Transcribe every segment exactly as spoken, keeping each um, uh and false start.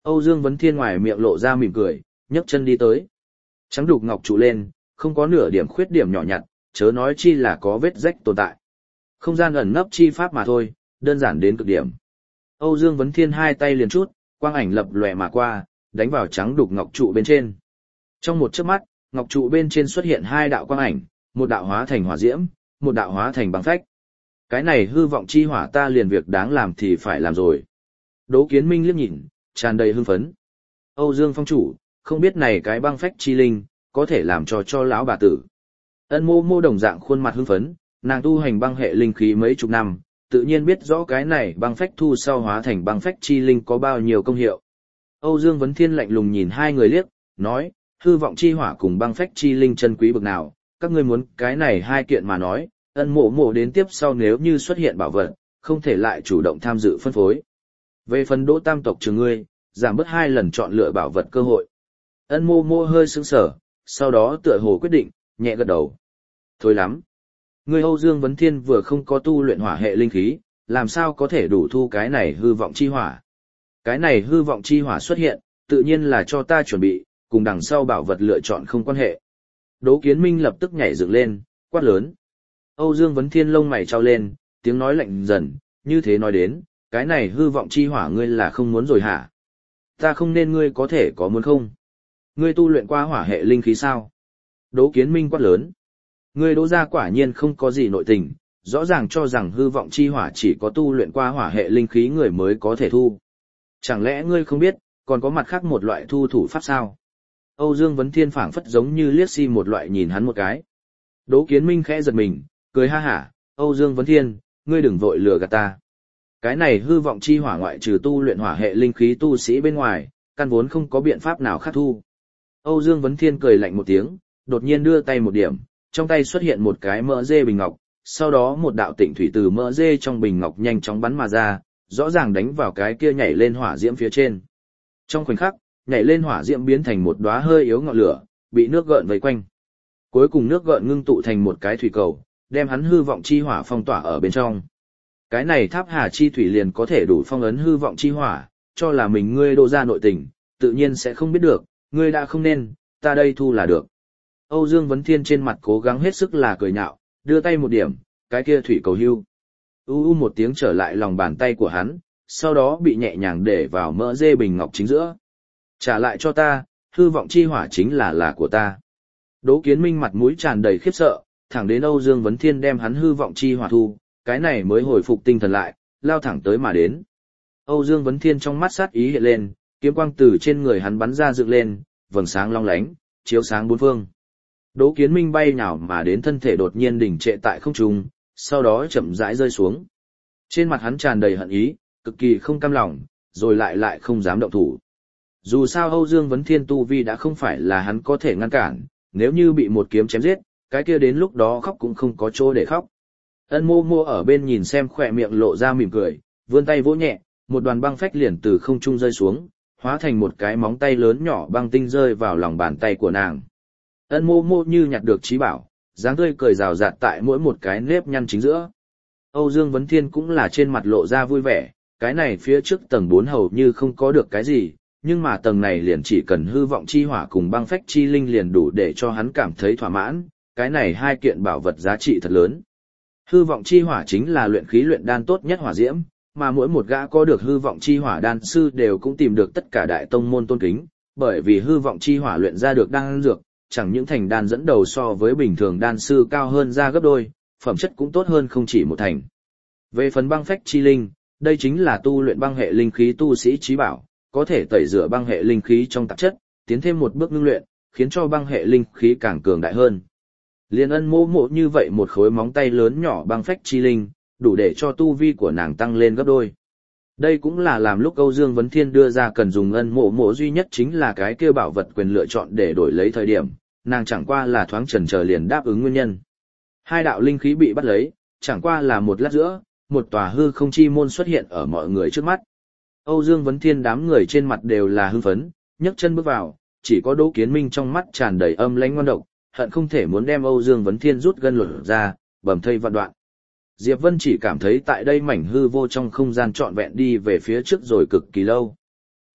Âu Dương Vấn Thiên ngoài miệng lộ ra mỉm cười, nhấc chân đi tới. Trắng đục ngọc trụ lên, không có nửa điểm khuyết điểm nhỏ nhặt, chớ nói chi là có vết rách tồn tại. Không gian ẩn nấp chi pháp mà thôi, đơn giản đến cực điểm. Âu Dương Vấn Thiên hai tay liền chút, quang ảnh lập lòe mà qua, đánh vào trắng đục ngọc trụ bên trên. Trong một chớp mắt, ngọc trụ bên trên xuất hiện hai đạo quang ảnh, một đạo hóa thành hỏa diễm, một đạo hóa thành băng phách. Cái này hư vọng chi hỏa ta liền việc đáng làm thì phải làm rồi. Đỗ Kiến Minh liếc nhìn, tràn đầy hưng phấn. Âu Dương Phong chủ, không biết này cái băng phách chi linh, có thể làm cho cho lão bà tử. Ân Mô Mô đồng dạng khuôn mặt hưng phấn, nàng tu hành băng hệ linh khí mấy chục năm, tự nhiên biết rõ cái này băng phách thu sau hóa thành băng phách chi linh có bao nhiêu công hiệu. Âu Dương Vấn Thiên lạnh lùng nhìn hai người liếc, nói, hư vọng chi hỏa cùng băng phách chi linh chân quý bực nào, các ngươi muốn cái này hai kiện mà nói, Ân Mộ Mộ đến tiếp sau nếu như xuất hiện bảo vật, không thể lại chủ động tham dự phân phối. Về phần Đỗ Tam tộc trường ngươi, giảm bớt hai lần chọn lựa bảo vật cơ hội. Ân Mô Mô hơi sững sờ, sau đó tựa hồ quyết định, nhẹ gật đầu. Thôi lắm. Ngươi Âu Dương Vấn Thiên vừa không có tu luyện hỏa hệ linh khí, làm sao có thể đủ thu cái này hư vọng chi hỏa. Cái này hư vọng chi hỏa xuất hiện, tự nhiên là cho ta chuẩn bị, cùng đằng sau bảo vật lựa chọn không quan hệ. Đỗ Kiến Minh lập tức nhảy dựng lên, quát lớn. Âu Dương Vấn Thiên lông mày trao lên, tiếng nói lạnh dần, như thế nói đến, cái này hư vọng chi hỏa ngươi là không muốn rồi hả? Ta không nên ngươi có thể có muốn không? Ngươi tu luyện qua hỏa hệ linh khí sao? Đỗ Kiến Minh quát lớn. Ngươi Đỗ gia quả nhiên không có gì nội tình, rõ ràng cho rằng hư vọng chi hỏa chỉ có tu luyện qua hỏa hệ linh khí người mới có thể thu. Chẳng lẽ ngươi không biết, còn có mặt khác một loại thu thủ pháp sao? Âu Dương Vấn Thiên phảng phất giống như liếc si một loại nhìn hắn một cái. Đỗ Kiến Minh khẽ giật mình, cười ha hả, Âu Dương Vấn Thiên, ngươi đừng vội lừa gạt ta. Cái này hư vọng chi hỏa ngoại trừ tu luyện hỏa hệ linh khí tu sĩ bên ngoài, căn vốn không có biện pháp nào khác thu. Âu Dương Vấn Thiên cười lạnh một tiếng, đột nhiên đưa tay một điểm, trong tay xuất hiện một cái mỡ dê bình ngọc, sau đó một đạo tịnh thủy từ mỡ dê trong bình ngọc nhanh chóng bắn mà ra, rõ ràng đánh vào cái kia nhảy lên hỏa diễm phía trên. Trong khoảnh khắc, nhảy lên hỏa diễm biến thành một đóa hơi yếu ngọn lửa, bị nước gợn vây quanh. Cuối cùng nước gợn ngưng tụ thành một cái thủy cầu, đem hắn hư vọng chi hỏa phong tỏa ở bên trong. Cái này tháp hà chi thủy liền có thể đủ phong ấn hư vọng chi hỏa, cho là mình ngươi Đỗ gia nội tình, tự nhiên sẽ không biết được, ngươi đã không nên, ta đây thu là được. Âu Dương Vấn Thiên trên mặt cố gắng hết sức là cười nhạo, đưa tay một điểm, cái kia thủy cầu hưu. U u một tiếng trở lại lòng bàn tay của hắn, sau đó bị nhẹ nhàng để vào mỡ dê bình ngọc chính giữa. Trả lại cho ta, hư vọng chi hỏa chính là là của ta. Đỗ Kiến Minh mặt mũi tràn đầy khiếp sợ, thẳng đến Âu Dương Vấn Thiên đem hắn hư vọng chi hỏa thu, cái này mới hồi phục tinh thần lại, lao thẳng tới mà đến. Âu Dương Vấn Thiên trong mắt sát ý hiện lên, kiếm quang từ trên người hắn bắn ra dựng lên, vầng sáng long lánh, chiếu sáng bốn phương. Đỗ Kiến Minh bay nhào mà đến thân thể đột nhiên đỉnh trệ tại không trung, sau đó chậm rãi rơi xuống. Trên mặt hắn tràn đầy hận ý, cực kỳ không cam lòng, rồi lại lại không dám động thủ. Dù sao Âu Dương Vấn Thiên tu vi đã không phải là hắn có thể ngăn cản, nếu như bị một kiếm chém giết, cái kia đến lúc đó khóc cũng không có chỗ để khóc. Ân Mô Mô ở bên nhìn xem khỏe miệng lộ ra mỉm cười, vươn tay vỗ nhẹ, một đoàn băng phách liền từ không trung rơi xuống, hóa thành một cái móng tay lớn nhỏ băng tinh rơi vào lòng bàn tay của nàng. Ân Mô Mô như nhặt được trí bảo, dáng tươi cười rào rạt tại mỗi một cái nếp nhăn chính giữa. Âu Dương Vấn Thiên cũng là trên mặt lộ ra vui vẻ, cái này phía trước tầng bốn hầu như không có được cái gì, nhưng mà tầng này liền chỉ cần hư vọng chi hỏa cùng băng phách chi linh liền đủ để cho hắn cảm thấy thỏa mãn, cái này hai kiện bảo vật giá trị thật lớn. Hư vọng chi hỏa chính là luyện khí luyện đan tốt nhất hỏa diễm, mà mỗi một gã có được hư vọng chi hỏa đan sư đều cũng tìm được tất cả đại tông môn tôn kính, bởi vì hư vọng chi hỏa luyện ra được đan dược, chẳng những thành đan dẫn đầu so với bình thường đan sư cao hơn ra gấp đôi, phẩm chất cũng tốt hơn không chỉ một thành. Về phần băng phách chi linh, đây chính là tu luyện băng hệ linh khí tu sĩ chí bảo, có thể tẩy rửa băng hệ linh khí trong tạp chất, tiến thêm một bước ngưng luyện, khiến cho băng hệ linh khí càng cường đại hơn. Liên Ân Mô Mô như vậy một khối móng tay lớn nhỏ băng phách chi linh, đủ để cho tu vi của nàng tăng lên gấp đôi. Đây cũng là làm lúc Âu Dương Vấn Thiên đưa ra cần dùng Ân Mô Mô duy nhất chính là cái kia bảo vật quyền lựa chọn để đổi lấy thời điểm, nàng chẳng qua là thoáng chần chờ liền đáp ứng nguyên nhân. Hai đạo linh khí bị bắt lấy, chẳng qua là một lát giữa, một tòa hư không chi môn xuất hiện ở mọi người trước mắt. Âu Dương Vấn Thiên đám người trên mặt đều là hưng phấn, nhấc chân bước vào, chỉ có Đỗ Kiến Minh trong mắt tràn đầy âm lãnh ngoan độc, hận không thể muốn đem Âu Dương Vấn Thiên rút gân lột ra, bầm thây vạn đoạn. Diệp Vân chỉ cảm thấy tại đây mảnh hư vô trong không gian trọn vẹn đi về phía trước rồi cực kỳ lâu.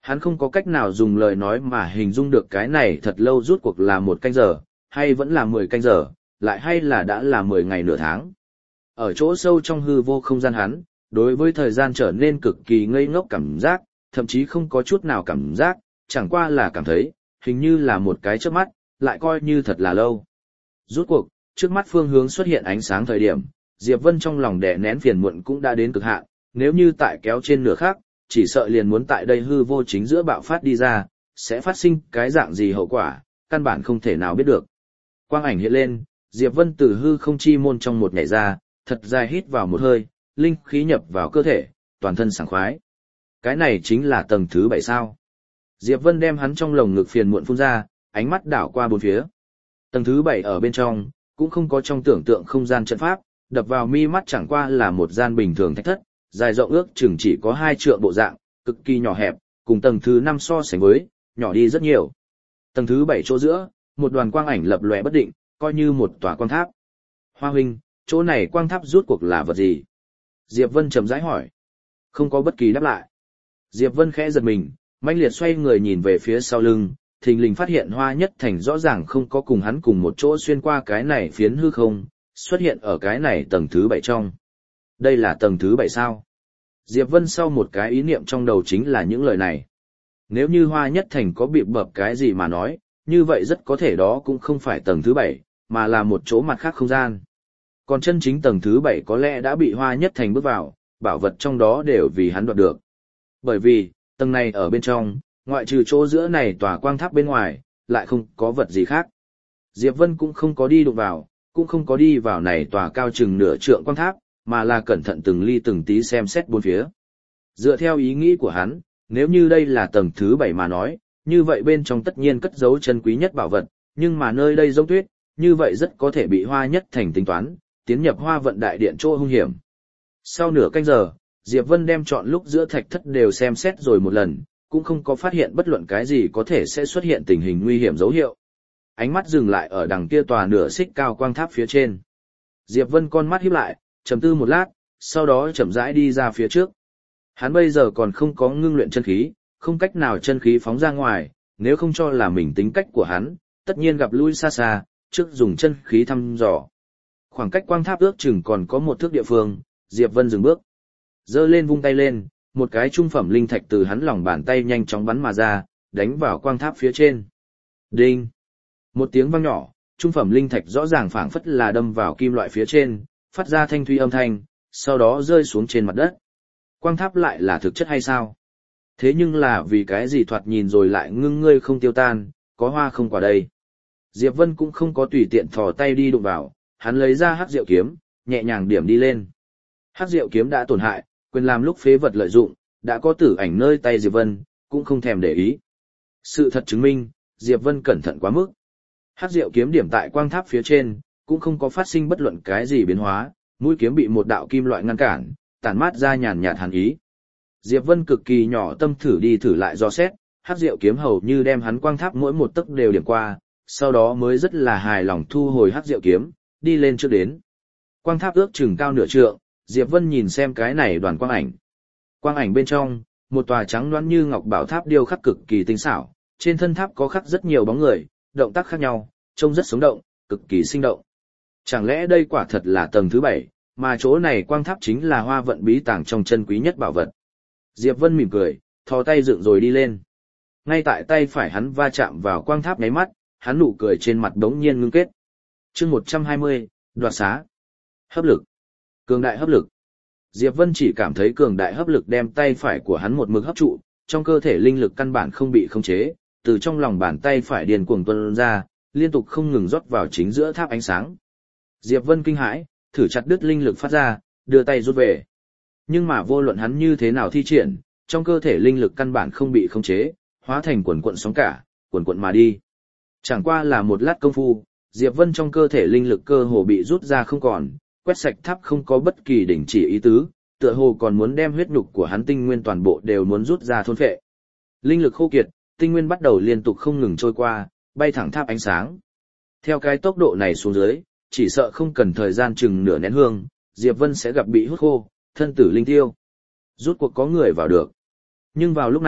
Hắn không có cách nào dùng lời nói mà hình dung được cái này thật lâu rút cuộc là một canh giờ, hay vẫn là mười canh giờ, lại hay là đã là mười ngày nửa tháng. Ở chỗ sâu trong hư vô không gian hắn, đối với thời gian trở nên cực kỳ ngây ngốc cảm giác, thậm chí không có chút nào cảm giác, chẳng qua là cảm thấy, hình như là một cái chớp mắt, lại coi như thật là lâu. Rút cuộc, trước mắt phương hướng xuất hiện ánh sáng thời điểm, Diệp Vân trong lòng đè nén phiền muộn cũng đã đến cực hạn, nếu như tại kéo trên nửa khác, chỉ sợ liền muốn tại đây hư vô chính giữa bạo phát đi ra, sẽ phát sinh cái dạng gì hậu quả, căn bản không thể nào biết được. Quang ảnh hiện lên, Diệp Vân từ hư không chi môn trong một nhảy ra, thật dài hít vào một hơi, linh khí nhập vào cơ thể, toàn thân sảng khoái. Cái này chính là tầng thứ bảy sao. Diệp Vân đem hắn trong lồng ngực phiền muộn phun ra, ánh mắt đảo qua bốn phía. Tầng thứ bảy ở bên trong, cũng không có trong tưởng tượng không gian trận pháp, đập vào mi mắt chẳng qua là một gian bình thường thạch thất, dài rộng ước chừng chỉ có hai trượng bộ dạng, cực kỳ nhỏ hẹp, cùng tầng thứ năm so sánh với, nhỏ đi rất nhiều. Tầng thứ bảy chỗ giữa, một đoàn quang ảnh lập lòe bất định, coi như một tòa quang tháp. Hoa huynh, chỗ này quang tháp rút cuộc là vật gì? Diệp Vân chậm rãi hỏi. Không có bất kỳ đáp lại. Diệp Vân khẽ giật mình, mãnh liệt xoay người nhìn về phía sau lưng, thình lình phát hiện Hoa Nhất Thành rõ ràng không có cùng hắn cùng một chỗ xuyên qua cái này phiến hư không, xuất hiện ở cái này tầng thứ bảy trong. Đây là tầng thứ bảy sao? Diệp Vân sau một cái ý niệm trong đầu chính là những lời này. Nếu như Hoa Nhất Thành có bị bập cái gì mà nói, như vậy rất có thể đó cũng không phải tầng thứ bảy, mà là một chỗ mặt khác không gian. Còn chân chính tầng thứ bảy có lẽ đã bị Hoa Nhất Thành bước vào, bảo vật trong đó đều vì hắn đoạt được. Bởi vì, tầng này ở bên trong, ngoại trừ chỗ giữa này tòa quang tháp bên ngoài, lại không có vật gì khác. Diệp Vân cũng không có đi đụng vào, cũng không có đi vào này tòa cao chừng nửa trượng quang tháp, mà là cẩn thận từng ly từng tí xem xét bốn phía. Dựa theo ý nghĩ của hắn, nếu như đây là tầng thứ bảy mà nói, như vậy bên trong tất nhiên cất giấu chân quý nhất bảo vật, nhưng mà nơi đây giống tuyết, như vậy rất có thể bị Hoa Nhất Thành tính toán, tiến nhập Hoa Vận Đại Điện chỗ hung hiểm. Sau nửa canh giờ, Diệp Vân đem chọn lúc giữa thạch thất đều xem xét rồi một lần, cũng không có phát hiện bất luận cái gì có thể sẽ xuất hiện tình hình nguy hiểm dấu hiệu. Ánh mắt dừng lại ở đằng kia tòa nửa xích cao quang tháp phía trên. Diệp Vân con mắt híp lại, trầm tư một lát, sau đó chậm rãi đi ra phía trước. Hắn bây giờ còn không có ngưng luyện chân khí, không cách nào chân khí phóng ra ngoài, nếu không cho là mình tính cách của hắn, tất nhiên gặp lui xa xa, trước dùng chân khí thăm dò. Khoảng cách quang tháp ước chừng còn có một thước địa phương, Diệp Vân dừng bước. Giơ lên vung tay lên, một cái trung phẩm linh thạch từ hắn lòng bàn tay nhanh chóng bắn mà ra, đánh vào quang tháp phía trên. Đinh! Một tiếng vang nhỏ, trung phẩm linh thạch rõ ràng phảng phất là đâm vào kim loại phía trên, phát ra thanh thuy âm thanh, sau đó rơi xuống trên mặt đất. Quang tháp lại là thực chất hay sao? Thế nhưng là vì cái gì thoạt nhìn rồi lại ngưng ngươi không tiêu tan, có hoa không quả đây. Diệp Vân cũng không có tùy tiện thò tay đi đụng vào, hắn lấy ra hắc diệu kiếm, nhẹ nhàng điểm đi lên. Hắc diệu kiếm đã tổn hại, quyền làm lúc phế vật lợi dụng, đã có tử ảnh nơi tay Diệp Vân, cũng không thèm để ý. Sự thật chứng minh, Diệp Vân cẩn thận quá mức. Hắc diệu kiếm điểm tại quang tháp phía trên, cũng không có phát sinh bất luận cái gì biến hóa, mũi kiếm bị một đạo kim loại ngăn cản, tản mát ra nhàn nhạt hàn ý. Diệp Vân cực kỳ nhỏ tâm thử đi thử lại do xét, hắc diệu kiếm hầu như đem hắn quang tháp mỗi một tấc đều điểm qua, sau đó mới rất là hài lòng thu hồi hắc diệu kiếm, đi lên trước đến. Quang tháp ước chừng cao nửa trượng, Diệp Vân nhìn xem cái này đoàn quang ảnh. Quang ảnh bên trong, một tòa trắng loãng như ngọc bảo tháp điêu khắc cực kỳ tinh xảo, trên thân tháp có khắc rất nhiều bóng người, động tác khác nhau, trông rất sống động, cực kỳ sinh động. Chẳng lẽ đây quả thật là tầng thứ bảy, mà chỗ này quang tháp chính là Hoa Vận bí tàng trong chân quý nhất bảo vật. Diệp Vân mỉm cười, thò tay dựng rồi đi lên. Ngay tại tay phải hắn va chạm vào quang tháp nháy mắt, hắn nụ cười trên mặt đống nhiên ngưng kết. Chương một trăm hai mươi, đoạt xá. Hấp lực. Cường đại hấp lực. Diệp Vân chỉ cảm thấy cường đại hấp lực đem tay phải của hắn một mực hấp trụ, trong cơ thể linh lực căn bản không bị khống chế, từ trong lòng bàn tay phải điên cuồng tuôn ra, liên tục không ngừng rót vào chính giữa tháp ánh sáng. Diệp Vân kinh hãi, thử chặt đứt linh lực phát ra, đưa tay rút về. Nhưng mà vô luận hắn như thế nào thi triển, trong cơ thể linh lực căn bản không bị khống chế, hóa thành quần quận sóng cả, quần quận mà đi. Chẳng qua là một lát công phu, Diệp Vân trong cơ thể linh lực cơ hồ bị rút ra không còn, quét sạch tháp không có bất kỳ đình chỉ ý tứ, tựa hồ còn muốn đem huyết nhục của hắn tinh nguyên toàn bộ đều muốn rút ra thôn phệ. Linh lực khô kiệt, tinh nguyên bắt đầu liên tục không ngừng trôi qua, bay thẳng tháp ánh sáng. Theo cái tốc độ này xuống dưới, chỉ sợ không cần thời gian chừng nửa nén hương, Diệp Vân sẽ gặp bị hút khô, thân tử linh tiêu. Rút cuộc có người vào được. Nhưng vào lúc này,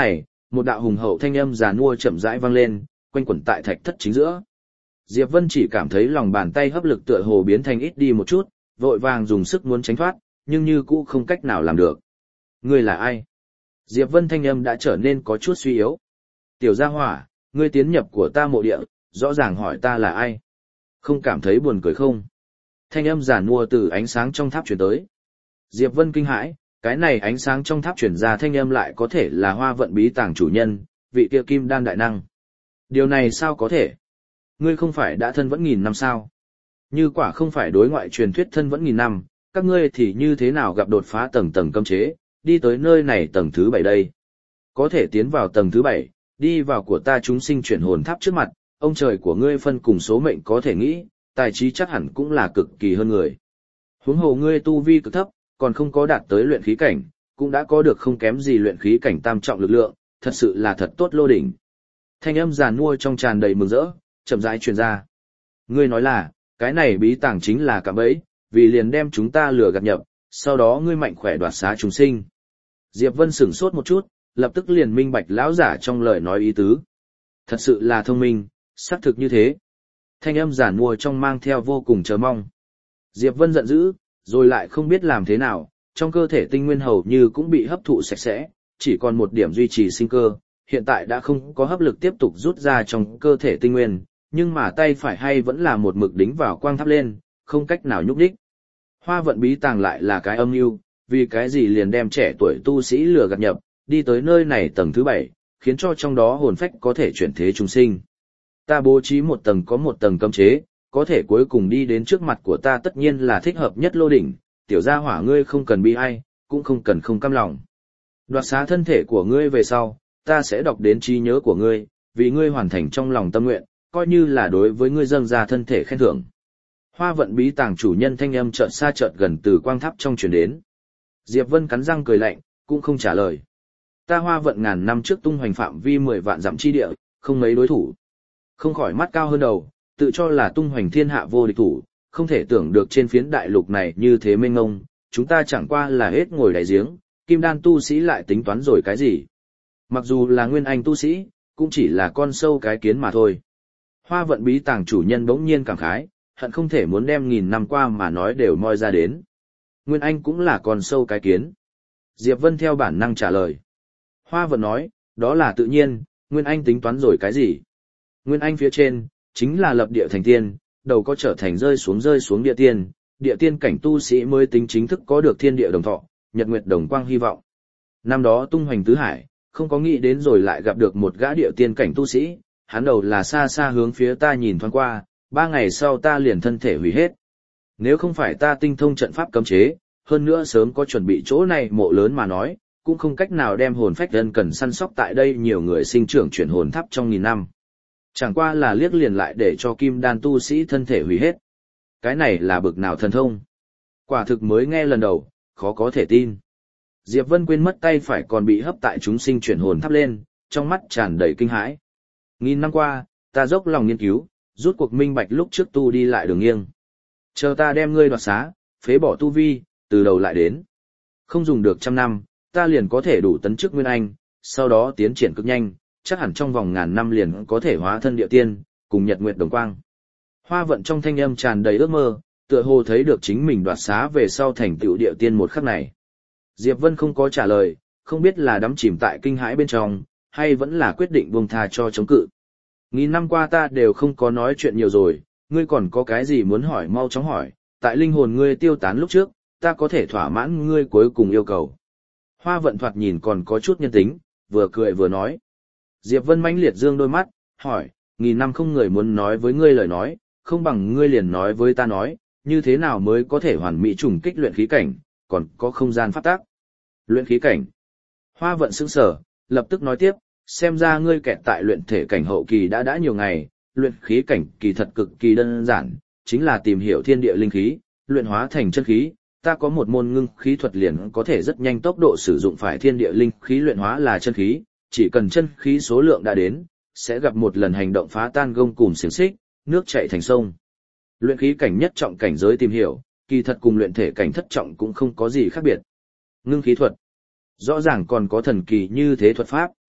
Một đạo hùng hậu thanh âm giàn mua chậm rãi vang lên, quanh quẩn tại thạch thất chính giữa. Diệp Vân chỉ cảm thấy lòng bàn tay hấp lực tựa hồ biến thành ít đi một chút, vội vàng dùng sức muốn tránh thoát, nhưng như cũ không cách nào làm được. Ngươi là ai? Diệp Vân thanh âm đã trở nên có chút suy yếu. Tiểu gia hỏa, ngươi tiến nhập của ta mộ địa, rõ ràng hỏi ta là ai? Không cảm thấy buồn cười không? Thanh âm giản mua từ ánh sáng trong tháp truyền tới. Diệp Vân kinh hãi, cái này ánh sáng trong tháp truyền ra thanh âm lại có thể là Hoa Vận bí tàng chủ nhân, vị kia kim đan đại năng. Điều này sao có thể? Ngươi không phải đã thân vẫn nghìn năm sao? Như quả không phải đối ngoại truyền thuyết thân vẫn nghìn năm, các ngươi thì như thế nào gặp đột phá tầng tầng cấm chế, đi tới nơi này tầng thứ bảy đây? Có thể tiến vào tầng thứ bảy, đi vào của ta chúng sinh chuyển hồn tháp trước mặt, ông trời của ngươi phân cùng số mệnh có thể nghĩ, tài trí chắc hẳn cũng là cực kỳ hơn người. Huống hồ ngươi tu vi cực thấp, còn không có đạt tới luyện khí cảnh, cũng đã có được không kém gì luyện khí cảnh tam trọng lực lượng, thật sự là thật tốt lô đỉnh. Thanh âm giàn mua trong tràn đầy mừng rỡ, chậm rãi truyền ra. Ngươi nói là, cái này bí tàng chính là cạm bẫy, vì liền đem chúng ta lừa gạt nhập, sau đó ngươi mạnh khỏe đoạt xá chúng sinh. Diệp Vân sửng sốt một chút, lập tức liền minh bạch lão giả trong lời nói ý tứ. Thật sự là thông minh, xác thực như thế. Thanh âm giản mua trong mang theo vô cùng chờ mong. Diệp Vân giận dữ, rồi lại không biết làm thế nào, trong cơ thể tinh nguyên hầu như cũng bị hấp thụ sạch sẽ, chỉ còn một điểm duy trì sinh cơ, hiện tại đã không có hấp lực tiếp tục rút ra trong cơ thể tinh nguyên, nhưng mà tay phải hay vẫn là một mực đính vào quang tháp lên, không cách nào nhúc nhích. Hoa Vận bí tàng lại là cái âm mưu, vì cái gì liền đem trẻ tuổi tu sĩ lừa gạt nhập, đi tới nơi này tầng thứ bảy, khiến cho trong đó hồn phách có thể chuyển thế chúng sinh. Ta bố trí một tầng có một tầng cấm chế, có thể cuối cùng đi đến trước mặt của ta tất nhiên là thích hợp nhất lô đỉnh, tiểu gia hỏa ngươi không cần bi ai, cũng không cần không cam lòng. Đoạt xá thân thể của ngươi về sau, ta sẽ đọc đến trí nhớ của ngươi, vì ngươi hoàn thành trong lòng tâm nguyện, coi như là đối với ngươi dâng ra thân thể khen thưởng. Hoa Vận bí tàng chủ nhân thanh âm chợt xa chợt gần từ quang tháp trong truyền đến. Diệp Vân cắn răng cười lạnh, cũng không trả lời. Ta Hoa Vận ngàn năm trước tung hoành phạm vi mười vạn dặm chi địa, không mấy đối thủ. Không khỏi mắt cao hơn đầu, tự cho là tung hoành thiên hạ vô địch thủ, không thể tưởng được trên phiến đại lục này như thế mênh mông, chúng ta chẳng qua là hết ngồi đáy giếng, kim đan tu sĩ lại tính toán rồi cái gì. Mặc dù là nguyên anh tu sĩ, cũng chỉ là con sâu cái kiến mà thôi. Hoa Vận bí tàng chủ nhân bỗng nhiên cảm khái, hận không thể muốn đem nghìn năm qua mà nói đều moi ra đến. Nguyên anh cũng là con sâu cái kiến. Diệp Vân theo bản năng trả lời. Hoa Vận nói, đó là tự nhiên, Nguyên anh tính toán rồi cái gì. Nguyên anh phía trên, chính là lập địa thành tiên, đầu có trở thành rơi xuống rơi xuống địa tiên, địa tiên cảnh tu sĩ mới tính chính thức có được thiên địa đồng thọ, nhật nguyệt đồng quang hy vọng. Năm đó tung hoành tứ hải, không có nghĩ đến rồi lại gặp được một gã địa tiên cảnh tu sĩ, hắn đầu là xa xa hướng phía ta nhìn thoáng qua, ba ngày sau ta liền thân thể hủy hết. Nếu không phải ta tinh thông trận pháp cấm chế, hơn nữa sớm có chuẩn bị chỗ này mộ lớn mà nói, cũng không cách nào đem hồn phách dân cần săn sóc tại đây nhiều người sinh trưởng chuyển hồn tháp trong nghìn năm. Chẳng qua là liếc liền lại để cho kim đan tu sĩ thân thể hủy hết. Cái này là bực nào thần thông? Quả thực mới nghe lần đầu, khó có thể tin. Diệp Vân quên mất tay phải còn bị hấp tại chúng sinh chuyển hồn tháp lên, trong mắt tràn đầy kinh hãi. Nghìn năm qua, ta dốc lòng nghiên cứu, rút cuộc minh bạch lúc trước tu đi lại đường nghiêng. Chờ ta đem ngươi đoạt xá, phế bỏ tu vi, từ đầu lại đến. Không dùng được trăm năm, ta liền có thể đủ tấn chức nguyên anh, sau đó tiến triển cực nhanh, chắc hẳn trong vòng ngàn năm liền có thể hóa thân địa tiên, cùng nhật nguyệt đồng quang. Hoa Vận trong thanh âm tràn đầy ước mơ, tựa hồ thấy được chính mình đoạt xá về sau thành tựu địa tiên một khắc này. Diệp Vân không có trả lời, không biết là đắm chìm tại kinh hãi bên trong, hay vẫn là quyết định buông tha cho chống cự. Nghìn năm qua ta đều không có nói chuyện nhiều rồi, ngươi còn có cái gì muốn hỏi mau chóng hỏi, tại linh hồn ngươi tiêu tán lúc trước, ta có thể thỏa mãn ngươi cuối cùng yêu cầu. Hoa Vận thoạt nhìn còn có chút nhân tính, vừa cười vừa nói. Diệp Vân mãnh liệt dương đôi mắt, hỏi, nghìn năm không người muốn nói với ngươi lời nói, không bằng ngươi liền nói với ta nói, như thế nào mới có thể hoàn mỹ trùng kích luyện khí cảnh, còn có không gian phát tác. Luyện khí cảnh. Hoa Vận sững sờ, lập tức nói tiếp, xem ra ngươi kẹt tại luyện thể cảnh hậu kỳ đã đã nhiều ngày, luyện khí cảnh kỳ thật cực kỳ đơn giản, chính là tìm hiểu thiên địa linh khí, luyện hóa thành chân khí. Ta có một môn ngưng khí thuật liền có thể rất nhanh tốc độ sử dụng phải thiên địa linh khí luyện hóa là chân khí, chỉ cần chân khí số lượng đã đến, sẽ gặp một lần hành động phá tan gông cùm xiềng xích, nước chảy thành sông. Luyện khí cảnh nhất trọng cảnh giới tìm hiểu, kỳ thật cùng luyện thể cảnh thất trọng cũng không có gì khác biệt. Ngưng khí thuật, rõ ràng còn có thần kỳ như thế thuật pháp.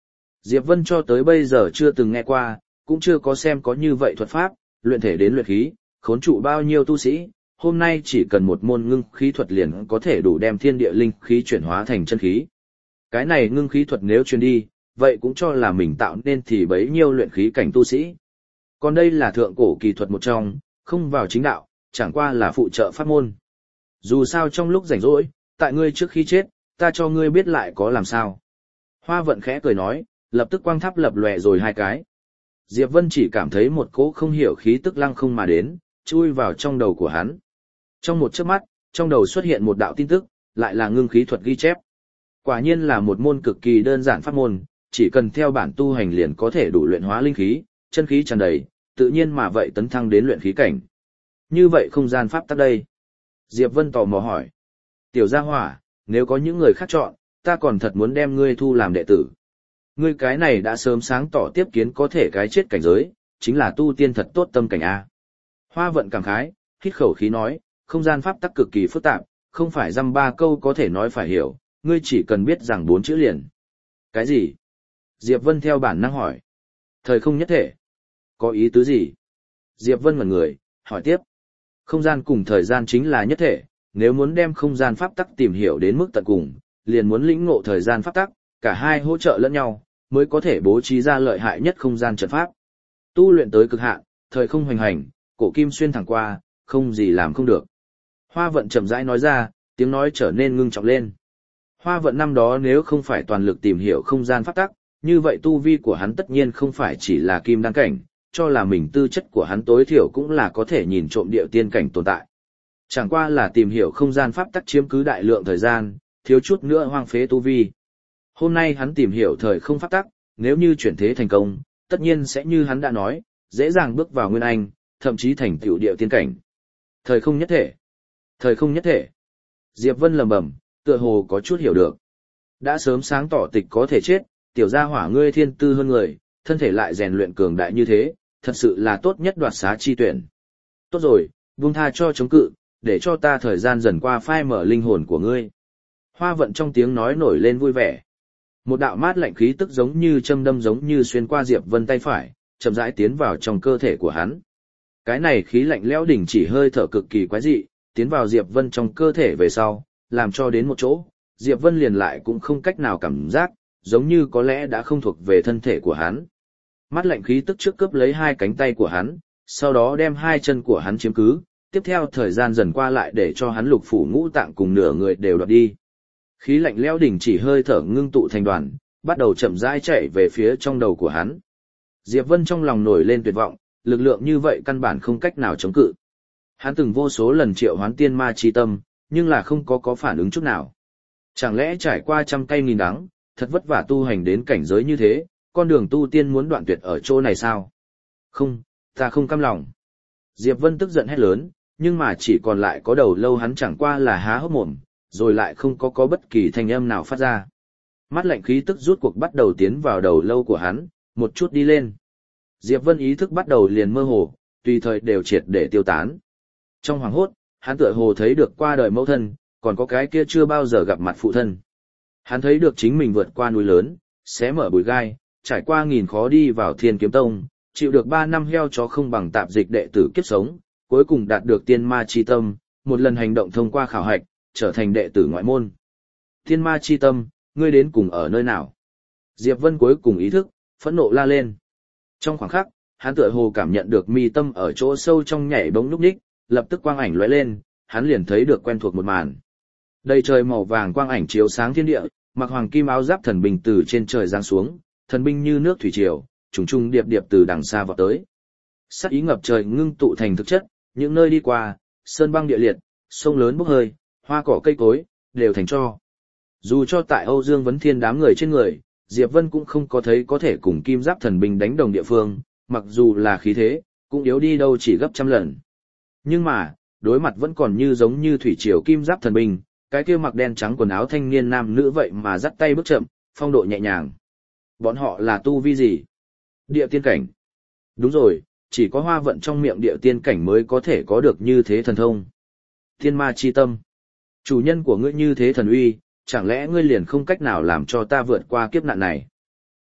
Diệp Vân cho tới bây giờ chưa từng nghe qua, cũng chưa có xem có như vậy thuật pháp, luyện thể đến luyện khí, khốn trụ bao nhiêu tu sĩ, hôm nay chỉ cần một môn ngưng khí thuật liền có thể đủ đem thiên địa linh khí chuyển hóa thành chân khí. Cái này ngưng khí thuật nếu truyền đi, vậy cũng cho là mình tạo nên thì bấy nhiêu luyện khí cảnh tu sĩ. Còn đây là thượng cổ kỳ thuật một trong, không vào chính đạo, chẳng qua là phụ trợ pháp môn. Dù sao trong lúc rảnh rỗi, tại ngươi trước khi chết, ta cho ngươi biết lại có làm sao. Hoa Vận khẽ cười nói, lập tức quang tháp lập lòe rồi hai cái. Diệp Vân chỉ cảm thấy một cỗ không hiểu khí tức lăng không mà đến, chui vào trong đầu của hắn. Trong một chớp mắt, trong đầu xuất hiện một đạo tin tức, lại là ngưng khí thuật ghi chép. Quả nhiên là một môn cực kỳ đơn giản pháp môn, chỉ cần theo bản tu hành liền có thể đủ luyện hóa linh khí, chân khí tràn đầy, tự nhiên mà vậy tấn thăng đến luyện khí cảnh. Như vậy không gian pháp tắc đây. Diệp Vân tò mò hỏi. Tiểu gia hỏa, nếu có những người khác chọn, ta còn thật muốn đem ngươi thu làm đệ tử. Ngươi cái này đã sớm sáng tỏ tiếp kiến có thể cái chết cảnh giới, chính là tu tiên thật tốt tâm cảnh A. Hoa Vận cảm khái, hít khẩu khí nói, không gian pháp tắc cực kỳ phức tạp, không phải dăm ba câu có thể nói phải hiểu, ngươi chỉ cần biết rằng bốn chữ liền. Cái gì? Diệp Vân theo bản năng hỏi. Thời không nhất thể. Có ý tứ gì? Diệp Vân ngẩn người, hỏi tiếp. Không gian cùng thời gian chính là nhất thể, nếu muốn đem không gian pháp tắc tìm hiểu đến mức tận cùng, liền muốn lĩnh ngộ thời gian pháp tắc, cả hai hỗ trợ lẫn nhau, mới có thể bố trí ra lợi hại nhất không gian trận pháp. Tu luyện tới cực hạn, thời không hoành hành, cổ kim xuyên thẳng qua, không gì làm không được. Hoa Vận chậm rãi nói ra, tiếng nói trở nên ngưng trọng lên. Hoa Vận năm đó nếu không phải toàn lực tìm hiểu không gian pháp tắc, như vậy tu vi của hắn tất nhiên không phải chỉ là kim đăng cảnh, cho là mình tư chất của hắn tối thiểu cũng là có thể nhìn trộm địa tiên cảnh tồn tại. Chẳng qua là tìm hiểu không gian pháp tắc chiếm cứ đại lượng thời gian, thiếu chút nữa hoang phế tu vi. Hôm nay hắn tìm hiểu thời không pháp tắc, nếu như chuyển thế thành công, tất nhiên sẽ như hắn đã nói, dễ dàng bước vào nguyên anh, thậm chí thành tựu địa tiên cảnh. Thời không nhất thể. Thời không nhất thể. Diệp Vân lẩm bẩm, tựa hồ có chút hiểu được. Đã sớm sáng tỏ tịch có thể chết, tiểu gia hỏa ngươi thiên tư hơn người, thân thể lại rèn luyện cường đại như thế, thật sự là tốt nhất đoạt xá chi tuyển. Tốt rồi, buông tha cho chống cự, để cho ta thời gian dần qua phai mở linh hồn của ngươi. Hoa Vận trong tiếng nói nổi lên vui vẻ. Một đạo mát lạnh khí tức giống như châm đâm giống như xuyên qua Diệp Vân tay phải, chậm rãi tiến vào trong cơ thể của hắn. Cái này khí lạnh lẽo đỉnh chỉ hơi thở cực kỳ quái dị, tiến vào Diệp Vân trong cơ thể về sau, làm cho đến một chỗ, Diệp Vân liền lại cũng không cách nào cảm giác, giống như có lẽ đã không thuộc về thân thể của hắn. Mát lạnh khí tức trước cướp lấy hai cánh tay của hắn, sau đó đem hai chân của hắn chiếm cứ, tiếp theo thời gian dần qua lại để cho hắn lục phủ ngũ tạng cùng nửa người đều đoạt đi. Khí lạnh lẽo đỉnh chỉ hơi thở ngưng tụ thành đoàn, bắt đầu chậm rãi chạy về phía trong đầu của hắn. Diệp Vân trong lòng nổi lên tuyệt vọng, lực lượng như vậy căn bản không cách nào chống cự. Hắn từng vô số lần triệu hoán tiên ma chi tâm, nhưng là không có có phản ứng chút nào. Chẳng lẽ trải qua trăm cây nghìn đắng, thật vất vả tu hành đến cảnh giới như thế, con đường tu tiên muốn đoạn tuyệt ở chỗ này sao? Không, ta không cam lòng. Diệp Vân tức giận hét lớn, nhưng mà chỉ còn lại có đầu lâu hắn chẳng qua là há hốc mồm, rồi lại không có có bất kỳ thanh âm nào phát ra. Mắt lạnh khí tức rút cuộc bắt đầu tiến vào đầu lâu của hắn, một chút đi lên. Diệp Vân ý thức bắt đầu liền mơ hồ, tùy thời đều triệt để tiêu tán. Trong hoàng hốt, hắn tựa hồ thấy được qua đời mẫu thân, còn có cái kia chưa bao giờ gặp mặt phụ thân. Hắn thấy được chính mình vượt qua núi lớn, xé mở bụi gai, trải qua nghìn khó đi vào Thiên Kiếm Tông, chịu được ba năm heo chó không bằng tạp dịch đệ tử kiếp sống, cuối cùng đạt được tiên ma chi tâm, một lần hành động thông qua khảo hạch, trở thành đệ tử ngoại môn. Tiên ma chi tâm, ngươi đến cùng ở nơi nào? Diệp Vân cuối cùng ý thức, phẫn nộ la lên. Trong khoảng khắc, hắn tựa hồ cảm nhận được mi tâm ở chỗ sâu trong nhảy bóng lúc ních, lập tức quang ảnh lóe lên, hắn liền thấy được quen thuộc một màn. Đầy trời màu vàng quang ảnh chiếu sáng thiên địa, mặc hoàng kim áo giáp thần binh từ trên trời giáng xuống, thần binh như nước thủy triều, trùng trùng điệp điệp từ đằng xa vọt tới. Sát ý ngập trời ngưng tụ thành thực chất, những nơi đi qua, sơn băng địa liệt, sông lớn bốc hơi, hoa cỏ cây cối, đều thành tro. Dù cho tại Âu Dương Vấn Thiên đám người trên người, Diệp Vân cũng không có thấy có thể cùng kim giáp thần binh đánh đồng địa phương, mặc dù là khí thế, cũng yếu đi đâu chỉ gấp trăm lần. Nhưng mà, đối mặt vẫn còn như giống như thủy triều kim giáp thần binh, cái kia mặc đen trắng quần áo thanh niên nam nữ vậy mà dắt tay bước chậm, phong độ nhẹ nhàng. Bọn họ là tu vi gì? Địa tiên cảnh. Đúng rồi, chỉ có Hoa Vận trong miệng địa tiên cảnh mới có thể có được như thế thần thông. Thiên ma chi tâm. Chủ nhân của ngươi như thế thần uy, chẳng lẽ ngươi liền không cách nào làm cho ta vượt qua kiếp nạn này?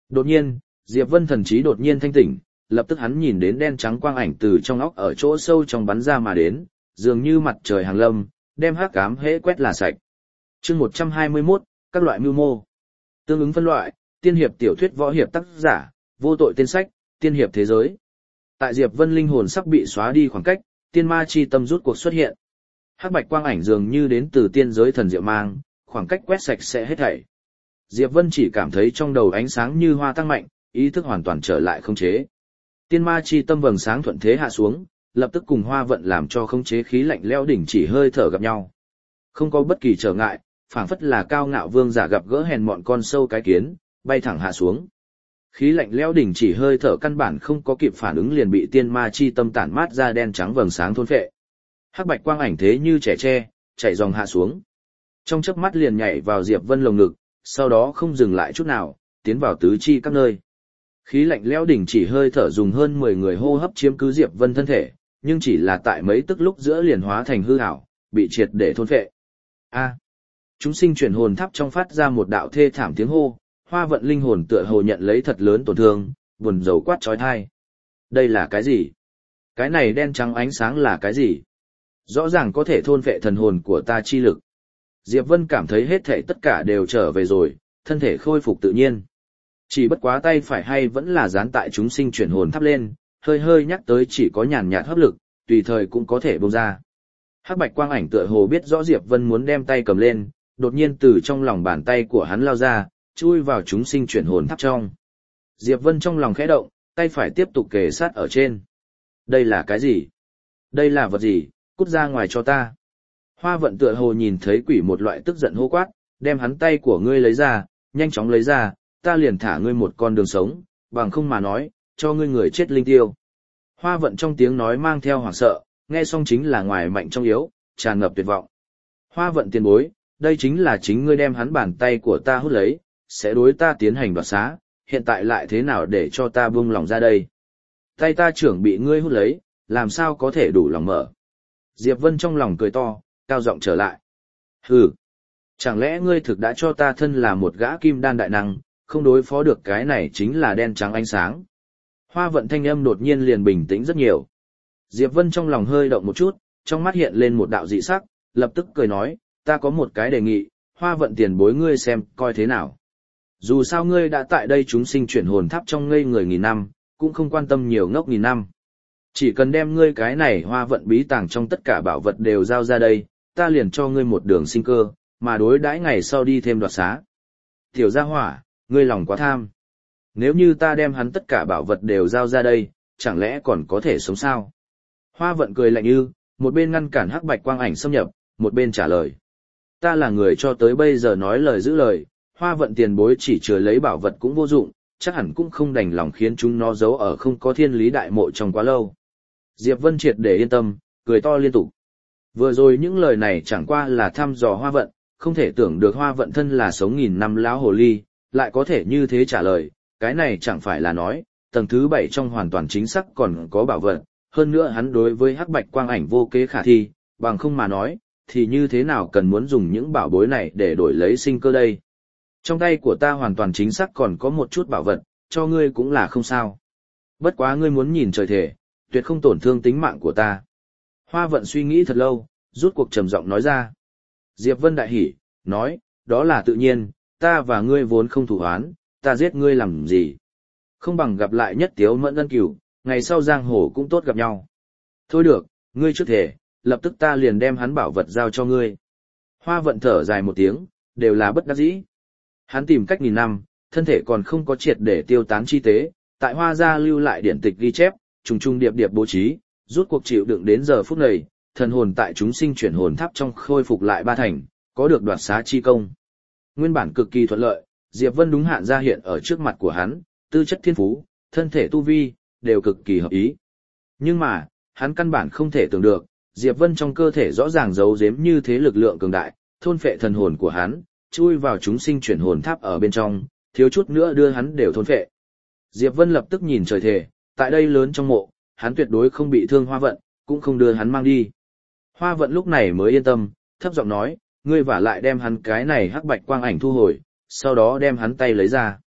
Đột nhiên, Diệp Vân thần trí đột nhiên thanh tỉnh, lập tức hắn nhìn đến đen trắng quang ảnh từ trong óc ở chỗ sâu trong bắn ra mà đến, dường như mặt trời hàng lâm, đem hắc ám hễ quét là sạch. Chương một trăm hai mươi mốt, các loại mưu mô. Tương ứng phân loại, tiên hiệp tiểu thuyết võ hiệp tác giả, vô tội tên sách, tiên hiệp thế giới. Tại Diệp Vân linh hồn sắp bị xóa đi khoảng cách, tiên ma chi tâm rút cuộc xuất hiện. Hắc bạch quang ảnh dường như đến từ tiên giới thần diệu mang, khoảng cách quét sạch sẽ hết thảy. Diệp Vân chỉ cảm thấy trong đầu ánh sáng như hoa tăng mạnh, ý thức hoàn toàn trở lại không chế. Tiên ma chi tâm vầng sáng thuận thế hạ xuống, lập tức cùng hoa vận làm cho không chế khí lạnh lẽo đỉnh chỉ hơi thở gặp nhau. Không có bất kỳ trở ngại, phảng phất là cao ngạo vương giả gặp gỡ hèn mọn con sâu cái kiến, bay thẳng hạ xuống. Khí lạnh lẽo đỉnh chỉ hơi thở căn bản không có kịp phản ứng liền bị tiên ma chi tâm tản mát ra đen trắng vầng sáng thôn phệ. Hắc bạch quang ảnh thế như trẻ tre, chạy dòng hạ xuống. Trong chớp mắt liền nhảy vào Diệp Vân lồng ngực, sau đó không dừng lại chút nào, tiến vào tứ chi các nơi. Khí lạnh lẽo đỉnh chỉ hơi thở dùng hơn mười người hô hấp chiếm cứ Diệp Vân thân thể, nhưng chỉ là tại mấy tức lúc giữa liền hóa thành hư ảo, bị triệt để thôn phệ. A. Chúng sinh chuyển hồn tháp trong phát ra một đạo thê thảm tiếng hô, hoa vận linh hồn tựa hồ nhận lấy thật lớn tổn thương, buồn rầu quát chói tai. Đây là cái gì? Cái này đen trắng ánh sáng là cái gì? Rõ ràng có thể thôn phệ thần hồn của ta chi lực. Diệp Vân cảm thấy hết thảy tất cả đều trở về rồi, thân thể khôi phục tự nhiên. Chỉ bất quá tay phải hay vẫn là dán tại chúng sinh chuyển hồn tháp lên, hơi hơi nhắc tới chỉ có nhàn nhạt hấp lực, tùy thời cũng có thể bông ra. Hắc bạch quang ảnh tựa hồ biết rõ Diệp Vân muốn đem tay cầm lên, đột nhiên từ trong lòng bàn tay của hắn lao ra, chui vào chúng sinh chuyển hồn tháp trong. Diệp Vân trong lòng khẽ động, tay phải tiếp tục kề sát ở trên. Đây là cái gì? Đây là vật gì? Cút ra ngoài cho ta. Hoa vận tựa hồ nhìn thấy quỷ một loại tức giận hô quát, đem hắn tay của ngươi lấy ra, nhanh chóng lấy ra, ta liền thả ngươi một con đường sống, bằng không mà nói, cho ngươi người chết linh tiêu. Hoa vận trong tiếng nói mang theo hoảng sợ, nghe xong chính là ngoài mạnh trong yếu, tràn ngập tuyệt vọng. Hoa vận tiền bối, đây chính là chính ngươi đem hắn bàn tay của ta hút lấy, sẽ đối ta tiến hành đoạt xá, hiện tại lại thế nào để cho ta buông lòng ra đây? Tay ta trưởng bị ngươi hút lấy, làm sao có thể đủ lòng mở? Diệp Vân trong lòng cười to, cao giọng trở lại. Hừ, chẳng lẽ ngươi thực đã cho ta thân là một gã kim đan đại năng, không đối phó được cái này chính là đen trắng ánh sáng. Hoa vận thanh âm đột nhiên liền bình tĩnh rất nhiều. Diệp Vân trong lòng hơi động một chút, trong mắt hiện lên một đạo dị sắc, lập tức cười nói, ta có một cái đề nghị, hoa vận tiền bối ngươi xem, coi thế nào. Dù sao ngươi đã tại đây chúng sinh chuyển hồn tháp trong ngây người nghìn năm, cũng không quan tâm nhiều ngốc nghìn năm. Chỉ cần đem ngươi cái này hoa vận bí tàng trong tất cả bảo vật đều giao ra đây, ta liền cho ngươi một đường sinh cơ, mà đối đãi ngày sau đi thêm đoạt xá. Tiểu gia hỏa, ngươi lòng quá tham. Nếu như ta đem hắn tất cả bảo vật đều giao ra đây, chẳng lẽ còn có thể sống sao? Hoa vận cười lạnh như, một bên ngăn cản hắc bạch quang ảnh xâm nhập, một bên trả lời. Ta là người cho tới bây giờ nói lời giữ lời, hoa vận tiền bối chỉ chừa lấy bảo vật cũng vô dụng, chắc hẳn cũng không đành lòng khiến chúng nó giấu ở không có thiên lý đại mộ trong quá lâu. Diệp Vân triệt để yên tâm, cười to liên tục. Vừa rồi những lời này chẳng qua là thăm dò hoa vận, không thể tưởng được hoa vận thân là sống nghìn năm lão hồ ly, lại có thể như thế trả lời, cái này chẳng phải là nói, tầng thứ bảy trong hoàn toàn chính xác còn có bảo vật, hơn nữa hắn đối với hắc bạch quang ảnh vô kế khả thi, bằng không mà nói, thì như thế nào cần muốn dùng những bảo bối này để đổi lấy sinh cơ đây. Trong tay của ta hoàn toàn chính xác còn có một chút bảo vật, cho ngươi cũng là không sao. Bất quá ngươi muốn nhìn trời thể, tuyệt không tổn thương tính mạng của ta. Hoa vận suy nghĩ thật lâu, rút cuộc trầm giọng nói ra. Diệp Vân đại hỉ, nói, đó là tự nhiên, ta và ngươi vốn không thủ oán, ta giết ngươi làm gì. Không bằng gặp lại nhất tiếu mẫn ân cửu, ngày sau giang hồ cũng tốt gặp nhau. Thôi được, ngươi trước thể, lập tức ta liền đem hắn bảo vật giao cho ngươi. Hoa vận thở dài một tiếng, đều là bất đắc dĩ. Hắn tìm cách nghìn năm, thân thể còn không có triệt để tiêu tán chi tế, tại hoa gia lưu lại điển tịch ghi chép, trùng trùng điệp điệp bố trí, rút cuộc chịu đựng đến giờ phút này, thần hồn tại chúng sinh chuyển hồn tháp trong khôi phục lại ba thành, có được đoạt xá chi công. Nguyên bản cực kỳ thuận lợi, Diệp Vân đúng hạn ra hiện ở trước mặt của hắn, tư chất thiên phú, thân thể tu vi, đều cực kỳ hợp ý. Nhưng mà, hắn căn bản không thể tưởng được, Diệp Vân trong cơ thể rõ ràng giấu giếm như thế lực lượng cường đại, thôn phệ thần hồn của hắn, chui vào chúng sinh chuyển hồn tháp ở bên trong, thiếu chút nữa đưa hắn đều thôn phệ. Diệp Vân lập tức nhìn trời thể, tại đây lớn trong mộ, hắn tuyệt đối không bị thương hoa vận, cũng không đưa hắn mang đi. Hoa vận lúc này mới yên tâm, thấp giọng nói, ngươi vả lại đem hắn cái này hắc bạch quang ảnh thu hồi, sau đó đem hắn tay lấy ra.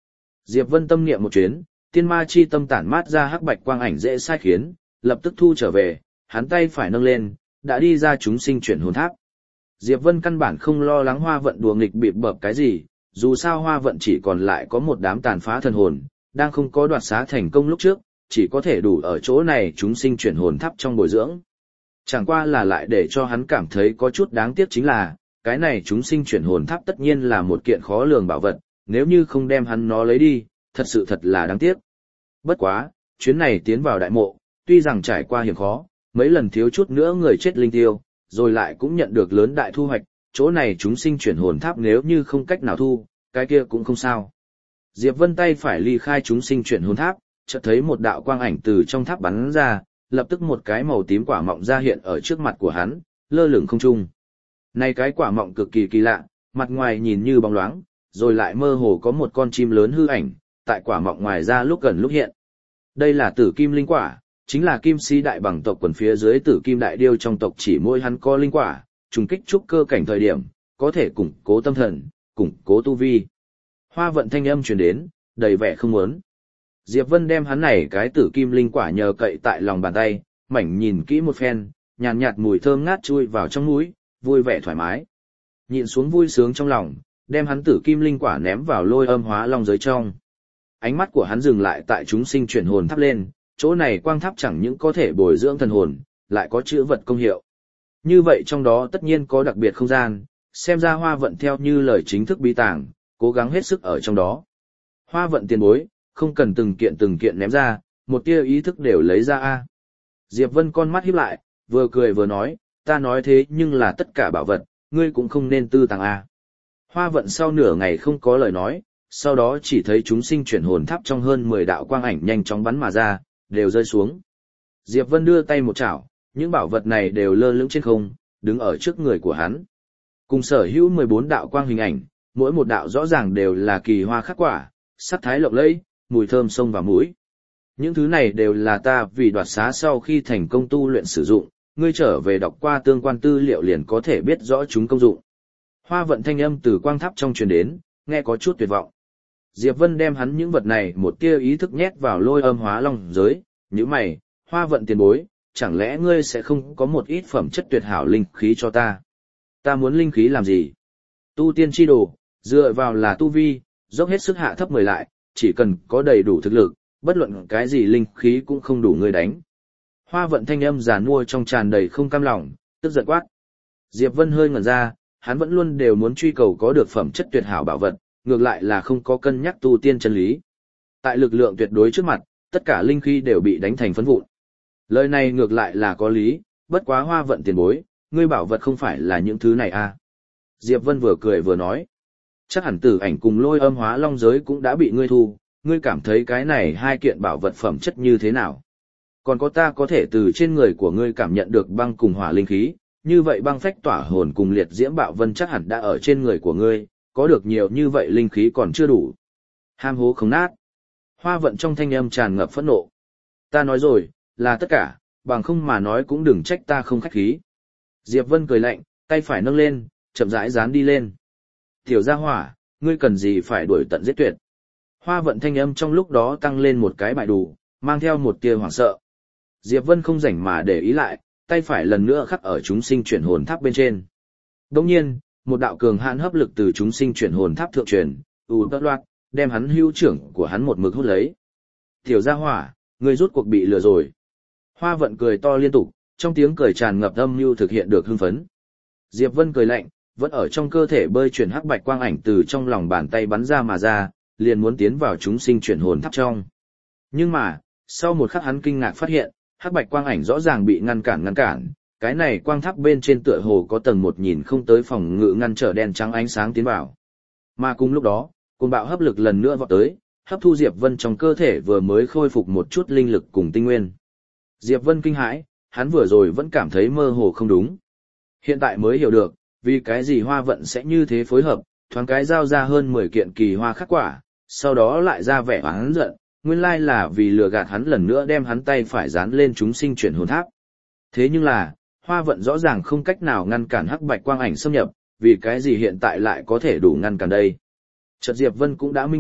Diệp Vân tâm niệm một chuyến, tiên ma chi tâm tản mát ra hắc bạch quang ảnh dễ sai khiến, lập tức thu trở về, hắn tay phải nâng lên, đã đi ra chúng sinh chuyển hồn tháp. Diệp Vân căn bản không lo lắng Hoa Vận đùa nghịch bịp bợp cái gì, dù sao Hoa Vận chỉ còn lại có một đám tàn phá thần hồn, đang không có đoạt xá thành công lúc trước, chỉ có thể đủ ở chỗ này chúng sinh chuyển hồn tháp trong bồi dưỡng. Chẳng qua là lại để cho hắn cảm thấy có chút đáng tiếc chính là, cái này chúng sinh chuyển hồn tháp tất nhiên là một kiện khó lường bảo vật, nếu như không đem hắn nó lấy đi, thật sự thật là đáng tiếc. Bất quá, chuyến này tiến vào đại mộ, tuy rằng trải qua hiểm khó, mấy lần thiếu chút nữa người chết linh tiêu, rồi lại cũng nhận được lớn đại thu hoạch, chỗ này chúng sinh chuyển hồn tháp nếu như không cách nào thu, cái kia cũng không sao. Diệp Vân tay phải ly khai chúng sinh chuyển hồn tháp, chợt thấy một đạo quang ảnh từ trong tháp bắn ra, lập tức một cái màu tím quả mọng ra hiện ở trước mặt của hắn, lơ lửng không trung. Này cái quả mọng cực kỳ kỳ lạ, mặt ngoài nhìn như bóng loáng, rồi lại mơ hồ có một con chim lớn hư ảnh, tại quả mọng ngoài ra lúc gần lúc hiện. Đây là tử kim linh quả, chính là kim si đại bằng tộc quần phía dưới tử kim đại điêu trong tộc chỉ mỗi hắn có linh quả, trùng kích trúc cơ cảnh thời điểm, có thể củng cố tâm thần, củng cố tu vi. Hoa Vận thanh âm truyền đến, đầy vẻ không muốn. Diệp Vân đem hắn này cái tử kim linh quả nhờ cậy tại lòng bàn tay, mảnh nhìn kỹ một phen, nhàn nhạt, nhạt mùi thơm ngát chui vào trong mũi, vui vẻ thoải mái. Nhịn xuống vui sướng trong lòng, đem hắn tử kim linh quả ném vào lôi âm hóa long giới trong. Ánh mắt của hắn dừng lại tại chúng sinh chuyển hồn tháp lên, chỗ này quang tháp chẳng những có thể bồi dưỡng thần hồn, lại có chữa vật công hiệu. Như vậy trong đó tất nhiên có đặc biệt không gian, xem ra Hoa Vận theo như lời chính thức bí tàng, cố gắng hết sức ở trong đó. Hoa Vận tiền bối, không cần từng kiện từng kiện ném ra, một tia ý thức đều lấy ra a. Diệp Vân con mắt híp lại, vừa cười vừa nói, ta nói thế nhưng là tất cả bảo vật, ngươi cũng không nên tư tàng a. Hoa Vận sau nửa ngày không có lời nói, sau đó chỉ thấy chúng sinh chuyển hồn tháp trong hơn mười đạo quang ảnh nhanh chóng bắn mà ra, đều rơi xuống. Diệp Vân đưa tay một chảo, những bảo vật này đều lơ lửng trên không, đứng ở trước người của hắn. Cùng sở hữu mười bốn đạo quang hình ảnh, mỗi một đạo rõ ràng đều là kỳ hoa khắc quả, sắc thái lộng lẫy, mùi thơm xông vào mũi. Những thứ này đều là ta vì đoạt xá sau khi thành công tu luyện sử dụng, ngươi trở về đọc qua tương quan tư liệu liền có thể biết rõ chúng công dụng. Hoa Vận thanh âm từ quang tháp trong truyền đến, nghe có chút tuyệt vọng. Diệp Vân đem hắn những vật này một tia ý thức nhét vào lôi âm hóa long giới, nhíu mày, Hoa Vận tiền bối, chẳng lẽ ngươi sẽ không có một ít phẩm chất tuyệt hảo linh khí cho ta? Ta muốn linh khí làm gì? Tu tiên chi đồ, dựa vào là tu vi, dốc hết sức hạ thấp mười lại, chỉ cần có đầy đủ thực lực, bất luận cái gì linh khí cũng không đủ ngươi đánh. Hoa Vận thanh âm giàn mua trong tràn đầy không cam lòng, tức giận quát. Diệp Vân hơi ngẩn ra, hắn vẫn luôn đều muốn truy cầu có được phẩm chất tuyệt hảo bảo vật, ngược lại là không có cân nhắc tu tiên chân lý. Tại lực lượng tuyệt đối trước mặt, tất cả linh khí đều bị đánh thành phấn vụn. Lời này ngược lại là có lý, bất quá Hoa Vận tiền bối, ngươi bảo vật không phải là những thứ này à. Diệp Vân vừa cười vừa nói. Chắc hẳn tử ảnh cùng lôi âm hóa long giới cũng đã bị ngươi thu, ngươi cảm thấy cái này hai kiện bảo vật phẩm chất như thế nào? Còn có ta có thể từ trên người của ngươi cảm nhận được băng cùng hỏa linh khí, như vậy băng phách tỏa hồn cùng liệt diễm bạo vân chắc hẳn đã ở trên người của ngươi, có được nhiều như vậy linh khí còn chưa đủ. Ham hố không nát. Hoa Vận trong thanh âm tràn ngập phẫn nộ. Ta nói rồi, là tất cả, bằng không mà nói cũng đừng trách ta không khách khí. Diệp Vân cười lạnh, tay phải nâng lên, chậm rãi dán đi lên. Tiểu gia hỏa, ngươi cần gì phải đuổi tận giết tuyệt. Hoa Vận thanh âm trong lúc đó tăng lên một cái bài đủ, mang theo một tia hoảng sợ. Diệp Vân không rảnh mà để ý lại, tay phải lần nữa khắc ở chúng sinh chuyển hồn tháp bên trên. Đồng nhiên, một đạo cường hãn hấp lực từ chúng sinh chuyển hồn tháp thượng truyền, ù tất loạt, đem hắn hữu trưởng của hắn một mực hút lấy. Tiểu gia hỏa, ngươi rút cuộc bị lừa rồi. Hoa Vận cười to liên tục, trong tiếng cười tràn ngập âm mưu thực hiện được hưng phấn. Diệp Vân cười lạnh, vẫn ở trong cơ thể bơi chuyển hắc bạch quang ảnh từ trong lòng bàn tay bắn ra mà ra, liền muốn tiến vào chúng sinh chuyển hồn tháp trong. Nhưng mà, sau một khắc hắn kinh ngạc phát hiện, hắc bạch quang ảnh rõ ràng bị ngăn cản ngăn cản, cái này quang tháp bên trên tựa hồ có tầng một nhìn không tới phòng ngự ngăn trở đen trắng ánh sáng tiến vào. Mà cùng lúc đó, cơn bạo hấp lực lần nữa vọt tới, hấp thu Diệp Vân trong cơ thể vừa mới khôi phục một chút linh lực cùng tinh nguyên. Diệp Vân kinh hãi, hắn vừa rồi vẫn cảm thấy mơ hồ không đúng. Hiện tại mới hiểu được, vì cái gì Hoa Vận sẽ như thế phối hợp, thoáng cái giao ra hơn mười kiện kỳ hoa khắc quả, sau đó lại ra vẻ oán giận, nguyên lai là vì lừa gạt hắn lần nữa đem hắn tay phải dán lên chúng sinh chuyển hồn tháp. Thế nhưng là, Hoa Vận rõ ràng không cách nào ngăn cản hắc bạch quang ảnh xâm nhập, vì cái gì hiện tại lại có thể đủ ngăn cản đây. Chợt Diệp Vân cũng đã minh bạch,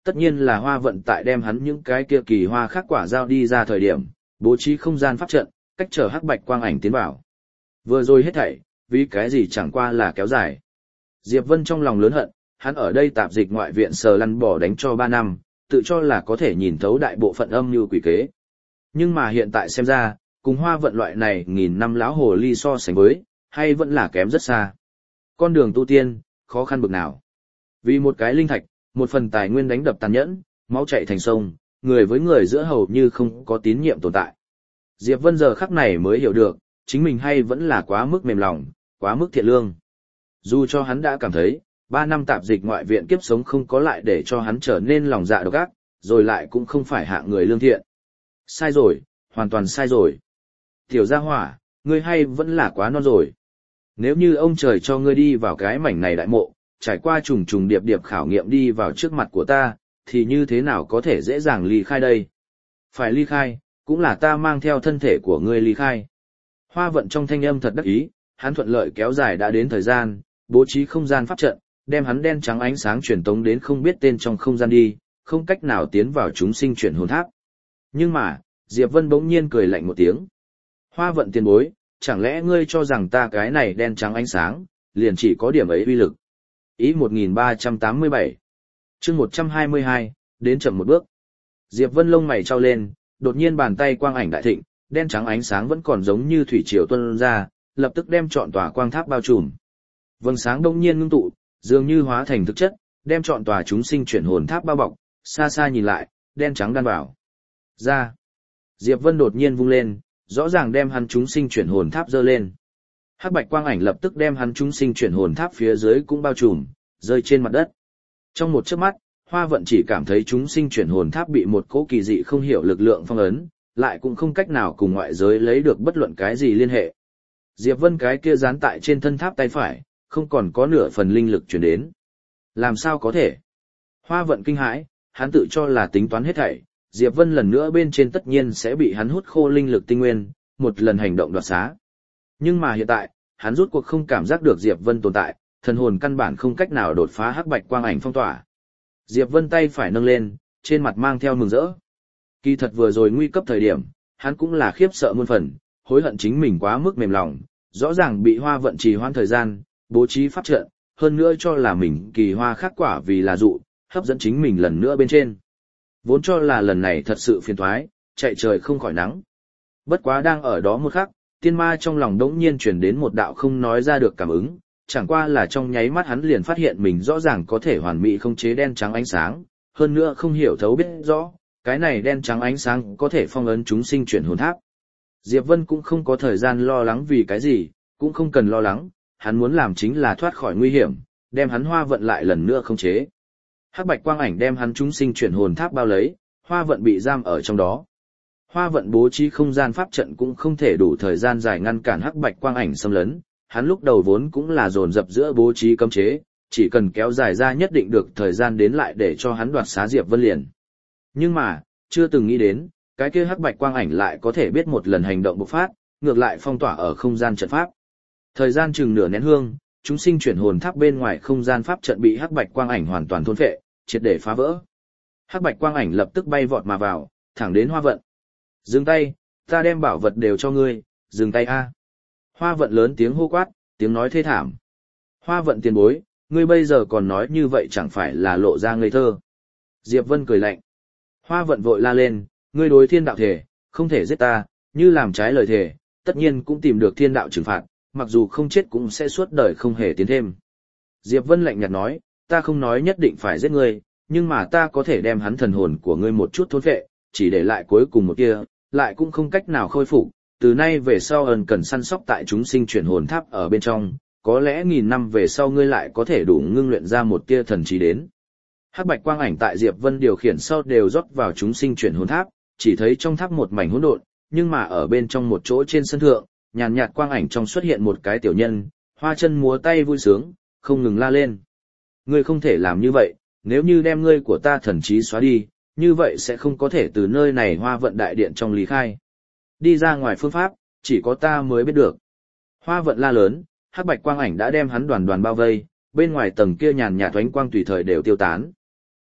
tất nhiên là Hoa vận tại đem hắn những cái kia kỳ hoa khác quả giao đi ra thời điểm, bố trí không gian pháp trận, cách trở hắc bạch quang ảnh tiến vào. Vừa rồi hết thảy, vì cái gì chẳng qua là kéo dài. Diệp Vân trong lòng lớn hận, hắn ở đây tạp dịch ngoại viện sờ lăn bỏ đánh cho ba năm, tự cho là có thể nhìn thấu đại bộ phận âm như quỷ kế. Nhưng mà hiện tại xem ra, cùng Hoa vận loại này nghìn năm lão hồ ly so sánh với, hay vẫn là kém rất xa. Con đường tu tiên, khó khăn bực nào. Vì một cái linh thạch, một phần tài nguyên đánh đập tàn nhẫn, máu chảy thành sông, người với người giữa hầu như không có tín nhiệm tồn tại. Diệp Vân giờ khắc này mới hiểu được, chính mình hay vẫn là quá mức mềm lòng, quá mức thiện lương. Dù cho hắn đã cảm thấy, ba năm tạp dịch ngoại viện kiếp sống không có lại để cho hắn trở nên lòng dạ độc ác, rồi lại cũng không phải hạng người lương thiện. Sai rồi, hoàn toàn sai rồi. Tiểu gia hỏa, ngươi hay vẫn là quá non rồi. Nếu như ông trời cho ngươi đi vào cái mảnh này đại mộ, trải qua trùng trùng điệp điệp khảo nghiệm đi vào trước mặt của ta, thì như thế nào có thể dễ dàng ly khai đây? Phải ly khai, cũng là ta mang theo thân thể của ngươi ly khai. Hoa vận trong thanh âm thật đắc ý, hắn thuận lợi kéo dài đã đến thời gian, bố trí không gian pháp trận, đem hắn đen trắng ánh sáng truyền tống đến không biết tên trong không gian đi, không cách nào tiến vào chúng sinh chuyển hồn tháp. Nhưng mà, Diệp Vân bỗng nhiên cười lạnh một tiếng. Hoa vận tiền bối, chẳng lẽ ngươi cho rằng ta cái này đen trắng ánh sáng, liền chỉ có điểm ấy uy lực. Ý một nghìn ba trăm tám mươi bảy chương một trăm hai mươi hai, đến chậm một bước. Diệp Vân lông mày trao lên, đột nhiên bàn tay quang ảnh đại thịnh, đen trắng ánh sáng vẫn còn giống như thủy triều tuôn ra, lập tức đem trọn tòa quang tháp bao trùm. Vầng sáng đông nhiên ngưng tụ, dường như hóa thành thực chất, đem trọn tòa chúng sinh chuyển hồn tháp bao bọc, xa xa nhìn lại, đen trắng đan vào. Ra. Diệp Vân đột nhiên vung lên, rõ ràng đem hắn chúng sinh chuyển hồn tháp dơ lên. Hắc bạch quang ảnh lập tức đem hắn chúng sinh chuyển hồn tháp phía dưới cũng bao trùm, rơi trên mặt đất. Trong một chớp mắt, Hoa vận chỉ cảm thấy chúng sinh chuyển hồn tháp bị một cỗ kỳ dị không hiểu lực lượng phong ấn, lại cũng không cách nào cùng ngoại giới lấy được bất luận cái gì liên hệ. Diệp Vân cái kia dán tại trên thân tháp tay phải, không còn có nửa phần linh lực truyền đến. Làm sao có thể? Hoa vận kinh hãi, hắn tự cho là tính toán hết thảy, Diệp Vân lần nữa bên trên tất nhiên sẽ bị hắn hút khô linh lực tinh nguyên, một lần hành động đoạt xá. Nhưng mà hiện tại, hắn rút cuộc không cảm giác được Diệp Vân tồn tại, thần hồn căn bản không cách nào đột phá hắc bạch quang ảnh phong tỏa. Diệp Vân tay phải nâng lên, trên mặt mang theo mừng rỡ. Kỳ thật vừa rồi nguy cấp thời điểm, hắn cũng là khiếp sợ muôn phần, hối hận chính mình quá mức mềm lòng, rõ ràng bị Hoa vận trì hoãn thời gian, bố trí pháp trận, hơn nữa cho là mình kỳ hoa khác quả vì là dụ, hấp dẫn chính mình lần nữa bên trên. Vốn cho là lần này thật sự phiền toái, chạy trời không khỏi nắng. Bất quá đang ở đó một khắc, tiên ma trong lòng đống nhiên chuyển đến một đạo không nói ra được cảm ứng, chẳng qua là trong nháy mắt hắn liền phát hiện mình rõ ràng có thể hoàn mỹ không chế đen trắng ánh sáng, hơn nữa không hiểu thấu biết rõ, cái này đen trắng ánh sáng có thể phong ấn chúng sinh chuyển hồn tháp. Diệp Vân cũng không có thời gian lo lắng vì cái gì, cũng không cần lo lắng, hắn muốn làm chính là thoát khỏi nguy hiểm, đem hắn Hoa vận lại lần nữa không chế. Hắc bạch quang ảnh đem hắn chúng sinh chuyển hồn tháp bao lấy, Hoa vận bị giam ở trong đó. Hoa vận bố trí không gian pháp trận cũng không thể đủ thời gian dài ngăn cản hắc bạch quang ảnh xâm lấn, hắn lúc đầu vốn cũng là dồn dập giữa bố trí cấm chế, chỉ cần kéo dài ra nhất định được thời gian đến lại để cho hắn đoạt xá Diệp Vân liền. Nhưng mà, chưa từng nghĩ đến, cái kia hắc bạch quang ảnh lại có thể biết một lần hành động bộc phát, ngược lại phong tỏa ở không gian trận pháp. Thời gian chừng nửa nén hương, chúng sinh chuyển hồn tháp bên ngoài không gian pháp trận bị hắc bạch quang ảnh hoàn toàn thôn phệ, triệt để phá vỡ. Hắc bạch quang ảnh lập tức bay vọt mà vào, thẳng đến Hoa vận. Dừng tay, ta đem bảo vật đều cho ngươi, dừng tay a. Hoa vận lớn tiếng hô quát, tiếng nói thê thảm. Hoa vận tiền bối, ngươi bây giờ còn nói như vậy chẳng phải là lộ ra ngây thơ. Diệp Vân cười lạnh. Hoa vận vội la lên, ngươi đối thiên đạo thể, không thể giết ta, như làm trái lời thể, tất nhiên cũng tìm được thiên đạo trừng phạt, mặc dù không chết cũng sẽ suốt đời không hề tiến thêm. Diệp Vân lạnh nhạt nói, ta không nói nhất định phải giết ngươi, nhưng mà ta có thể đem hắn thần hồn của ngươi một chút thôn phệ, chỉ để lại cuối cùng một kia, lại cũng không cách nào khôi phục. Từ nay về sau ẩn cần săn sóc tại chúng sinh chuyển hồn tháp ở bên trong, có lẽ nghìn năm về sau ngươi lại có thể đủ ngưng luyện ra một tia thần trí đến. Hắc bạch quang ảnh tại Diệp Vân điều khiển sau đều rót vào chúng sinh chuyển hồn tháp, chỉ thấy trong tháp một mảnh hỗn độn, nhưng mà ở bên trong một chỗ trên sân thượng, nhàn nhạt quang ảnh trong xuất hiện một cái tiểu nhân, hoa chân múa tay vui sướng, không ngừng la lên. Ngươi không thể làm như vậy, nếu như đem ngươi của ta thần trí xóa đi, như vậy sẽ không có thể từ nơi này Hoa vận đại điện trong lý khai. Đi ra ngoài phương pháp, chỉ có ta mới biết được. Hoa vận la lớn, hắc bạch quang ảnh đã đem hắn đoàn đoàn bao vây, bên ngoài tầng kia nhàn nhạt thoánh quang tùy thời đều tiêu tán.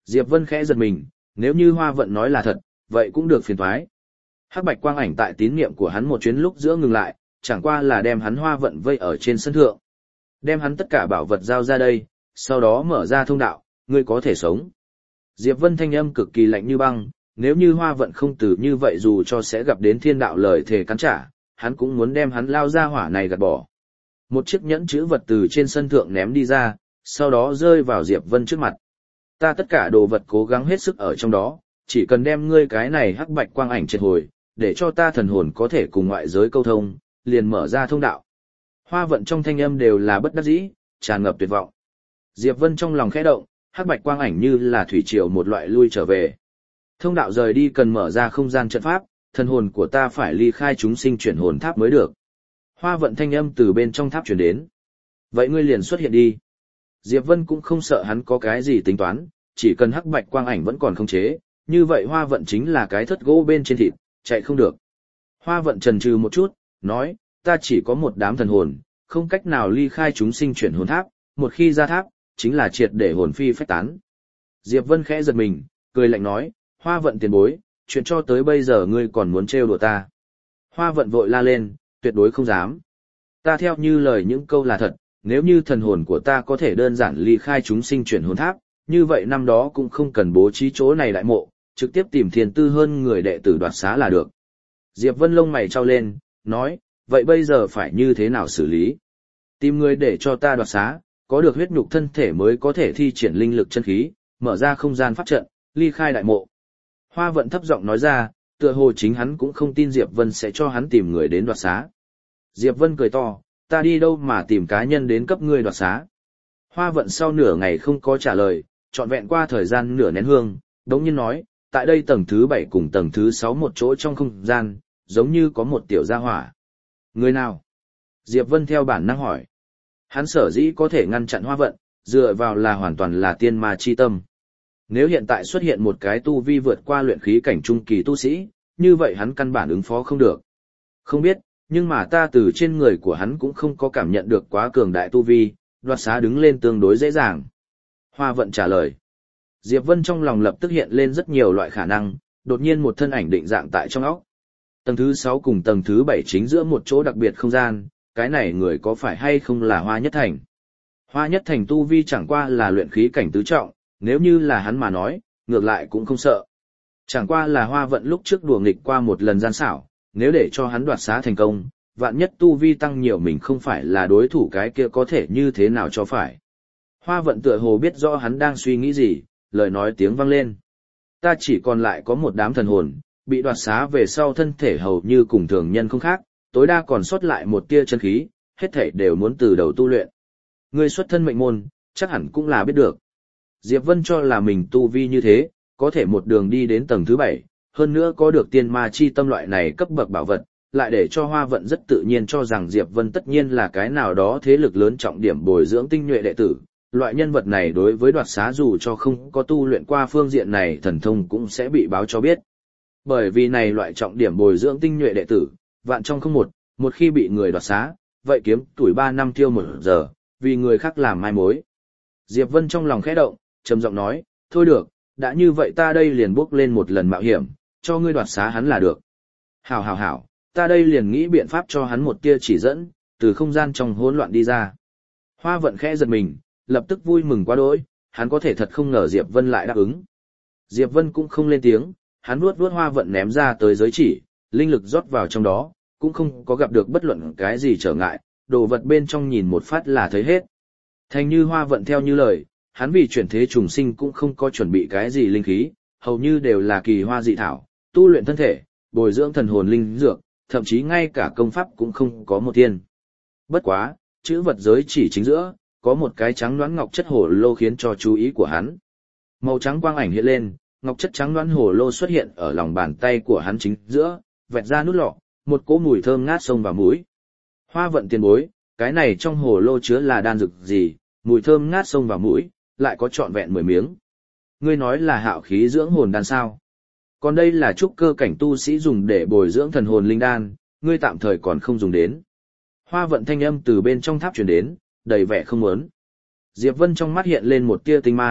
Diệp Vân khẽ giật mình, nếu như Hoa Vận nói là thật, vậy cũng được phiền toái. Hắc bạch quang ảnh tại tín niệm của hắn một chuyến lúc giữa ngừng lại, chẳng qua là đem hắn Hoa Vận vây ở trên sân thượng. Đem hắn tất cả bảo vật giao ra đây, sau đó mở ra thông đạo, ngươi có thể sống. Diệp Vân thanh âm cực kỳ lạnh như băng, nếu như Hoa Vận không từ như vậy dù cho sẽ gặp đến thiên đạo lời thề cắn trả, hắn cũng muốn đem hắn lao ra hỏa này gạt bỏ. Một chiếc nhẫn chữ vật từ trên sân thượng ném đi ra, sau đó rơi vào Diệp Vân trước mặt. Ta tất cả đồ vật cố gắng hết sức ở trong đó, chỉ cần đem ngươi cái này hắc bạch quang ảnh triệt hồi, để cho ta thần hồn có thể cùng ngoại giới câu thông, liền mở ra thông đạo. Hoa Vận trong thanh âm đều là bất đắc dĩ, tràn ngập tuyệt vọng. Diệp Vân trong lòng khẽ động, hắc bạch quang ảnh như là thủy triều một loại lui trở về. Thông đạo rời đi cần mở ra không gian trận pháp, thần hồn của ta phải ly khai chúng sinh chuyển hồn tháp mới được. Hoa Vận thanh âm từ bên trong tháp truyền đến. Vậy ngươi liền xuất hiện đi. Diệp Vân cũng không sợ hắn có cái gì tính toán, chỉ cần hắc bạch quang ảnh vẫn còn không chế, như vậy Hoa Vận chính là cái thất gỗ bên trên thịt, chạy không được. Hoa Vận chần chừ một chút, nói, ta chỉ có một đám thần hồn, không cách nào ly khai chúng sinh chuyển hồn tháp, một khi ra tháp, chính là triệt để hồn phi phách tán. Diệp Vân khẽ giật mình, cười lạnh nói, Hoa Vận tiền bối, chuyện cho tới bây giờ ngươi còn muốn trêu đùa ta. Hoa Vận vội la lên, tuyệt đối không dám. Ta theo như lời những câu là thật, nếu như thần hồn của ta có thể đơn giản ly khai chúng sinh chuyển hồn tháp, như vậy năm đó cũng không cần bố trí chỗ này đại mộ, trực tiếp tìm thiên tư hơn người đệ tử đoạt xá là được. Diệp Vân lông mày trao lên, nói, vậy bây giờ phải như thế nào xử lý? Tìm người để cho ta đoạt xá, có được huyết nhục thân thể mới có thể thi triển linh lực chân khí, mở ra không gian pháp trận, ly khai đại mộ. Hoa Vận thấp giọng nói ra, tựa hồ chính hắn cũng không tin Diệp Vân sẽ cho hắn tìm người đến đoạt xá. Diệp Vân cười to, ta đi đâu mà tìm cá nhân đến cấp ngươi đoạt xá. Hoa Vận sau nửa ngày không có trả lời, trọn vẹn qua thời gian nửa nén hương, đống nhiên nói, tại đây tầng thứ bảy cùng tầng thứ sáu một chỗ trong không gian, giống như có một tiểu gia hỏa. Người nào? Diệp Vân theo bản năng hỏi. Hắn sở dĩ có thể ngăn chặn Hoa Vận, dựa vào là hoàn toàn là tiên ma chi tâm. Nếu hiện tại xuất hiện một cái tu vi vượt qua luyện khí cảnh trung kỳ tu sĩ, như vậy hắn căn bản ứng phó không được. Không biết, nhưng mà ta từ trên người của hắn cũng không có cảm nhận được quá cường đại tu vi, đoạt xá đứng lên tương đối dễ dàng. Hoa Vận trả lời. Diệp Vân trong lòng lập tức hiện lên rất nhiều loại khả năng, đột nhiên một thân ảnh định dạng tại trong óc. Tầng thứ sáu cùng tầng thứ bảy chính giữa một chỗ đặc biệt không gian, cái này người có phải hay không là Hoa Nhất Thành? Hoa Nhất Thành tu vi chẳng qua là luyện khí cảnh tứ trọng, nếu như là hắn mà nói, ngược lại cũng không sợ. Chẳng qua là Hoa Vận lúc trước đùa nghịch qua một lần gian xảo, nếu để cho hắn đoạt xá thành công, vạn nhất tu vi tăng nhiều mình không phải là đối thủ cái kia có thể như thế nào cho phải. Hoa Vận tựa hồ biết rõ hắn đang suy nghĩ gì, lời nói tiếng vang lên. Ta chỉ còn lại có một đám thần hồn, bị đoạt xá về sau thân thể hầu như cùng thường nhân không khác, tối đa còn sót lại một tia chân khí, hết thảy đều muốn từ đầu tu luyện. Ngươi xuất thân mệnh môn, chắc hẳn cũng là biết được. Diệp Vân cho là mình tu vi như thế, có thể một đường đi đến tầng thứ bảy, hơn nữa có được tiên ma chi tâm loại này cấp bậc bảo vật, lại để cho Hoa Vận rất tự nhiên cho rằng Diệp Vân tất nhiên là cái nào đó thế lực lớn trọng điểm bồi dưỡng tinh nhuệ đệ tử. Loại nhân vật này đối với đoạt xá dù cho không có tu luyện qua phương diện này thần thông cũng sẽ bị báo cho biết. Bởi vì này loại trọng điểm bồi dưỡng tinh nhuệ đệ tử, vạn trong không một, một khi bị người đoạt xá, vậy kiếm tuổi ba năm tiêu một giờ, vì người khác làm mai mối. Diệp Vân trong lòng khẽ động, trầm giọng nói, thôi được, đã như vậy ta đây liền bước lên một lần mạo hiểm, cho ngươi đoạt xá hắn là được. Hảo hảo hảo, ta đây liền nghĩ biện pháp cho hắn một tia chỉ dẫn, từ không gian trong hỗn loạn đi ra. Hoa Vận khẽ giật mình, lập tức vui mừng quá đỗi, hắn có thể thật không ngờ Diệp Vân lại đáp ứng. Diệp Vân cũng không lên tiếng, hắn vuốt vuốt Hoa Vận ném ra tới giới chỉ, linh lực rót vào trong đó, cũng không có gặp được bất luận cái gì trở ngại, đồ vật bên trong nhìn một phát là thấy hết. Thành như Hoa Vận theo như lời, hắn vì chuyển thế trùng sinh cũng không có chuẩn bị cái gì linh khí, hầu như đều là kỳ hoa dị thảo, tu luyện thân thể, bồi dưỡng thần hồn linh dược, thậm chí ngay cả công pháp cũng không có một tiên. Bất quá, chữ vật giới chỉ chính giữa, có một cái trắng đoán ngọc chất hồ lô khiến cho chú ý của hắn. Màu trắng quang ảnh hiện lên, ngọc chất trắng đoán hồ lô xuất hiện ở lòng bàn tay của hắn chính giữa, vẹt ra nút lọ, một cỗ mùi thơm ngát xông vào mũi. Hoa Vận tiền bối, cái này trong hồ lô chứa là đan dược gì, mùi thơm ngát xông vào mũi, lại có trọn vẹn mười miếng. Ngươi nói là hạo khí dưỡng hồn đan sao? Còn đây là trúc cơ cảnh tu sĩ dùng để bồi dưỡng thần hồn linh đan, ngươi tạm thời còn không dùng đến. Hoa Vận thanh âm từ bên trong tháp truyền đến, đầy vẻ không muốn. Diệp Vân trong mắt hiện lên một tia tinh mang,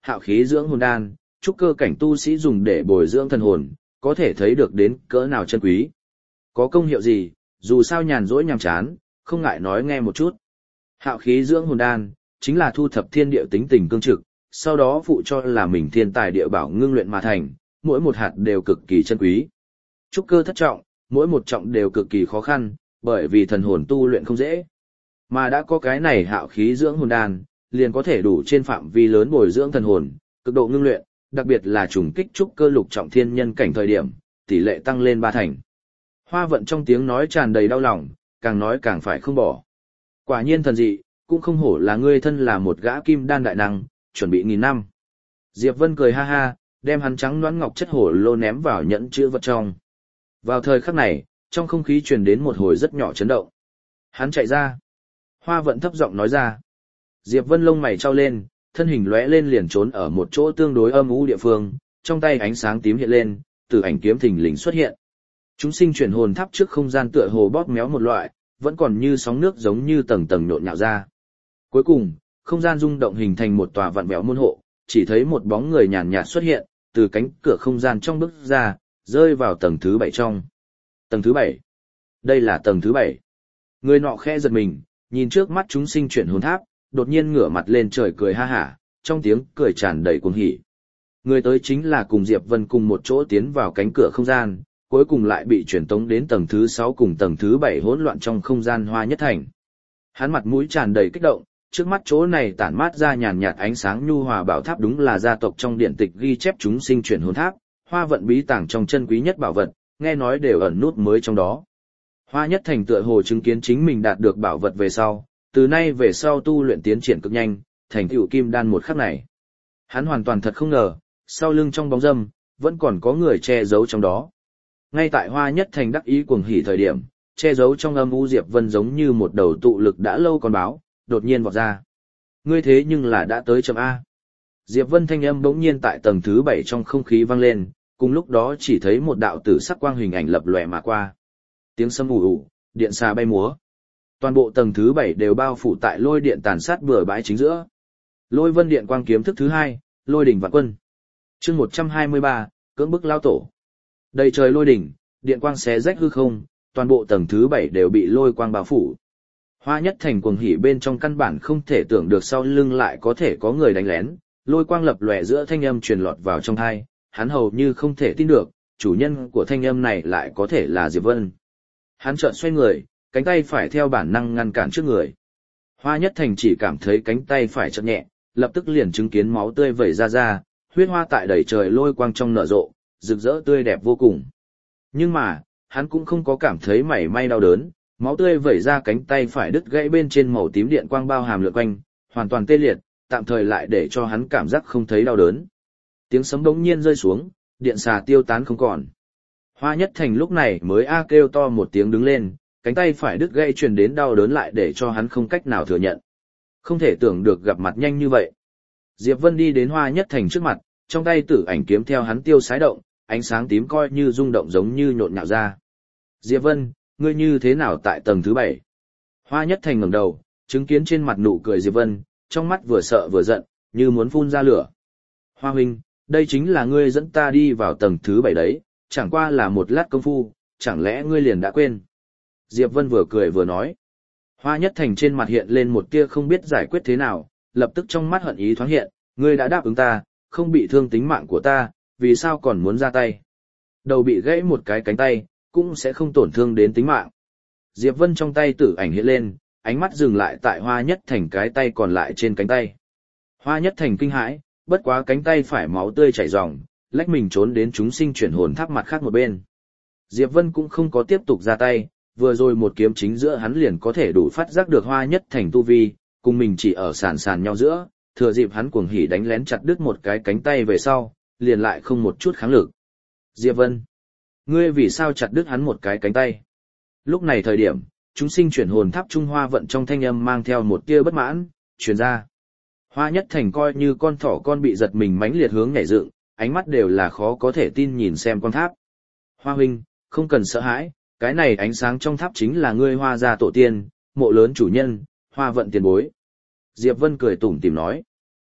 hạo khí dưỡng hồn đan, trúc cơ cảnh tu sĩ dùng để bồi dưỡng thần hồn, có thể thấy được đến cỡ nào chân quý. Có công hiệu gì, dù sao nhàn rỗi nhàm chán, không ngại nói nghe một chút. Hạo khí dưỡng hồn đan, chính là thu thập thiên địa tính tình cương trực, sau đó phụ cho là mình thiên tài địa bảo ngưng luyện mà thành, mỗi một hạt đều cực kỳ chân quý. Trúc cơ thất trọng, mỗi một trọng đều cực kỳ khó khăn, bởi vì thần hồn tu luyện không dễ. Mà đã có cái này hạo khí dưỡng hồn đan, liền có thể đủ trên phạm vi lớn bồi dưỡng thần hồn, cực độ ngưng luyện, đặc biệt là trùng kích trúc cơ lục trọng thiên nhân cảnh thời điểm, tỷ lệ tăng lên ba thành. Hoa Vận trong tiếng nói tràn đầy đau lòng, càng nói càng phải không bỏ. Quả nhiên thần dị, cũng không hổ là ngươi thân là một gã kim đan đại năng, chuẩn bị nghìn năm. Diệp Vân cười ha ha, đem hắn trắng nõn ngọc chất hổ lô ném vào nhẫn chứa vật trong. Vào thời khắc này, trong không khí truyền đến một hồi rất nhỏ chấn động. Hắn chạy ra. Hoa Vận thấp giọng nói ra. Diệp Vân lông mày trao lên, thân hình lóe lên liền trốn ở một chỗ tương đối âm u địa phương, trong tay ánh sáng tím hiện lên, từ ảnh kiếm thình lình xuất hiện. Chúng sinh chuyển hồn tháp trước không gian tựa hồ bóp méo một loại, vẫn còn như sóng nước giống như tầng tầng nhộn nhạo ra. Cuối cùng, không gian rung động hình thành một tòa vặn vẹo môn hộ, chỉ thấy một bóng người nhàn nhạt xuất hiện, từ cánh cửa không gian trong bước ra, rơi vào tầng thứ bảy trong. Tầng thứ bảy. Đây là tầng thứ bảy. Người nọ khẽ giật mình, nhìn trước mắt chúng sinh chuyển hồn tháp, đột nhiên ngửa mặt lên trời cười ha hả, trong tiếng cười tràn đầy cuồng hỉ. Người tới chính là cùng Diệp Vân cùng một chỗ tiến vào cánh cửa không gian, cuối cùng lại bị chuyển tống đến tầng thứ sáu cùng tầng thứ bảy hỗn loạn trong không gian Hoa Nhất Thành. Hắn mặt mũi tràn đầy kích động, trước mắt chỗ này tản mát ra nhàn nhạt ánh sáng nhu hòa bảo tháp đúng là gia tộc trong điện tịch ghi chép chúng sinh chuyển hồn tháp, Hoa Vận bí tàng trong chân quý nhất bảo vật, nghe nói đều ẩn nút mới trong đó. Hoa Nhất Thành tựa hồ chứng kiến chính mình đạt được bảo vật về sau, từ nay về sau tu luyện tiến triển cực nhanh, thành tựu kim đan một khắc này. Hắn hoàn toàn thật không ngờ, sau lưng trong bóng râm, vẫn còn có người che giấu trong đó. Ngay tại Hoa Nhất Thành đắc ý cuồng hỉ thời điểm, che giấu trong âm u Diệp Vân giống như một đầu tụ lực đã lâu còn báo, đột nhiên vọt ra. Ngươi thế nhưng là đã tới chấm A. Diệp Vân thanh âm bỗng nhiên tại tầng thứ bảy trong không khí vang lên, cùng lúc đó chỉ thấy một đạo tử sắc quang hình ảnh lập lòe mà qua. Tiếng sấm ù ù, điện xà bay múa. Toàn bộ tầng thứ bảy đều bao phủ tại lôi điện tàn sát bừa bãi chính giữa. Lôi vân điện quang kiếm thức thứ hai, lôi đỉnh vạn quân. Chương một trăm hai mươi ba, cưỡng bức lao tổ. Đầy trời lôi đỉnh, điện quang xé rách hư không, toàn bộ tầng thứ bảy đều bị lôi quang bao phủ. Hoa Nhất Thành cuồng hỉ bên trong căn bản không thể tưởng được sau lưng lại có thể có người đánh lén, lôi quang lập lòe giữa thanh âm truyền lọt vào trong tai, hắn hầu như không thể tin được, chủ nhân của thanh âm này lại có thể là Diệp Vân. Hắn chợt xoay người, cánh tay phải theo bản năng ngăn cản trước người. Hoa Nhất Thành chỉ cảm thấy cánh tay phải chợt nhẹ, lập tức liền chứng kiến máu tươi vẩy ra ra, huyết hoa tại đầy trời lôi quang trong nở rộ, rực rỡ tươi đẹp vô cùng. Nhưng mà, hắn cũng không có cảm thấy mảy may đau đớn, máu tươi vẩy ra cánh tay phải đứt gãy bên trên màu tím điện quang bao hàm lượn quanh, hoàn toàn tê liệt, tạm thời lại để cho hắn cảm giác không thấy đau đớn. Tiếng sấm bỗng nhiên rơi xuống, điện xà tiêu tán không còn. Hoa Nhất Thành lúc này mới a kêu to một tiếng đứng lên, cánh tay phải đứt gãy truyền đến đau đớn lại để cho hắn không cách nào thừa nhận. Không thể tưởng được gặp mặt nhanh như vậy. Diệp Vân đi đến Hoa Nhất Thành trước mặt, trong tay tử ảnh kiếm theo hắn tiêu sái động, ánh sáng tím coi như rung động giống như nhộn nhạo ra. Diệp Vân, ngươi như thế nào tại tầng thứ bảy? Hoa Nhất Thành ngẩng đầu, chứng kiến trên mặt nụ cười Diệp Vân, trong mắt vừa sợ vừa giận, như muốn phun ra lửa. Hoa huynh, đây chính là ngươi dẫn ta đi vào tầng thứ bảy đấy, chẳng qua là một lát công phu, chẳng lẽ ngươi liền đã quên? Diệp Vân vừa cười vừa nói. Hoa Nhất Thành trên mặt hiện lên một tia không biết giải quyết thế nào, lập tức trong mắt hận ý thoáng hiện, ngươi đã đáp ứng ta, không bị thương tính mạng của ta, vì sao còn muốn ra tay? Đầu bị gãy một cái cánh tay, cũng sẽ không tổn thương đến tính mạng. Diệp Vân trong tay tử ảnh hiện lên, ánh mắt dừng lại tại Hoa Nhất Thành cái tay còn lại trên cánh tay. Hoa Nhất Thành kinh hãi, bất quá cánh tay phải máu tươi chảy ròng, lách mình trốn đến chúng sinh chuyển hồn tháp mặt khác một bên. Diệp Vân cũng không có tiếp tục ra tay, vừa rồi một kiếm chính giữa hắn liền có thể đủ phát giác được Hoa Nhất Thành tu vi, cùng mình chỉ ở sàn sàn nhau giữa, thừa dịp hắn cuồng hỉ đánh lén chặt đứt một cái cánh tay về sau, liền lại không một chút kháng lực. Diệp Vân, ngươi vì sao chặt đứt hắn một cái cánh tay? Lúc này thời điểm, chúng sinh chuyển hồn tháp Trung Hoa Vận trong thanh âm mang theo một tia bất mãn, truyền ra. Hoa Nhất Thành coi như con thỏ con bị giật mình mãnh liệt hướng nhảy dựng, ánh mắt đều là khó có thể tin nhìn xem con tháp. Hoa huynh, không cần sợ hãi, cái này ánh sáng trong tháp chính là ngươi Hoa gia tổ tiên, mộ lớn chủ nhân, Hoa Vận tiền bối. Diệp Vân cười tủm tỉm nói.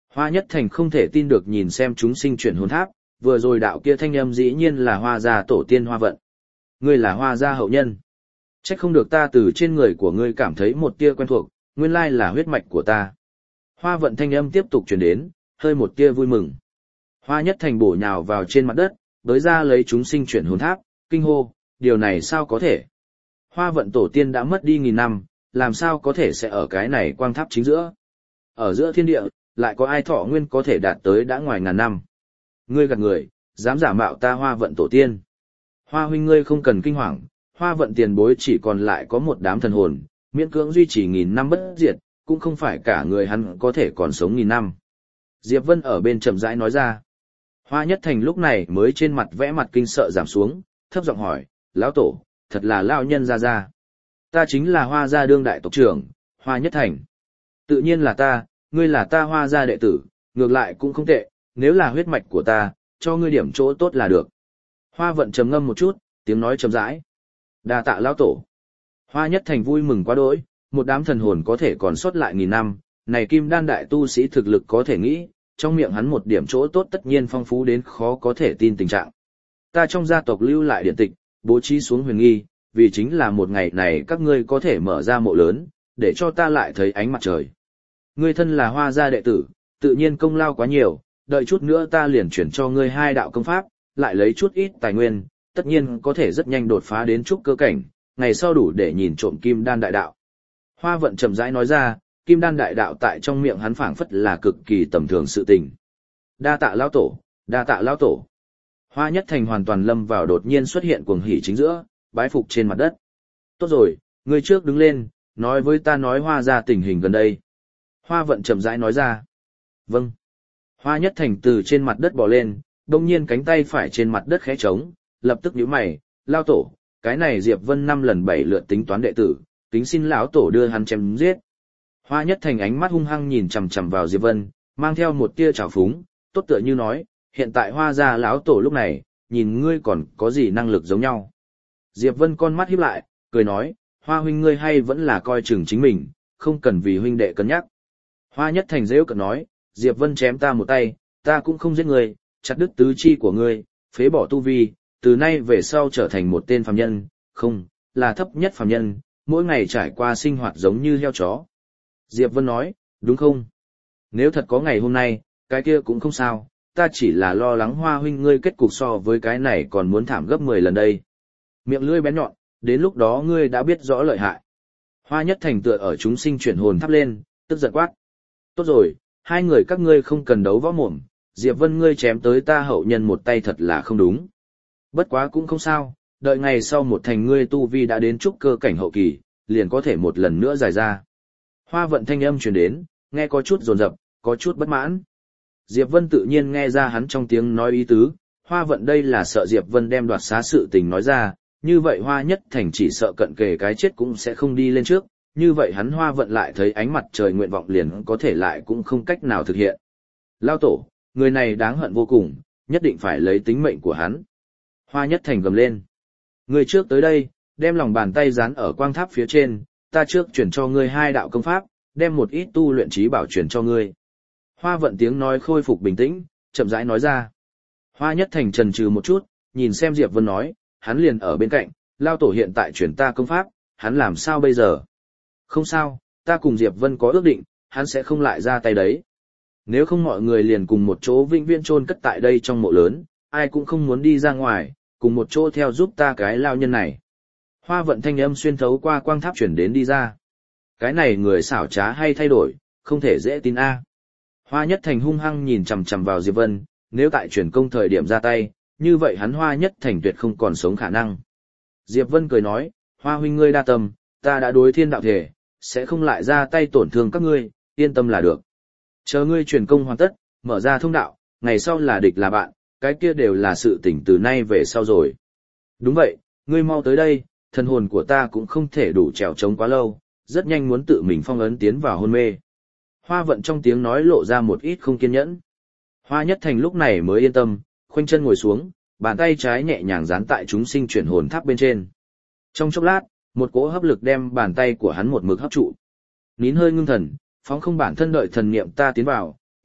Hoa Nhất Thành không thể tin được nhìn xem chúng sinh chuyển hồn tháp, vừa rồi đạo kia thanh âm dĩ nhiên là Hoa gia tổ tiên Hoa Vận. Ngươi là Hoa gia hậu nhân. Chắc không được ta từ trên người của ngươi cảm thấy một tia quen thuộc, nguyên lai là huyết mạch của ta. Hoa Vận thanh âm tiếp tục truyền đến, hơi một tia vui mừng. Hoa Nhất Thành bổ nhào vào trên mặt đất, bới ra lấy chúng sinh chuyển hồn tháp, kinh hô, điều này sao có thể? Hoa Vận tổ tiên đã mất đi nghìn năm, làm sao có thể sẽ ở cái này quang tháp chính giữa? Ở giữa thiên địa, lại có ai thọ nguyên có thể đạt tới đã ngoài ngàn năm? Ngươi gạt người, dám giả mạo ta Hoa Vận tổ tiên. Hoa huynh ngươi không cần kinh hoàng, Hoa Vận tiền bối chỉ còn lại có một đám thần hồn, miễn cưỡng duy trì nghìn năm bất diệt, cũng không phải cả người hắn có thể còn sống nghìn năm. Diệp Vân ở bên chậm rãi nói ra. Hoa Nhất Thành lúc này mới trên mặt vẽ mặt kinh sợ giảm xuống, thấp giọng hỏi, lão tổ, thật là lão nhân gia gia. Ta chính là Hoa gia đương đại tộc trưởng, Hoa Nhất Thành. Tự nhiên là ta, ngươi là ta Hoa gia đệ tử, ngược lại cũng không tệ, nếu là huyết mạch của ta, cho ngươi điểm chỗ tốt là được. Hoa Vận trầm ngâm một chút, tiếng nói trầm rãi. Đa tạ lão tổ. Hoa Nhất Thành vui mừng quá đỗi, một đám thần hồn có thể còn sót lại nghìn năm, này kim đan đại tu sĩ thực lực có thể nghĩ, trong miệng hắn một điểm chỗ tốt tất nhiên phong phú đến khó có thể tin tình trạng. Ta trong gia tộc lưu lại điện tịch, bố trí xuống huyền nghi, vì chính là một ngày này các ngươi có thể mở ra mộ lớn, để cho ta lại thấy ánh mặt trời. Ngươi thân là Hoa gia đệ tử, tự nhiên công lao quá nhiều, đợi chút nữa ta liền chuyển cho ngươi hai đạo công pháp, lại lấy chút ít tài nguyên, tất nhiên có thể rất nhanh đột phá đến trúc cơ cảnh, ngày sau đủ để nhìn trộm kim đan đại đạo. Hoa Vận chậm rãi nói ra, kim đan đại đạo tại trong miệng hắn phảng phất là cực kỳ tầm thường sự tình. Đa tạ lão tổ, đa tạ lão tổ. Hoa Nhất Thành hoàn toàn lâm vào đột nhiên xuất hiện cuồng hỉ chính giữa, bái phục trên mặt đất. Tốt rồi, ngươi trước đứng lên, nói với ta nói Hoa gia tình hình gần đây. Hoa Vận chậm rãi nói ra. Vâng. Hoa Nhất Thành từ trên mặt đất bò lên, đông nhiên cánh tay phải trên mặt đất khẽ trống, lập tức nhíu mày, lao tổ, cái này Diệp Vân năm lần bảy lượt tính toán đệ tử, kính xin lão tổ đưa hắn chém giết. Hoa Nhất Thành ánh mắt hung hăng nhìn chằm chằm vào Diệp Vân, mang theo một tia trào phúng, tốt tựa như nói, hiện tại Hoa gia lão tổ lúc này, nhìn ngươi còn có gì năng lực giống nhau. Diệp Vân con mắt híp lại, cười nói, Hoa huynh ngươi hay vẫn là coi chừng chính mình, không cần vì huynh đệ cân nhắc. Hoa Nhất Thành giễu cợt nói, Diệp Vân chém ta một tay, ta cũng không giết ngươi, chặt đứt tứ chi của ngươi, phế bỏ tu vi, từ nay về sau trở thành một tên phàm nhân, không, là thấp nhất phàm nhân, mỗi ngày trải qua sinh hoạt giống như heo chó. Diệp Vân nói, đúng không? Nếu thật có ngày hôm nay, cái kia cũng không sao, ta chỉ là lo lắng Hoa huynh ngươi kết cục so với cái này còn muốn thảm gấp mười lần đây. Miệng lưỡi bén nhọn, đến lúc đó ngươi đã biết rõ lợi hại. Hoa Nhất Thành tựa ở chúng sinh chuyển hồn thắp lên, tức giận quát. Tốt rồi, hai người các ngươi không cần đấu võ mồm, Diệp Vân ngươi chém tới ta hậu nhân một tay thật là không đúng. Bất quá cũng không sao, đợi ngày sau một thành ngươi tu vi đã đến trúc cơ cảnh hậu kỳ, liền có thể một lần nữa giải ra. Hoa Vận thanh âm truyền đến, nghe có chút dồn dập, có chút bất mãn. Diệp Vân tự nhiên nghe ra hắn trong tiếng nói ý tứ, Hoa Vận đây là sợ Diệp Vân đem đoạt xá sự tình nói ra, như vậy Hoa Nhất Thành chỉ sợ cận kề cái chết cũng sẽ không đi lên trước, như vậy hắn Hoa Vận lại thấy ánh mặt trời nguyện vọng liền có thể lại cũng không cách nào thực hiện. Lao tổ, người này đáng hận vô cùng, nhất định phải lấy tính mệnh của hắn. Hoa Nhất Thành gầm lên. Người trước tới đây, đem lòng bàn tay dán ở quang tháp phía trên, ta trước chuyển cho ngươi hai đạo công pháp, đem một ít tu luyện trí bảo chuyển cho ngươi. Hoa Vận tiếng nói khôi phục bình tĩnh, chậm rãi nói ra. Hoa Nhất Thành chần chừ một chút, nhìn xem Diệp Vân nói, hắn liền ở bên cạnh, Lao tổ hiện tại chuyển ta công pháp, hắn làm sao bây giờ? Không sao, ta cùng Diệp Vân có ước định, hắn sẽ không lại ra tay đấy. Nếu không mọi người liền cùng một chỗ vĩnh viễn chôn cất tại đây trong mộ lớn, ai cũng không muốn đi ra ngoài, cùng một chỗ theo giúp ta cái lao nhân này. Hoa Vận thanh âm xuyên thấu qua quang tháp chuyển đến đi ra. Cái này người xảo trá hay thay đổi, không thể dễ tin a. Hoa Nhất Thành hung hăng nhìn chằm chằm vào Diệp Vân, nếu tại chuyển công thời điểm ra tay, như vậy hắn Hoa Nhất Thành tuyệt không còn sống khả năng. Diệp Vân cười nói, Hoa huynh ngươi đa tâm, ta đã đối thiên đạo thể, sẽ không lại ra tay tổn thương các ngươi, yên tâm là được. Chờ ngươi chuyển công hoàn tất, mở ra thông đạo, ngày sau là địch là bạn, cái kia đều là sự tỉnh từ nay về sau rồi. Đúng vậy, ngươi mau tới đây, thần hồn của ta cũng không thể đủ trèo trống quá lâu, rất nhanh muốn tự mình phong ấn tiến vào hôn mê. Hoa Vận trong tiếng nói lộ ra một ít không kiên nhẫn. Hoa Nhất Thành lúc này mới yên tâm, khoanh chân ngồi xuống, bàn tay trái nhẹ nhàng dán tại chúng sinh chuyển hồn tháp bên trên. Trong chốc lát, một cỗ hấp lực đem bàn tay của hắn một mực hấp trụ. Nín hơi ngưng thần, phóng không bản thân đợi thần niệm ta tiến vào,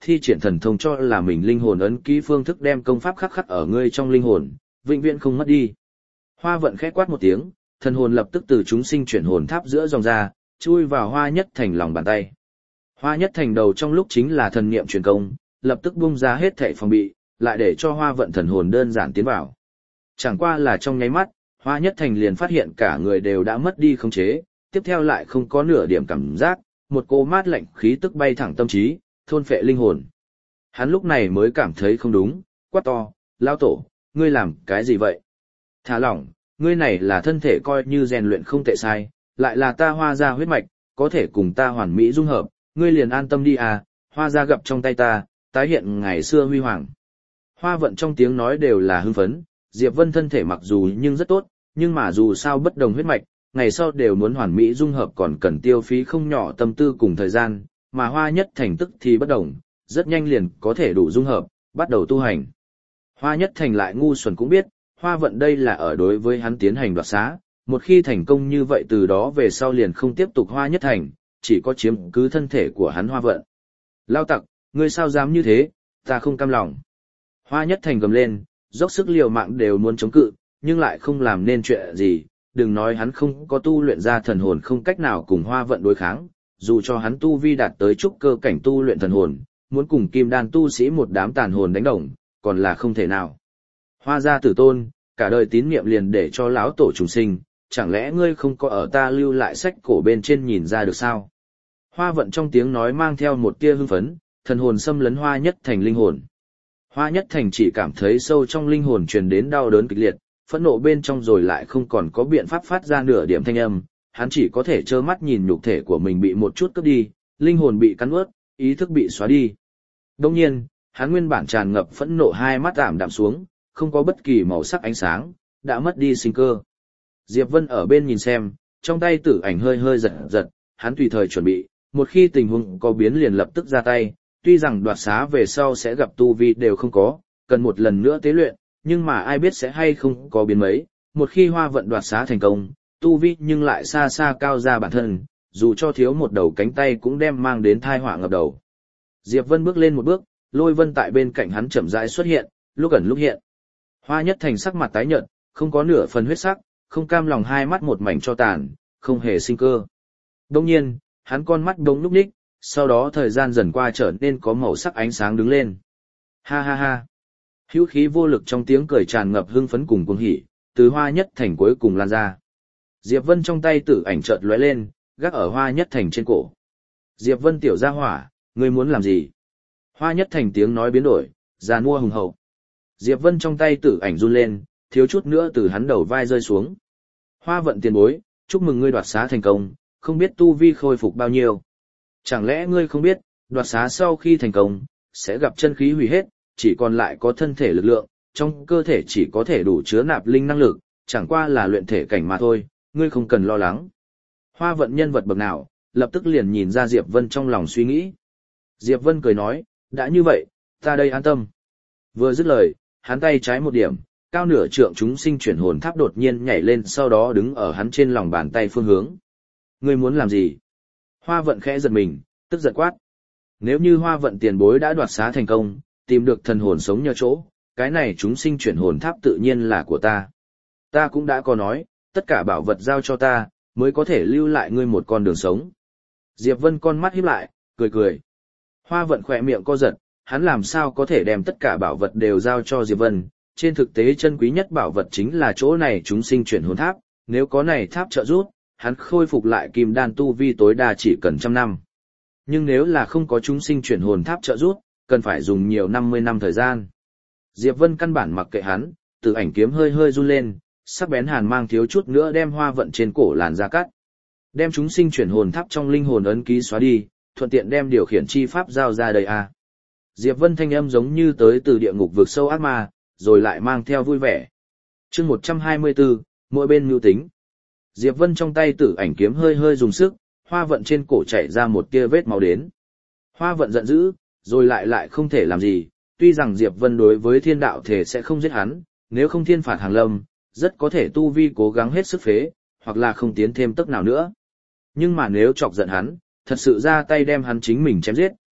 thi triển thần thông cho là mình linh hồn ấn ký phương thức đem công pháp khắc khắc ở ngươi trong linh hồn, vĩnh viễn không mất đi. Hoa vận khẽ quát một tiếng, thần hồn lập tức từ chúng sinh chuyển hồn tháp giữa dòng ra, chui vào Hoa Nhất Thành lòng bàn tay. Hoa Nhất Thành đầu trong lúc chính là thần niệm truyền công, lập tức bung ra hết thảy phòng bị, lại để cho Hoa vận thần hồn đơn giản tiến vào. Chẳng qua là trong nháy mắt, Hoa Nhất Thành liền phát hiện cả người đều đã mất đi khống chế, tiếp theo lại không có nửa điểm cảm giác, một cỗ mát lạnh khí tức bay thẳng tâm trí, thôn phệ linh hồn. Hắn lúc này mới cảm thấy không đúng, quát to, lao tổ, ngươi làm cái gì vậy? Thả lỏng, ngươi này là thân thể coi như rèn luyện không tệ sai, lại là ta Hoa gia huyết mạch, có thể cùng ta hoàn mỹ dung hợp, ngươi liền an tâm đi à, Hoa gia gặp trong tay ta, tái hiện ngày xưa huy hoàng. Hoa vận trong tiếng nói đều là hưng phấn, Diệp Vân thân thể mặc dù nhưng rất tốt, nhưng mà dù sao bất đồng huyết mạch, ngày sau đều muốn hoàn mỹ dung hợp còn cần tiêu phí không nhỏ tâm tư cùng thời gian, mà Hoa Nhất Thành tức thì bất đồng, rất nhanh liền có thể đủ dung hợp, bắt đầu tu hành. Hoa Nhất Thành lại ngu xuẩn cũng biết, Hoa vận đây là ở đối với hắn tiến hành đoạt xá, một khi thành công như vậy từ đó về sau liền không tiếp tục Hoa Nhất Thành, chỉ có chiếm cứ thân thể của hắn Hoa vận. Lao tặc, ngươi sao dám như thế, ta không cam lòng. Hoa Nhất Thành gầm lên, dốc sức liều mạng đều muốn chống cự, nhưng lại không làm nên chuyện gì, đừng nói hắn không có tu luyện ra thần hồn không cách nào cùng Hoa vận đối kháng, dù cho hắn tu vi đạt tới trúc cơ cảnh tu luyện thần hồn, muốn cùng kim đan tu sĩ một đám tàn hồn đánh đồng, còn là không thể nào. Hoa gia tử tôn, cả đời tín niệm liền để cho lão tổ trùng sinh, chẳng lẽ ngươi không có ở ta lưu lại sách cổ bên trên nhìn ra được sao? Hoa vận trong tiếng nói mang theo một tia hưng phấn, thần hồn xâm lấn Hoa Nhất Thành linh hồn. Hoa Nhất Thành chỉ cảm thấy sâu trong linh hồn truyền đến đau đớn kịch liệt, phẫn nộ bên trong rồi lại không còn có biện pháp phát ra nửa điểm thanh âm, hắn chỉ có thể trơ mắt nhìn nhục thể của mình bị một chút cướp đi, linh hồn bị cắn ướt, ý thức bị xóa đi. Đồng nhiên, hắn nguyên bản tràn ngập phẫn nộ hai mắt ảm đạm xuống, không có bất kỳ màu sắc ánh sáng, đã mất đi sinh cơ. Diệp Vân ở bên nhìn xem, trong tay tử ảnh hơi hơi giật giật, hắn tùy thời chuẩn bị, một khi tình huống có biến liền lập tức ra tay, tuy rằng đoạt xá về sau sẽ gặp tu vi đều không có, cần một lần nữa tế luyện, nhưng mà ai biết sẽ hay không có biến mấy, một khi Hoa vận đoạt xá thành công, tu vi nhưng lại xa xa cao ra bản thân, dù cho thiếu một đầu cánh tay cũng đem mang đến tai họa ngập đầu. Diệp Vân bước lên một bước, Lôi Vân tại bên cạnh hắn chậm rãi xuất hiện, lúc ẩn lúc hiện. Hoa Nhất Thành sắc mặt tái nhợt, không có nửa phần huyết sắc, không cam lòng hai mắt một mảnh cho tàn, không hề sinh cơ. Đương nhiên, hắn con mắt đống lúc ních, sau đó thời gian dần qua trở nên có màu sắc ánh sáng đứng lên. Ha ha ha. Hữu khí vô lực trong tiếng cười tràn ngập hưng phấn cùng cuồng hỉ, từ Hoa Nhất Thành cuối cùng lan ra. Diệp Vân trong tay tử ảnh chợt lóe lên, gác ở Hoa Nhất Thành trên cổ. Diệp Vân tiểu gia hỏa, ngươi muốn làm gì? Hoa Nhất Thành tiếng nói biến đổi, già nua hùng hậu. Diệp Vân trong tay tử ảnh run lên, thiếu chút nữa từ hắn đầu vai rơi xuống. Hoa vận tiền bối, chúc mừng ngươi đoạt xá thành công, không biết tu vi khôi phục bao nhiêu. Chẳng lẽ ngươi không biết, đoạt xá sau khi thành công, sẽ gặp chân khí hủy hết, chỉ còn lại có thân thể lực lượng, trong cơ thể chỉ có thể đủ chứa nạp linh năng lực, chẳng qua là luyện thể cảnh mà thôi, ngươi không cần lo lắng. Hoa vận nhân vật bậc nào, lập tức liền nhìn ra Diệp Vân trong lòng suy nghĩ. Diệp Vân cười nói, đã như vậy, ta đây an tâm. Vừa dứt lời, hắn tay trái một điểm, cao nửa trượng chúng sinh chuyển hồn tháp đột nhiên nhảy lên sau đó đứng ở hắn trên lòng bàn tay phương hướng. Ngươi muốn làm gì? Hoa vận khẽ giật mình, tức giận quát. Nếu như Hoa vận tiền bối đã đoạt xá thành công, tìm được thần hồn sống nhờ chỗ, cái này chúng sinh chuyển hồn tháp tự nhiên là của ta. Ta cũng đã có nói, tất cả bảo vật giao cho ta, mới có thể lưu lại ngươi một con đường sống. Diệp Vân con mắt híp lại, cười cười. Hoa vận khỏe miệng co giật, hắn làm sao có thể đem tất cả bảo vật đều giao cho Diệp Vân. Trên thực tế chân quý nhất bảo vật chính là chỗ này chúng sinh chuyển hồn tháp, nếu có này tháp trợ giúp, hắn khôi phục lại kim đan tu vi tối đa chỉ cần trăm năm. Nhưng nếu là không có chúng sinh chuyển hồn tháp trợ giúp, cần phải dùng nhiều năm mươi năm thời gian. Diệp Vân căn bản mặc kệ hắn, từ ảnh kiếm hơi hơi run lên, sắc bén hàn mang thiếu chút nữa đem Hoa vận trên cổ làn ra cắt. Đem chúng sinh chuyển hồn tháp trong linh hồn ấn ký xóa đi, thuận tiện đem điều khiển chi pháp giao ra đây a. À. Diệp Vân thanh âm giống như tới từ địa ngục vực sâu ác ma, rồi lại mang theo vui vẻ. Chương một trăm hai mươi tư, mỗi bên mưu tính. Diệp Vân trong tay tử ảnh kiếm hơi hơi dùng sức, Hoa vận trên cổ chảy ra một tia vết máu đến. Hoa vận giận dữ, rồi lại lại không thể làm gì, tuy rằng Diệp Vân đối với thiên đạo thể sẽ không giết hắn, nếu không thiên phạt hàng lâm, rất có thể tu vi cố gắng hết sức phế, hoặc là không tiến thêm tấc nào nữa. Nhưng mà nếu chọc giận hắn, thật sự ra tay đem hắn chính mình chém giết,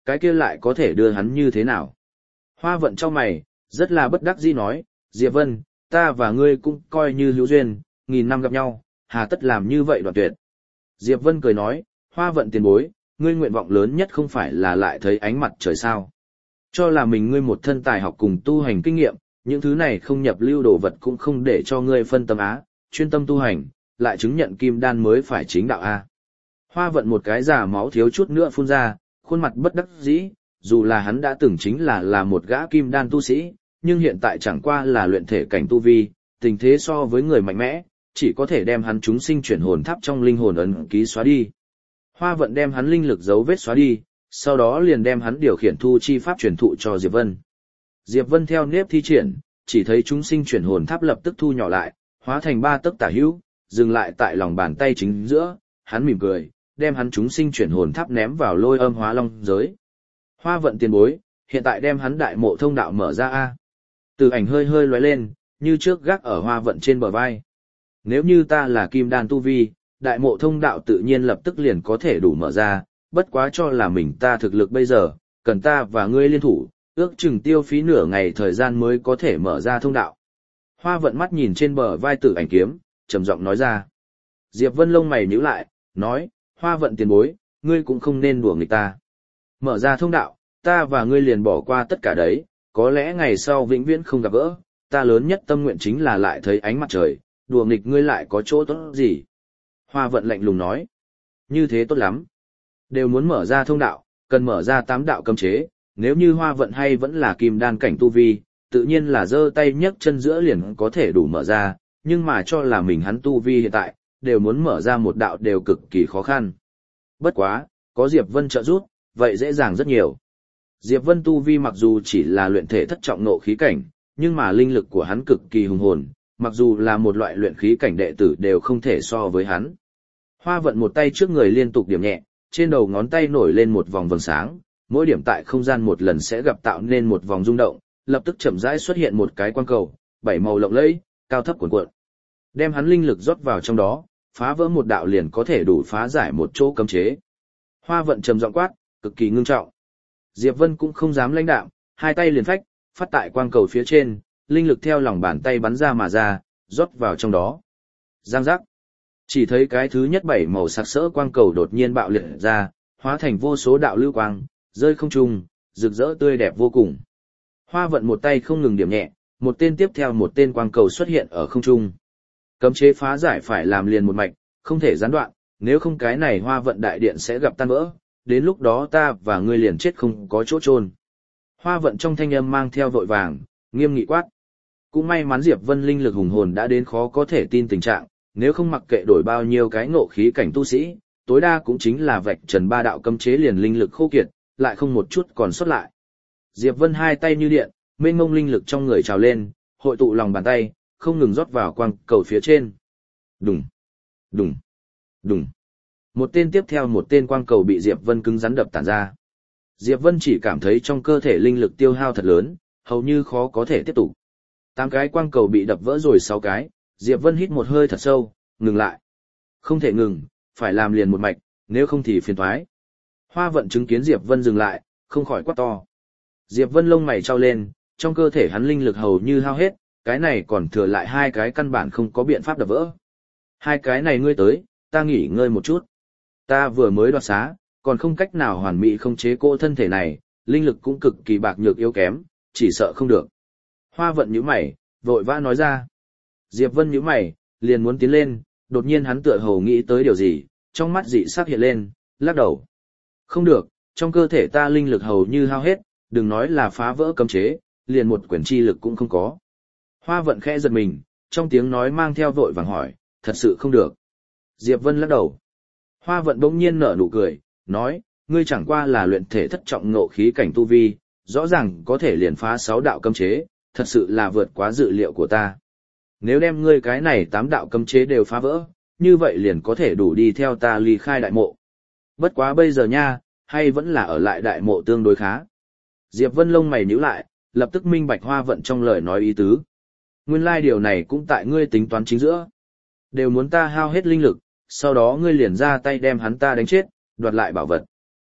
cái kia lại có thể đưa hắn như thế nào? Hoa vận trong mày, rất là bất đắc dĩ nói, Diệp Vân, ta và ngươi cũng coi như hữu duyên, nghìn năm gặp nhau, hà tất làm như vậy đoạn tuyệt. Diệp Vân cười nói, Hoa vận tiền bối, ngươi nguyện vọng lớn nhất không phải là lại thấy ánh mặt trời sao. Cho là mình ngươi một thân tài học cùng tu hành kinh nghiệm, những thứ này không nhập lưu đồ vật cũng không để cho ngươi phân tâm á, chuyên tâm tu hành, lại chứng nhận kim đan mới phải chính đạo a. Hoa vận một cái giả máu thiếu chút nữa phun ra, khuôn mặt bất đắc dĩ, dù là hắn đã từng chính là là một gã kim đan tu sĩ, nhưng hiện tại chẳng qua là luyện thể cảnh tu vi, tình thế so với người mạnh mẽ, chỉ có thể đem hắn chúng sinh chuyển hồn tháp trong linh hồn ấn ký xóa đi. Hoa vận đem hắn linh lực dấu vết xóa đi, sau đó liền đem hắn điều khiển thu chi pháp truyền thụ cho Diệp Vân. Diệp Vân theo nếp thi triển, chỉ thấy chúng sinh chuyển hồn tháp lập tức thu nhỏ lại, hóa thành ba tấc tả hữu, dừng lại tại lòng bàn tay chính giữa, hắn mỉm cười, đem hắn chúng sinh chuyển hồn tháp ném vào lôi âm hóa long giới. Hoa vận tiền bối, hiện tại đem hắn đại mộ thông đạo mở ra a. Từ ảnh hơi hơi lóe lên, như trước gác ở hoa vận trên bờ vai. Nếu như ta là kim đan tu vi, đại mộ thông đạo tự nhiên lập tức liền có thể đủ mở ra, bất quá cho là mình ta thực lực bây giờ, cần ta và ngươi liên thủ, ước chừng tiêu phí nửa ngày thời gian mới có thể mở ra thông đạo. Hoa vận mắt nhìn trên bờ vai Tử ảnh kiếm, trầm giọng nói ra. Diệp Vân lông mày nhíu lại, nói, Hoa vận tiền bối, ngươi cũng không nên đùa nghịch ta. Mở ra thông đạo, ta và ngươi liền bỏ qua tất cả đấy, có lẽ ngày sau vĩnh viễn không gặp gỡ, ta lớn nhất tâm nguyện chính là lại thấy ánh mặt trời, đùa nghịch ngươi lại có chỗ tốt gì. Hoa vận lạnh lùng nói, như thế tốt lắm. Đều muốn mở ra thông đạo, cần mở ra tám đạo cấm chế, nếu như hoa vận hay vẫn là kim đan cảnh tu vi, tự nhiên là giơ tay nhấc chân giữa liền có thể đủ mở ra, nhưng mà cho là mình hắn tu vi hiện tại, đều muốn mở ra một đạo đều cực kỳ khó khăn. Bất quá, có Diệp Vân trợ giúp, vậy dễ dàng rất nhiều. Diệp Vân tu vi mặc dù chỉ là luyện thể thất trọng nộ khí cảnh, nhưng mà linh lực của hắn cực kỳ hùng hồn, mặc dù là một loại luyện khí cảnh đệ tử đều không thể so với hắn. Hoa vận một tay trước người liên tục điểm nhẹ, trên đầu ngón tay nổi lên một vòng vầng sáng, mỗi điểm tại không gian một lần sẽ gặp tạo nên một vòng rung động, lập tức chậm rãi xuất hiện một cái quang cầu, bảy màu lộng lẫy, cao thấp cuồn cuộn. Đem hắn linh lực rót vào trong đó, phá vỡ một đạo liền có thể đủ phá giải một chỗ cấm chế. Hoa vận trầm giọng quát, cực kỳ ngưng trọng. Diệp Vân cũng không dám lãnh đạm, hai tay liền phách, phát tại quang cầu phía trên, linh lực theo lòng bàn tay bắn ra mà ra, rót vào trong đó. Giang giác. Chỉ thấy cái thứ nhất bảy màu sặc sỡ quang cầu đột nhiên bạo liệt ra, hóa thành vô số đạo lưu quang, rơi không trung, rực rỡ tươi đẹp vô cùng. Hoa vận một tay không ngừng điểm nhẹ, một tên tiếp theo một tên quang cầu xuất hiện ở không trung. Cấm chế phá giải phải làm liền một mạch, không thể gián đoạn, nếu không cái này hoa vận đại điện sẽ gặp tan vỡ, đến lúc đó ta và ngươi liền chết không có chỗ chôn. Hoa vận trong thanh âm mang theo vội vàng, nghiêm nghị quát. Cũng may mắn Diệp Vân linh lực hùng hồn đã đến khó có thể tin tình trạng, nếu không mặc kệ đổi bao nhiêu cái ngộ khí cảnh tu sĩ, tối đa cũng chính là vạch trần ba đạo cấm chế liền linh lực khô kiệt, lại không một chút còn sót lại. Diệp Vân hai tay như điện, mênh mông linh lực trong người trào lên, hội tụ lòng bàn tay, không ngừng rót vào quang cầu phía trên. Đùng, đùng, đùng. Một tên tiếp theo một tên quang cầu bị Diệp Vân cứng rắn đập tản ra. Diệp Vân chỉ cảm thấy trong cơ thể linh lực tiêu hao thật lớn, hầu như khó có thể tiếp tục. Tám cái quang cầu bị đập vỡ rồi sáu cái, Diệp Vân hít một hơi thật sâu, ngừng lại. Không thể ngừng, phải làm liền một mạch, nếu không thì phiền toái. Hoa vận chứng kiến Diệp Vân dừng lại, không khỏi quát to. Diệp Vân lông mày trao lên, trong cơ thể hắn linh lực hầu như hao hết, cái này còn thừa lại hai cái căn bản không có biện pháp đập vỡ. Hai cái này ngươi tới, ta nghỉ ngơi một chút. Ta vừa mới đoạt xá, còn không cách nào hoàn mỹ không chế cỗ thân thể này, linh lực cũng cực kỳ bạc nhược yếu kém, chỉ sợ không được. Hoa vận nhíu mày, vội vã nói ra. Diệp Vân nhíu mày, liền muốn tiến lên, đột nhiên hắn tựa hồ nghĩ tới điều gì, trong mắt dị sắc hiện lên, lắc đầu. Không được, trong cơ thể ta linh lực hầu như hao hết, đừng nói là phá vỡ cấm chế, liền một quyển chi lực cũng không có. Hoa vận khẽ giật mình, trong tiếng nói mang theo vội vàng hỏi, thật sự không được. Diệp Vân lắc đầu. Hoa vận bỗng nhiên nở nụ cười, nói, ngươi chẳng qua là luyện thể thất trọng ngộ khí cảnh tu vi, rõ ràng có thể liền phá sáu đạo cấm chế, thật sự là vượt quá dự liệu của ta. Nếu đem ngươi cái này tám đạo cấm chế đều phá vỡ, như vậy liền có thể đủ đi theo ta ly khai đại mộ. Bất quá bây giờ nha, hay vẫn là ở lại đại mộ tương đối khá. Diệp Vân lông mày nhíu lại, lập tức minh bạch Hoa vận trong lời nói ý tứ. Nguyên lai điều này cũng tại ngươi tính toán chính giữa. Đều muốn ta hao hết linh lực, sau đó ngươi liền ra tay đem hắn ta đánh chết, đoạt lại bảo vật.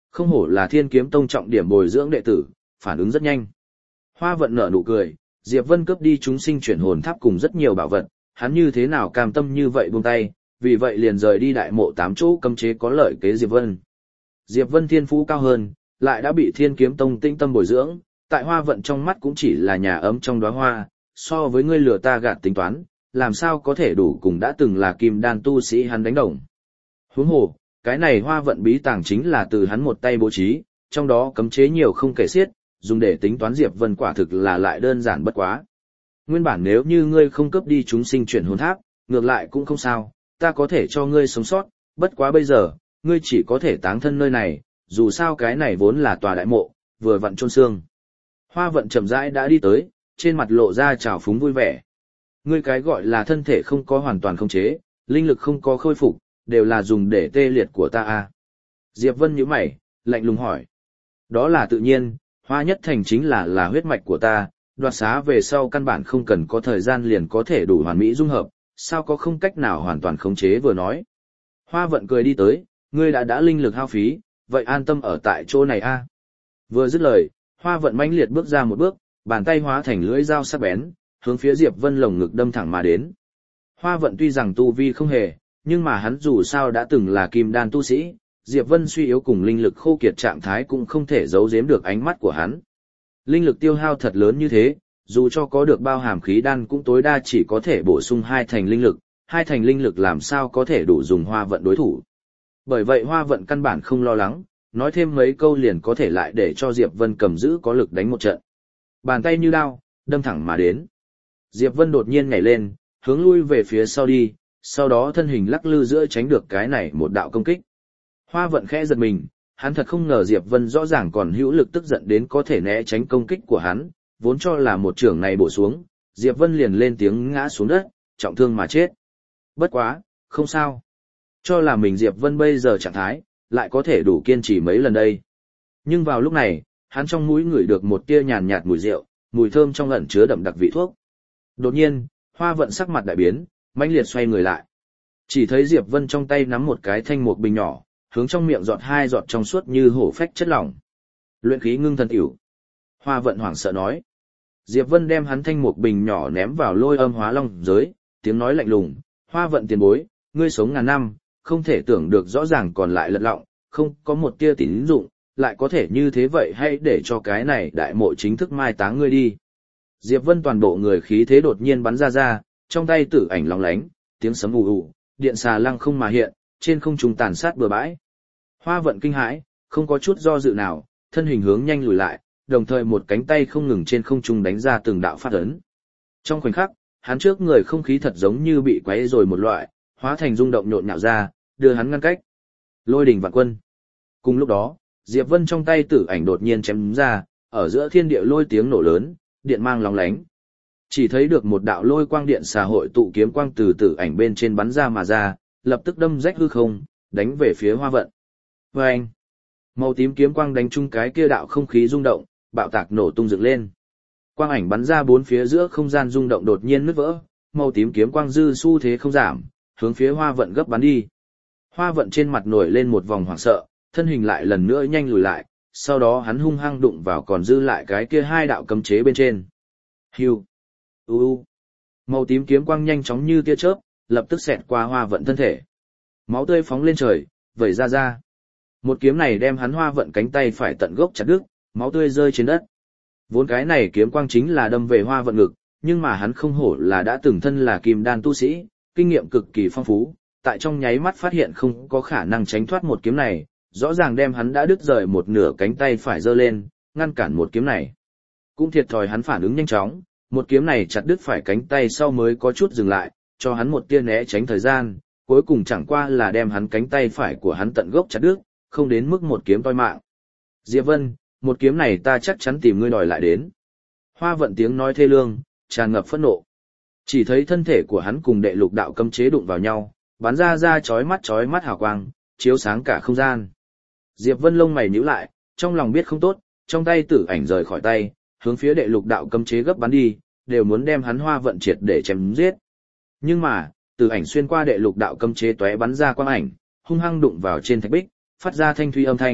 Không hổ là Thiên Kiếm Tông trọng điểm bồi dưỡng đệ tử, phản ứng rất nhanh. Hoa Vận nở nụ cười, Diệp Vân cướp đi chúng sinh chuyển hồn tháp cùng rất nhiều bảo vật, hắn như thế nào cam tâm như vậy buông tay, vì vậy liền rời đi đại mộ tám chỗ cấm chế có lợi kế Diệp Vân. Diệp Vân thiên phú cao hơn, lại đã bị Thiên Kiếm Tông tinh tâm bồi dưỡng, tại Hoa Vận trong mắt cũng chỉ là nhà ấm trong đóa hoa, so với ngươi lừa ta gạt tính toán, làm sao có thể đủ cùng đã từng là kim đan tu sĩ hắn đánh đồng. Huống hồ, cái này Hoa Vận bí tàng chính là từ hắn một tay bố trí, trong đó cấm chế nhiều không kể xiết, dùng để tính toán Diệp Vân quả thực là lại đơn giản bất quá. Nguyên bản nếu như ngươi không cướp đi chúng sinh chuyển hồn tháp, ngược lại cũng không sao, ta có thể cho ngươi sống sót, bất quá bây giờ, ngươi chỉ có thể táng thân nơi này, dù sao cái này vốn là tòa đại mộ, vừa vặn chôn xương. Hoa Vận chậm rãi đã đi tới, trên mặt lộ ra trào phúng vui vẻ. Ngươi cái gọi là thân thể không có hoàn toàn khống chế, linh lực không có khôi phục, đều là dùng để tê liệt của ta à. Diệp Vân nhíu mày, lạnh lùng hỏi. Đó là tự nhiên, Hoa Nhất Thành chính là là huyết mạch của ta, đoạt xá về sau căn bản không cần có thời gian liền có thể đủ hoàn mỹ dung hợp, sao có không cách nào hoàn toàn khống chế vừa nói. Hoa Vận cười đi tới, ngươi đã đã linh lực hao phí, vậy an tâm ở tại chỗ này a. À. Vừa dứt lời, Hoa Vận mãnh liệt bước ra một bước, bàn tay hóa thành lưỡi dao sắc bén, hướng phía Diệp Vân lồng ngực đâm thẳng mà đến. Hoa Vận tuy rằng tu vi không hề, nhưng mà hắn dù sao đã từng là kim đan tu sĩ, Diệp Vân suy yếu cùng linh lực khô kiệt trạng thái cũng không thể giấu giếm được ánh mắt của hắn. Linh lực tiêu hao thật lớn như thế, dù cho có được bao hàm khí đan cũng tối đa chỉ có thể bổ sung hai thành linh lực, hai thành linh lực làm sao có thể đủ dùng Hoa Vận đối thủ. Bởi vậy Hoa Vận căn bản không lo lắng, nói thêm mấy câu liền có thể lại để cho Diệp Vân cầm giữ có lực đánh một trận. Bàn tay như đao, đâm thẳng mà đến. Diệp Vân đột nhiên nhảy lên, hướng lui về phía sau đi, sau đó thân hình lắc lư giữa tránh được cái này một đạo công kích. Hoa Vận khẽ giật mình, hắn thật không ngờ Diệp Vân rõ ràng còn hữu lực tức giận đến có thể né tránh công kích của hắn, vốn cho là một trưởng này bổ xuống, Diệp Vân liền lên tiếng ngã xuống đất, trọng thương mà chết. Bất quá, không sao. Cho là mình Diệp Vân bây giờ trạng thái, lại có thể đủ kiên trì mấy lần đây. Nhưng vào lúc này, hắn trong mũi ngửi được một tia nhàn nhạt mùi rượu, mùi thơm trong ẩn chứa đậm đặc vị thuốc. Đột nhiên, Hoa Vận sắc mặt đại biến, mãnh liệt xoay người lại. Chỉ thấy Diệp Vân trong tay nắm một cái thanh mục bình nhỏ, hướng trong miệng giọt hai giọt trong suốt như hổ phách chất lỏng. Luyện khí ngưng thần tiểu. Hoa Vận hoảng sợ nói. Diệp Vân đem hắn thanh mục bình nhỏ ném vào lôi âm hóa long giới, tiếng nói lạnh lùng, Hoa Vận tiền bối, ngươi sống ngàn năm, không thể tưởng được rõ ràng còn lại lật lọng, không có một tia tín dụng, lại có thể như thế vậy hay để cho cái này đại mộ chính thức mai táng ngươi đi. Diệp Vân toàn bộ người khí thế đột nhiên bắn ra ra, trong tay tử ảnh lóng lánh, tiếng sấm ù ù, điện xà lăng không mà hiện, trên không trung tàn sát bừa bãi. Hoa Vận kinh hãi, không có chút do dự nào, thân hình hướng nhanh lùi lại, đồng thời một cánh tay không ngừng trên không trung đánh ra từng đạo phát ấn. Trong khoảnh khắc, hắn trước người không khí thật giống như bị quấy rồi một loại, hóa thành rung động nhộn nhạo ra, đưa hắn ngăn cách. Lôi đỉnh vạn quân. Cùng lúc đó, Diệp Vân trong tay tử ảnh đột nhiên chém ra, ở giữa thiên địa lôi tiếng nổ lớn, điện mang lóng lánh. Chỉ thấy được một đạo lôi quang điện xà hội tụ kiếm quang từ tử ảnh bên trên bắn ra mà ra, lập tức đâm rách hư không, đánh về phía Hoa Vận. Và anh, màu tím kiếm quang đánh trúng cái kia đạo không khí rung động, bạo tạc nổ tung dựng lên. Quang ảnh bắn ra bốn phía giữa không gian rung động đột nhiên nứt vỡ, màu tím kiếm quang dư xu thế không giảm, hướng phía Hoa Vận gấp bắn đi. Hoa Vận trên mặt nổi lên một vòng hoảng sợ, thân hình lại lần nữa nhanh lùi lại, sau đó hắn hung hăng đụng vào còn dư lại cái kia hai đạo cấm chế bên trên. Hưu, u u, màu tím kiếm quang nhanh chóng như tia chớp, lập tức xẹt qua Hoa Vận thân thể. Máu tươi phóng lên trời, vẩy ra ra. Một kiếm này đem hắn Hoa Vận cánh tay phải tận gốc chặt đứt, máu tươi rơi trên đất. Vốn cái này kiếm quang chính là đâm về Hoa Vận ngực, nhưng mà hắn không hổ là đã từng thân là kim đan tu sĩ, kinh nghiệm cực kỳ phong phú, tại trong nháy mắt phát hiện không có khả năng tránh thoát một kiếm này, rõ ràng đem hắn đã đứt rời một nửa cánh tay phải giơ lên, ngăn cản một kiếm này. Cũng thiệt thòi hắn phản ứng nhanh chóng, một kiếm này chặt đứt phải cánh tay sau mới có chút dừng lại, cho hắn một tia né tránh thời gian, cuối cùng chẳng qua là đem hắn cánh tay phải của hắn tận gốc chặt đứt, không đến mức một kiếm toi mạng. Diệp Vân, một kiếm này ta chắc chắn tìm ngươi đòi lại đến. Hoa Vận tiếng nói thê lương, tràn ngập phẫn nộ. Chỉ thấy thân thể của hắn cùng đệ lục đạo cấm chế đụng vào nhau, bắn ra ra chói mắt chói mắt hào quang, chiếu sáng cả không gian. Diệp Vân lông mày nhíu lại, trong lòng biết không tốt, trong tay tử ảnh rời khỏi tay, hướng phía đệ lục đạo cấm chế gấp bắn đi, đều muốn đem hắn Hoa Vận triệt để chém giết. Nhưng mà, tử ảnh xuyên qua đệ lục đạo cấm chế tóe bắn ra quang ảnh, hung hăng đụng vào trên thạch bích, phát ra thanh thủy âm thanh,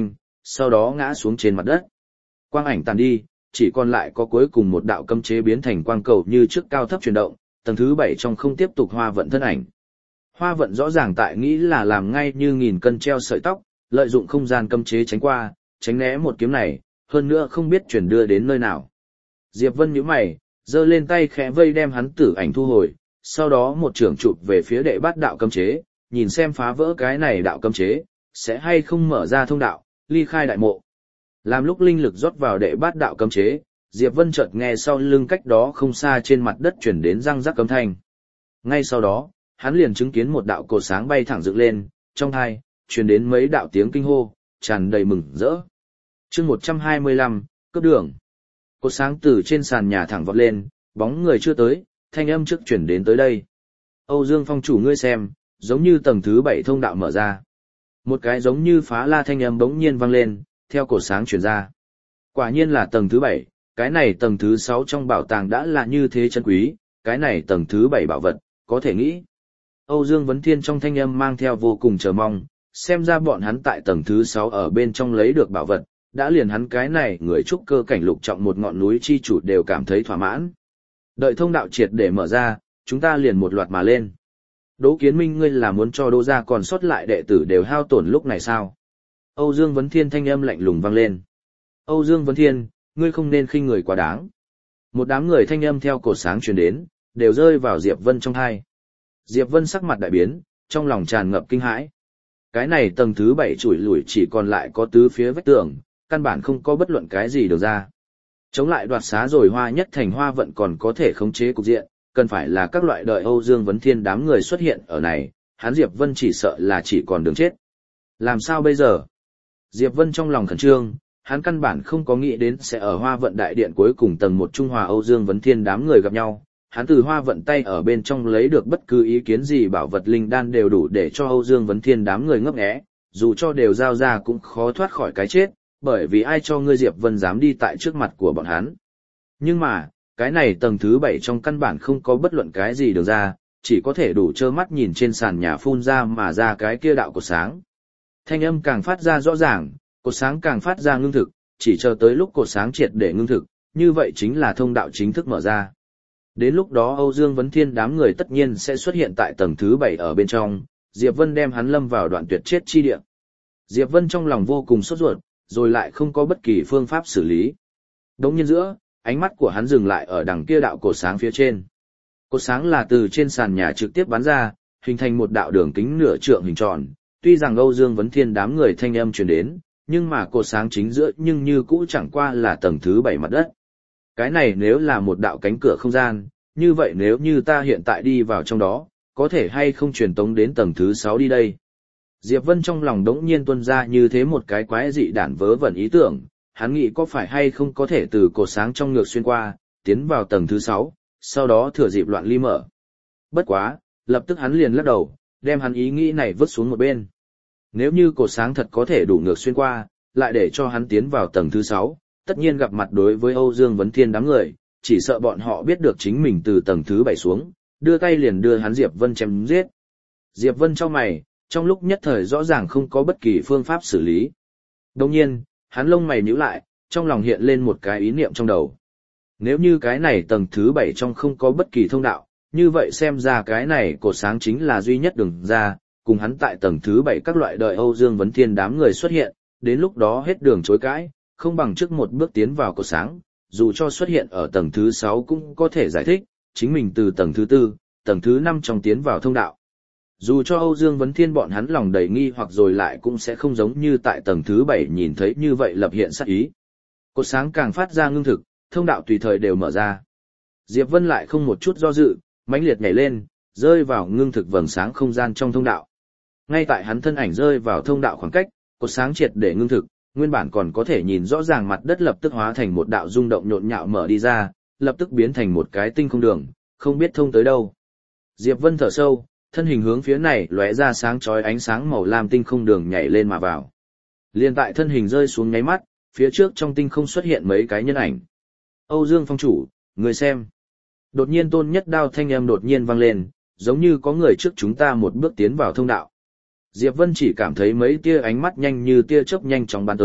sau đó ngã xuống trên mặt đất. Quang ảnh tàn đi, chỉ còn lại có cuối cùng một đạo cấm chế biến thành quang cầu như trước cao thấp chuyển động, tầng thứ bảy trong không tiếp tục Hoa Vận thân ảnh. Hoa Vận rõ ràng tại nghĩ là làm ngay như nghìn cân treo sợi tóc, lợi dụng không gian cấm chế tránh qua, tránh né một kiếm này, hơn nữa không biết chuyển đưa đến nơi nào. Diệp Vân nhíu mày, giơ lên tay khẽ vây đem hắn tử ảnh thu hồi, sau đó một trường chụp về phía đệ bát đạo cấm chế, nhìn xem phá vỡ cái này đạo cấm chế, sẽ hay không mở ra thông đạo, ly khai đại mộ. Làm lúc linh lực rót vào đệ bát đạo cấm chế, Diệp Vân chợt nghe sau lưng cách đó không xa trên mặt đất chuyển đến răng rắc cấm thanh. Ngay sau đó, hắn liền chứng kiến một đạo cột sáng bay thẳng dựng lên, trong hai, truyền đến mấy đạo tiếng kinh hô, tràn đầy mừng rỡ. Chương một trăm hai mươi lăm, cướp đường. Cột sáng từ trên sàn nhà thẳng vọt lên, bóng người chưa tới, thanh âm trước chuyển đến tới đây. Âu Dương Phong chủ ngươi xem, giống như tầng thứ bảy thông đạo mở ra. Một cái giống như phá la thanh âm bỗng nhiên vang lên, theo cột sáng chuyển ra. Quả nhiên là tầng thứ bảy, cái này tầng thứ sáu trong bảo tàng đã là như thế chân quý, cái này tầng thứ bảy bảo vật, có thể nghĩ. Âu Dương Vấn Thiên trong thanh âm mang theo vô cùng chờ mong, xem ra bọn hắn tại tầng thứ sáu ở bên trong lấy được bảo vật, đã liền hắn cái này người trúc cơ cảnh lục trọng một ngọn núi chi chủ đều cảm thấy thỏa mãn. Đợi thông đạo triệt để mở ra, chúng ta liền một loạt mà lên. Đỗ Kiến Minh ngươi là muốn cho Đỗ gia còn sót lại đệ tử đều hao tổn lúc này sao? Âu Dương Vấn Thiên thanh âm lạnh lùng vang lên. Âu Dương Vấn Thiên, ngươi không nên khinh người quá đáng. Một đám người thanh âm theo cột sáng truyền đến, đều rơi vào Diệp Vân trong tai. Diệp Vân sắc mặt đại biến, trong lòng tràn ngập kinh hãi. Cái này tầng thứ bảy chủi lủi chỉ còn lại có tứ phía vách tường, căn bản không có bất luận cái gì được ra. Chống lại đoạt xá rồi Hoa Nhất Thành Hoa Vận còn có thể khống chế cục diện, cần phải là các loại đợi Âu Dương Vấn Thiên đám người xuất hiện ở này, hắn Diệp Vân chỉ sợ là chỉ còn đường chết. Làm sao bây giờ? Diệp Vân trong lòng khẩn trương, hắn căn bản không có nghĩ đến sẽ ở Hoa Vận đại điện cuối cùng tầng một Trung Hòa Âu Dương Vấn Thiên đám người gặp nhau. Hắn từ Hoa Vận tay ở bên trong lấy được bất cứ ý kiến gì bảo vật linh đan đều đủ để cho Âu Dương Vấn Thiên đám người ngấp nghé, dù cho đều giao ra cũng khó thoát khỏi cái chết, bởi vì ai cho ngươi Diệp Vân dám đi tại trước mặt của bọn hắn. Nhưng mà, cái này tầng thứ bảy trong căn bản không có bất luận cái gì được ra, chỉ có thể đủ trơ mắt nhìn trên sàn nhà phun ra mà ra cái kia đạo cột sáng. Thanh âm càng phát ra rõ ràng, cột sáng càng phát ra ngưng thực, chỉ chờ tới lúc cột sáng triệt để ngưng thực, như vậy chính là thông đạo chính thức mở ra. Đến lúc đó Âu Dương Vấn Thiên đám người tất nhiên sẽ xuất hiện tại tầng thứ bảy ở bên trong, Diệp Vân đem hắn lâm vào đoạn tuyệt chết chi địa. Diệp Vân trong lòng vô cùng sốt ruột, rồi lại không có bất kỳ phương pháp xử lý. Đống nhiên giữa, ánh mắt của hắn dừng lại ở đằng kia đạo cột sáng phía trên. Cột sáng là từ trên sàn nhà trực tiếp bắn ra, hình thành một đạo đường kính nửa trượng hình tròn. Tuy rằng Âu Dương Vấn Thiên đám người thanh âm truyền đến, nhưng mà cột sáng chính giữa nhưng như cũ chẳng qua là tầng thứ bảy mặt đất. Cái này nếu là một đạo cánh cửa không gian, như vậy nếu như ta hiện tại đi vào trong đó, có thể hay không truyền tống đến tầng thứ sáu đi đây? Diệp Vân trong lòng đống nhiên tuôn ra như thế một cái quái dị đản vớ vẩn ý tưởng, hắn nghĩ có phải hay không có thể từ cột sáng trong ngược xuyên qua, tiến vào tầng thứ sáu, sau đó thừa dịp loạn ly mở. Bất quá, lập tức hắn liền lắc đầu, đem hắn ý nghĩ này vứt xuống một bên. Nếu như cột sáng thật có thể đủ ngược xuyên qua, lại để cho hắn tiến vào tầng thứ sáu, tất nhiên gặp mặt đối với Âu Dương Vấn Thiên đám người, chỉ sợ bọn họ biết được chính mình từ tầng thứ bảy xuống, đưa tay liền đưa hắn Diệp Vân chém giết. Diệp Vân trong mày, trong lúc nhất thời rõ ràng không có bất kỳ phương pháp xử lý. Đồng nhiên, hắn lông mày nhíu lại, trong lòng hiện lên một cái ý niệm trong đầu. Nếu như cái này tầng thứ bảy trong không có bất kỳ thông đạo, như vậy xem ra cái này cột sáng chính là duy nhất đường ra, cùng hắn tại tầng thứ bảy các loại đợi Âu Dương Vấn Thiên đám người xuất hiện, đến lúc đó hết đường chối cãi, không bằng trước một bước tiến vào cột sáng, dù cho xuất hiện ở tầng thứ sáu cũng có thể giải thích, chính mình từ tầng thứ tư, tầng thứ năm trong tiến vào thông đạo. Dù cho Âu Dương Vấn Thiên bọn hắn lòng đầy nghi hoặc rồi lại cũng sẽ không giống như tại tầng thứ bảy nhìn thấy như vậy lập hiện sát ý. Cột sáng càng phát ra ngưng thực, thông đạo tùy thời đều mở ra. Diệp Vân lại không một chút do dự, mãnh liệt nhảy lên, rơi vào ngưng thực vầng sáng không gian trong thông đạo. Ngay tại hắn thân ảnh rơi vào thông đạo khoảng cách, cột sáng triệt để ngưng thực, nguyên bản còn có thể nhìn rõ ràng mặt đất lập tức hóa thành một đạo rung động nhộn nhạo mở đi ra, lập tức biến thành một cái tinh không đường, không biết thông tới đâu. Diệp Vân thở sâu, thân hình hướng phía này lóe ra sáng chói ánh sáng màu lam tinh không đường nhảy lên mà vào. Liên tại thân hình rơi xuống nháy mắt, phía trước trong tinh không xuất hiện mấy cái nhân ảnh. Âu Dương Phong chủ, người xem. Đột nhiên Tôn Nhất Đao thanh âm đột nhiên vang lên, giống như có người trước chúng ta một bước tiến vào thông đạo. Diệp Vân chỉ cảm thấy mấy tia ánh mắt nhanh như tia chớp nhanh chóng bắn tới,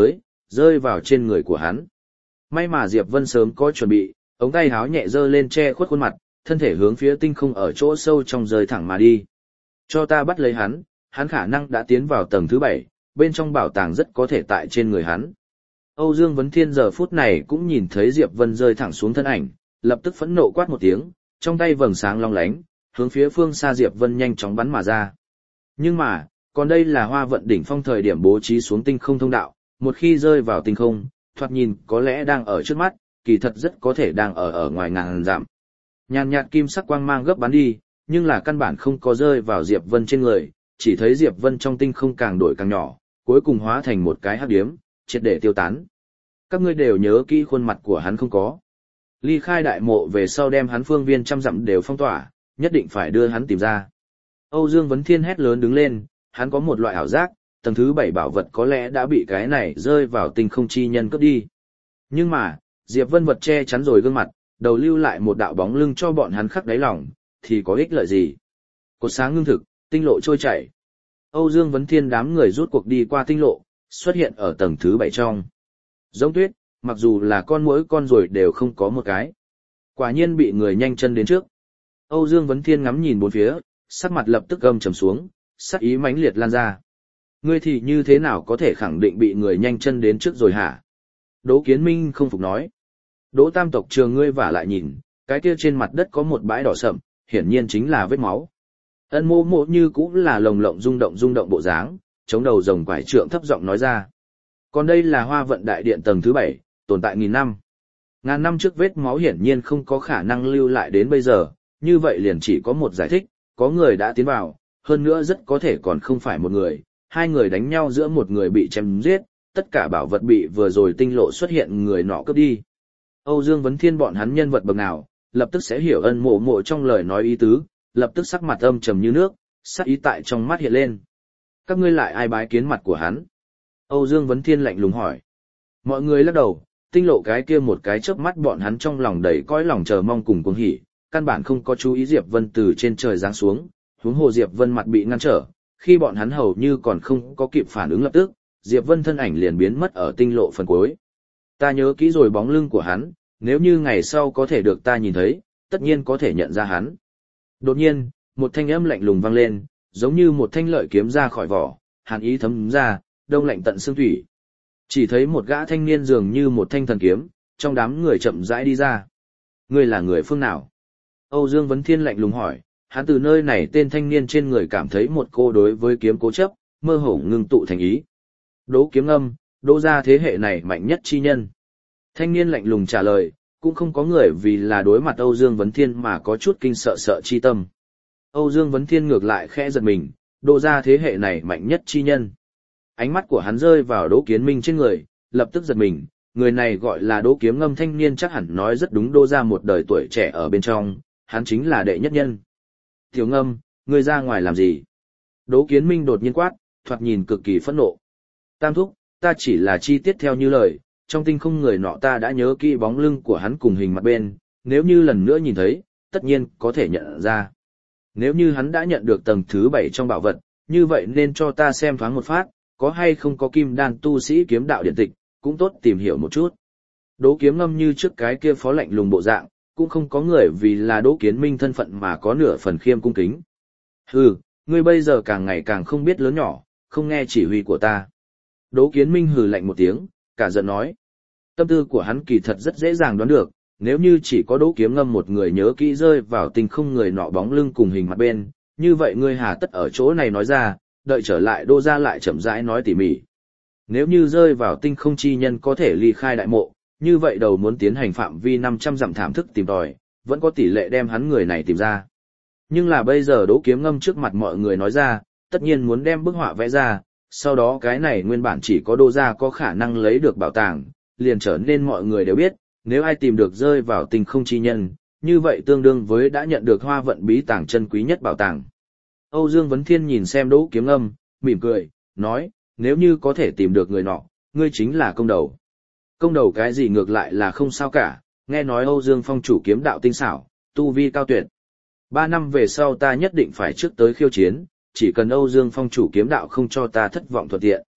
rơi vào trên người của hắn. May mà Diệp Vân sớm có chuẩn bị, ống tay háo nhẹ giơ lên che khuất khuôn mặt, thân thể hướng phía tinh không ở chỗ sâu trong rơi thẳng mà đi. Cho ta bắt lấy hắn, hắn khả năng đã tiến vào tầng thứ bảy, bên trong bảo tàng rất có thể tại trên người hắn. Âu Dương Vấn Thiên giờ phút này cũng nhìn thấy Diệp Vân rơi thẳng xuống thân ảnh, lập tức phẫn nộ quát một tiếng, trong tay vầng sáng long lánh, hướng phía phương xa Diệp Vân nhanh chóng bắn mà ra. Nhưng mà, còn đây là Hoa Vận đỉnh phong thời điểm bố trí xuống tinh không thông đạo, một khi rơi vào tinh không, thoạt nhìn có lẽ đang ở trước mắt, kỳ thật rất có thể đang ở ở ngoài ngàn dặm. Nhàn nhạt kim sắc quang mang gấp bắn đi, nhưng là căn bản không có rơi vào Diệp Vân trên người, chỉ thấy Diệp Vân trong tinh không càng đổi càng nhỏ, cuối cùng hóa thành một cái hắc điếm, triệt để tiêu tán. Các ngươi đều nhớ kỹ khuôn mặt của hắn không có. Ly khai đại mộ về sau đem hắn phương viên trăm dặm đều phong tỏa, nhất định phải đưa hắn tìm ra. Âu Dương Vấn Thiên hét lớn đứng lên, hắn có một loại ảo giác, tầng thứ bảy bảo vật có lẽ đã bị cái này rơi vào tinh không chi nhân cướp đi. Nhưng mà, Diệp Vân vật che chắn rồi gương mặt, đầu lưu lại một đạo bóng lưng cho bọn hắn khắc đáy lòng, thì có ích lợi gì? Cột sáng ngưng thực, tinh lộ trôi chảy. Âu Dương Vấn Thiên đám người rút cuộc đi qua tinh lộ, xuất hiện ở tầng thứ bảy trong. Giống tuyết, mặc dù là con muỗi con ruồi đều không có một cái. Quả nhiên bị người nhanh chân đến trước. Âu Dương Vấn Thiên ngắm nhìn bốn phía, sắc mặt lập tức gầm trầm xuống, sắc ý mãnh liệt lan ra. Ngươi thì như thế nào có thể khẳng định bị người nhanh chân đến trước rồi hả? Đỗ Kiến Minh không phục nói. Đỗ Tam tộc trường ngươi vả lại nhìn, cái kia trên mặt đất có một bãi đỏ sậm, hiển nhiên chính là vết máu. Ân Mộ Mộ như cũng là lồng lộng rung động rung động bộ dáng, chống đầu rồng quải trượng thấp giọng nói ra. Còn đây là Hoa Vận đại điện tầng thứ bảy, tồn tại nghìn năm. Ngàn năm trước vết máu hiển nhiên không có khả năng lưu lại đến bây giờ, như vậy liền chỉ có một giải thích, có người đã tiến vào, hơn nữa rất có thể còn không phải một người, hai người đánh nhau giữa một người bị chém giết, tất cả bảo vật bị vừa rồi tinh lộ xuất hiện người nọ cướp đi. Âu Dương Vấn Thiên bọn hắn nhân vật bậc nào, lập tức sẽ hiểu Ân Mộ Mộ trong lời nói ý tứ, lập tức sắc mặt âm trầm như nước, sắc ý tại trong mắt hiện lên. Các ngươi lại ai bái kiến mặt của hắn? Âu Dương Vấn Thiên lạnh lùng hỏi. Mọi người lắc đầu, tinh lộ cái kia một cái chớp mắt bọn hắn trong lòng đầy cõi lòng chờ mong cùng cuồng hỉ, căn bản không có chú ý Diệp Vân từ trên trời giáng xuống, huống hồ Diệp Vân mặt bị ngăn trở, khi bọn hắn hầu như còn không có kịp phản ứng lập tức, Diệp Vân thân ảnh liền biến mất ở tinh lộ phần cuối. Ta nhớ kỹ rồi bóng lưng của hắn, nếu như ngày sau có thể được ta nhìn thấy, tất nhiên có thể nhận ra hắn. Đột nhiên, một thanh âm lạnh lùng vang lên, giống như một thanh lợi kiếm ra khỏi vỏ, hàn ý thấm ra, đông lạnh tận xương thủy. Chỉ thấy một gã thanh niên dường như một thanh thần kiếm, trong đám người chậm rãi đi ra. Ngươi là người phương nào? Âu Dương Vấn Thiên lạnh lùng hỏi, hắn từ nơi này tên thanh niên trên người cảm thấy một cô đối với kiếm cố chấp, mơ hồ ngưng tụ thành ý. Đỗ Kiếm Âm, Đỗ gia thế hệ này mạnh nhất chi nhân. Thanh niên lạnh lùng trả lời, cũng không có người vì là đối mặt Âu Dương Vấn Thiên mà có chút kinh sợ sợ chi tâm. Âu Dương Vấn Thiên ngược lại khẽ giật mình, Đỗ gia thế hệ này mạnh nhất chi nhân. Ánh mắt của hắn rơi vào Đỗ Kiến Minh trên người, lập tức giật mình, người này gọi là Đỗ Kiếm Ngâm thanh niên chắc hẳn nói rất đúng, Đỗ gia một đời tuổi trẻ ở bên trong, hắn chính là đệ nhất nhân. Tiểu Ngâm, ngươi ra ngoài làm gì? Đỗ Kiến Minh đột nhiên quát, thoạt nhìn cực kỳ phẫn nộ. Tam thúc, ta chỉ là chi tiết theo như lời, trong tinh không người nọ ta đã nhớ kỹ bóng lưng của hắn cùng hình mặt bên, nếu như lần nữa nhìn thấy, tất nhiên có thể nhận ra. Nếu như hắn đã nhận được tầng thứ bảy trong bảo vật, như vậy nên cho ta xem thoáng một phát, có hay không có kim đan tu sĩ kiếm đạo điện tịch, cũng tốt tìm hiểu một chút. Đỗ Kiếm Ngâm như trước cái kia phó lạnh lùng bộ dạng, cũng không có người vì là Đỗ Kiến Minh thân phận mà có nửa phần khiêm cung kính. Hừ, ngươi bây giờ càng ngày càng không biết lớn nhỏ, không nghe chỉ huy của ta. Đỗ Kiến Minh hừ lạnh một tiếng, cả giận nói. Tâm tư của hắn kỳ thật rất dễ dàng đoán được, nếu như chỉ có Đỗ Kiếm Ngâm một người nhớ kỹ rơi vào tinh không người nọ bóng lưng cùng hình mặt bên, như vậy ngươi hà tất ở chỗ này nói ra, đợi trở lại Đỗ gia lại chậm rãi nói tỉ mỉ. Nếu như rơi vào tinh không chi nhân có thể ly khai đại mộ, như vậy đầu muốn tiến hành phạm vi năm trăm dặm thảm thức tìm tòi, vẫn có tỷ lệ đem hắn người này tìm ra. Nhưng là bây giờ Đỗ Kiếm Ngâm trước mặt mọi người nói ra, tất nhiên muốn đem bức họa vẽ ra, sau đó cái này nguyên bản chỉ có Đỗ gia có khả năng lấy được bảo tàng, liền trở nên mọi người đều biết, nếu ai tìm được rơi vào tinh không chi nhân, như vậy tương đương với đã nhận được Hoa Vận bí tàng chân quý nhất bảo tàng. Âu Dương Vấn Thiên nhìn xem Đỗ Kiếm Ngâm, mỉm cười, nói, nếu như có thể tìm được người nọ, ngươi chính là công đầu. Công đầu cái gì ngược lại là không sao cả, nghe nói Âu Dương Phong chủ kiếm đạo tinh xảo, tu vi cao tuyệt. Ba năm về sau ta nhất định phải trước tới khiêu chiến, chỉ cần Âu Dương Phong chủ kiếm đạo không cho ta thất vọng thuận tiện.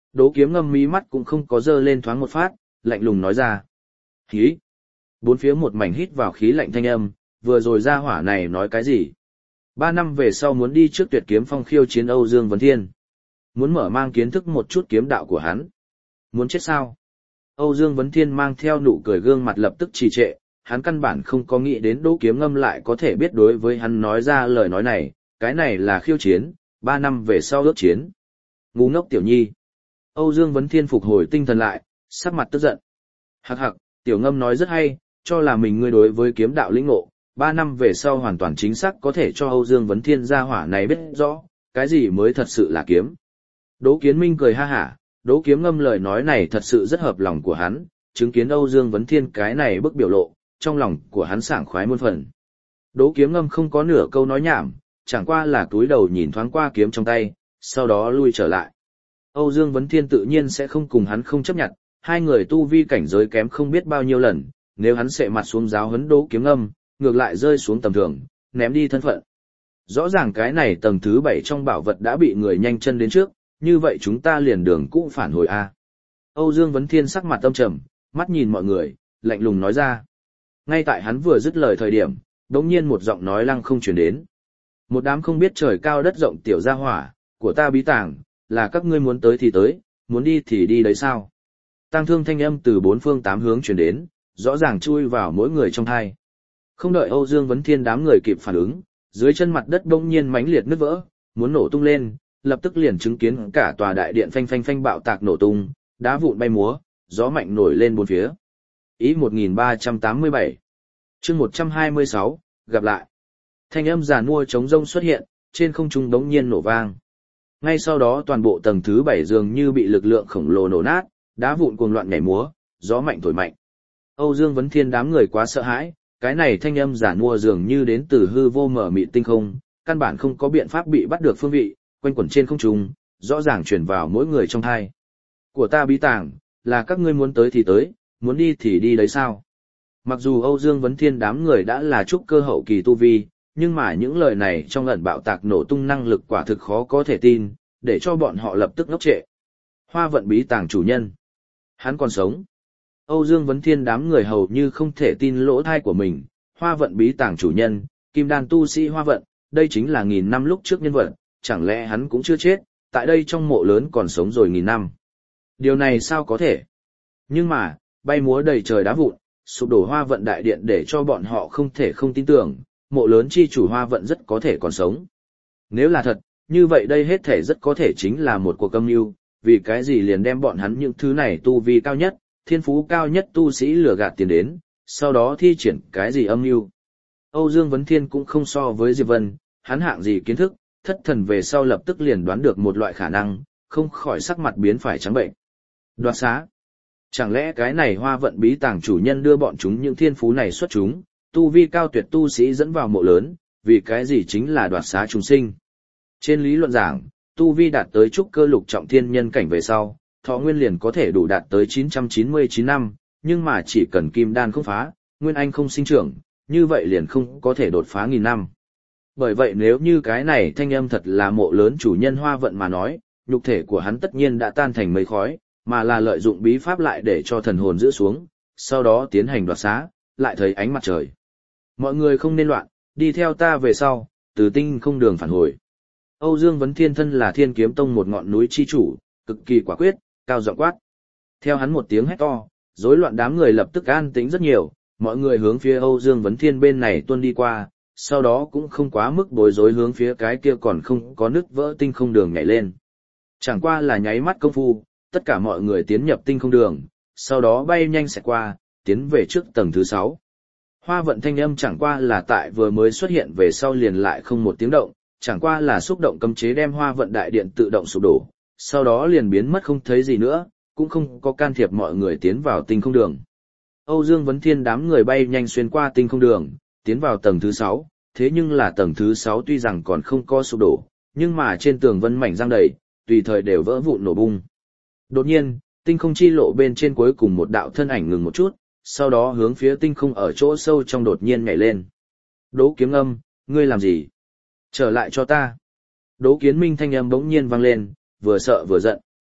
Đỗ Kiếm Ngâm mí mắt cũng không có dơ lên thoáng một phát, lạnh lùng nói ra. Hí! Bốn phía một mảnh hít vào khí lạnh thanh âm, vừa rồi ra hỏa này nói cái gì? Ba năm về sau muốn đi trước Tuyệt Kiếm Phong khiêu chiến Âu Dương Vấn Thiên. Muốn mở mang kiến thức một chút kiếm đạo của hắn. Muốn chết sao? Âu Dương Vấn Thiên mang theo nụ cười gương mặt lập tức trì trệ, hắn căn bản không có nghĩ đến Đỗ Kiếm Ngâm lại có thể biết đối với hắn nói ra lời nói này, cái này là khiêu chiến, ba năm về sau ước chiến. Ngu ngốc tiểu nhi. Âu Dương Vấn Thiên phục hồi tinh thần lại, sắc mặt tức giận. Hắc hắc, tiểu Ngâm nói rất hay, cho là mình ngươi đối với kiếm đạo lĩnh ngộ, ba năm về sau hoàn toàn chính xác có thể cho Âu Dương Vấn Thiên gia hỏa này biết rõ, cái gì mới thật sự là kiếm. Đỗ Kiến Minh cười ha hả, Đỗ Kiếm Ngâm lời nói này thật sự rất hợp lòng của hắn, chứng kiến Âu Dương Vấn Thiên cái này bức biểu lộ, trong lòng của hắn sảng khoái muôn phần. Đỗ Kiếm Ngâm không có nửa câu nói nhảm, chẳng qua là túi đầu nhìn thoáng qua kiếm trong tay, sau đó lui trở lại. Âu Dương Vấn Thiên tự nhiên sẽ không cùng hắn không chấp nhận, hai người tu vi cảnh giới kém không biết bao nhiêu lần, nếu hắn sệ mặt xuống giáo huấn Đỗ Kiếm Ngâm, ngược lại rơi xuống tầm thường, ném đi thân phận. Rõ ràng cái này tầng thứ bảy trong bảo vật đã bị người nhanh chân đến trước, như vậy chúng ta liền đường cũ phản hồi a. Âu Dương Vấn Thiên sắc mặt âm trầm, mắt nhìn mọi người, lạnh lùng nói ra. Ngay tại hắn vừa dứt lời thời điểm, đống nhiên một giọng nói lăng không truyền đến. Một đám không biết trời cao đất rộng tiểu gia hỏa, của ta bí tàng, là các ngươi muốn tới thì tới, muốn đi thì đi đấy sao? Tang thương thanh âm từ bốn phương tám hướng truyền đến, rõ ràng chui vào mỗi người trong tai. Không đợi Âu Dương Vấn Thiên đám người kịp phản ứng, dưới chân mặt đất bỗng nhiên mãnh liệt nứt vỡ, muốn nổ tung lên, lập tức liền chứng kiến cả tòa đại điện phanh phanh phanh bạo tạc nổ tung, đá vụn bay múa, gió mạnh nổi lên bốn phía. Ý một nghìn ba trăm tám mươi bảy chương một trăm hai mươi sáu, gặp lại. Thanh âm giàn mua trống rông xuất hiện, trên không trung bỗng nhiên nổ vang. Ngay sau đó toàn bộ tầng thứ bảy dường như bị lực lượng khổng lồ nổ nát, đá vụn cuồng loạn nhảy múa, gió mạnh thổi mạnh. Âu Dương Vấn Thiên đám người quá sợ hãi, cái này thanh âm giàn mua dường như đến từ hư vô mở mịt tinh không, căn bản không có biện pháp bị bắt được phương vị, quanh quẩn trên không trung, rõ ràng truyền vào mỗi người trong tai. Của ta bí tàng, là các ngươi muốn tới thì tới, muốn đi thì đi đấy sao? Mặc dù Âu Dương Vấn Thiên đám người đã là trúc cơ hậu kỳ tu vi, nhưng mà những lời này trong ẩn bạo tạc nổ tung năng lực quả thực khó có thể tin, để cho bọn họ lập tức ngốc trệ. Hoa vận bí tàng chủ nhân. Hắn còn sống. Âu Dương Vấn Thiên đám người hầu như không thể tin lỗ tai của mình, hoa vận bí tàng chủ nhân, kim đan tu sĩ hoa vận, đây chính là nghìn năm lúc trước nhân vật, chẳng lẽ hắn cũng chưa chết, tại đây trong mộ lớn còn sống rồi nghìn năm. Điều này sao có thể? Nhưng mà, bay múa đầy trời đá vụn, sụp đổ hoa vận đại điện để cho bọn họ không thể không tin tưởng, mộ lớn chi chủ hoa vận rất có thể còn sống. Nếu là thật, như vậy đây hết thể rất có thể chính là một cuộc âm mưu, vì cái gì liền đem bọn hắn những thứ này tu vi cao nhất, thiên phú cao nhất tu sĩ lừa gạt tiền đến, sau đó thi triển cái gì âm mưu. Âu Dương Vấn Thiên cũng không so với Diệp Vân, hắn hạng gì kiến thức, thất thần về sau lập tức liền đoán được một loại khả năng, không khỏi sắc mặt biến phải trắng bệnh. Đoạt xá. Chẳng lẽ cái này hoa vận bí tàng chủ nhân đưa bọn chúng những thiên phú này xuất chúng, tu vi cao tuyệt tu sĩ dẫn vào mộ lớn, vì cái gì chính là đoạt xá chúng sinh. Trên lý luận giảng, tu vi đạt tới trúc cơ lục trọng thiên nhân cảnh về sau, thọ nguyên liền có thể đủ đạt tới chín trăm chín mươi chín năm, nhưng mà chỉ cần kim đan không phá, nguyên anh không sinh trưởng, như vậy liền không có thể đột phá nghìn năm. Bởi vậy nếu như cái này thanh âm thật là mộ lớn chủ nhân hoa vận mà nói, nhục thể của hắn tất nhiên đã tan thành mây khói, mà là lợi dụng bí pháp lại để cho thần hồn giữ xuống, sau đó tiến hành đoạt xá, lại thấy ánh mặt trời. Mọi người không nên loạn, đi theo ta về sau, từ tinh không đường phản hồi. Âu Dương Vấn Thiên thân là Thiên Kiếm Tông một ngọn núi chi chủ, cực kỳ quả quyết, cao giọng quát. Theo hắn một tiếng hét to, rối loạn đám người lập tức an tĩnh rất nhiều, mọi người hướng phía Âu Dương Vấn Thiên bên này tuôn đi qua, sau đó cũng không quá mức bối rối hướng phía cái kia còn không có nứt vỡ tinh không đường nhảy lên. Chẳng qua là nháy mắt công phu, tất cả mọi người tiến nhập tinh không đường, sau đó bay nhanh xẹt qua, tiến về trước tầng thứ sáu. Hoa vận thanh âm chẳng qua là tại vừa mới xuất hiện về sau liền lại không một tiếng động, chẳng qua là xúc động cấm chế đem hoa vận đại điện tự động sụp đổ, sau đó liền biến mất không thấy gì nữa, cũng không có can thiệp mọi người tiến vào tinh không đường. Âu Dương Vấn Thiên đám người bay nhanh xuyên qua tinh không đường, tiến vào tầng thứ sáu, thế nhưng là tầng thứ sáu tuy rằng còn không có sụp đổ, nhưng mà trên tường vân mảnh giăng đầy, tùy thời đều vỡ vụn nổ bung. Đột nhiên, tinh không chi lộ bên trên cuối cùng một đạo thân ảnh ngừng một chút, sau đó hướng phía tinh không ở chỗ sâu trong đột nhiên nhảy lên. Đỗ Kiếm Âm, ngươi làm gì? Trở lại cho ta. Đỗ Kiến Minh thanh âm bỗng nhiên vang lên, vừa sợ vừa giận.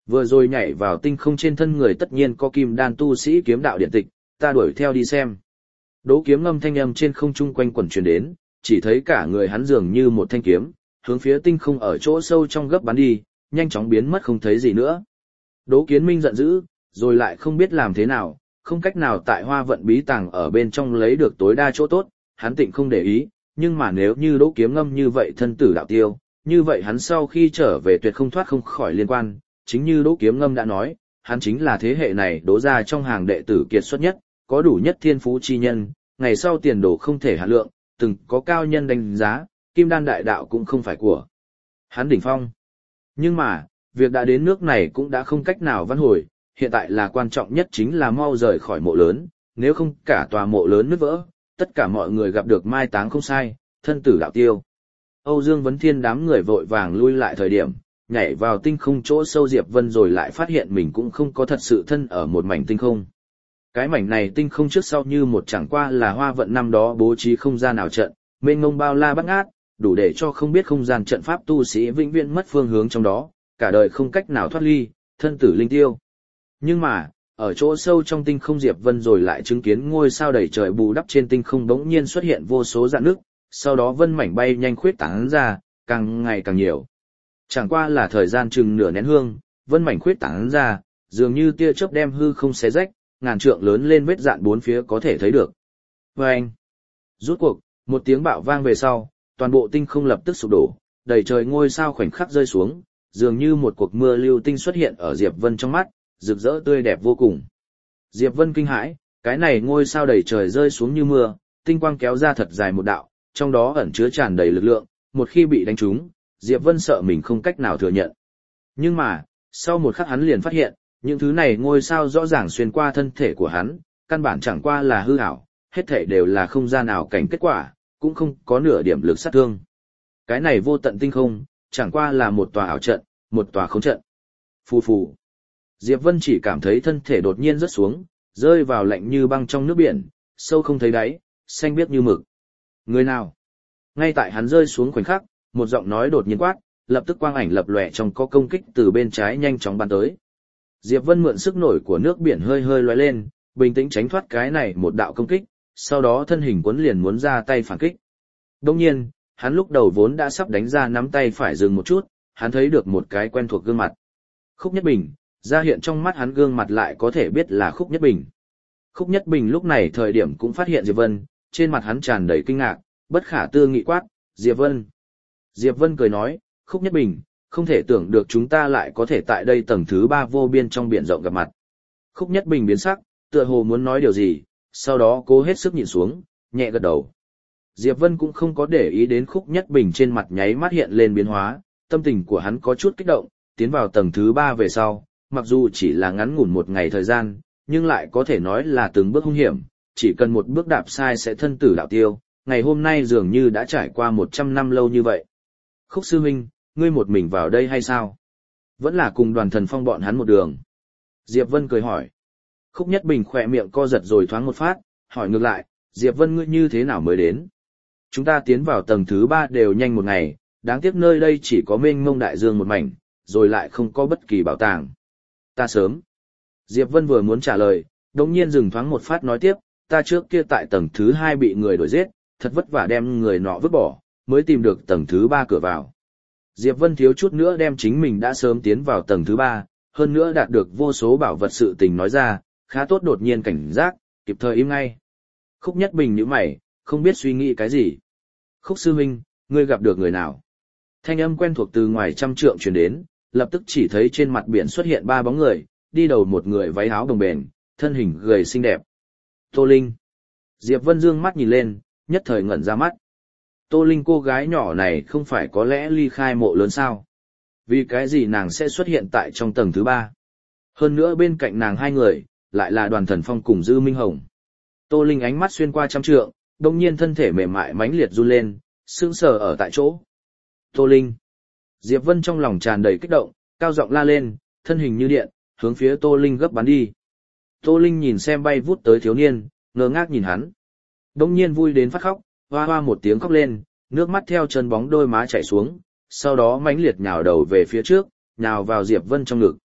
Vừa rồi nhảy vào tinh không trên thân người tất nhiên có kim đan tu sĩ kiếm đạo điện tịch, ta đuổi theo đi xem. Đỗ Kiếm Ngâm thanh âm trên không trung quanh quẩn truyền đến, chỉ thấy cả người hắn dường như một thanh kiếm, hướng phía tinh không ở chỗ sâu trong gấp bắn đi, nhanh chóng biến mất không thấy gì nữa. Đỗ Kiến Minh giận dữ, rồi lại không biết làm thế nào, không cách nào tại Hoa Vận bí tàng ở bên trong lấy được tối đa chỗ tốt, hắn tịnh không để ý, nhưng mà nếu như Đỗ Kiếm Ngâm như vậy thân tử đạo tiêu, như vậy hắn sau khi trở về tuyệt không thoát không khỏi liên quan, chính như Đỗ Kiếm Ngâm đã nói, hắn chính là thế hệ này đỗ ra trong hàng đệ tử kiệt xuất nhất, có đủ nhất thiên phú chi nhân, ngày sau tiền đồ không thể hạn lượng, từng có cao nhân đánh giá, kim đan đại đạo cũng không phải của hắn đỉnh phong. Nhưng mà, việc đã đến nước này cũng đã không cách nào vãn hồi, hiện tại là quan trọng nhất chính là mau rời khỏi mộ lớn, nếu không cả tòa mộ lớn nứt vỡ, tất cả mọi người gặp được mai táng không sai, thân tử đạo tiêu. Âu Dương Vấn Thiên đám người vội vàng lui lại thời điểm, nhảy vào tinh không chỗ sâu Diệp Vân rồi lại phát hiện mình cũng không có thật sự thân ở một mảnh tinh không. Cái mảnh này tinh không trước sau như một chẳng qua là Hoa Vận năm đó bố trí không gian nào trận, mênh mông bao la bát ngát, đủ để cho không biết không gian trận pháp tu sĩ vĩnh viễn mất phương hướng trong đó, cả đời không cách nào thoát ly, thân tử linh tiêu. Nhưng mà, ở chỗ sâu trong tinh không Diệp Vân rồi lại chứng kiến ngôi sao đầy trời bù đắp trên tinh không bỗng nhiên xuất hiện vô số rạn nước, sau đó vân mảnh bay nhanh khuyết tán ra, càng ngày càng nhiều. Chẳng qua là thời gian chừng nửa nén hương, vân mảnh khuyết tán ra, dường như tia chớp đem hư không xé rách, ngàn trượng lớn lên vết dạn bốn phía có thể thấy được. Vâng! Rút cuộc, một tiếng bạo vang về sau, toàn bộ tinh không lập tức sụp đổ, đầy trời ngôi sao khoảnh khắc rơi xuống, dường như một cuộc mưa lưu tinh xuất hiện ở Diệp Vân trong mắt, rực rỡ tươi đẹp vô cùng. Diệp Vân kinh hãi, cái này ngôi sao đầy trời rơi xuống như mưa, tinh quang kéo ra thật dài một đạo, trong đó ẩn chứa tràn đầy lực lượng, một khi bị đánh trúng, Diệp Vân sợ mình không cách nào thừa nhận. Nhưng mà, sau một khắc hắn liền phát hiện, những thứ này ngôi sao rõ ràng xuyên qua thân thể của hắn, căn bản chẳng qua là hư ảo, hết thảy đều là không gian ảo cảnh kết quả, cũng không có nửa điểm lực sát thương. Cái này vô tận tinh không, chẳng qua là một tòa ảo trận, một tòa khống trận. Phù phù. Diệp Vân chỉ cảm thấy thân thể đột nhiên rớt xuống, rơi vào lạnh như băng trong nước biển, sâu không thấy đáy, xanh biếc như mực. Người nào? Ngay tại hắn rơi xuống khoảnh khắc, một giọng nói đột nhiên quát, lập tức quang ảnh lập lòe trong có công kích từ bên trái nhanh chóng bắn tới. Diệp Vân mượn sức nổi của nước biển hơi hơi lóe lên, bình tĩnh tránh thoát cái này một đạo công kích, sau đó thân hình cuốn liền muốn ra tay phản kích. Đương nhiên, hắn lúc đầu vốn đã sắp đánh ra nắm tay phải dừng một chút, hắn thấy được một cái quen thuộc gương mặt. Khúc Nhất Bình, ra hiện trong mắt hắn gương mặt lại có thể biết là Khúc Nhất Bình. Khúc Nhất Bình lúc này thời điểm cũng phát hiện Diệp Vân, trên mặt hắn tràn đầy kinh ngạc, bất khả tư nghị quát, Diệp Vân. Diệp Vân cười nói, Khúc Nhất Bình, không thể tưởng được chúng ta lại có thể tại đây tầng thứ ba vô biên trong biển rộng gặp mặt. Khúc Nhất Bình biến sắc, tựa hồ muốn nói điều gì, sau đó cố hết sức nhìn xuống, nhẹ gật đầu. Diệp Vân cũng không có để ý đến Khúc Nhất Bình trên mặt nháy mắt hiện lên biến hóa, tâm tình của hắn có chút kích động, tiến vào tầng thứ ba về sau, mặc dù chỉ là ngắn ngủn một ngày thời gian, nhưng lại có thể nói là từng bước hung hiểm, chỉ cần một bước đạp sai sẽ thân tử đạo tiêu, ngày hôm nay dường như đã trải qua một trăm năm lâu như vậy. Khúc sư huynh, ngươi một mình vào đây hay sao? Vẫn là cùng Đoàn Thần Phong bọn hắn một đường. Diệp Vân cười hỏi. Khúc Nhất Bình khỏe miệng co giật rồi thoáng một phát, hỏi ngược lại, Diệp Vân ngươi như thế nào mới đến? Chúng ta tiến vào tầng thứ ba đều nhanh một ngày, đáng tiếc nơi đây chỉ có mênh mông đại dương một mảnh, rồi lại không có bất kỳ bảo tàng. Ta sớm. Diệp Vân vừa muốn trả lời, đồng nhiên dừng thoáng một phát nói tiếp, ta trước kia tại tầng thứ hai bị người đuổi giết, thật vất vả đem người nọ vứt bỏ, mới tìm được tầng thứ ba cửa vào. Diệp Vân thiếu chút nữa đem chính mình đã sớm tiến vào tầng thứ ba, hơn nữa đạt được vô số bảo vật sự tình nói ra, khá tốt đột nhiên cảnh giác, kịp thời im ngay. Khúc Nhất Bình nhíu mày, không biết suy nghĩ cái gì. Khúc sư huynh, ngươi gặp được người nào? Thanh âm quen thuộc từ ngoài trăm trượng truyền đến, lập tức chỉ thấy trên mặt biển xuất hiện ba bóng người, đi đầu một người váy áo đồng bền, thân hình gầy xinh đẹp. Tô Linh. Diệp Vân dương mắt nhìn lên, nhất thời ngẩn ra mắt. Tô Linh cô gái nhỏ này không phải có lẽ ly khai mộ lớn sao? Vì cái gì nàng sẽ xuất hiện tại trong tầng thứ ba? Hơn nữa bên cạnh nàng hai người, lại là Đoàn Thần Phong cùng Dư Minh Hồng. Tô Linh ánh mắt xuyên qua trăm trượng, đồng nhiên thân thể mềm mại mãnh liệt run lên, sững sờ ở tại chỗ. Tô Linh. Diệp Vân trong lòng tràn đầy kích động, cao giọng la lên, thân hình như điện, hướng phía Tô Linh gấp bắn đi. Tô Linh nhìn xem bay vút tới thiếu niên, ngơ ngác nhìn hắn. Đông nhiên vui đến phát khóc, hoa hoa một tiếng khóc lên, nước mắt theo chân bóng đôi má chảy xuống, sau đó mãnh liệt nhào đầu về phía trước, nhào vào Diệp Vân trong ngực.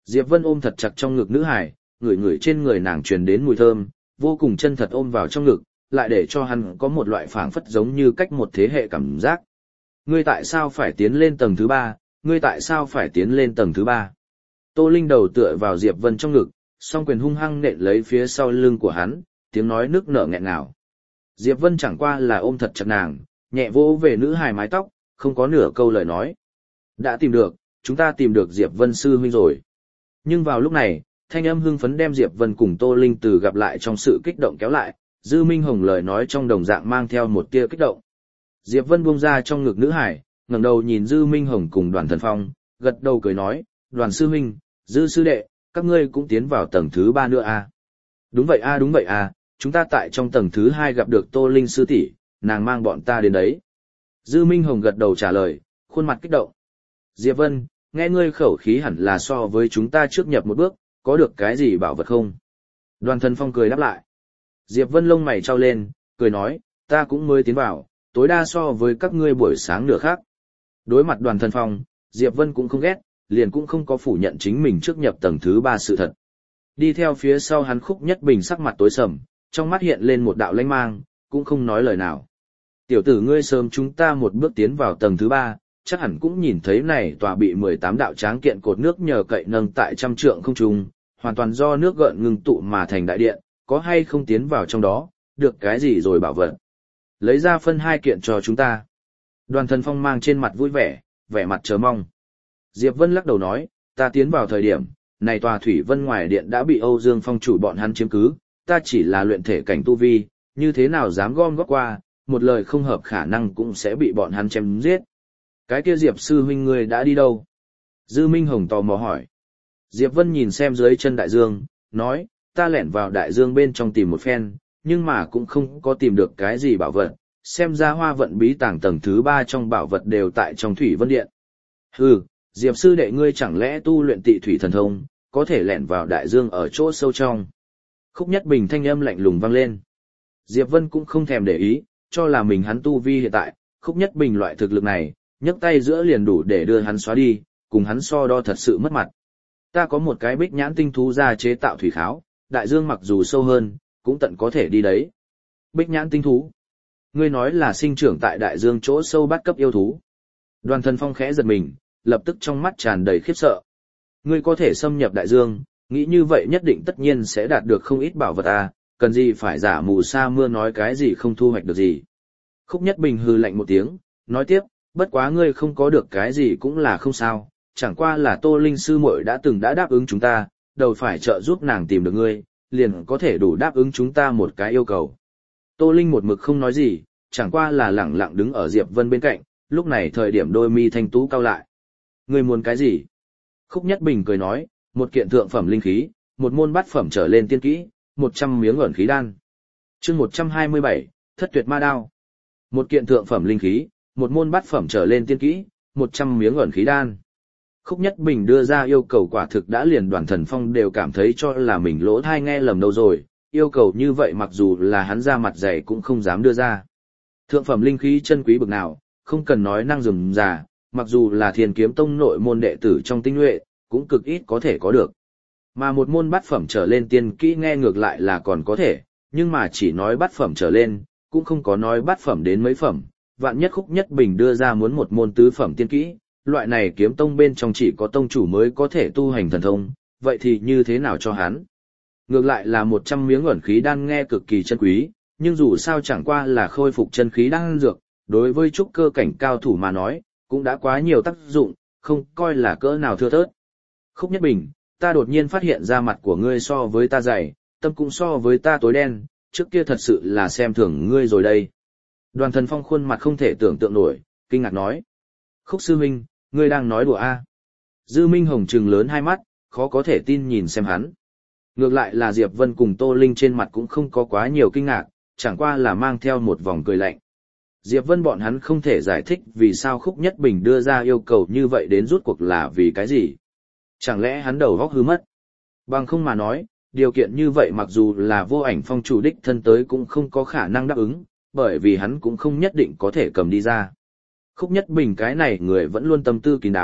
Diệp Vân ôm thật chặt trong ngực nữ hải, ngửi ngửi trên người nàng truyền đến mùi thơm, vô cùng chân thật ôm vào trong ngực, lại để cho hắn có một loại phảng phất giống như cách một thế hệ cảm giác. Ngươi tại sao phải tiến lên tầng thứ ba? Ngươi tại sao phải tiến lên tầng thứ ba? Tô Linh đầu tựa vào Diệp Vân trong ngực, song quyền hung hăng nện lấy phía sau lưng của hắn, tiếng nói nước nở nghẹn ngào. Diệp Vân chẳng qua là ôm thật chặt nàng, nhẹ vỗ về nữ hài mái tóc, không có nửa câu lời nói. Đã tìm được, chúng ta tìm được Diệp Vân sư huynh rồi. Nhưng vào lúc này, thanh âm hưng phấn đem Diệp Vân cùng Tô Linh từ gặp lại trong sự kích động kéo lại, Dư Minh Hồng lời nói trong đồng dạng mang theo một tia kích động. Diệp Vân buông ra trong ngực nữ hải, ngẩng đầu nhìn Dư Minh Hồng cùng Đoàn Thần Phong, gật đầu cười nói, Đoàn sư huynh, Dư sư đệ, các ngươi cũng tiến vào tầng thứ ba nữa à? Đúng vậy a, đúng vậy à, chúng ta tại trong tầng thứ hai gặp được Tô Linh sư tỷ, nàng mang bọn ta đến đấy. Dư Minh Hồng gật đầu trả lời, khuôn mặt kích động. Diệp Vân, nghe ngươi khẩu khí hẳn là so với chúng ta trước nhập một bước, có được cái gì bảo vật không? Đoàn Thần Phong cười đáp lại. Diệp Vân lông mày trao lên, cười nói, ta cũng mới tiến vào, tối đa so với các ngươi buổi sáng nửa khác. Đối mặt Đoàn Thần Phong, Diệp Vân cũng không ghét, liền cũng không có phủ nhận chính mình trước nhập tầng thứ ba sự thật. Đi theo phía sau hắn Khúc Nhất Bình sắc mặt tối sầm, trong mắt hiện lên một đạo lãnh mang, cũng không nói lời nào. Tiểu tử ngươi sớm chúng ta một bước tiến vào tầng thứ ba, chắc hẳn cũng nhìn thấy này tòa bị mười tám đạo tráng kiện cột nước nhờ cậy nâng tại trăm trượng không trung, hoàn toàn do nước gợn ngưng tụ mà thành đại điện, có hay không tiến vào trong đó, được cái gì rồi bảo vật. Lấy ra phân hai kiện cho chúng ta. Đoàn Thần Phong mang trên mặt vui vẻ, vẻ mặt chờ mong. Diệp Vân lắc đầu nói, ta tiến vào thời điểm, này tòa thủy vân ngoài điện đã bị Âu Dương Phong chủ bọn hắn chiếm cứ, ta chỉ là luyện thể cảnh tu vi, như thế nào dám gom góp qua, một lời không hợp khả năng cũng sẽ bị bọn hắn chém giết. Cái kia Diệp sư huynh ngươi đã đi đâu? Dư Minh Hồng tò mò hỏi. Diệp Vân nhìn xem dưới chân đại dương, nói, ta lẻn vào đại dương bên trong tìm một phen, nhưng mà cũng không có tìm được cái gì bảo vật, xem ra hoa vận bí tàng tầng thứ ba trong bảo vật đều tại trong thủy vân điện. Hừ, Diệp sư đệ ngươi chẳng lẽ tu luyện tị thủy thần thông, có thể lẻn vào đại dương ở chỗ sâu trong. Khúc Nhất Bình thanh âm lạnh lùng vang lên. Diệp Vân cũng không thèm để ý, cho là mình hắn tu vi hiện tại, Khúc Nhất Bình loại thực lực này, nhấc tay giữa liền đủ để đưa hắn xóa đi, cùng hắn so đo thật sự mất mặt. Ta có một cái bích nhãn tinh thú ra chế tạo thủy kháo, đại dương mặc dù sâu hơn, cũng tận có thể đi đấy. Bích nhãn tinh thú. Ngươi nói là sinh trưởng tại đại dương chỗ sâu bắt cấp yêu thú. Đoàn Thần Phong khẽ giật mình, lập tức trong mắt tràn đầy khiếp sợ. Ngươi có thể xâm nhập đại dương, nghĩ như vậy nhất định tất nhiên sẽ đạt được không ít bảo vật à, cần gì phải giả mù sa mưa nói cái gì không thu hoạch được gì. Khúc Nhất Bình hừ lạnh một tiếng, nói tiếp, bất quá ngươi không có được cái gì cũng là không sao, chẳng qua là Tô Linh sư muội đã từng đã đáp ứng chúng ta, đầu phải trợ giúp nàng tìm được ngươi, liền có thể đủ đáp ứng chúng ta một cái yêu cầu. Tô Linh một mực không nói gì, chẳng qua là lẳng lặng đứng ở Diệp Vân bên cạnh, lúc này thời điểm đôi mi thanh tú cao lại. Ngươi muốn cái gì? Khúc Nhất Bình cười nói, một kiện thượng phẩm linh khí, một môn bát phẩm trở lên tiên kỹ, một trăm miếng ẩn khí đan. Chương một trăm hai mươi bảy, Thất Tuyệt Ma Đao. Một kiện thượng phẩm linh khí, một môn bát phẩm trở lên tiên kỹ, một trăm miếng ẩn khí đan. Khúc Nhất Bình đưa ra yêu cầu quả thực đã liền Đoàn Thần Phong đều cảm thấy cho là mình lỗ thai nghe lầm đâu rồi, yêu cầu như vậy mặc dù là hắn ra mặt dày cũng không dám đưa ra. Thượng phẩm linh khí chân quý bực nào, không cần nói năng rườm rà, mặc dù là Thiên Kiếm Tông nội môn đệ tử trong tinh nhuệ, cũng cực ít có thể có được. Mà một môn bát phẩm trở lên tiên kỹ nghe ngược lại là còn có thể, nhưng mà chỉ nói bát phẩm trở lên, cũng không có nói bát phẩm đến mấy phẩm, vạn nhất Khúc Nhất Bình đưa ra muốn một môn tứ phẩm tiên kỹ, loại này kiếm tông bên trong chỉ có tông chủ mới có thể tu hành thần thông, vậy thì như thế nào cho hắn? Ngược lại là một trăm miếng ẩn khí đan nghe cực kỳ chân quý, nhưng dù sao chẳng qua là khôi phục chân khí đan dược, đối với trúc cơ cảnh cao thủ mà nói, cũng đã quá nhiều tác dụng, không coi là cỡ nào thưa thớt. Khúc Nhất Bình, ta đột nhiên phát hiện ra mặt của ngươi so với ta dày, tâm cũng so với ta tối đen, trước kia thật sự là xem thường ngươi rồi đây. Đoàn Thần Phong khuôn mặt không thể tưởng tượng nổi, kinh ngạc nói. Khúc sư huynh, ngươi đang nói đùa a? Dư Minh Hồng trừng lớn hai mắt, khó có thể tin nhìn xem hắn. Ngược lại là Diệp Vân cùng Tô Linh trên mặt cũng không có quá nhiều kinh ngạc, chẳng qua là mang theo một vòng cười lạnh. Diệp Vân bọn hắn không thể giải thích vì sao Khúc Nhất Bình đưa ra yêu cầu như vậy đến rút cuộc là vì cái gì. Chẳng lẽ hắn đầu óc hư mất? Bằng không mà nói, điều kiện như vậy mặc dù là Vô Ảnh Phong chủ đích thân tới cũng không có khả năng đáp ứng, bởi vì hắn cũng không nhất định có thể cầm đi ra. Khúc Nhất Bình cái này người vẫn luôn tâm tư kín đáo,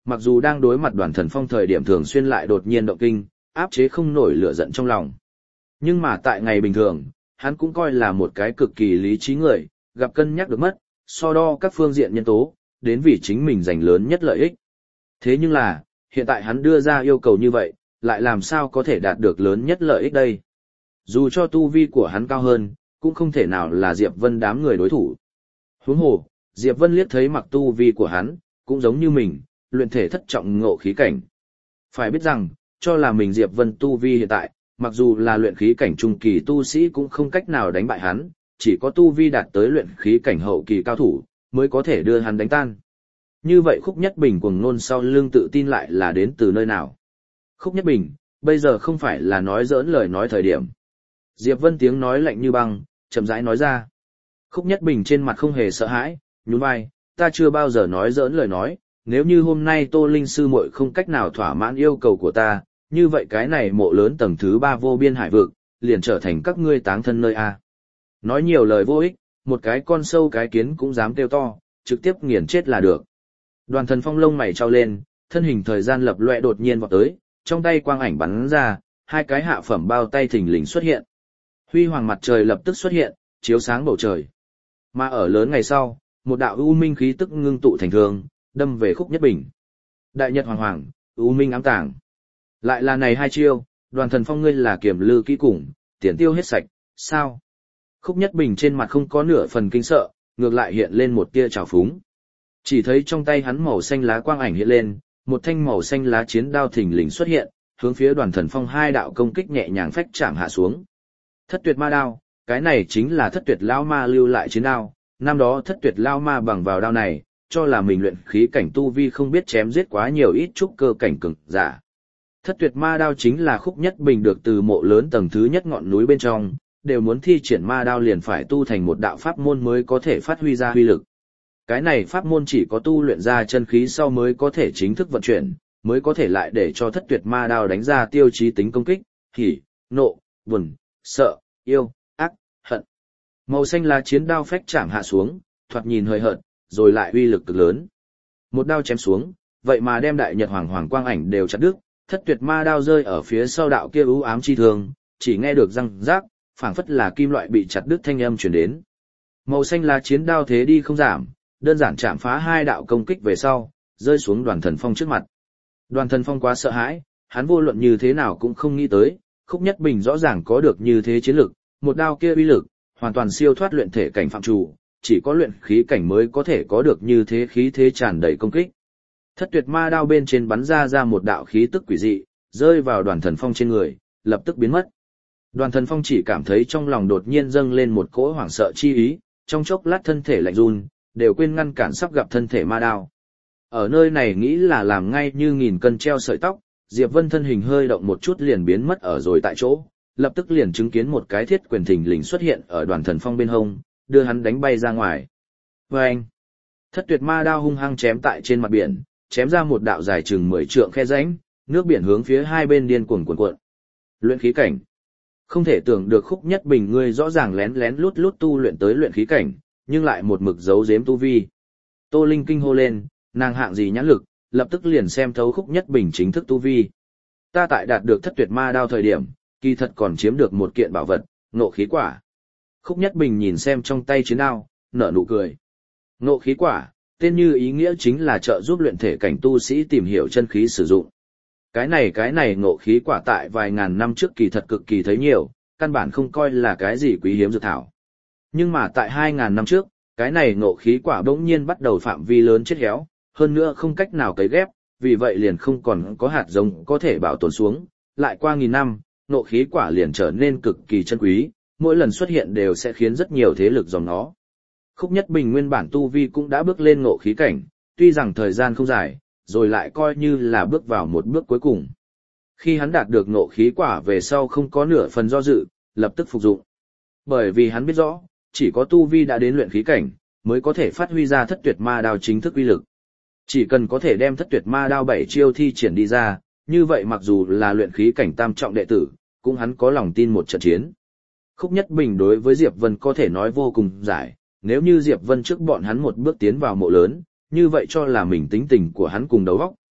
mặc dù đang đối mặt Đoàn Thần Phong thời điểm thường xuyên lại đột nhiên động kinh, áp chế không nổi lửa giận trong lòng. Nhưng mà tại ngày bình thường, hắn cũng coi là một cái cực kỳ lý trí người, gặp cân nhắc được mất, so đo các phương diện nhân tố, đến vì chính mình giành lớn nhất lợi ích. Thế nhưng là, hiện tại hắn đưa ra yêu cầu như vậy, lại làm sao có thể đạt được lớn nhất lợi ích đây? Dù cho tu vi của hắn cao hơn, cũng không thể nào là Diệp Vân đám người đối thủ. Huống hồ, Diệp Vân liếc thấy mặc tu vi của hắn, cũng giống như mình, luyện thể thất trọng ngộ khí cảnh. Phải biết rằng, cho là mình Diệp Vân tu vi hiện tại, mặc dù là luyện khí cảnh trung kỳ tu sĩ cũng không cách nào đánh bại hắn, chỉ có tu vi đạt tới luyện khí cảnh hậu kỳ cao thủ, mới có thể đưa hắn đánh tan. Như vậy Khúc Nhất Bình cuồng nôn sau lưng tự tin lại là đến từ nơi nào? Khúc Nhất Bình, bây giờ không phải là nói giỡn lời nói thời điểm. Diệp Vân tiếng nói lạnh như băng, chậm rãi nói ra. Khúc Nhất Bình trên mặt không hề sợ hãi, nhún vai, ta chưa bao giờ nói giỡn lời nói, nếu như hôm nay Tô Linh sư muội không cách nào thỏa mãn yêu cầu của ta, như vậy cái này mộ lớn tầng thứ ba vô biên hải vực, liền trở thành các ngươi táng thân nơi a. Nói nhiều lời vô ích, một cái con sâu cái kiến cũng dám kêu to, trực tiếp nghiền chết là được. Đoàn Thần Phong lông mày trao lên, thân hình thời gian lập loè đột nhiên vọt tới, trong tay quang ảnh bắn ra, hai cái hạ phẩm bao tay thình lình xuất hiện. Huy hoàng mặt trời lập tức xuất hiện, chiếu sáng bầu trời. Mà ở lớn ngày sau, một đạo u minh khí tức ngưng tụ thành thường, đâm về Khúc Nhất Bình. Đại Nhật Hoàng Hoàng, u minh ám tàng. Lại là này hai chiêu, Đoàn Thần Phong ngươi là kiểm lư kỹ cùng, tiền tiêu hết sạch, sao? Khúc Nhất Bình trên mặt không có nửa phần kinh sợ, ngược lại hiện lên một tia trào phúng. Chỉ thấy trong tay hắn màu xanh lá quang ảnh hiện lên, một thanh màu xanh lá chiến đao thình lình xuất hiện, hướng phía Đoàn Thần Phong hai đạo công kích nhẹ nhàng phách chạm hạ xuống. Thất tuyệt ma đao, cái này chính là thất tuyệt lão ma lưu lại chiến đao, năm đó thất tuyệt lão ma bằng vào đao này, cho là mình luyện khí cảnh tu vi không biết chém giết quá nhiều ít trúc cơ cảnh cường giả. Thất tuyệt ma đao chính là Khúc Nhất Bình được từ mộ lớn tầng thứ nhất ngọn núi bên trong, đều muốn thi triển ma đao liền phải tu thành một đạo pháp môn mới có thể phát huy ra huy lực. Cái này pháp môn chỉ có tu luyện ra chân khí sau mới có thể chính thức vận chuyển, mới có thể lại để cho thất tuyệt ma đao đánh ra tiêu chí tính công kích, hỉ, nộ, buồn, sợ, yêu, ác, hận. Màu xanh lá chiến đao phách chạm hạ xuống, thoạt nhìn hơi hợt, rồi lại uy lực cực lớn. Một đao chém xuống, vậy mà đem Đại Nhật Hoàng Hoàng quang ảnh đều chặt đứt, thất tuyệt ma đao rơi ở phía sau đạo kia u ám chi thường, chỉ nghe được răng rác, phảng phất là kim loại bị chặt đứt thanh âm truyền đến. Màu xanh lá chiến đao thế đi không giảm, đơn giản chạm phá hai đạo công kích về sau, rơi xuống Đoàn Thần Phong trước mặt. Đoàn Thần Phong quá sợ hãi, hắn vô luận như thế nào cũng không nghĩ tới, Khúc Nhất Bình rõ ràng có được như thế chiến lực, một đao kia uy lực, hoàn toàn siêu thoát luyện thể cảnh phạm chủ, chỉ có luyện khí cảnh mới có thể có được như thế khí thế tràn đầy công kích. Thất tuyệt ma đao bên trên bắn ra ra một đạo khí tức quỷ dị, rơi vào Đoàn Thần Phong trên người, lập tức biến mất. Đoàn Thần Phong chỉ cảm thấy trong lòng đột nhiên dâng lên một cỗ hoảng sợ chi ý, trong chốc lát thân thể lạnh run, đều quên ngăn cản sắp gặp thân thể ma đao. Ở nơi này nghĩ là làm ngay như nghìn cân treo sợi tóc, Diệp Vân thân hình hơi động một chút liền biến mất ở rồi tại chỗ, lập tức liền chứng kiến một cái thiết quyền thình lình xuất hiện ở Đoàn Thần Phong bên hông, đưa hắn đánh bay ra ngoài. Vâng! Thất tuyệt ma đao hung hăng chém tại trên mặt biển, chém ra một đạo dài chừng mười trượng khe rãnh, nước biển hướng phía hai bên điên cuồng cuộn cuộn. Luyện khí cảnh. Không thể tưởng được Khúc Nhất Bình ngươi rõ ràng lén lén lút lút tu luyện tới luyện khí cảnh, nhưng lại một mực giấu giếm tu vi. Tô Linh kinh hô lên, nàng hạng gì nhãn lực, lập tức liền xem thấu Khúc Nhất Bình chính thức tu vi. Ta tại đạt được thất tuyệt ma đao thời điểm, kỳ thật còn chiếm được một kiện bảo vật, ngộ khí quả. Khúc Nhất Bình nhìn xem trong tay chiến đao, nở nụ cười. Ngộ khí quả, tên như ý nghĩa chính là trợ giúp luyện thể cảnh tu sĩ tìm hiểu chân khí sử dụng. Cái này cái này ngộ khí quả tại vài ngàn năm trước kỳ thật cực kỳ thấy nhiều, căn bản không coi là cái gì quý hiếm dược thảo. Nhưng mà tại hai ngàn năm trước, cái này ngộ khí quả bỗng nhiên bắt đầu phạm vi lớn chết héo, hơn nữa không cách nào cấy ghép, vì vậy liền không còn có hạt giống có thể bảo tồn xuống. Lại qua nghìn năm, ngộ khí quả liền trở nên cực kỳ chân quý, mỗi lần xuất hiện đều sẽ khiến rất nhiều thế lực dòng nó. Khúc Nhất Bình nguyên bản tu vi cũng đã bước lên ngộ khí cảnh, tuy rằng thời gian không dài, rồi lại coi như là bước vào một bước cuối cùng. Khi hắn đạt được ngộ khí quả về sau không có nửa phần do dự, lập tức phục dụng. Bởi vì hắn biết rõ, chỉ có tu vi đã đến luyện khí cảnh, mới có thể phát huy ra thất tuyệt ma đao chính thức uy lực. Chỉ cần có thể đem thất tuyệt ma đao bảy chiêu thi triển đi ra, như vậy mặc dù là luyện khí cảnh tam trọng đệ tử, cũng hắn có lòng tin một trận chiến. Khúc Nhất Bình đối với Diệp Vân có thể nói vô cùng giải, nếu như Diệp Vân trước bọn hắn một bước tiến vào mộ lớn, như vậy cho là mình tính tình của hắn cùng đầu óc,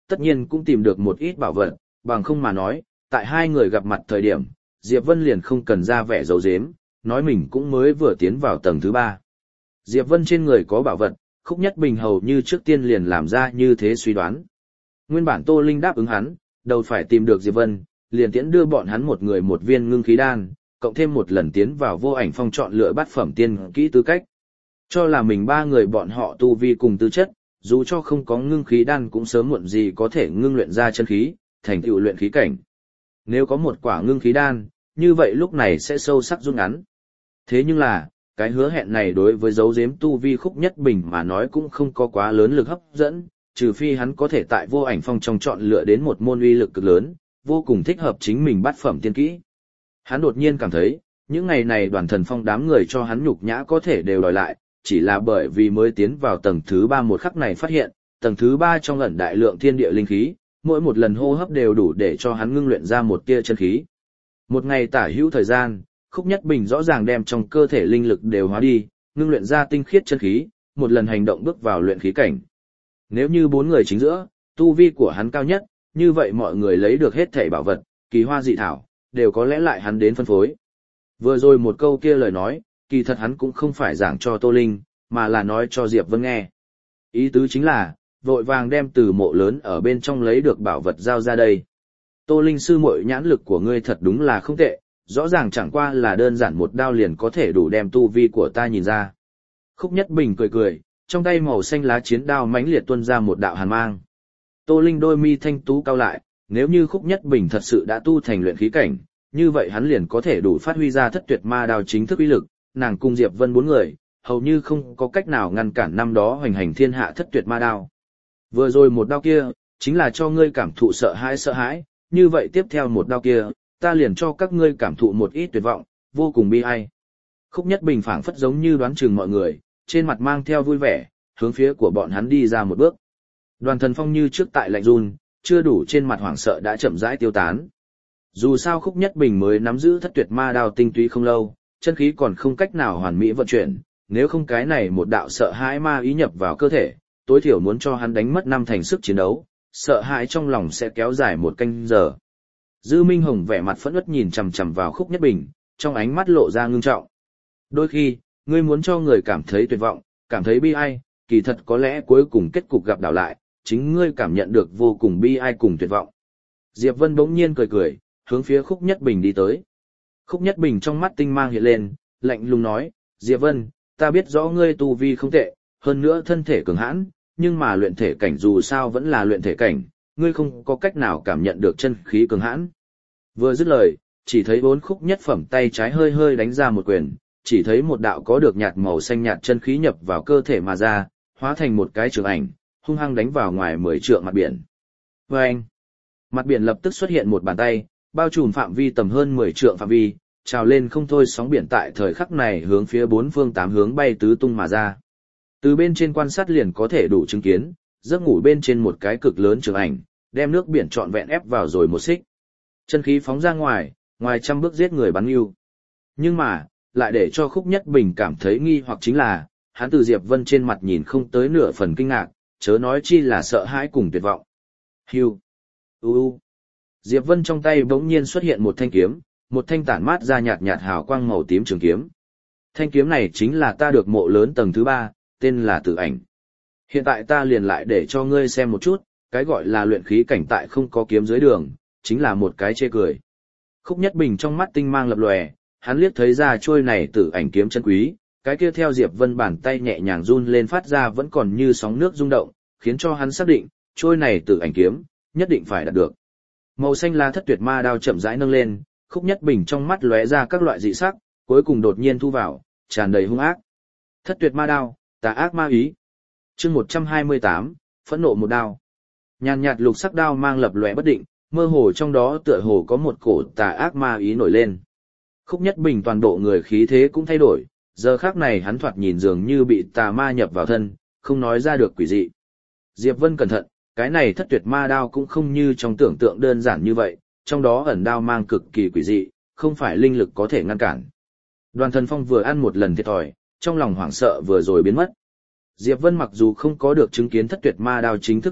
tất nhiên cũng tìm được một ít bảo vật, bằng không mà nói, tại hai người gặp mặt thời điểm, Diệp Vân liền không cần ra vẻ giấu giếm, nói mình cũng mới vừa tiến vào tầng thứ ba. Diệp Vân trên người có bảo vật, Khúc Nhất Bình hầu như trước tiên liền làm ra như thế suy đoán. Nguyên bản Tô Linh đáp ứng hắn, đầu phải tìm được Diệp Vân, liền tiễn đưa bọn hắn một người một viên ngưng khí đan, cộng thêm một lần tiến vào vô ảnh phong chọn lựa bát phẩm tiên kỹ tư cách. Cho là mình ba người bọn họ tu vi cùng tư chất, dù cho không có ngưng khí đan cũng sớm muộn gì có thể ngưng luyện ra chân khí, thành tựu luyện khí cảnh. Nếu có một quả ngưng khí đan, như vậy lúc này sẽ sâu sắc rút ngắn. Thế nhưng là, cái hứa hẹn này đối với dấu giếm tu vi Khúc Nhất Bình mà nói cũng không có quá lớn lực hấp dẫn, trừ phi hắn có thể tại vô ảnh phong trong chọn lựa đến một môn uy lực cực lớn, vô cùng thích hợp chính mình bát phẩm tiên kỹ. Hắn đột nhiên cảm thấy, những ngày này Đoàn Thần Phong đám người cho hắn nhục nhã có thể đều đòi lại, chỉ là bởi vì mới tiến vào tầng thứ ba một khắc này phát hiện, tầng thứ ba trong ẩn đại lượng thiên địa linh khí, mỗi một lần hô hấp đều đủ để cho hắn ngưng luyện ra một tia chân khí. Một ngày tả hữu thời gian, Khúc Nhất Bình rõ ràng đem trong cơ thể linh lực đều hóa đi, ngưng luyện ra tinh khiết chân khí, một lần hành động bước vào luyện khí cảnh. Nếu như bốn người chính giữa, tu vi của hắn cao nhất, như vậy mọi người lấy được hết thảy bảo vật, kỳ hoa dị thảo, đều có lẽ lại hắn đến phân phối. Vừa rồi một câu kia lời nói, kỳ thật hắn cũng không phải giảng cho Tô Linh, mà là nói cho Diệp Vân nghe. Ý tứ chính là, vội vàng đem từ mộ lớn ở bên trong lấy được bảo vật giao ra đây. Tô Linh sư muội, nhãn lực của ngươi thật đúng là không tệ, rõ ràng chẳng qua là đơn giản một đao liền có thể đủ đem tu vi của ta nhìn ra. Khúc Nhất Bình cười cười, trong tay màu xanh lá chiến đao mãnh liệt tuôn ra một đạo hàn mang. Tô Linh đôi mi thanh tú cao lại, nếu như Khúc Nhất Bình thật sự đã tu thành luyện khí cảnh, như vậy hắn liền có thể đủ phát huy ra thất tuyệt ma đao chính thức uy lực, nàng cùng Diệp Vân bốn người, hầu như không có cách nào ngăn cản năm đó hoành hành thiên hạ thất tuyệt ma đao. Vừa rồi một đao kia, chính là cho ngươi cảm thụ sợ hãi sợ hãi, như vậy tiếp theo một đao kia, ta liền cho các ngươi cảm thụ một ít tuyệt vọng, vô cùng bi ai. Khúc Nhất Bình phảng phất giống như đoán chừng mọi người, trên mặt mang theo vui vẻ, hướng phía của bọn hắn đi ra một bước. Đoàn Thần Phong như trước tại lạnh run, chưa đủ trên mặt hoảng sợ đã chậm rãi tiêu tán. Dù sao Khúc Nhất Bình mới nắm giữ thất tuyệt ma đao tinh túy không lâu, chân khí còn không cách nào hoàn mỹ vận chuyển, nếu không cái này một đạo sợ hãi ma ý nhập vào cơ thể, tối thiểu muốn cho hắn đánh mất năm thành sức chiến đấu, sợ hãi trong lòng sẽ kéo dài một canh giờ. Dư Minh Hồng vẻ mặt phẫn uất nhìn chằm chằm vào Khúc Nhất Bình, trong ánh mắt lộ ra ngưng trọng. Đôi khi, ngươi muốn cho người cảm thấy tuyệt vọng, cảm thấy bi ai, kỳ thật có lẽ cuối cùng kết cục gặp đảo lại, chính ngươi cảm nhận được vô cùng bi ai cùng tuyệt vọng. Diệp Vân bỗng nhiên cười cười, hướng phía Khúc Nhất Bình đi tới. Khúc Nhất Bình trong mắt tinh mang hiện lên, lạnh lùng nói, Diệp Vân, ta biết rõ ngươi tu vi không tệ, hơn nữa thân thể cường hãn, nhưng mà luyện thể cảnh dù sao vẫn là luyện thể cảnh, ngươi không có cách nào cảm nhận được chân khí cường hãn. Vừa dứt lời, chỉ thấy bốn Khúc nhất phẩm tay trái hơi hơi đánh ra một quyền, chỉ thấy một đạo có được nhạt màu xanh nhạt chân khí nhập vào cơ thể mà ra, hóa thành một cái trường ảnh, hung hăng đánh vào ngoài mười trượng mặt biển. Vâng! Mặt biển lập tức xuất hiện một bàn tay, bao trùm phạm vi tầm hơn mười trượng phạm vi, trào lên không thôi sóng biển tại thời khắc này hướng phía bốn phương tám hướng bay tứ tung mà ra. Từ bên trên quan sát liền có thể đủ chứng kiến, giấc ngủ bên trên một cái cực lớn trường ảnh, đem nước biển trọn vẹn ép vào rồi một xích. Chân khí phóng ra ngoài, ngoài trăm bước giết người bắn yêu. Nhưng mà, lại để cho Khúc Nhất Bình cảm thấy nghi hoặc chính là, hắn từ Diệp Vân trên mặt nhìn không tới nửa phần kinh ngạc, chớ nói chi là sợ hãi cùng tuyệt vọng. Hưu. U u. Diệp Vân trong tay bỗng nhiên xuất hiện một thanh kiếm, một thanh tản mát ra nhạt nhạt hào quang màu tím trường kiếm. Thanh kiếm này chính là ta được mộ lớn tầng thứ ba, tên là Tử Ảnh. Hiện tại ta liền lại để cho ngươi xem một chút, cái gọi là luyện khí cảnh tại không có kiếm dưới đường, chính là một cái chê cười. Khúc Nhất Bình trong mắt tinh mang lập lòe, hắn liếc thấy ra trôi này Tử Ảnh kiếm chân quý, cái kia theo Diệp Vân bàn tay nhẹ nhàng run lên phát ra vẫn còn như sóng nước rung động, khiến cho hắn xác định, trôi này Tử Ảnh kiếm, nhất định phải đạt được. Màu xanh lá thất tuyệt ma đao chậm rãi nâng lên, Khúc Nhất Bình trong mắt lóe ra các loại dị sắc, cuối cùng đột nhiên thu vào, tràn đầy hung ác. Thất tuyệt ma đao, tà ác ma ý. Chương một trăm hai mươi tám, phẫn nộ một đao. Nhàn nhạt lục sắc đao mang lập lòe bất định, mơ hồ trong đó tựa hồ có một cổ tà ác ma ý nổi lên. Khúc Nhất Bình toàn bộ người khí thế cũng thay đổi, giờ khắc này hắn thoạt nhìn dường như bị tà ma nhập vào thân, không nói ra được quỷ dị. Diệp Vân cẩn thận, cái này thất tuyệt ma đao cũng không như trong tưởng tượng đơn giản như vậy, trong đó ẩn đao mang cực kỳ quỷ dị, không phải linh lực có thể ngăn cản. Đoàn Thần Phong vừa ăn một lần thiệt thòi, trong lòng hoảng sợ vừa rồi biến mất. Diệp Vân mặc dù không có được chứng kiến thất tuyệt ma đao chính thức uy lực,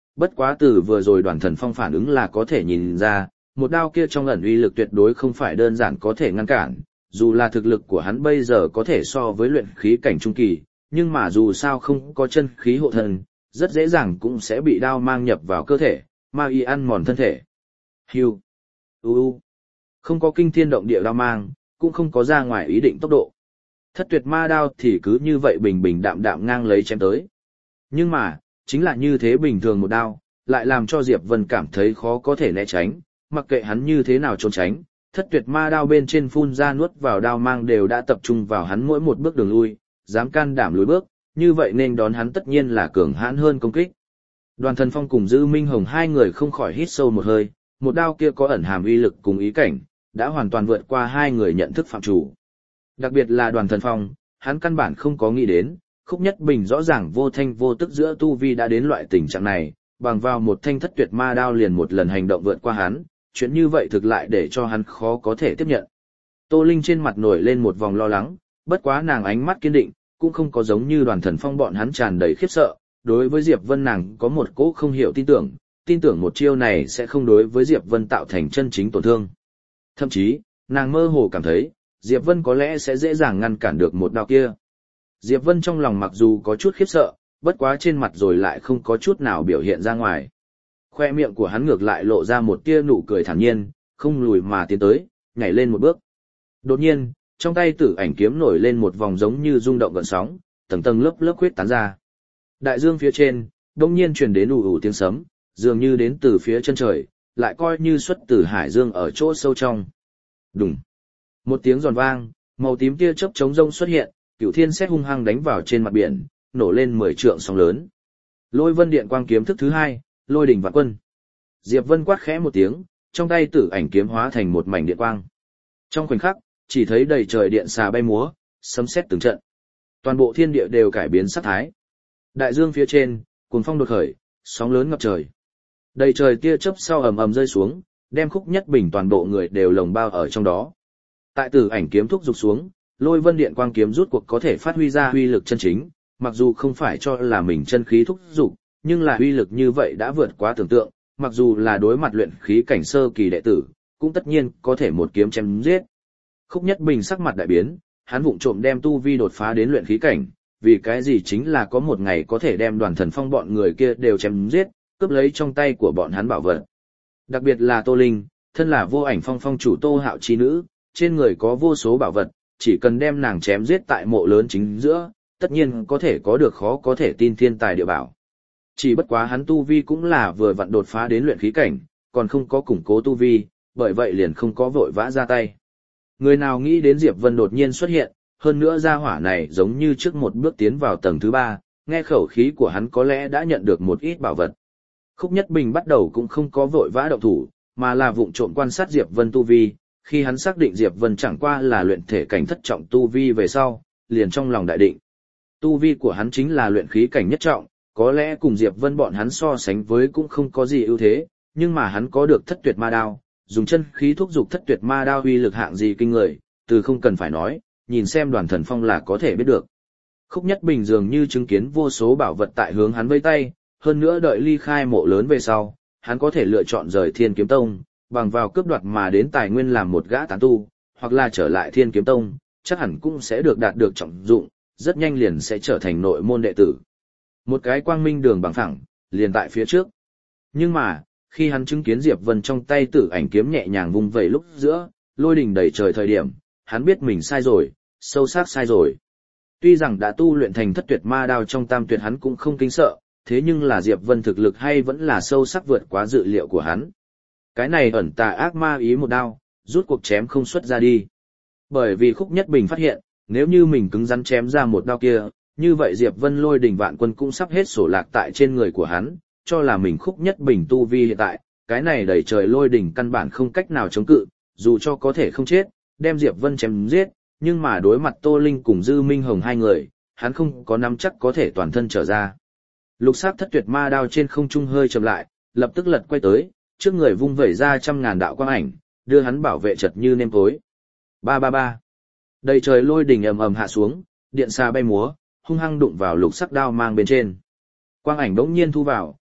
bất quá từ vừa rồi Đoàn Thần Phong phản ứng là có thể nhìn ra, một đao kia trong ẩn uy lực tuyệt đối không phải đơn giản có thể ngăn cản, dù là thực lực của hắn bây giờ có thể so với luyện khí cảnh trung kỳ, nhưng mà dù sao không có chân khí hộ thân, rất dễ dàng cũng sẽ bị đao mang nhập vào cơ thể, ma y ăn mòn thân thể. Hưu. U u. Không có kinh thiên động địa đao mang, cũng không có ra ngoài ý định tốc độ. Thất tuyệt ma đao thì cứ như vậy bình bình đạm đạm ngang lấy chém tới. Nhưng mà, chính là như thế bình thường một đao, lại làm cho Diệp Vân cảm thấy khó có thể né tránh, mặc kệ hắn như thế nào trốn tránh, thất tuyệt ma đao bên trên phun ra nuốt vào đao mang đều đã tập trung vào hắn mỗi một bước đường lui, dám can đảm lùi bước, như vậy nên đón hắn tất nhiên là cường hãn hơn công kích. Đoàn Thần Phong cùng Dư Minh Hồng hai người không khỏi hít sâu một hơi, một đao kia có ẩn hàm uy lực cùng ý cảnh, đã hoàn toàn vượt qua hai người nhận thức phạm chủ. Đặc biệt là Đoàn Thần Phong, hắn căn bản không có nghĩ đến, Khúc Nhất Bình rõ ràng vô thanh vô tức giữa tu vi đã đến loại tình trạng này, bằng vào một thanh thất tuyệt ma đao liền một lần hành động vượt qua hắn, chuyện như vậy thực lại để cho hắn khó có thể tiếp nhận. Tô Linh trên mặt nổi lên một vòng lo lắng, bất quá nàng ánh mắt kiên định, cũng không có giống như Đoàn Thần Phong bọn hắn tràn đầy khiếp sợ, đối với Diệp Vân nàng có một cỗ không hiểu tin tưởng, tin tưởng một chiêu này sẽ không đối với Diệp Vân tạo thành chân chính tổn thương. Thậm chí, nàng mơ hồ cảm thấy, Diệp Vân có lẽ sẽ dễ dàng ngăn cản được một đao kia. Diệp Vân trong lòng mặc dù có chút khiếp sợ, bất quá trên mặt rồi lại không có chút nào biểu hiện ra ngoài. Khoe miệng của hắn ngược lại lộ ra một tia nụ cười thản nhiên, không lùi mà tiến tới, nhảy lên một bước. Đột nhiên, trong tay Tử Ảnh kiếm nổi lên một vòng giống như rung động gợn sóng, tầng tầng lớp lớp huyết tán ra. Đại dương phía trên, đột nhiên truyền đến ù ù tiếng sấm, dường như đến từ phía chân trời, lại coi như xuất từ hải dương ở chỗ sâu trong. Đùng. Một tiếng giòn vang, màu tím tia chớp chống rông xuất hiện, Cửu Thiên Sét hung hăng đánh vào trên mặt biển, nổ lên mười trượng sóng lớn. Lôi Vân Điện Quang kiếm thức thứ hai, Lôi Đỉnh Vạn Quân. Diệp Vân quát khẽ một tiếng, trong tay Tử Ảnh kiếm hóa thành một mảnh điện quang. Trong khoảnh khắc, chỉ thấy đầy trời điện xà bay múa, sấm sét từng trận. Toàn bộ thiên địa đều cải biến sắc thái. Đại dương phía trên, cuồng phong đột khởi, sóng lớn ngập trời. Đầy trời tia chớp sau ầm ầm rơi xuống, đem Khúc Nhất Bình toàn bộ người đều lồng bao ở trong đó. Tại Tử Ảnh kiếm thúc dục xuống, Lôi Vân Điện Quang kiếm rút cuộc có thể phát huy ra uy lực chân chính, mặc dù không phải cho là mình chân khí thúc dục, nhưng là uy lực như vậy đã vượt quá tưởng tượng, mặc dù là đối mặt luyện khí cảnh sơ kỳ đệ tử, cũng tất nhiên có thể một kiếm chém giết. Khúc Nhất Bình sắc mặt đại biến, hắn vụng trộm đem tu vi đột phá đến luyện khí cảnh, vì cái gì chính là có một ngày có thể đem Đoàn Thần Phong bọn người kia đều chém giết, cướp lấy trong tay của bọn hắn bảo vật. Đặc biệt là Tô Linh, thân là Vô Ảnh Phong phong chủ Tô Hạo chi nữ, trên người có vô số bảo vật, chỉ cần đem nàng chém giết tại mộ lớn chính giữa, tất nhiên có thể có được khó có thể tin thiên tài địa bảo. Chỉ bất quá hắn tu vi cũng là vừa vặn đột phá đến luyện khí cảnh, còn không có củng cố tu vi, bởi vậy liền không có vội vã ra tay. Người nào nghĩ đến Diệp Vân đột nhiên xuất hiện, hơn nữa gia hỏa này giống như trước một bước tiến vào tầng thứ ba, nghe khẩu khí của hắn có lẽ đã nhận được một ít bảo vật. Khúc Nhất Bình bắt đầu cũng không có vội vã động thủ, mà là vụng trộm quan sát Diệp Vân tu vi, khi hắn xác định Diệp Vân chẳng qua là luyện thể cảnh thất trọng tu vi về sau, liền trong lòng đại định. Tu vi của hắn chính là luyện khí cảnh nhất trọng, có lẽ cùng Diệp Vân bọn hắn so sánh với cũng không có gì ưu thế, nhưng mà hắn có được thất tuyệt ma đao, dùng chân khí thúc dục thất tuyệt ma đao uy lực hạng gì kinh người, từ không cần phải nói, nhìn xem Đoàn Thần Phong là có thể biết được. Khúc Nhất Bình dường như chứng kiến vô số bảo vật tại hướng hắn vây tay, hơn nữa đợi ly khai mộ lớn về sau, hắn có thể lựa chọn rời Thiên Kiếm Tông, bằng vào cướp đoạt mà đến tài nguyên làm một gã tán tu, hoặc là trở lại Thiên Kiếm Tông, chắc hẳn cũng sẽ được đạt được trọng dụng, rất nhanh liền sẽ trở thành nội môn đệ tử. Một cái quang minh đường bằng phẳng, liền tại phía trước. Nhưng mà, khi hắn chứng kiến Diệp Vân trong tay Tử Ảnh kiếm nhẹ nhàng vung vẩy lúc giữa, lôi đỉnh đầy trời thời điểm, hắn biết mình sai rồi, sâu sắc sai rồi. Tuy rằng đã tu luyện thành thất tuyệt ma đao trong tam tuyệt hắn cũng không kinh sợ, thế nhưng là Diệp Vân thực lực hay vẫn là sâu sắc vượt quá dự liệu của hắn. Cái này ẩn tà ác ma ý một đao, rút cuộc chém không xuất ra đi. Bởi vì Khúc Nhất Bình phát hiện, nếu như mình cứng rắn chém ra một đao kia, như vậy Diệp Vân Lôi Đỉnh Vạn Quân cũng sắp hết sổ lạc tại trên người của hắn, cho là mình Khúc Nhất Bình tu vi hiện tại, cái này đầy trời lôi đỉnh căn bản không cách nào chống cự, dù cho có thể không chết, đem Diệp Vân chém giết, nhưng mà đối mặt Tô Linh cùng Dư Minh Hồng hai người, hắn không có nắm chắc có thể toàn thân trở ra. Lục sắc thất tuyệt ma đao trên không trung hơi chậm lại, lập tức lật quay tới, trước người vung vẩy ra trăm ngàn đạo quang ảnh, đưa hắn bảo vệ chật như nêm cối. Ba ba ba. Đầy trời lôi đỉnh ầm ầm hạ xuống, điện xa bay múa, hung hăng đụng vào lục sắc đao mang bên trên. Quang ảnh đống nhiên thu vào,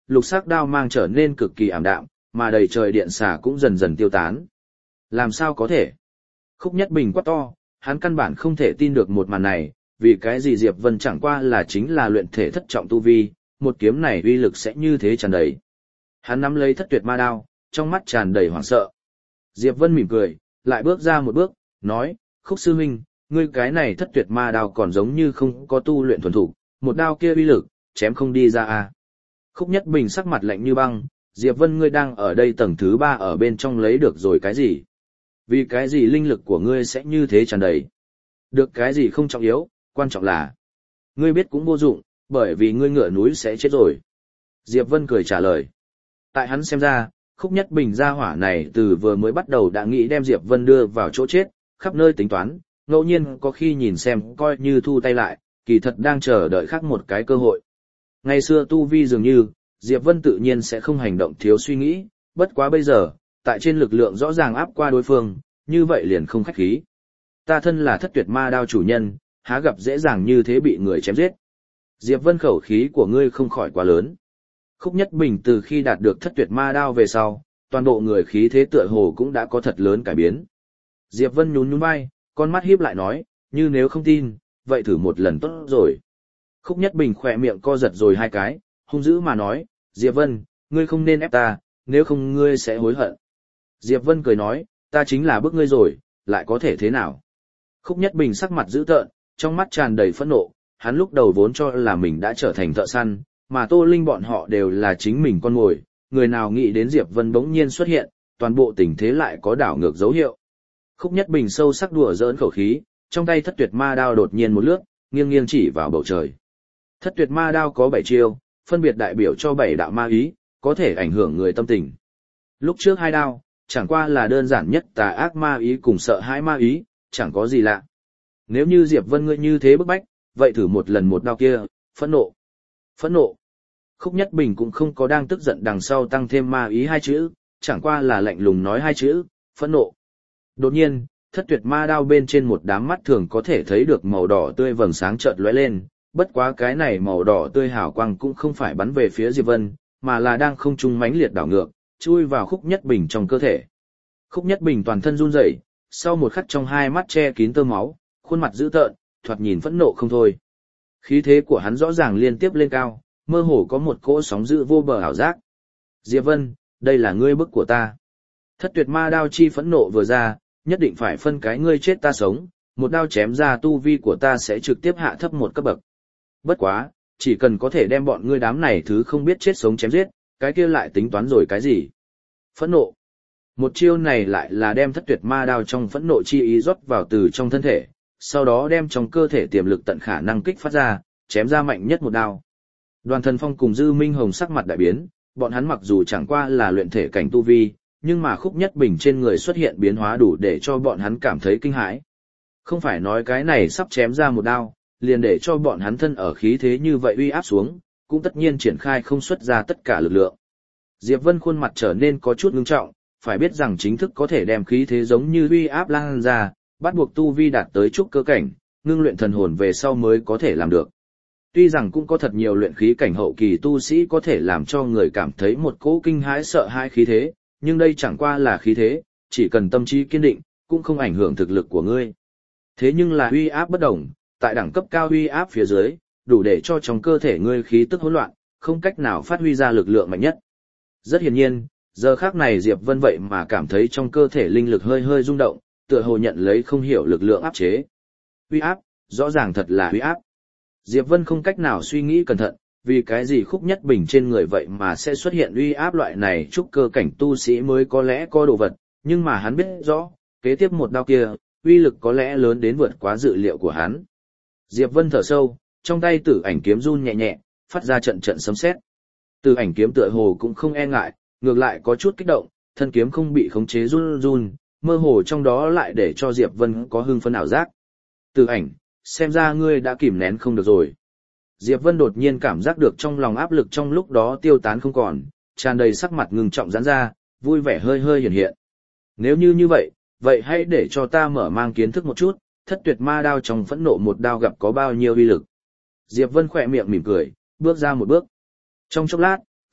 lục sắc đao mang trở nên cực kỳ ảm đạm, mà đầy trời điện xà cũng dần dần tiêu tán. Làm sao có thể? Khúc Nhất Bình quát to, hắn căn bản không thể tin được một màn này, vì cái gì Diệp Vân chẳng qua là chính là luyện thể thất trọng tu vi, một kiếm này uy lực sẽ như thế tràn đầy. Hắn nắm lấy thất tuyệt ma đao, trong mắt tràn đầy hoảng sợ. Diệp Vân mỉm cười, lại bước ra một bước, nói, Khúc sư huynh, ngươi cái này thất tuyệt ma đao còn giống như không có tu luyện thuần thủ, một đao kia uy lực, chém không đi ra à. Khúc Nhất Bình sắc mặt lạnh như băng, Diệp Vân ngươi đang ở đây tầng thứ ba ở bên trong lấy được rồi cái gì? Vì cái gì linh lực của ngươi sẽ như thế tràn đầy? Được cái gì không trọng yếu, quan trọng là ngươi biết cũng vô dụng, bởi vì ngươi ngựa núi sẽ chết rồi. Diệp Vân cười trả lời. Tại hắn xem ra, Khúc Nhất Bình gia hỏa này từ vừa mới bắt đầu đã nghĩ đem Diệp Vân đưa vào chỗ chết, khắp nơi tính toán, ngẫu nhiên có khi nhìn xem coi như thu tay lại, kỳ thật đang chờ đợi khác một cái cơ hội. Ngày xưa tu vi dường như, Diệp Vân tự nhiên sẽ không hành động thiếu suy nghĩ, bất quá bây giờ, tại trên lực lượng rõ ràng áp qua đối phương, như vậy liền không khách khí. Ta thân là thất tuyệt ma đao chủ nhân, há gặp dễ dàng như thế bị người chém giết. Diệp Vân khẩu khí của ngươi không khỏi quá lớn. Khúc Nhất Bình từ khi đạt được thất tuyệt ma đao về sau, toàn bộ người khí thế tựa hồ cũng đã có thật lớn cải biến. Diệp Vân nhún nhún vai, con mắt híp lại nói, như nếu không tin, vậy thử một lần tốt rồi. Khúc Nhất Bình khỏe miệng co giật rồi hai cái, hung dữ mà nói, Diệp Vân, ngươi không nên ép ta, nếu không ngươi sẽ hối hận. Diệp Vân cười nói, ta chính là bức ngươi rồi, lại có thể thế nào? Khúc Nhất Bình sắc mặt dữ tợn, trong mắt tràn đầy phẫn nộ, hắn lúc đầu vốn cho là mình đã trở thành thợ săn, mà Tô Linh bọn họ đều là chính mình con mồi, người nào nghĩ đến Diệp Vân bỗng nhiên xuất hiện, toàn bộ tình thế lại có đảo ngược dấu hiệu. Khúc Nhất Bình sâu sắc đùa giỡn khẩu khí, trong tay thất tuyệt ma đao đột nhiên một lướt, nghiêng nghiêng chỉ vào bầu trời. Thất tuyệt ma đao có bảy chiêu, phân biệt đại biểu cho bảy đạo ma ý, có thể ảnh hưởng người tâm tình. Lúc trước hai đao, chẳng qua là đơn giản nhất tà ác ma ý cùng sợ hãi ma ý, chẳng có gì lạ. Nếu như Diệp Vân ngươi như thế bức bách, vậy thử một lần một đao kia, phẫn nộ. Phẫn nộ. Khúc Nhất Bình cũng không có đang tức giận đằng sau tăng thêm ma ý hai chữ, chẳng qua là lạnh lùng nói hai chữ, phẫn nộ. Đột nhiên, thất tuyệt ma đao bên trên một đám mắt thường có thể thấy được màu đỏ tươi vầng sáng chợt lóe lên, bất quá cái này màu đỏ tươi hào quang cũng không phải bắn về phía Diệp Vân, mà là đang không trung mãnh liệt đảo ngược, chui vào Khúc Nhất Bình trong cơ thể. Khúc Nhất Bình toàn thân run rẩy, sau một khắc trong hai mắt che kín tơ máu, khuôn mặt dữ tợn, thoạt nhìn phẫn nộ không thôi. Khí thế của hắn rõ ràng liên tiếp lên cao, mơ hồ có một cỗ sóng dữ vô bờ ảo giác. Diệp Vân, đây là ngươi bức của ta. Thất tuyệt ma đao chi phẫn nộ vừa ra, nhất định phải phân cái ngươi chết ta sống, một đao chém ra tu vi của ta sẽ trực tiếp hạ thấp một cấp bậc. Bất quá, chỉ cần có thể đem bọn ngươi đám này thứ không biết chết sống chém giết, cái kia lại tính toán rồi cái gì? Phẫn nộ. Một chiêu này lại là đem thất tuyệt ma đao trong phẫn nộ chi ý rót vào từ trong thân thể, sau đó đem trong cơ thể tiềm lực tận khả năng kích phát ra, chém ra mạnh nhất một đao. Đoàn Thần Phong cùng Dư Minh Hồng sắc mặt đại biến, bọn hắn mặc dù chẳng qua là luyện thể cảnh tu vi, nhưng mà Khúc Nhất Bình trên người xuất hiện biến hóa đủ để cho bọn hắn cảm thấy kinh hãi. Không phải nói cái này sắp chém ra một đao, liền để cho bọn hắn thân ở khí thế như vậy uy áp xuống, cũng tất nhiên triển khai không xuất ra tất cả lực lượng. Diệp Vân khuôn mặt trở nên có chút ngưng trọng, phải biết rằng chính thức có thể đem khí thế giống như uy áp lan ra, bắt buộc tu vi đạt tới trúc cơ cảnh, ngưng luyện thần hồn về sau mới có thể làm được. Tuy rằng cũng có thật nhiều luyện khí cảnh hậu kỳ tu sĩ có thể làm cho người cảm thấy một cỗ kinh hãi sợ hãi khí thế, nhưng đây chẳng qua là khí thế, chỉ cần tâm trí kiên định, cũng không ảnh hưởng thực lực của ngươi. Thế nhưng là uy áp bất đồng, tại đẳng cấp cao uy áp phía dưới, đủ để cho trong cơ thể ngươi khí tức hỗn loạn, không cách nào phát huy ra lực lượng mạnh nhất. Rất hiển nhiên, giờ khắc này Diệp Vân vậy mà cảm thấy trong cơ thể linh lực hơi hơi rung động, tựa hồ nhận lấy không hiểu lực lượng áp chế. Uy áp, rõ ràng thật là uy áp. Diệp Vân không cách nào suy nghĩ cẩn thận, vì cái gì Khúc Nhất Bình trên người vậy mà sẽ xuất hiện uy áp loại này trúc cơ cảnh tu sĩ mới có lẽ có đồ vật, nhưng mà hắn biết rõ, kế tiếp một đao kia, uy lực có lẽ lớn đến vượt quá dự liệu của hắn. Diệp Vân thở sâu, trong tay Tử Ảnh kiếm run nhẹ nhẹ, phát ra trận trận sấm sét. Tử Ảnh kiếm tựa hồ cũng không e ngại, ngược lại có chút kích động, thân kiếm không bị khống chế run run, mơ hồ trong đó lại để cho Diệp Vân có hưng phấn ảo giác. Tử Ảnh, xem ra ngươi đã kìm nén không được rồi. Diệp Vân đột nhiên cảm giác được trong lòng áp lực trong lúc đó tiêu tán không còn, tràn đầy sắc mặt ngừng trọng giãn ra, vui vẻ hơi hơi hiện hiện. Nếu như như vậy, vậy hãy để cho ta mở mang kiến thức một chút, thất tuyệt ma đao trong phẫn nộ một đao gặp có bao nhiêu uy lực. Diệp Vân khỏe miệng mỉm cười, bước ra một bước. Trong chốc lát,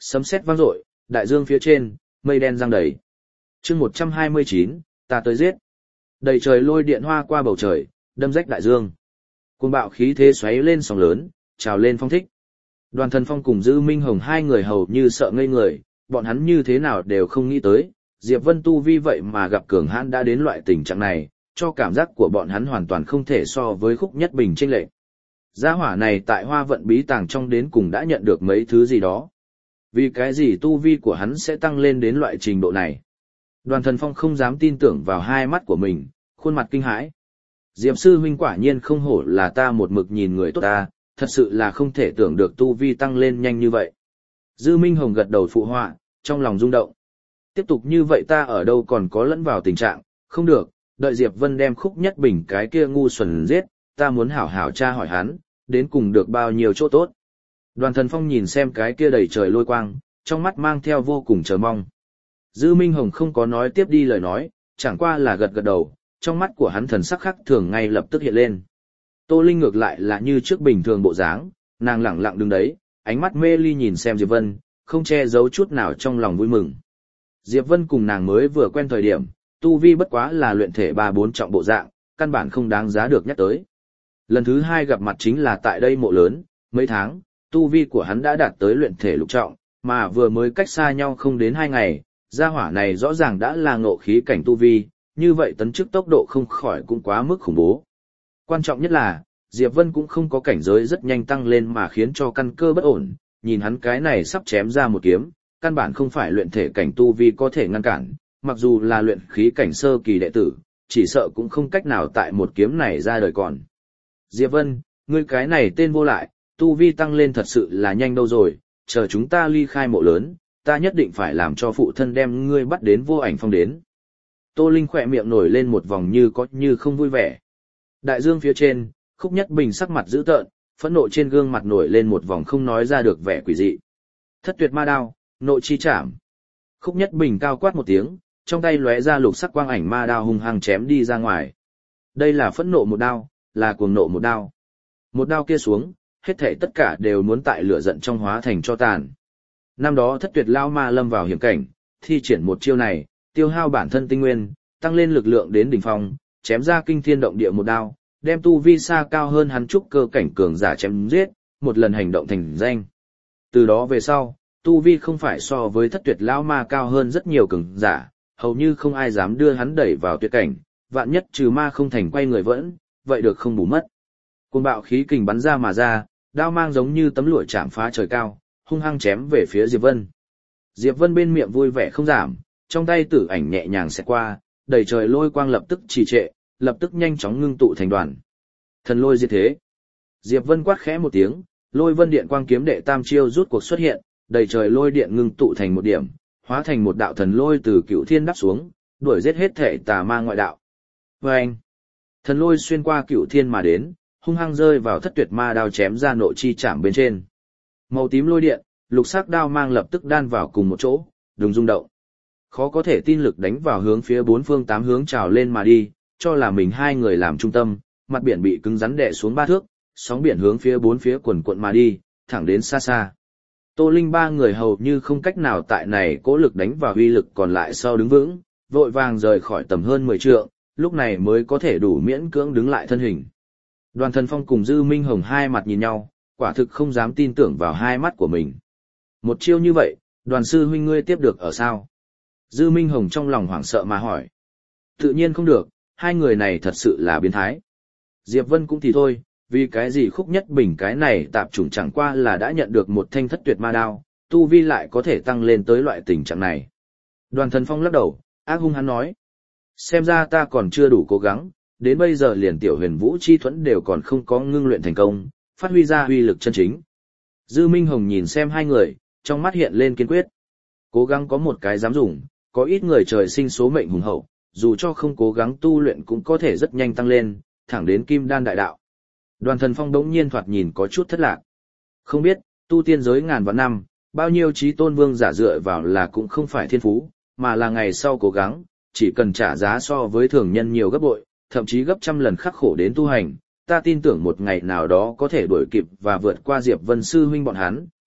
Sấm sét vang dội, đại dương phía trên, mây đen giăng đầy. Chương một trăm hai mươi chín, ta tới giết. Đầy trời lôi điện hoa qua bầu trời, đâm rách đại dương. Cuồng bạo khí thế xoáy lên sóng lớn, trào lên phong thích. Đoàn Thần Phong cùng Dư Minh Hồng hai người hầu như sợ ngây người, bọn hắn như thế nào đều không nghĩ tới, Diệp Vân tu vi vậy mà gặp cường hãn đã đến loại tình trạng này, cho cảm giác của bọn hắn hoàn toàn không thể so với Khúc Nhất Bình chênh lệch. Gia hỏa này tại Hoa Vận bí tàng trong đến cùng đã nhận được mấy thứ gì đó. Vì cái gì tu vi của hắn sẽ tăng lên đến loại trình độ này? Đoàn Thần Phong không dám tin tưởng vào hai mắt của mình, khuôn mặt kinh hãi. Diệp sư huynh quả nhiên không hổ là ta một mực nhìn người tốt ta, thật sự là không thể tưởng được tu vi tăng lên nhanh như vậy. Dư Minh Hồng gật đầu phụ họa, trong lòng rung động. Tiếp tục như vậy ta ở đâu còn có lẫn vào tình trạng, không được, đợi Diệp Vân đem Khúc Nhất Bình cái kia ngu xuẩn giết, ta muốn hảo hảo tra hỏi hắn, đến cùng được bao nhiêu chỗ tốt. Đoàn Thần Phong nhìn xem cái kia đầy trời lôi quang, trong mắt mang theo vô cùng chờ mong. Dư Minh Hồng không có nói tiếp đi lời nói, chẳng qua là gật gật đầu, trong mắt của hắn thần sắc khác thường ngay lập tức hiện lên. Tô Linh ngược lại là như trước bình thường bộ dáng, nàng lẳng lặng đứng đấy, ánh mắt mê ly nhìn xem Diệp Vân, không che giấu chút nào trong lòng vui mừng. Diệp Vân cùng nàng mới vừa quen thời điểm, tu vi bất quá là luyện thể ba bốn trọng bộ dạng, căn bản không đáng giá được nhắc tới. Lần thứ hai gặp mặt chính là tại đây mộ lớn, mấy tháng, tu vi của hắn đã đạt tới luyện thể lục trọng, mà vừa mới cách xa nhau không đến hai ngày, gia hỏa này rõ ràng đã là ngộ khí cảnh tu vi, như vậy tấn chức tốc độ không khỏi cũng quá mức khủng bố. Quan trọng nhất là, Diệp Vân cũng không có cảnh giới rất nhanh tăng lên mà khiến cho căn cơ bất ổn, nhìn hắn cái này sắp chém ra một kiếm, căn bản không phải luyện thể cảnh tu vi có thể ngăn cản, mặc dù là luyện khí cảnh sơ kỳ đệ tử, chỉ sợ cũng không cách nào tại một kiếm này ra đời còn. Diệp Vân, ngươi cái này tên vô lại, tu vi tăng lên thật sự là nhanh đâu rồi, chờ chúng ta ly khai mộ lớn, ta nhất định phải làm cho phụ thân đem ngươi bắt đến Vô Ảnh Phong đến. Tô Linh khỏe miệng nổi lên một vòng như có như không vui vẻ. Đại dương phía trên, Khúc Nhất Bình sắc mặt dữ tợn, phẫn nộ trên gương mặt nổi lên một vòng không nói ra được vẻ quỷ dị. Thất tuyệt ma đao, nội chi chạm. Khúc Nhất Bình cao quát một tiếng, trong tay lóe ra lục sắc quang ảnh ma đao hung hăng chém đi ra ngoài. Đây là phẫn nộ một đao, là cuồng nộ một đao. Một đao kia xuống, hết thảy tất cả đều muốn tại lửa giận trong hóa thành cho tàn. Năm đó Thất tuyệt lao ma lâm vào hiểm cảnh, thi triển một chiêu này, tiêu hao bản thân tinh nguyên, tăng lên lực lượng đến đỉnh phong, chém ra kinh thiên động địa một đao, đem tu vi xa cao hơn hắn trúc cơ cảnh cường giả chém giết, một lần hành động thành danh. Từ đó về sau, tu vi không phải so với Thất tuyệt lão ma cao hơn rất nhiều cường giả, hầu như không ai dám đưa hắn đẩy vào tuyệt cảnh, vạn nhất trừ ma không thành quay người vẫn, vậy được không bù mất. Cuồng bạo khí kình bắn ra mà ra, đao mang giống như tấm lụa chạm phá trời cao, hung hăng chém về phía Diệp Vân. Diệp Vân bên miệng vui vẻ không giảm, trong tay tử ảnh nhẹ nhàng xẹt qua, đầy trời lôi quang lập tức trì trệ, lập tức nhanh chóng ngưng tụ thành đoàn. Thần lôi diệt thế. Diệp Vân quát khẽ một tiếng, Lôi Vân Điện Quang Kiếm đệ tam chiêu rút cuộc xuất hiện, đầy trời lôi điện ngưng tụ thành một điểm, hóa thành một đạo thần lôi từ cựu thiên đắp xuống, đuổi giết hết thể tà ma ngoại đạo. Vâng! Thần lôi xuyên qua cựu thiên mà đến, hung hăng rơi vào Thất tuyệt ma đao chém ra nội chi chạm bên trên. Màu tím lôi điện, lục sắc đao mang lập tức đan vào cùng một chỗ, đùng rung động. Khó có thể tin lực đánh vào hướng phía bốn phương tám hướng trào lên mà đi, cho là mình hai người làm trung tâm, mặt biển bị cứng rắn đè xuống ba thước, sóng biển hướng phía bốn phía quần quận mà đi, thẳng đến xa xa. Tô Linh ba người hầu như không cách nào tại này cố lực đánh vào uy lực còn lại sau đứng vững, vội vàng rời khỏi tầm hơn mười trượng, lúc này mới có thể đủ miễn cưỡng đứng lại thân hình. Đoàn Thần Phong cùng Dư Minh Hồng hai mặt nhìn nhau, quả thực không dám tin tưởng vào hai mắt của mình. Một chiêu như vậy, Đoàn sư huynh ngươi tiếp được ở sao? Dư Minh Hồng trong lòng hoảng sợ mà hỏi. Tự nhiên không được, hai người này thật sự là biến thái. Diệp Vân cũng thì thôi, vì cái gì Khúc Nhất Bình cái này tạp chủng chẳng qua là đã nhận được một thanh thất tuyệt ma đao, tu vi lại có thể tăng lên tới loại tình trạng này. Đoàn Thần Phong lắc đầu, ác hung hắn nói. Xem ra ta còn chưa đủ cố gắng, đến bây giờ liền tiểu huyền vũ chi thuẫn đều còn không có ngưng luyện thành công, phát huy ra uy lực chân chính. Dư Minh Hồng nhìn xem hai người, trong mắt hiện lên kiên quyết. Cố gắng có một cái dám dùng, có ít người trời sinh số mệnh hùng hậu, dù cho không cố gắng tu luyện cũng có thể rất nhanh tăng lên, thẳng đến kim đan đại đạo. Đoàn Thần Phong đống nhiên thoạt nhìn có chút thất lạc. Không biết, tu tiên giới ngàn vạn năm, bao nhiêu trí tôn vương giả dựa vào là cũng không phải thiên phú, mà là ngày sau cố gắng, chỉ cần trả giá so với thường nhân nhiều gấp bội, thậm chí gấp trăm lần khắc khổ đến tu hành, ta tin tưởng một ngày nào đó có thể đuổi kịp và vượt qua Diệp Vân sư huynh bọn hắn,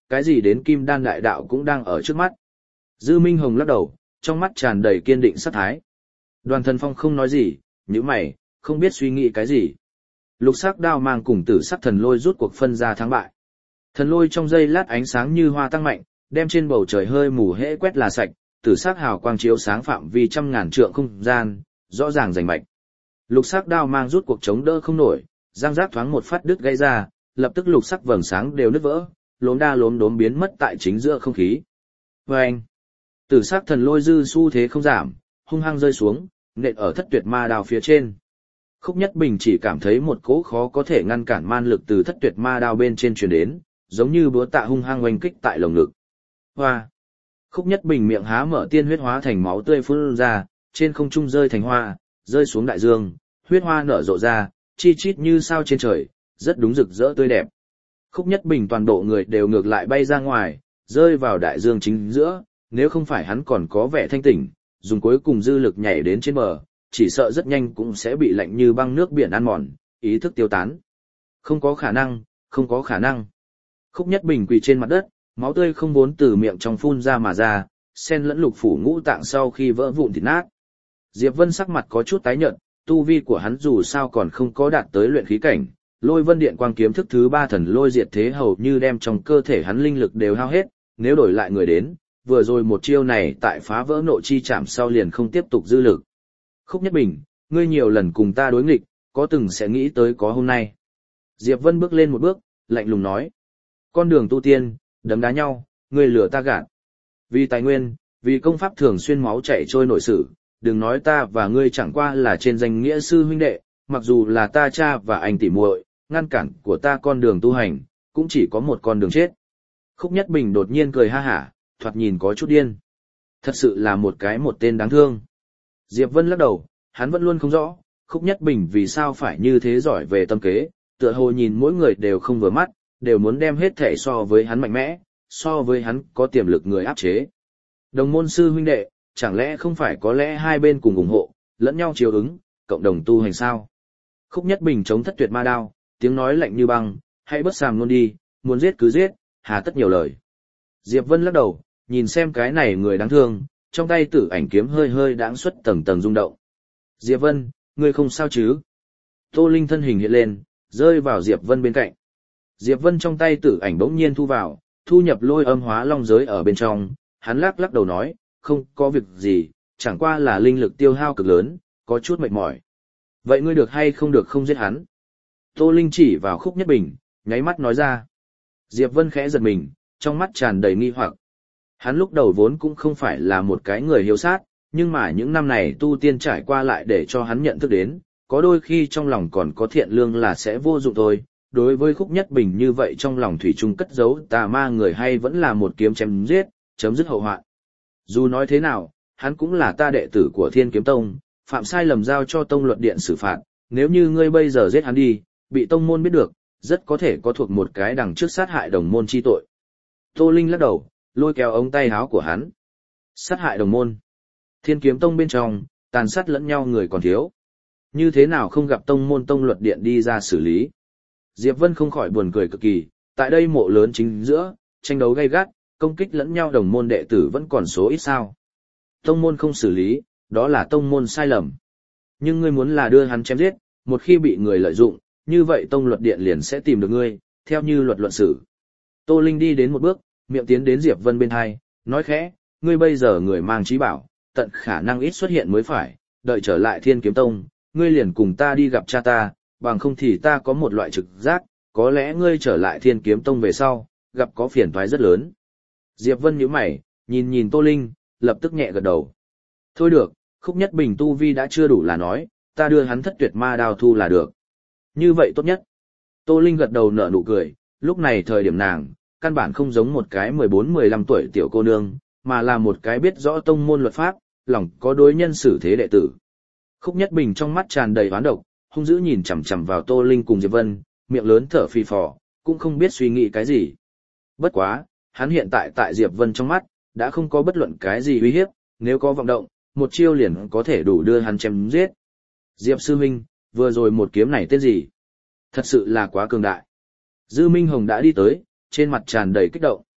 cái gì đến kim đan đại đạo cũng đang ở trước mắt. Dư Minh Hồng lắc đầu, trong mắt tràn đầy kiên định sát thái. Đoàn Thần Phong không nói gì, nhíu mày, không biết suy nghĩ cái gì. Lục sắc đao mang cùng tử sắc thần lôi rút cuộc phân ra thắng bại. Thần lôi trong giây lát ánh sáng như hoa tăng mạnh, đem trên bầu trời hơi mù hễ quét là sạch, tử sắc hào quang chiếu sáng phạm vi trăm ngàn trượng không gian, rõ ràng rành mạch. Lục sắc đao mang rút cuộc chống đỡ không nổi, giang giác thoáng một phát đứt gãy ra, lập tức lục sắc vầng sáng đều nứt vỡ, lốm đa lốm đốm biến mất tại chính giữa không khí. Vâng! Tử sắc thần lôi dư xu thế không giảm, hung hăng rơi xuống, nện ở thất tuyệt ma đao phía trên. Khúc Nhất Bình chỉ cảm thấy một cỗ khó có thể ngăn cản man lực từ thất tuyệt ma đao bên trên truyền đến, giống như búa tạ hung hăng oanh kích tại lồng ngực. Hoa! Khúc Nhất Bình miệng há mở, tiên huyết hóa thành máu tươi phun ra, trên không trung rơi thành hoa, rơi xuống đại dương, huyết hoa nở rộ ra, chi chít như sao trên trời, rất đúng rực rỡ tươi đẹp. Khúc Nhất Bình toàn bộ người đều ngược lại bay ra ngoài, rơi vào đại dương chính giữa, nếu không phải hắn còn có vẻ thanh tỉnh, dùng cuối cùng dư lực nhảy đến trên bờ, chỉ sợ rất nhanh cũng sẽ bị lạnh như băng nước biển ăn mòn, ý thức tiêu tán. Không có khả năng, không có khả năng. Khúc Nhất Bình quỳ trên mặt đất, máu tươi không vốn từ miệng trong phun ra mà ra, xen lẫn lục phủ ngũ tạng sau khi vỡ vụn thịt nát. Diệp Vân sắc mặt có chút tái nhợt, tu vi của hắn dù sao còn không có đạt tới luyện khí cảnh, Lôi Vân Điện Quang kiếm thức thứ ba thần lôi diệt thế hầu như đem trong cơ thể hắn linh lực đều hao hết, nếu đổi lại người đến, vừa rồi một chiêu này tại phá vỡ nộ chi chạm sau liền không tiếp tục dư lực. Khúc Nhất Bình, ngươi nhiều lần cùng ta đối nghịch, có từng sẽ nghĩ tới có hôm nay. Diệp Vân bước lên một bước, lạnh lùng nói. Con đường tu tiên, đấm đá nhau, ngươi lừa ta gạt. Vì tài nguyên, vì công pháp thường xuyên máu chảy trôi nổi sử, đừng nói ta và ngươi chẳng qua là trên danh nghĩa sư huynh đệ, mặc dù là ta cha và anh tỉ muội, ngăn cản của ta con đường tu hành, cũng chỉ có một con đường chết. Khúc Nhất Bình đột nhiên cười ha hả, thoạt nhìn có chút điên. Thật sự là một cái một tên đáng thương. Diệp Vân lắc đầu, hắn vẫn luôn không rõ, Khúc Nhất Bình vì sao phải như thế giỏi về tâm kế, tựa hồ nhìn mỗi người đều không vừa mắt, đều muốn đem hết thể so với hắn mạnh mẽ, so với hắn có tiềm lực người áp chế. Đồng môn sư huynh đệ, chẳng lẽ không phải có lẽ hai bên cùng ủng hộ, lẫn nhau chiều ứng, cộng đồng tu hành sao? Khúc Nhất Bình chống thất tuyệt ma đao, tiếng nói lạnh như băng, hãy bất sàm luôn đi, muốn giết cứ giết, hà tất nhiều lời. Diệp Vân lắc đầu, nhìn xem cái này người đáng thương, trong tay tử ảnh kiếm hơi hơi đãng xuất tầng tầng rung động. Diệp Vân, ngươi không sao chứ? Tô Linh thân hình hiện lên, rơi vào Diệp Vân bên cạnh. Diệp Vân trong tay tử ảnh bỗng nhiên thu vào, thu nhập lôi âm hóa long giới ở bên trong, hắn lắc lắc đầu nói, không có việc gì, chẳng qua là linh lực tiêu hao cực lớn, có chút mệt mỏi. Vậy ngươi được hay không được không giết hắn? Tô Linh chỉ vào Khúc Nhất Bình, nháy mắt nói ra. Diệp Vân khẽ giật mình, trong mắt tràn đầy nghi hoặc. Hắn lúc đầu vốn cũng không phải là một cái người hiếu sát, nhưng mà những năm này tu tiên trải qua lại để cho hắn nhận thức đến, có đôi khi trong lòng còn có thiện lương là sẽ vô dụng thôi. Đối với Khúc Nhất Bình như vậy trong lòng thủy chung cất giấu tà ma người hay vẫn là một kiếm chém giết, chấm dứt hậu hoạn. Dù nói thế nào, hắn cũng là ta đệ tử của Thiên Kiếm Tông, phạm sai lầm giao cho tông luật điện xử phạt, nếu như ngươi bây giờ giết hắn đi, bị tông môn biết được, rất có thể có thuộc một cái đằng trước sát hại đồng môn chi tội. Tô Linh lắc đầu, lôi kéo ống tay áo của hắn. Sát hại đồng môn. Thiên Kiếm Tông bên trong, tàn sát lẫn nhau người còn thiếu. Như thế nào không gặp tông môn tông luật điện đi ra xử lý. Diệp Vân không khỏi buồn cười cực kỳ, tại đây mộ lớn chính giữa, tranh đấu gay gắt, công kích lẫn nhau đồng môn đệ tử vẫn còn số ít sao. Tông môn không xử lý, đó là tông môn sai lầm. Nhưng ngươi muốn là đưa hắn chém giết, một khi bị người lợi dụng, như vậy tông luật điện liền sẽ tìm được ngươi, theo như luật luận xử. Tô Linh đi đến một bước, miệng tiến đến Diệp Vân bên hai, nói khẽ, ngươi bây giờ người mang trí bảo, tận khả năng ít xuất hiện mới phải, đợi trở lại Thiên Kiếm Tông, ngươi liền cùng ta đi gặp cha ta, bằng không thì ta có một loại trực giác, có lẽ ngươi trở lại Thiên Kiếm Tông về sau, gặp có phiền toái rất lớn. Diệp Vân nhíu mày, nhìn nhìn Tô Linh, lập tức nhẹ gật đầu. Thôi được, Khúc Nhất Bình tu vi đã chưa đủ là nói, ta đưa hắn thất tuyệt ma đao thu là được. Như vậy tốt nhất. Tô Linh gật đầu nở nụ cười, lúc này thời điểm nàng, căn bản không giống một cái mười bốn mười lăm tuổi tiểu cô nương, mà là một cái biết rõ tông môn luật pháp, lòng có đối nhân xử thế đệ tử. Khúc Nhất Bình trong mắt tràn đầy oán độc, hung dữ nhìn chằm chằm vào Tô Linh cùng Diệp Vân, miệng lớn thở phì phò, cũng không biết suy nghĩ cái gì. Bất quá, hắn hiện tại tại Diệp Vân trong mắt, đã không có bất luận cái gì uy hiếp, nếu có vọng động, một chiêu liền có thể đủ đưa hắn chém giết. Diệp sư huynh, vừa rồi một kiếm này tên gì? Thật sự là quá cường đại. Dư Minh Hồng đã đi tới, trên mặt tràn đầy kích động.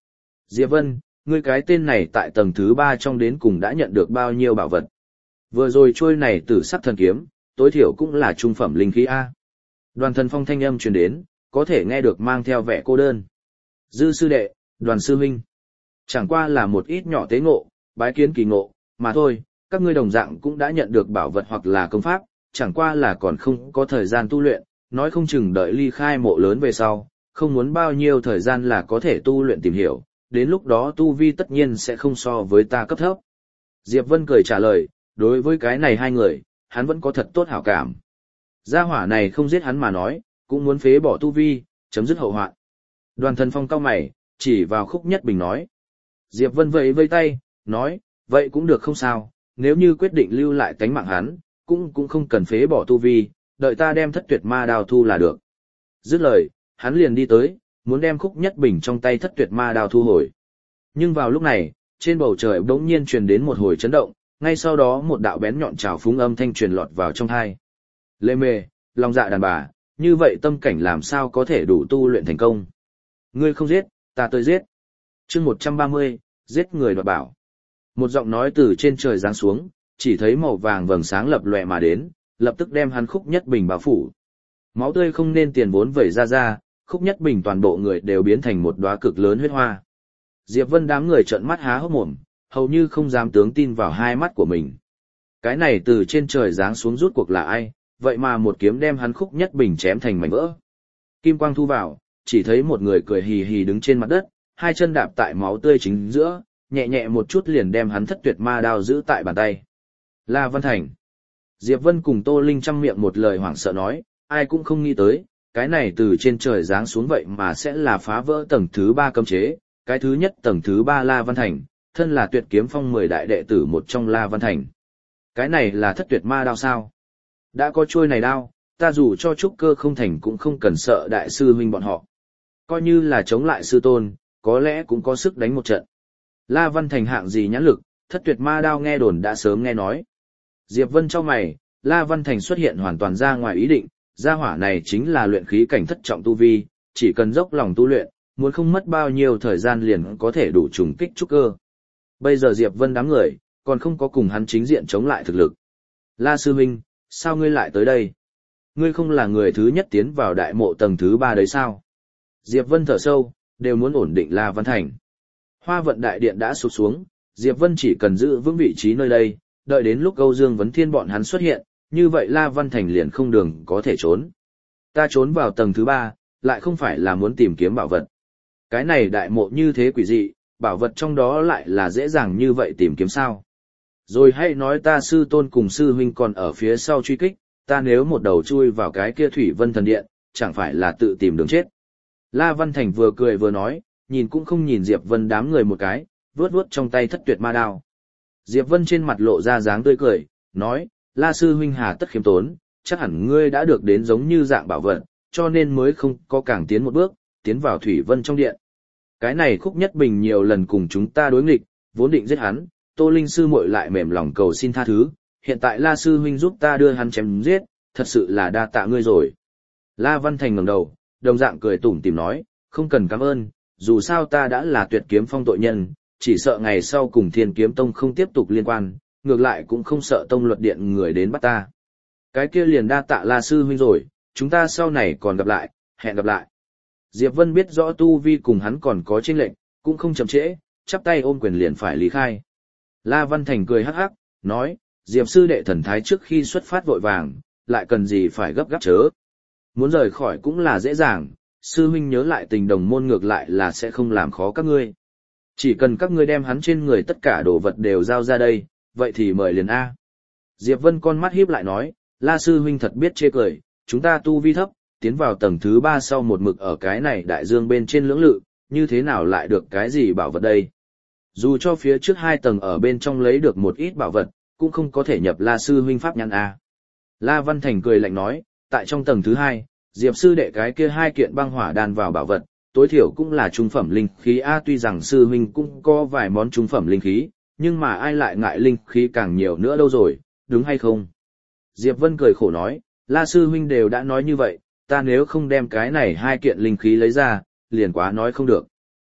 Diệp Vân, ngươi cái tên này tại tầng thứ ba trong đến cùng đã nhận được bao nhiêu bảo vật? Vừa rồi trôi này tử sắc thần kiếm, tối thiểu cũng là trung phẩm linh khí A. Đoàn Thần Phong thanh âm truyền đến, có thể nghe được mang theo vẻ cô đơn. Dư sư đệ, Đoàn sư huynh. Chẳng qua là một ít nhỏ tế ngộ, bái kiến kỳ ngộ, mà thôi, các ngươi đồng dạng cũng đã nhận được bảo vật hoặc là công pháp, chẳng qua là còn không có thời gian tu luyện, nói không chừng đợi ly khai mộ lớn về sau, không muốn bao nhiêu thời gian là có thể tu luyện tìm hiểu, đến lúc đó tu vi tất nhiên sẽ không so với ta cấp thấp. Diệp Vân cười trả lời, đối với cái này hai người, hắn vẫn có thật tốt hảo cảm. Gia hỏa này không giết hắn mà nói, cũng muốn phế bỏ tu vi, chấm dứt hậu hoạn. Đoàn Thần Phong cau mày, chỉ vào Khúc Nhất Bình nói. Diệp Vân vẫy vây tay, nói, vậy cũng được không sao, nếu như quyết định lưu lại tánh mạng hắn, cũng cũng không cần phế bỏ tu vi, đợi ta đem thất tuyệt ma đao thu là được. Dứt lời, hắn liền đi tới, muốn đem Khúc Nhất Bình trong tay thất tuyệt ma đao thu hồi. Nhưng vào lúc này, trên bầu trời bỗng nhiên truyền đến một hồi chấn động, ngay sau đó một đạo bén nhọn trào phúng âm thanh truyền lọt vào trong tai. Lê mê, lòng dạ đàn bà, như vậy tâm cảnh làm sao có thể đủ tu luyện thành công. Ngươi không giết, ta tới giết. Chương một trăm ba mươi, giết người đoạt bảo. Một giọng nói từ trên trời giáng xuống, chỉ thấy màu vàng vầng sáng lập lòe mà đến, lập tức đem hắn Khúc Nhất Bình bao phủ. Máu tươi không nên tiền vốn vẩy ra ra, Khúc Nhất Bình toàn bộ người đều biến thành một đóa cực lớn huyết hoa. Diệp Vân đám người trợn mắt há hốc mồm, hầu như không dám tướng tin vào hai mắt của mình. Cái này từ trên trời giáng xuống rút cuộc là ai, vậy mà một kiếm đem hắn Khúc Nhất Bình chém thành mảnh vỡ. Kim quang thu vào, chỉ thấy một người cười hì hì đứng trên mặt đất, hai chân đạp tại máu tươi chính giữa, nhẹ nhẹ một chút liền đem hắn thất tuyệt ma đao giữ tại bàn tay. La Văn Thành. Diệp Vân cùng Tô Linh trăm miệng một lời hoảng sợ nói, ai cũng không nghĩ tới, cái này từ trên trời giáng xuống vậy mà sẽ là phá vỡ tầng thứ ba cấm chế, cái thứ nhất tầng thứ ba La Văn Thành, thân là Tuyệt Kiếm Phong mười đại đệ tử một trong La Văn Thành. Cái này là thất tuyệt ma đao sao? Đã có chuôi này đao, ta dù cho trúc cơ không thành cũng không cần sợ đại sư huynh bọn họ. Coi như là chống lại sư tôn, có lẽ cũng có sức đánh một trận. La Văn Thành hạng gì nhãn lực, thất tuyệt ma đao nghe đồn đã sớm nghe nói. Diệp Vân cho mày, La Văn Thành xuất hiện hoàn toàn ra ngoài ý định, gia hỏa này chính là luyện khí cảnh thất trọng tu vi, chỉ cần dốc lòng tu luyện, muốn không mất bao nhiêu thời gian liền có thể đủ trùng kích trúc cơ. Bây giờ Diệp Vân đám người, còn không có cùng hắn chính diện chống lại thực lực. La sư huynh, sao ngươi lại tới đây? Ngươi không là người thứ nhất tiến vào đại mộ tầng thứ ba đấy sao? Diệp Vân thở sâu, đều muốn ổn định La Văn Thành. Hoa vận đại điện đã sụp xuống, Diệp Vân chỉ cần giữ vững vị trí nơi đây, đợi đến lúc Âu Dương Vấn Thiên bọn hắn xuất hiện, như vậy La Văn Thành liền không đường có thể trốn. Ta trốn vào tầng thứ ba, lại không phải là muốn tìm kiếm bảo vật. Cái này đại mộ như thế quỷ dị, bảo vật trong đó lại là dễ dàng như vậy tìm kiếm sao. Rồi hãy nói ta sư tôn cùng sư huynh còn ở phía sau truy kích, ta nếu một đầu chui vào cái kia Thủy Vân Thần Điện, chẳng phải là tự tìm đường chết. La Văn Thành vừa cười vừa nói, nhìn cũng không nhìn Diệp Vân đám người một cái, vuốt vuốt trong tay thất tuyệt ma đao. Diệp Vân trên mặt lộ ra dáng tươi cười, nói, La sư huynh hà tất khiêm tốn, chắc hẳn ngươi đã được đến giống như dạng bảo vật, cho nên mới không có càng tiến một bước, tiến vào Thủy Vân trong điện. Cái này Khúc Nhất Bình nhiều lần cùng chúng ta đối nghịch, vốn định giết hắn, Tô Linh sư muội lại mềm lòng cầu xin tha thứ, hiện tại La sư huynh giúp ta đưa hắn chém giết, thật sự là đa tạ ngươi rồi. La Văn Thành ngẩng đầu, đồng dạng cười tủm tỉm nói, không cần cảm ơn, dù sao ta đã là Tuyệt Kiếm Phong tội nhân, chỉ sợ ngày sau cùng Thiên Kiếm Tông không tiếp tục liên quan, ngược lại cũng không sợ Tông Luật Điện người đến bắt ta. Cái kia liền đa tạ La sư huynh rồi, chúng ta sau này còn gặp lại, hẹn gặp lại. Diệp Vân biết rõ tu vi cùng hắn còn có chênh lệch, cũng không chậm trễ, chắp tay ôm quyền liền phải lý khai. La Văn Thành cười hắc hắc, nói, Diệp sư đệ thần thái trước khi xuất phát vội vàng, lại cần gì phải gấp gáp chớ. Muốn rời khỏi cũng là dễ dàng, sư huynh nhớ lại tình đồng môn ngược lại là sẽ không làm khó các ngươi. Chỉ cần các ngươi đem hắn trên người tất cả đồ vật đều giao ra đây, vậy thì mời liền A. Diệp Vân con mắt híp lại nói, La sư huynh thật biết chê cười, chúng ta tu vi thấp, tiến vào tầng thứ ba sau một mực ở cái này đại dương bên trên lưỡng lự, như thế nào lại được cái gì bảo vật đây? Dù cho phía trước hai tầng ở bên trong lấy được một ít bảo vật, cũng không có thể nhập La sư huynh pháp nhãn A. La Văn Thành cười lạnh nói, tại trong tầng thứ hai, Diệp sư đệ cái kia hai kiện băng hỏa đan vào bảo vật, tối thiểu cũng là trung phẩm linh khí A, tuy rằng sư huynh cũng có vài món trung phẩm linh khí, nhưng mà ai lại ngại linh khí càng nhiều nữa đâu rồi, đúng hay không? Diệp Vân cười khổ nói, La sư huynh đều đã nói như vậy, ta nếu không đem cái này hai kiện linh khí lấy ra, liền quá nói không được.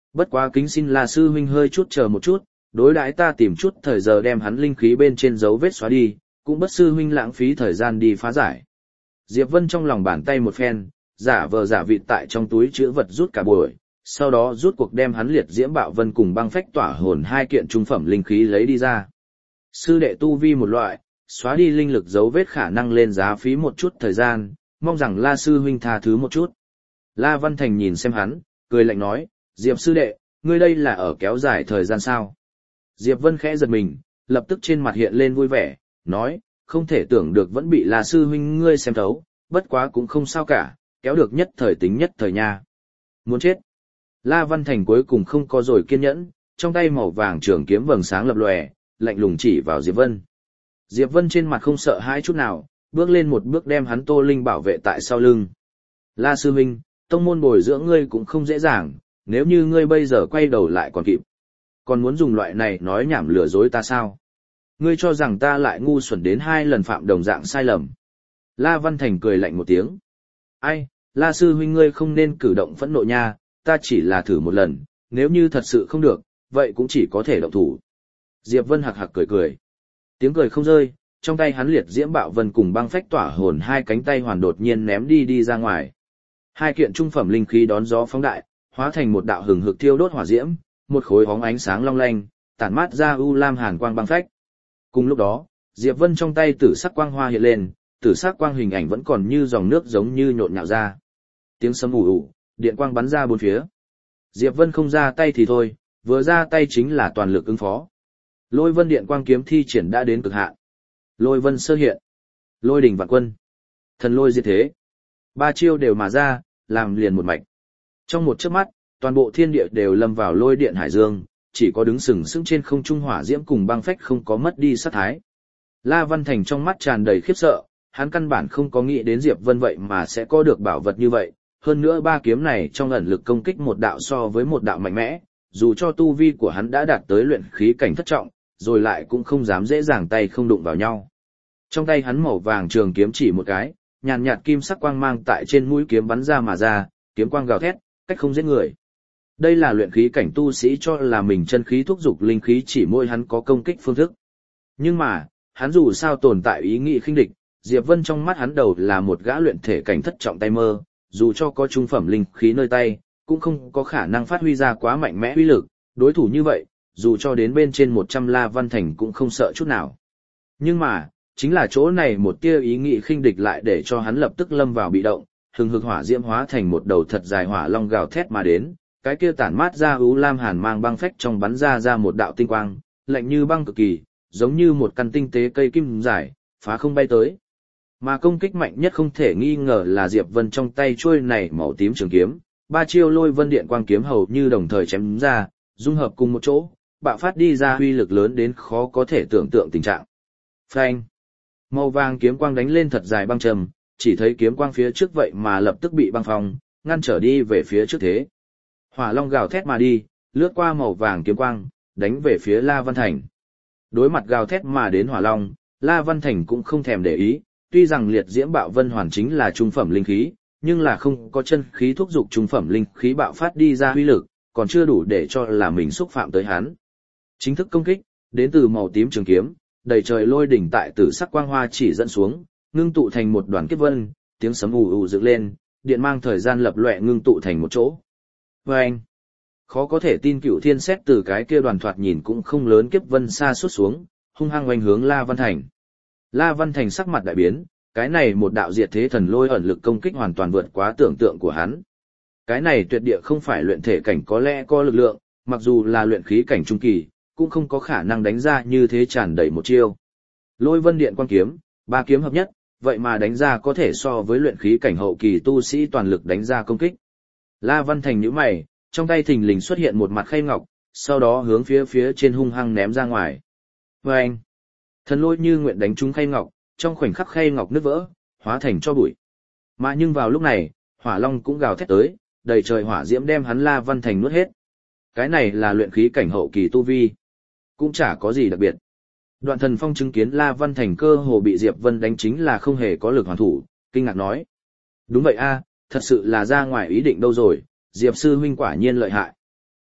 Bất quá kính xin La sư huynh hơi chút chờ một chút, đối đãi ta tìm chút thời giờ đem hắn linh khí bên trên dấu vết xóa đi, cũng bất sư huynh lãng phí thời gian đi phá giải. Diệp Vân trong lòng bàn tay một phen, giả vờ giả vịt tại trong túi chữ vật rút cả buổi, sau đó rút cuộc đem hắn liệt diễm bạo vân cùng băng phách tỏa hồn hai kiện trung phẩm linh khí lấy đi ra. Sư đệ tu vi một loại, xóa đi linh lực dấu vết khả năng lên giá phí một chút thời gian, mong rằng La sư huynh tha thứ một chút. La Văn Thành nhìn xem hắn, cười lạnh nói, Diệp sư đệ, ngươi đây là ở kéo dài thời gian sao? Diệp Vân khẽ giật mình, lập tức trên mặt hiện lên vui vẻ, nói, không thể tưởng được vẫn bị La sư huynh ngươi xem thấu, bất quá cũng không sao cả, kéo được nhất thời tính nhất thời nha. Muốn chết. La Văn Thành cuối cùng không có rồi kiên nhẫn, trong tay màu vàng trường kiếm vầng sáng lập lòe, lạnh lùng chỉ vào Diệp Vân. Diệp Vân trên mặt không sợ hãi chút nào, bước lên một bước đem hắn Tô Linh bảo vệ tại sau lưng. La sư huynh, tông môn bồi dưỡng ngươi cũng không dễ dàng, nếu như ngươi bây giờ quay đầu lại còn kịp. Còn muốn dùng loại này nói nhảm lừa dối ta sao? Ngươi cho rằng ta lại ngu xuẩn đến hai lần phạm đồng dạng sai lầm. La Văn Thành cười lạnh một tiếng. Ai, La sư huynh ngươi không nên cử động phẫn nộ nha, ta chỉ là thử một lần, nếu như thật sự không được, vậy cũng chỉ có thể động thủ. Diệp Vân hạc hạc cười cười. Tiếng cười không rơi, trong tay hắn liệt diễm bạo vân cùng băng phách tỏa hồn hai cánh tay hoàn đột nhiên ném đi đi ra ngoài. Hai kiện trung phẩm linh khí đón gió phóng đại, hóa thành một đạo hừng hực thiêu đốt hỏa diễm, một khối bóng ánh sáng long lanh, tản mát ra u lam hàn quang băng phách. Cùng lúc đó, Diệp Vân trong tay tử sắc quang hoa hiện lên, tử sắc quang hình ảnh vẫn còn như dòng nước giống như nhộn nhạo ra. Tiếng sấm ù ù, điện quang bắn ra bốn phía. Diệp Vân không ra tay thì thôi, vừa ra tay chính là toàn lực ứng phó. Lôi Vân điện quang kiếm thi triển đã đến cực hạn. Lôi Vân sơ hiện, Lôi đỉnh vạn quân, thần lôi diệt thế. Ba chiêu đều mà ra, làm liền một mạch. Trong một chớp mắt, toàn bộ thiên địa đều lâm vào lôi điện hải dương, chỉ có đứng sừng sững trên không trung hỏa diễm cùng băng phách không có mất đi sát thái. La Văn Thành trong mắt tràn đầy khiếp sợ, hắn căn bản không có nghĩ đến Diệp Vân vậy mà sẽ có được bảo vật như vậy, hơn nữa ba kiếm này trong ẩn lực công kích một đạo so với một đạo mạnh mẽ, dù cho tu vi của hắn đã đạt tới luyện khí cảnh thất trọng, rồi lại cũng không dám dễ dàng tay không đụng vào nhau. Trong tay hắn màu vàng trường kiếm chỉ một cái, nhàn nhạt kim sắc quang mang tại trên mũi kiếm bắn ra mà ra, kiếm quang gào thét, cách không giết người. Đây là luyện khí cảnh tu sĩ cho là mình chân khí thúc dục linh khí chỉ môi hắn có công kích phương thức. Nhưng mà, hắn dù sao tồn tại ý nghĩ khinh địch, Diệp Vân trong mắt hắn đầu là một gã luyện thể cảnh thất trọng tay mơ, dù cho có trung phẩm linh khí nơi tay, cũng không có khả năng phát huy ra quá mạnh mẽ uy lực, đối thủ như vậy, dù cho đến bên trên một trăm La Văn Thành cũng không sợ chút nào. Nhưng mà, chính là chỗ này một tia ý nghĩ khinh địch lại để cho hắn lập tức lâm vào bị động, hừng hực hỏa diễm hóa thành một đầu thật dài hỏa long gào thét mà đến, cái kia tản mát ra u lam hàn mang băng phách trong bắn ra ra một đạo tinh quang, lạnh như băng cực kỳ, giống như một căn tinh tế cây kim dài, phá không bay tới. Mà công kích mạnh nhất không thể nghi ngờ là Diệp Vân trong tay chuôi này màu tím trường kiếm, ba chiêu Lôi Vân điện quang kiếm hầu như đồng thời chém ra, dung hợp cùng một chỗ, bạo phát đi ra uy lực lớn đến khó có thể tưởng tượng tình trạng. Phanh! Màu vàng kiếm quang đánh lên thật dài băng trầm, chỉ thấy kiếm quang phía trước vậy mà lập tức bị băng phong, ngăn trở đi về phía trước thế. Hỏa long gào thét mà đi, lướt qua màu vàng kiếm quang, đánh về phía La Văn Thành. Đối mặt gào thét mà đến hỏa long, La Văn Thành cũng không thèm để ý, tuy rằng liệt diễm bạo vân hoàn chính là trung phẩm linh khí, nhưng là không có chân khí thúc dục trung phẩm linh khí bạo phát đi ra uy lực, còn chưa đủ để cho là mình xúc phạm tới hắn. Chính thức công kích, đến từ màu tím trường kiếm, đầy trời lôi đỉnh tại tử sắc quang hoa chỉ dẫn xuống, ngưng tụ thành một đoàn kiếp vân, tiếng sấm ù ù dựng lên, điện mang thời gian lập loè ngưng tụ thành một chỗ. Và anh, khó có thể tin Cựu Thiên xét từ cái kia đoàn thoạt nhìn cũng không lớn kiếp vân xa suốt xuống, hung hăng oanh hướng La Văn Thành. La Văn Thành sắc mặt đại biến, cái này một đạo diệt thế thần lôi ẩn lực công kích hoàn toàn vượt quá tưởng tượng của hắn. Cái này tuyệt địa không phải luyện thể cảnh có lẽ có lực lượng, mặc dù là luyện khí cảnh trung kỳ, cũng không có khả năng đánh ra như thế tràn đầy một chiêu. Lôi Vân điện quang kiếm, ba kiếm hợp nhất, vậy mà đánh ra có thể so với luyện khí cảnh hậu kỳ tu sĩ toàn lực đánh ra công kích. La Văn Thành nhíu mày, trong tay thình lình xuất hiện một mặt khay ngọc, sau đó hướng phía phía trên hung hăng ném ra ngoài. Và anh, thần lôi như nguyện đánh trúng khay ngọc, trong khoảnh khắc khay ngọc nứt vỡ, hóa thành cho bụi. Mà nhưng vào lúc này, hỏa long cũng gào thét tới, đầy trời hỏa diễm đem hắn La Văn Thành nuốt hết. Cái này là luyện khí cảnh hậu kỳ tu vi, cũng chả có gì đặc biệt. Đoạn Thần Phong chứng kiến La Văn Thành cơ hồ bị Diệp Vân đánh chính là không hề có lực hoàn thủ, kinh ngạc nói: "Đúng vậy a, thật sự là ra ngoài ý định đâu rồi, Diệp sư huynh quả nhiên lợi hại."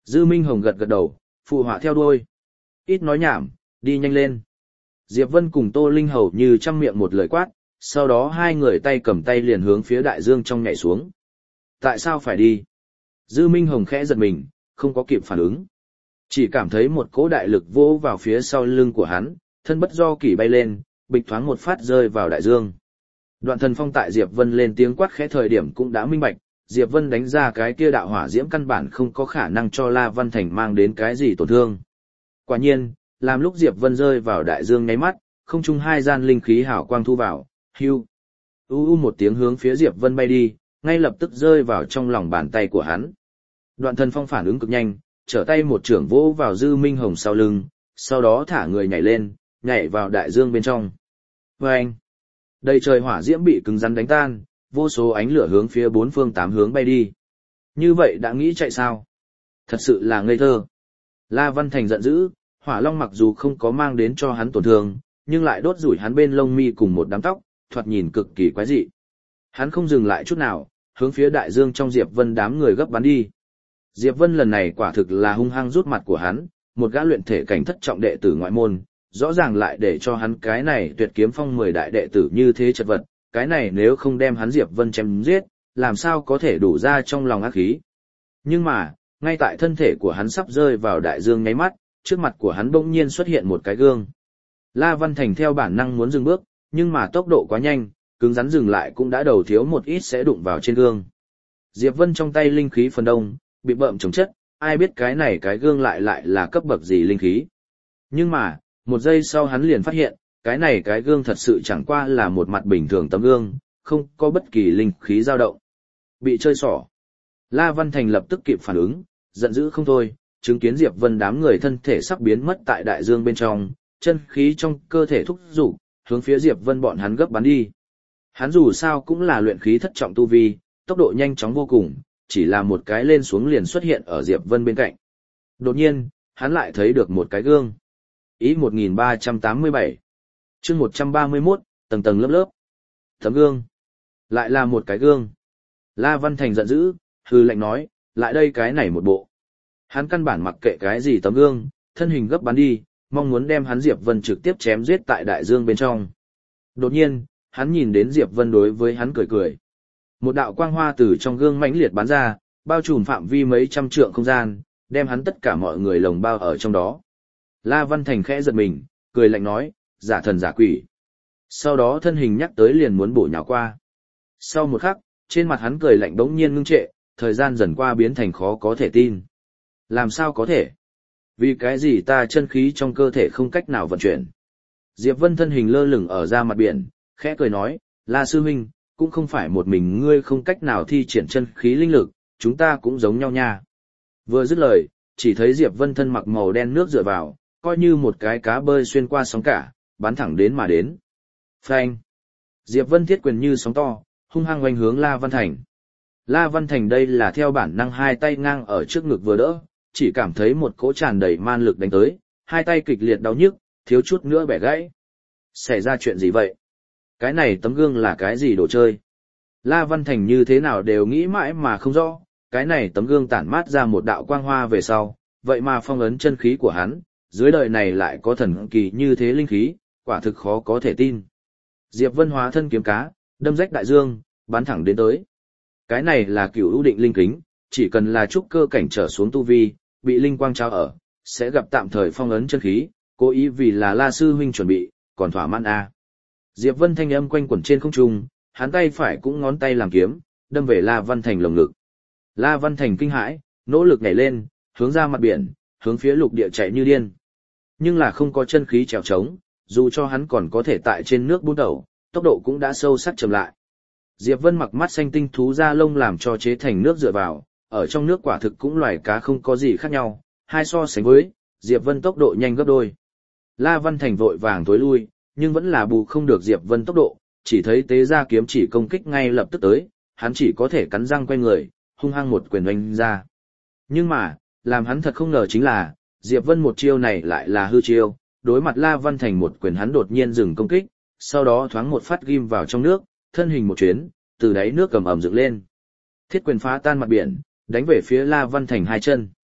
Dư Minh Hồng gật gật đầu, phụ họa theo đuôi. Ít nói nhảm, đi nhanh lên. Diệp Vân cùng Tô Linh hầu như trăm miệng một lời quát, sau đó hai người tay cầm tay liền hướng phía đại dương trong nhảy xuống. Tại sao phải đi? Dư Minh Hồng khẽ giật mình, không có kịp phản ứng. Chỉ cảm thấy một cỗ đại lực vỗ vào phía sau lưng của hắn, thân bất do kỷ bay lên, bịch thoáng một phát rơi vào đại dương. Đoạn Thần Phong tại Diệp Vân lên tiếng quát khẽ thời điểm cũng đã minh bạch, Diệp Vân đánh ra cái kia đạo hỏa diễm căn bản không có khả năng cho La Văn Thành mang đến cái gì tổn thương. Quả nhiên, làm lúc Diệp Vân rơi vào đại dương nháy mắt, không trung hai gian linh khí hào quang thu vào, hưu. U u một tiếng hướng phía Diệp Vân bay đi, ngay lập tức rơi vào trong lòng bàn tay của hắn. Đoạn Thần Phong phản ứng cực nhanh, trở tay một trưởng vỗ vào Dư Minh Hồng sau lưng, sau đó thả người nhảy lên, nhảy vào đại dương bên trong. Vâng! Đầy trời hỏa diễm bị cứng rắn đánh tan, vô số ánh lửa hướng phía bốn phương tám hướng bay đi. Như vậy đã nghĩ chạy sao? Thật sự là ngây thơ. La Văn Thành giận dữ, hỏa long mặc dù không có mang đến cho hắn tổn thương, nhưng lại đốt rủi hắn bên lông mi cùng một đám tóc, thoạt nhìn cực kỳ quái dị. Hắn không dừng lại chút nào, hướng phía đại dương trong Diệp Vân đám người gấp bắn đi. Diệp Vân lần này quả thực là hung hăng rút mặt của hắn, một gã luyện thể cảnh thất trọng đệ tử ngoại môn, rõ ràng lại để cho hắn cái này tuyệt kiếm phong mười đại đệ tử như thế chật vật, cái này nếu không đem hắn Diệp Vân chém giết, làm sao có thể đủ ra trong lòng ác khí. Nhưng mà, ngay tại thân thể của hắn sắp rơi vào đại dương nháy mắt, trước mặt của hắn bỗng nhiên xuất hiện một cái gương. La Văn Thành theo bản năng muốn dừng bước, nhưng mà tốc độ quá nhanh, cứng rắn dừng lại cũng đã đầu thiếu một ít sẽ đụng vào trên gương. Diệp Vân trong tay linh khí phần đông, bị bợm chồng chất, ai biết cái này cái gương lại lại là cấp bậc gì linh khí. Nhưng mà, một giây sau hắn liền phát hiện, cái này cái gương thật sự chẳng qua là một mặt bình thường tấm gương, không có bất kỳ linh khí dao động. Bị chơi xỏ. La Văn Thành lập tức kịp phản ứng, giận dữ không thôi, chứng kiến Diệp Vân đám người thân thể sắp biến mất tại đại dương bên trong, chân khí trong cơ thể thúc giục, hướng phía Diệp Vân bọn hắn gấp bắn đi. Hắn dù sao cũng là luyện khí thất trọng tu vi, tốc độ nhanh chóng vô cùng, chỉ là một cái lên xuống liền xuất hiện ở Diệp Vân bên cạnh. Đột nhiên, hắn lại thấy được một cái gương. Ý một nghìn ba trăm tám mươi bảy. Chương một trăm ba mươi mốt, tầng tầng lớp lớp. Tấm gương. Lại là một cái gương. La Văn Thành giận dữ, hừ lạnh nói, lại đây cái này một bộ. Hắn căn bản mặc kệ cái gì tấm gương, thân hình gấp bắn đi, mong muốn đem hắn Diệp Vân trực tiếp chém giết tại đại dương bên trong. Đột nhiên, hắn nhìn đến Diệp Vân đối với hắn cười cười. Một đạo quang hoa từ trong gương mãnh liệt bắn ra, bao trùm phạm vi mấy trăm trượng không gian, đem hắn tất cả mọi người lồng bao ở trong đó. La Văn Thành khẽ giật mình, cười lạnh nói, giả thần giả quỷ. Sau đó thân hình nhắc tới liền muốn bổ nhào qua. Sau một khắc, trên mặt hắn cười lạnh bỗng nhiên ngưng trệ, thời gian dần qua biến thành khó có thể tin. Làm sao có thể? Vì cái gì ta chân khí trong cơ thể không cách nào vận chuyển? Diệp Vân thân hình lơ lửng ở ra mặt biển, khẽ cười nói, La sư huynh, cũng không phải một mình ngươi không cách nào thi triển chân khí linh lực, chúng ta cũng giống nhau nha. Vừa dứt lời, chỉ thấy Diệp Vân thân mặc màu đen nước dựa vào, coi như một cái cá bơi xuyên qua sóng cả, bắn thẳng đến mà đến. Phanh! Diệp Vân thiết quyền như sóng to, hung hăng oanh hướng La Văn Thành. La Văn Thành đây là theo bản năng hai tay ngang ở trước ngực vừa đỡ, chỉ cảm thấy một cỗ tràn đầy man lực đánh tới, hai tay kịch liệt đau nhức, thiếu chút nữa bẻ gãy. Xảy ra chuyện gì vậy? Cái này tấm gương là cái gì đồ chơi? La Văn Thành như thế nào đều nghĩ mãi mà không rõ, cái này tấm gương tản mát ra một đạo quang hoa về sau, vậy mà phong ấn chân khí của hắn, dưới đời này lại có thần kỳ như thế linh khí, quả thực khó có thể tin. Diệp Vân hóa thân kiếm cá, đâm rách đại dương, bắn thẳng đến tới. Cái này là cửu ưu định linh kính, chỉ cần là trúc cơ cảnh trở xuống tu vi, bị linh quang trao ở, sẽ gặp tạm thời phong ấn chân khí, cố ý vì là La sư huynh chuẩn bị, còn thỏa mãn a. Diệp Vân thanh âm quanh quẩn trên không trung, hắn tay phải cũng ngón tay làm kiếm, đâm về La Văn Thành lồng ngực. La Văn Thành kinh hãi, nỗ lực nhảy lên, hướng ra mặt biển, hướng phía lục địa chạy như điên. Nhưng là không có chân khí trèo trống, dù cho hắn còn có thể tại trên nước bút đầu, tốc độ cũng đã sâu sắc chậm lại. Diệp Vân mặc mắt xanh tinh thú da lông làm cho chế thành nước dựa vào, ở trong nước quả thực cũng loài cá không có gì khác nhau, hai so sánh với, Diệp Vân tốc độ nhanh gấp đôi. La Văn Thành vội vàng tối lui, nhưng vẫn là bù không được Diệp Vân tốc độ, chỉ thấy tế ra kiếm chỉ công kích ngay lập tức tới, hắn chỉ có thể cắn răng quay người, hung hăng một quyền oanh ra. Nhưng mà, làm hắn thật không ngờ chính là, Diệp Vân một chiêu này lại là hư chiêu, đối mặt La Văn Thành một quyền hắn đột nhiên dừng công kích, sau đó thoáng một phát ghim vào trong nước, thân hình một chuyến, từ đáy nước cầm ẩm dựng lên. Thiết quyền phá tan mặt biển, đánh về phía La Văn Thành hai chân.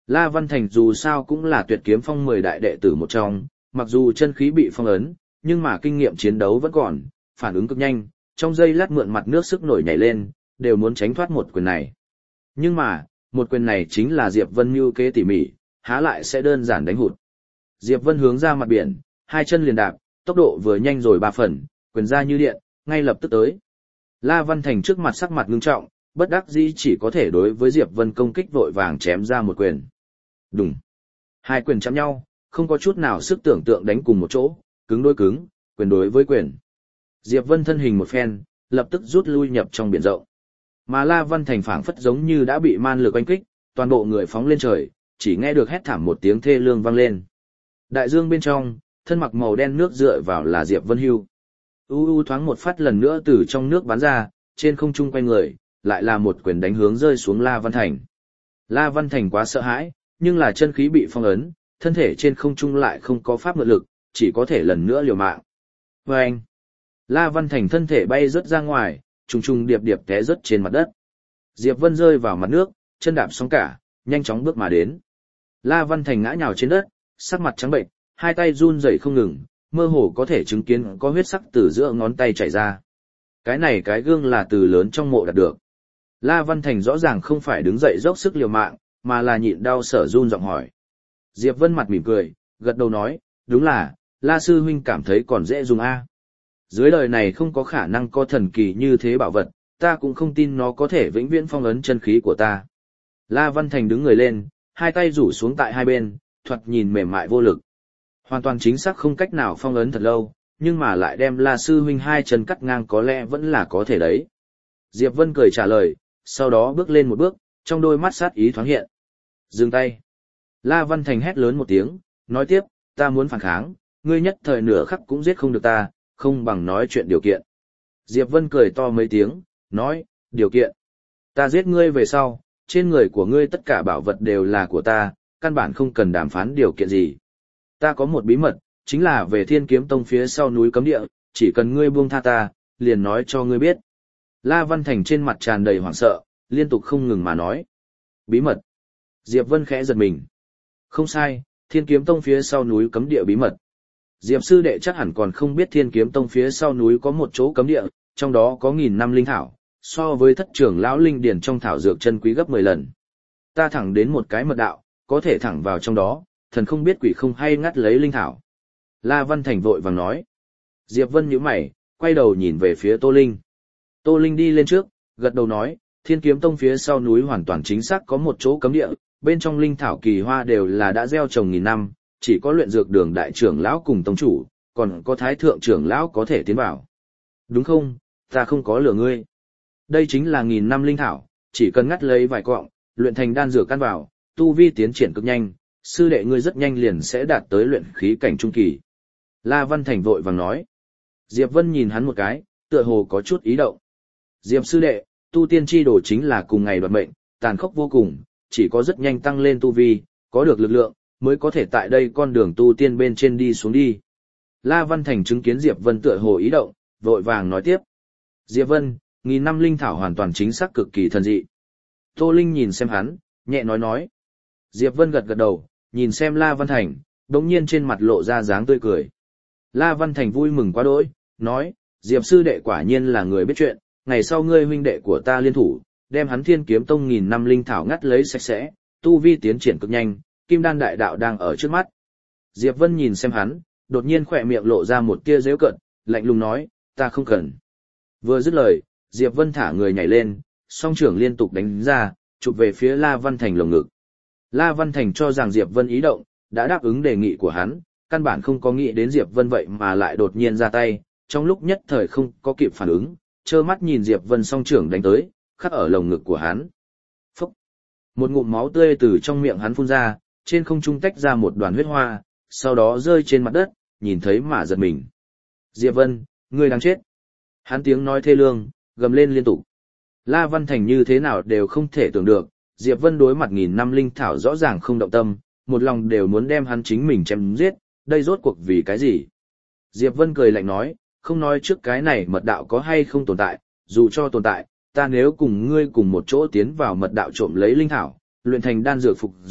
La Văn Thành dù sao cũng là Tuyệt Kiếm Phong mười đại đệ tử một trong, mặc dù chân khí bị phong ấn, nhưng mà kinh nghiệm chiến đấu vẫn còn, phản ứng cực nhanh, trong giây lát mượn mặt nước sức nổi nhảy lên, đều muốn tránh thoát một quyền này. Nhưng mà, một quyền này chính là Diệp Vân mưu kế tỉ mỉ, há lại sẽ đơn giản đánh hụt. Diệp Vân hướng ra mặt biển, hai chân liền đạp, tốc độ vừa nhanh rồi ba phần, quyền ra như điện, ngay lập tức tới. La Văn Thành trước mặt sắc mặt ngưng trọng, bất đắc dĩ chỉ có thể đối với Diệp Vân công kích vội vàng chém ra một quyền. Đùng. Hai quyền chạm nhau, không có chút nào sức tưởng tượng đánh cùng một chỗ, cứng đối cứng, quyền đối với quyền. Diệp Vân thân hình một phen, lập tức rút lui nhập trong biển rộng. Mà La Văn Thành phảng phất giống như đã bị man lực oanh kích, toàn bộ người phóng lên trời, chỉ nghe được hét thảm một tiếng thê lương vang lên. Đại dương bên trong, thân mặc màu đen nước dựa vào là Diệp Vân Hưu. U u thoáng một phát lần nữa từ trong nước bắn ra, trên không trung quay người, lại là một quyền đánh hướng rơi xuống La Văn Thành. La Văn Thành quá sợ hãi, nhưng là chân khí bị phong ấn, thân thể trên không trung lại không có pháp mượn lực, chỉ có thể lần nữa liều mạng. Vâng! La Văn Thành thân thể bay rớt ra ngoài, trùng trùng điệp điệp té rớt trên mặt đất. Diệp Vân rơi vào mặt nước, chân đạp sóng cả, nhanh chóng bước mà đến. La Văn Thành ngã nhào trên đất, sắc mặt trắng bệnh, hai tay run rẩy không ngừng, mơ hồ có thể chứng kiến có huyết sắc từ giữa ngón tay chảy ra. Cái này cái gương là từ lớn trong mộ đạt được. La Văn Thành rõ ràng không phải đứng dậy dốc sức liều mạng, mà là nhịn đau sở run giọng hỏi. Diệp Vân mặt mỉm cười, gật đầu nói, đúng là, La Sư Huynh cảm thấy còn dễ dùng a. Dưới đời này không có khả năng có thần kỳ như thế bảo vật, ta cũng không tin nó có thể vĩnh viễn phong ấn chân khí của ta. La Văn Thành đứng người lên, hai tay rủ xuống tại hai bên, thoạt nhìn mềm mại vô lực. Hoàn toàn chính xác không cách nào phong ấn thật lâu, nhưng mà lại đem La Sư Huynh hai chân cắt ngang có lẽ vẫn là có thể đấy. Diệp Vân cười trả lời, sau đó bước lên một bước, trong đôi mắt sát ý thoáng hiện. Dừng tay. La Văn Thành hét lớn một tiếng, nói tiếp, ta muốn phản kháng, ngươi nhất thời nửa khắc cũng giết không được ta, không bằng nói chuyện điều kiện. Diệp Vân cười to mấy tiếng, nói, điều kiện. Ta giết ngươi về sau, trên người của ngươi tất cả bảo vật đều là của ta, căn bản không cần đàm phán điều kiện gì. Ta có một bí mật, chính là về Thiên Kiếm Tông phía sau núi cấm địa, chỉ cần ngươi buông tha ta, liền nói cho ngươi biết. La Văn Thành trên mặt tràn đầy hoảng sợ, liên tục không ngừng mà nói. Bí mật. Diệp Vân khẽ giật mình. Không sai, Thiên Kiếm Tông phía sau núi cấm địa bí mật. Diệp sư đệ chắc hẳn còn không biết Thiên Kiếm Tông phía sau núi có một chỗ cấm địa, trong đó có nghìn năm linh thảo, so với thất trưởng lão linh điển trong thảo dược chân quý gấp mười lần. Ta thẳng đến một cái mật đạo, có thể thẳng vào trong đó, thần không biết quỷ không hay ngắt lấy linh thảo. La Văn Thành vội vàng nói. Diệp Vân nhíu mày, quay đầu nhìn về phía Tô Linh. Tô Linh đi lên trước, gật đầu nói, Thiên Kiếm Tông phía sau núi hoàn toàn chính xác có một chỗ cấm địa, bên trong linh thảo kỳ hoa đều là đã gieo trồng nghìn năm, chỉ có luyện dược đường đại trưởng lão cùng tông chủ, còn có thái thượng trưởng lão có thể tiến vào. Đúng không, ta không có lừa ngươi. Đây chính là nghìn năm linh thảo, chỉ cần ngắt lấy vài cọng, luyện thành đan dược căn vào, tu vi tiến triển cực nhanh, sư đệ ngươi rất nhanh liền sẽ đạt tới luyện khí cảnh trung kỳ. La Văn Thành vội vàng nói. Diệp Vân nhìn hắn một cái, tựa hồ có chút ý động. Diệp sư đệ, tu tiên chi đồ chính là cùng ngày đoạt mệnh, tàn khốc vô cùng, chỉ có rất nhanh tăng lên tu vi, có được lực lượng, mới có thể tại đây con đường tu tiên bên trên đi xuống đi. La Văn Thành chứng kiến Diệp Vân tựa hồ ý động, vội vàng nói tiếp. Diệp Vân, nghìn năm linh thảo hoàn toàn chính xác cực kỳ thần dị. Tô Linh nhìn xem hắn, nhẹ nói nói. Diệp Vân gật gật đầu, nhìn xem La Văn Thành, đống nhiên trên mặt lộ ra dáng tươi cười. La Văn Thành vui mừng quá đỗi, nói, Diệp sư đệ quả nhiên là người biết chuyện, ngày sau ngươi huynh đệ của ta liên thủ, đem hắn Thiên Kiếm Tông nghìn năm linh thảo ngắt lấy sạch sẽ, tu vi tiến triển cực nhanh, kim đan đại đạo đang ở trước mắt. Diệp Vân nhìn xem hắn, đột nhiên khỏe miệng lộ ra một tia giễu cợt, lạnh lùng nói, ta không cần. Vừa dứt lời, Diệp Vân thả người nhảy lên, song trưởng liên tục đánh ra, chụp về phía La Văn Thành lồng ngực. La Văn Thành cho rằng Diệp Vân ý động, đã đáp ứng đề nghị của hắn, căn bản không có nghĩ đến Diệp Vân vậy mà lại đột nhiên ra tay, trong lúc nhất thời không có kịp phản ứng, trơ mắt nhìn Diệp Vân song trưởng đánh tới, khắc ở lồng ngực của hắn. Phúc! Một ngụm máu tươi từ trong miệng hắn phun ra, trên không trung tách ra một đoàn huyết hoa, sau đó rơi trên mặt đất, nhìn thấy mà giật mình. Diệp Vân, ngươi đang chết. Hắn tiếng nói thê lương, gầm lên liên tục. La Văn Thành như thế nào đều không thể tưởng được, Diệp Vân đối mặt nghìn năm linh thảo rõ ràng không động tâm, một lòng đều muốn đem hắn chính mình chém giết, đây rốt cuộc vì cái gì? Diệp Vân cười lạnh nói, không nói trước cái này mật đạo có hay không tồn tại, dù cho tồn tại, ta nếu cùng ngươi cùng một chỗ tiến vào mật đạo trộm lấy linh thảo, luyện thành đan dược phục dụng,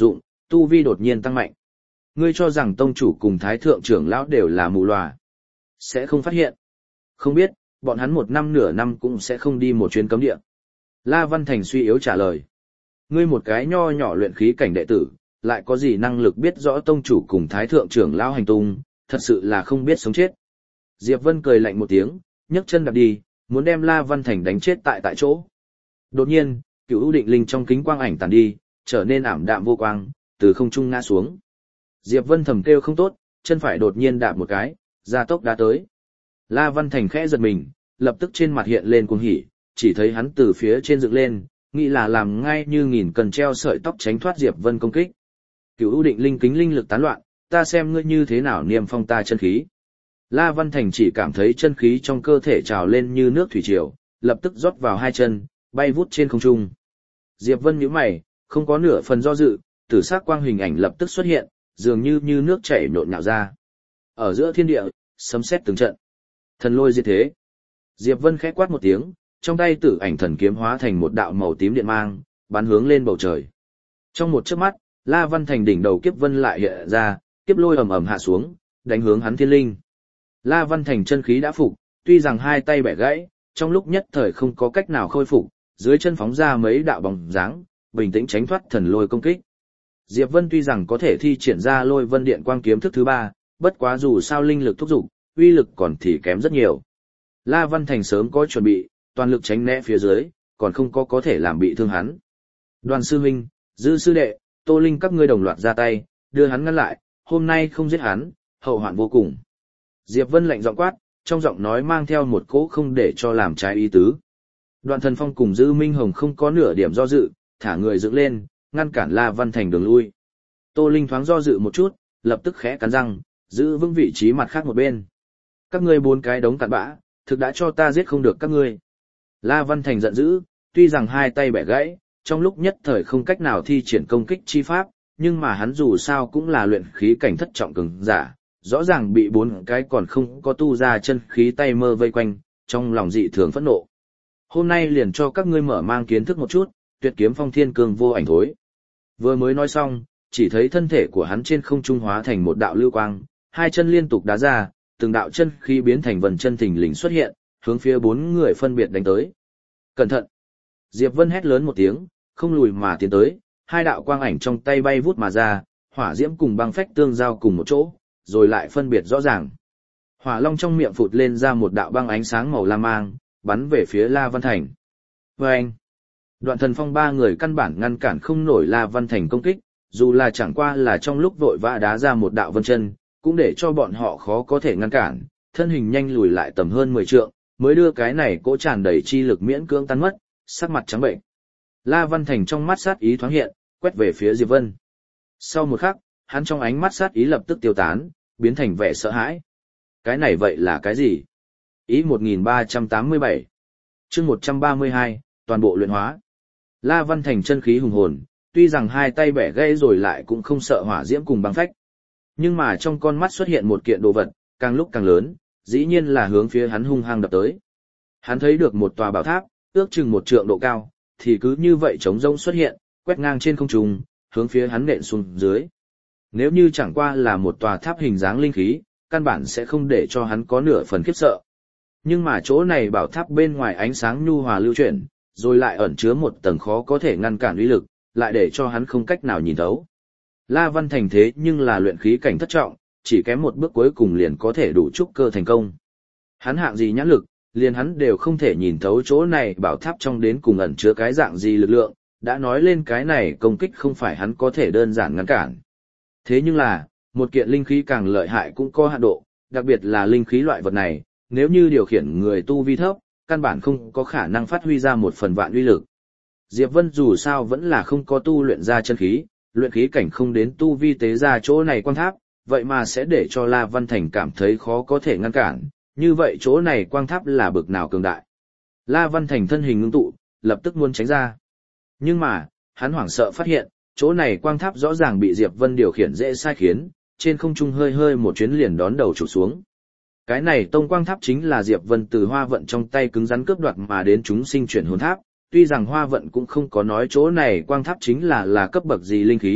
tu vi đột nhiên tăng mạnh. Ngươi cho rằng tông chủ cùng thái thượng trưởng lão đều là mù lòa. Sẽ không phát hiện. Không biết, bọn hắn một năm nửa năm cũng sẽ không đi một chuyến cấm địa. La Văn Thành suy yếu trả lời. Ngươi một cái nho nhỏ luyện khí cảnh đệ tử, lại có gì năng lực biết rõ tông chủ cùng thái thượng trưởng lão hành tung, thật sự là không biết sống chết. Diệp Vân cười lạnh một tiếng, nhấc chân đạp đi, muốn đem La Văn Thành đánh chết tại tại chỗ. Đột nhiên, Cửu U Định Linh trong kính quang ảnh tàn đi, trở nên ảm đạm vô quang, từ không trung ngã xuống. Diệp Vân thầm kêu không tốt, chân phải đột nhiên đạp một cái, gia tốc đá tới. La Văn Thành khẽ giật mình, lập tức trên mặt hiện lên cuồng hỉ, chỉ thấy hắn từ phía trên dựng lên, nghĩ là làm ngay như nghìn cần treo sợi tóc tránh thoát Diệp Vân công kích. Cửu U Định Linh kính linh lực tán loạn, ta xem ngươi như thế nào niêm phong ta chân khí. La Văn Thành chỉ cảm thấy chân khí trong cơ thể trào lên như nước thủy triều, lập tức rót vào hai chân, bay vút trên không trung. Diệp Vân nhíu mày, không có nửa phần do dự, tử sắc quang hình ảnh lập tức xuất hiện, dường như như nước chảy nhộn nhạo ra. Ở giữa thiên địa, sấm sét từng trận. Thần lôi diệt thế. Diệp Vân khẽ quát một tiếng, trong tay tử ảnh thần kiếm hóa thành một đạo màu tím điện mang, bắn hướng lên bầu trời. Trong một chớp mắt, La Văn Thành đỉnh đầu kiếp vân lại hiện ra, kiếp lôi ầm ầm hạ xuống, đánh hướng hắn thiên linh. La Văn Thành chân khí đã phục, tuy rằng hai tay bẻ gãy, trong lúc nhất thời không có cách nào khôi phục, dưới chân phóng ra mấy đạo bóng dáng, bình tĩnh tránh thoát thần lôi công kích. Diệp Vân tuy rằng có thể thi triển ra lôi vân điện quang kiếm thức thứ ba, bất quá dù sao linh lực thúc dục, uy lực còn thì kém rất nhiều. La Văn Thành sớm có chuẩn bị, toàn lực tránh né phía dưới, còn không có có thể làm bị thương hắn. Đoàn sư huynh, Dư sư đệ, Tô Linh các ngươi đồng loạt ra tay, đưa hắn ngăn lại, hôm nay không giết hắn, hậu hoạn vô cùng. Diệp Vân lạnh giọng quát, trong giọng nói mang theo một cỗ không để cho làm trái ý tứ. Đoạn Thần Phong cùng Dư Minh Hồng không có nửa điểm do dự, thả người dựng lên, ngăn cản La Văn Thành đường lui. Tô Linh thoáng do dự một chút, lập tức khẽ cắn răng, giữ vững vị trí mặt khác một bên. Các ngươi bốn cái đống cặn bã, thực đã cho ta giết không được các ngươi. La Văn Thành giận dữ, tuy rằng hai tay bẻ gãy, trong lúc nhất thời không cách nào thi triển công kích chi pháp, nhưng mà hắn dù sao cũng là luyện khí cảnh thất trọng cường giả, rõ ràng bị bốn cái còn không có tu ra chân khí tay mơ vây quanh, trong lòng dị thường phẫn nộ. Hôm nay liền cho các ngươi mở mang kiến thức một chút, tuyệt kiếm phong thiên cương vô ảnh thối. Vừa mới nói xong, chỉ thấy thân thể của hắn trên không trung hóa thành một đạo lưu quang, hai chân liên tục đá ra, từng đạo chân khí biến thành vần chân thình lình xuất hiện, hướng phía bốn người phân biệt đánh tới. Cẩn thận! Diệp Vân hét lớn một tiếng, không lùi mà tiến tới, hai đạo quang ảnh trong tay bay vút mà ra, hỏa diễm cùng băng phách tương giao cùng một chỗ, rồi lại phân biệt rõ ràng. Hỏa long trong miệng phụt lên ra một đạo băng ánh sáng màu lam mang, bắn về phía La Văn Thành. Vâng! Đoạn Thần Phong ba người căn bản ngăn cản không nổi La Văn Thành công kích, dù là chẳng qua là trong lúc vội vã đá ra một đạo vân chân, cũng để cho bọn họ khó có thể ngăn cản, thân hình nhanh lùi lại tầm hơn mười trượng, mới đưa cái này cỗ tràn đầy chi lực miễn cưỡng tan mất, sắc mặt trắng bệnh. La Văn Thành trong mắt sát ý thoáng hiện, quét về phía Diệp Vân. Sau một khắc, hắn trong ánh mắt sát ý lập tức tiêu tán, biến thành vẻ sợ hãi. Cái này vậy là cái gì? Ý một nghìn ba trăm tám mươi bảy. Chương một trăm ba mươi hai, toàn bộ luyện hóa. La Văn Thành chân khí hùng hồn, tuy rằng hai tay bẻ gãy rồi lại cũng không sợ hỏa diễm cùng băng phách. Nhưng mà trong con mắt xuất hiện một kiện đồ vật, càng lúc càng lớn, dĩ nhiên là hướng phía hắn hung hăng đập tới. Hắn thấy được một tòa bảo tháp, ước chừng một trượng độ cao, thì cứ như vậy trống rỗng xuất hiện, quét ngang trên không trung, hướng phía hắn nện xuống dưới. Nếu như chẳng qua là một tòa tháp hình dáng linh khí, căn bản sẽ không để cho hắn có nửa phần khiếp sợ. Nhưng mà chỗ này bảo tháp bên ngoài ánh sáng nhu hòa lưu chuyển, rồi lại ẩn chứa một tầng khó có thể ngăn cản uy lực, lại để cho hắn không cách nào nhìn thấu. La Văn Thành thế nhưng là luyện khí cảnh thất trọng, chỉ kém một bước cuối cùng liền có thể đủ trúc cơ thành công. Hắn hạng gì nhãn lực, liền hắn đều không thể nhìn thấu chỗ này bảo tháp trong đến cùng ẩn chứa cái dạng gì lực lượng, đã nói lên cái này công kích không phải hắn có thể đơn giản ngăn cản. Thế nhưng là, một kiện linh khí càng lợi hại cũng có hạn độ, đặc biệt là linh khí loại vật này, nếu như điều khiển người tu vi thấp, căn bản không có khả năng phát huy ra một phần vạn uy lực. Diệp Vân dù sao vẫn là không có tu luyện ra chân khí, luyện khí cảnh không đến tu vi tế ra chỗ này quang tháp, vậy mà sẽ để cho La Văn Thành cảm thấy khó có thể ngăn cản, như vậy chỗ này quang tháp là bực nào cường đại. La Văn Thành thân hình ngưng tụ, lập tức muốn tránh ra. Nhưng mà, hắn hoảng sợ phát hiện, chỗ này quang tháp rõ ràng bị Diệp Vân điều khiển dễ sai khiến, trên không trung hơi hơi một chuyến liền đón đầu chụp xuống. Cái này tông quang tháp chính là Diệp Vân từ Hoa Vận trong tay cứng rắn cướp đoạt mà đến chúng sinh chuyển hồn tháp, tuy rằng Hoa Vận cũng không có nói chỗ này quang tháp chính là là cấp bậc gì linh khí,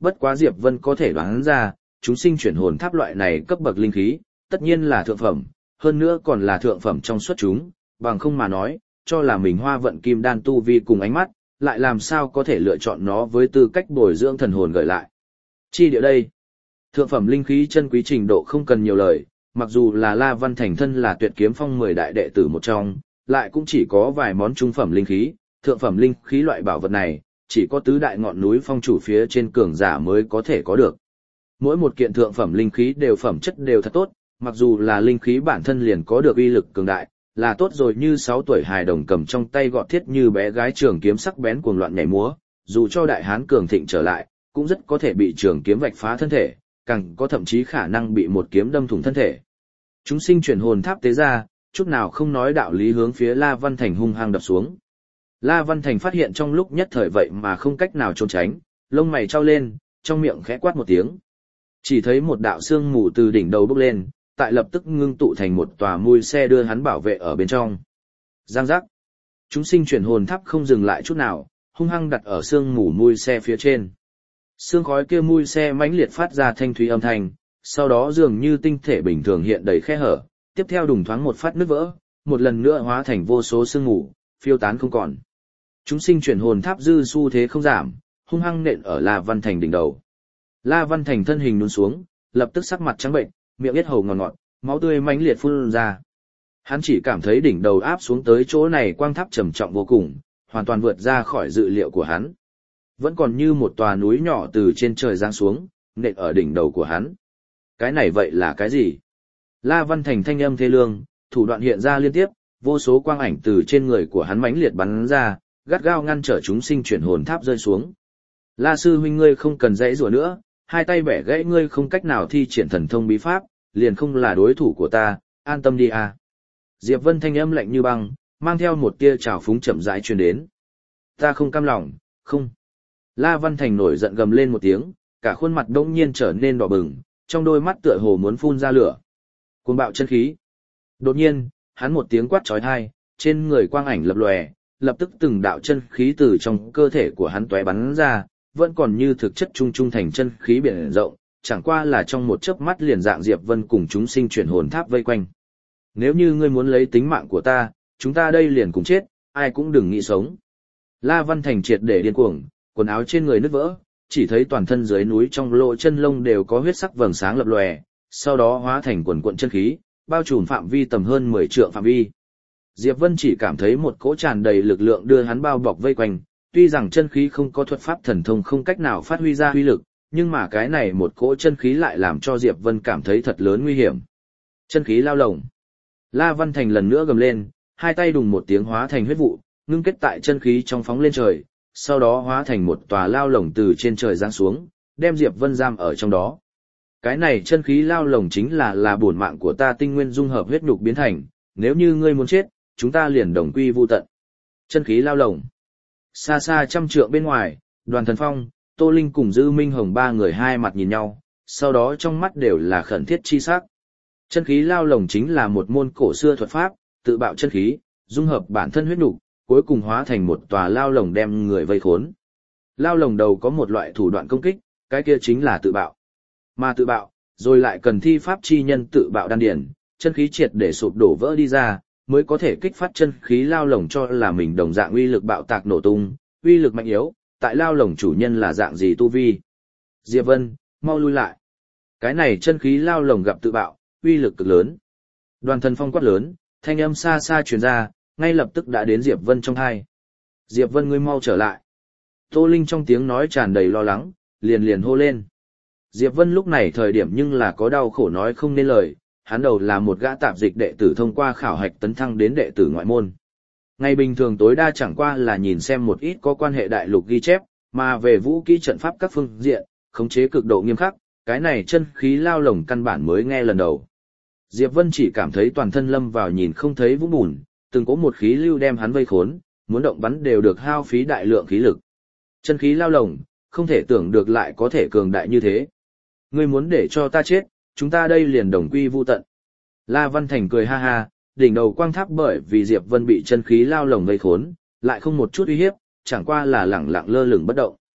bất quá Diệp Vân có thể đoán ra, chúng sinh chuyển hồn tháp loại này cấp bậc linh khí, tất nhiên là thượng phẩm, hơn nữa còn là thượng phẩm trong xuất chúng, bằng không mà nói, cho là mình hoa vận kim đan tu vi cùng ánh mắt, lại làm sao có thể lựa chọn nó với tư cách bồi dưỡng thần hồn gợi lại. Chi địa đây, thượng phẩm linh khí chân quý trình độ không cần nhiều lời, mặc dù là La Văn Thành thân là Tuyệt Kiếm Phong mười đại đệ tử một trong, lại cũng chỉ có vài món trung phẩm linh khí, thượng phẩm linh khí loại bảo vật này, chỉ có tứ đại ngọn núi phong chủ phía trên cường giả mới có thể có được. Mỗi một kiện thượng phẩm linh khí đều phẩm chất đều thật tốt, mặc dù là linh khí bản thân liền có được uy lực cường đại, là tốt rồi như sáu tuổi hài đồng cầm trong tay gọt thiết như bé gái trường kiếm sắc bén cuồng loạn nhảy múa, dù cho đại hán cường thịnh trở lại, cũng rất có thể bị trường kiếm vạch phá thân thể, càng có thậm chí khả năng bị một kiếm đâm thủng thân thể. Chúng sinh chuyển hồn tháp tế ra, chút nào không nói đạo lý hướng phía La Văn Thành hung hăng đập xuống. La Văn Thành phát hiện trong lúc nhất thời vậy mà không cách nào trốn tránh, lông mày trao lên, trong miệng khẽ quát một tiếng. Chỉ thấy một đạo sương mù từ đỉnh đầu bốc lên, tại lập tức ngưng tụ thành một tòa mui xe đưa hắn bảo vệ ở bên trong. Giang giác. Chúng sinh chuyển hồn tháp không dừng lại chút nào, hung hăng đặt ở sương mù mui xe phía trên. Sương khói kia mui xe mãnh liệt phát ra thanh thúy âm thanh, sau đó dường như tinh thể bình thường hiện đầy khe hở, tiếp theo đùng thoáng một phát nứt vỡ, một lần nữa hóa thành vô số sương mù, phiêu tán không còn. Chúng sinh chuyển hồn tháp dư xu thế không giảm, hung hăng nện ở La Văn Thành đỉnh đầu. La Văn Thành thân hình nhún xuống, lập tức sắc mặt trắng bệnh, miệng yết hầu ngọt ngọt, máu tươi mãnh liệt phun ra. Hắn chỉ cảm thấy đỉnh đầu áp xuống tới chỗ này quang tháp trầm trọng vô cùng, hoàn toàn vượt ra khỏi dự liệu của hắn. Vẫn còn như một tòa núi nhỏ từ trên trời giáng xuống, nện ở đỉnh đầu của hắn. Cái này vậy là cái gì? La Văn Thành thanh âm thê lương, thủ đoạn hiện ra liên tiếp, vô số quang ảnh từ trên người của hắn mãnh liệt bắn ra, gắt gao ngăn trở chúng sinh chuyển hồn tháp rơi xuống. La sư huynh ngươi không cần dãy rủa nữa, hai tay bẻ gãy ngươi không cách nào thi triển thần thông bí pháp, liền không là đối thủ của ta, an tâm đi à. Diệp Vân thanh âm lạnh như băng, mang theo một tia trào phúng chậm rãi truyền đến. Ta không cam lòng, không. La Văn Thành nổi giận gầm lên một tiếng, cả khuôn mặt đông nhiên trở nên đỏ bừng, trong đôi mắt tựa hồ muốn phun ra lửa. Cuồng bạo chân khí. Đột nhiên, hắn một tiếng quát chói tai, trên người quang ảnh lập lòe, lập tức từng đạo chân khí từ trong cơ thể của hắn tóe bắn ra, vẫn còn như thực chất trung trung thành chân khí biển rộng, chẳng qua là trong một chớp mắt liền dạng Diệp Vân cùng chúng sinh chuyển hồn tháp vây quanh. Nếu như ngươi muốn lấy tính mạng của ta, chúng ta đây liền cùng chết, ai cũng đừng nghĩ sống. La Văn Thành triệt để điên cuồng, quần áo trên người nứt vỡ, chỉ thấy toàn thân dưới núi trong lỗ chân lông đều có huyết sắc vầng sáng lập lòe, sau đó hóa thành quần cuộn chân khí, bao trùm phạm vi tầm hơn mười trượng phạm vi. Diệp Vân chỉ cảm thấy một cỗ tràn đầy lực lượng đưa hắn bao bọc vây quanh, tuy rằng chân khí không có thuật pháp thần thông không cách nào phát huy ra uy lực, nhưng mà cái này một cỗ chân khí lại làm cho Diệp Vân cảm thấy thật lớn nguy hiểm. Chân khí lao lồng. La Văn Thành lần nữa gầm lên, hai tay đùng một tiếng hóa thành huyết vụ, ngưng kết tại chân khí trong phóng lên trời, sau đó hóa thành một tòa lao lồng từ trên trời giáng xuống, đem Diệp Vân giam ở trong đó. Cái này chân khí lao lồng chính là là bổn mạng của ta tinh nguyên dung hợp huyết nhục biến thành, nếu như ngươi muốn chết, chúng ta liền đồng quy vu tận. Chân khí lao lồng. Xa xa trăm trượng bên ngoài, Đoàn Thần Phong, Tô Linh cùng Dư Minh Hồng ba người hai mặt nhìn nhau, sau đó trong mắt đều là khẩn thiết chi sắc. Chân khí lao lồng chính là một môn cổ xưa thuật pháp, tự bạo chân khí, dung hợp bản thân huyết nhục, cuối cùng hóa thành một tòa lao lồng đem người vây khốn. Lao lồng đầu có một loại thủ đoạn công kích, cái kia chính là tự bạo. Mà tự bạo, rồi lại cần thi pháp chi nhân tự bạo đan điển, chân khí triệt để sụp đổ vỡ đi ra, mới có thể kích phát chân khí lao lồng cho là mình đồng dạng uy lực bạo tạc nổ tung, uy lực mạnh yếu, tại lao lồng chủ nhân là dạng gì tu vi. Diệp Vân, mau lui lại. Cái này chân khí lao lồng gặp tự bạo, uy lực cực lớn. Đoàn Thần Phong quát lớn, thanh âm xa xa truyền ra, ngay lập tức đã đến Diệp Vân trong tai. Diệp Vân ngươi mau trở lại. Tô Linh trong tiếng nói tràn đầy lo lắng, liền liền hô lên. Diệp Vân lúc này thời điểm nhưng là có đau khổ nói không nên lời, hắn đầu là một gã tạp dịch đệ tử thông qua khảo hạch tấn thăng đến đệ tử ngoại môn. Ngày bình thường tối đa chẳng qua là nhìn xem một ít có quan hệ đại lục ghi chép, mà về vũ kỹ trận pháp các phương diện, khống chế cực độ nghiêm khắc, cái này chân khí lao lồng căn bản mới nghe lần đầu. Diệp Vân chỉ cảm thấy toàn thân lâm vào nhìn không thấy vũng bùn, từng có một khí lưu đem hắn vây khốn, muốn động bắn đều được hao phí đại lượng khí lực. Chân khí lao lồng, không thể tưởng được lại có thể cường đại như thế. Ngươi muốn để cho ta chết, chúng ta đây liền đồng quy vu tận. La Văn Thành cười ha ha, đỉnh đầu quang tháp bởi vì Diệp Vân bị chân khí lao lồng vây khốn, lại không một chút uy hiếp, chẳng qua là lẳng lặng lơ lửng bất động.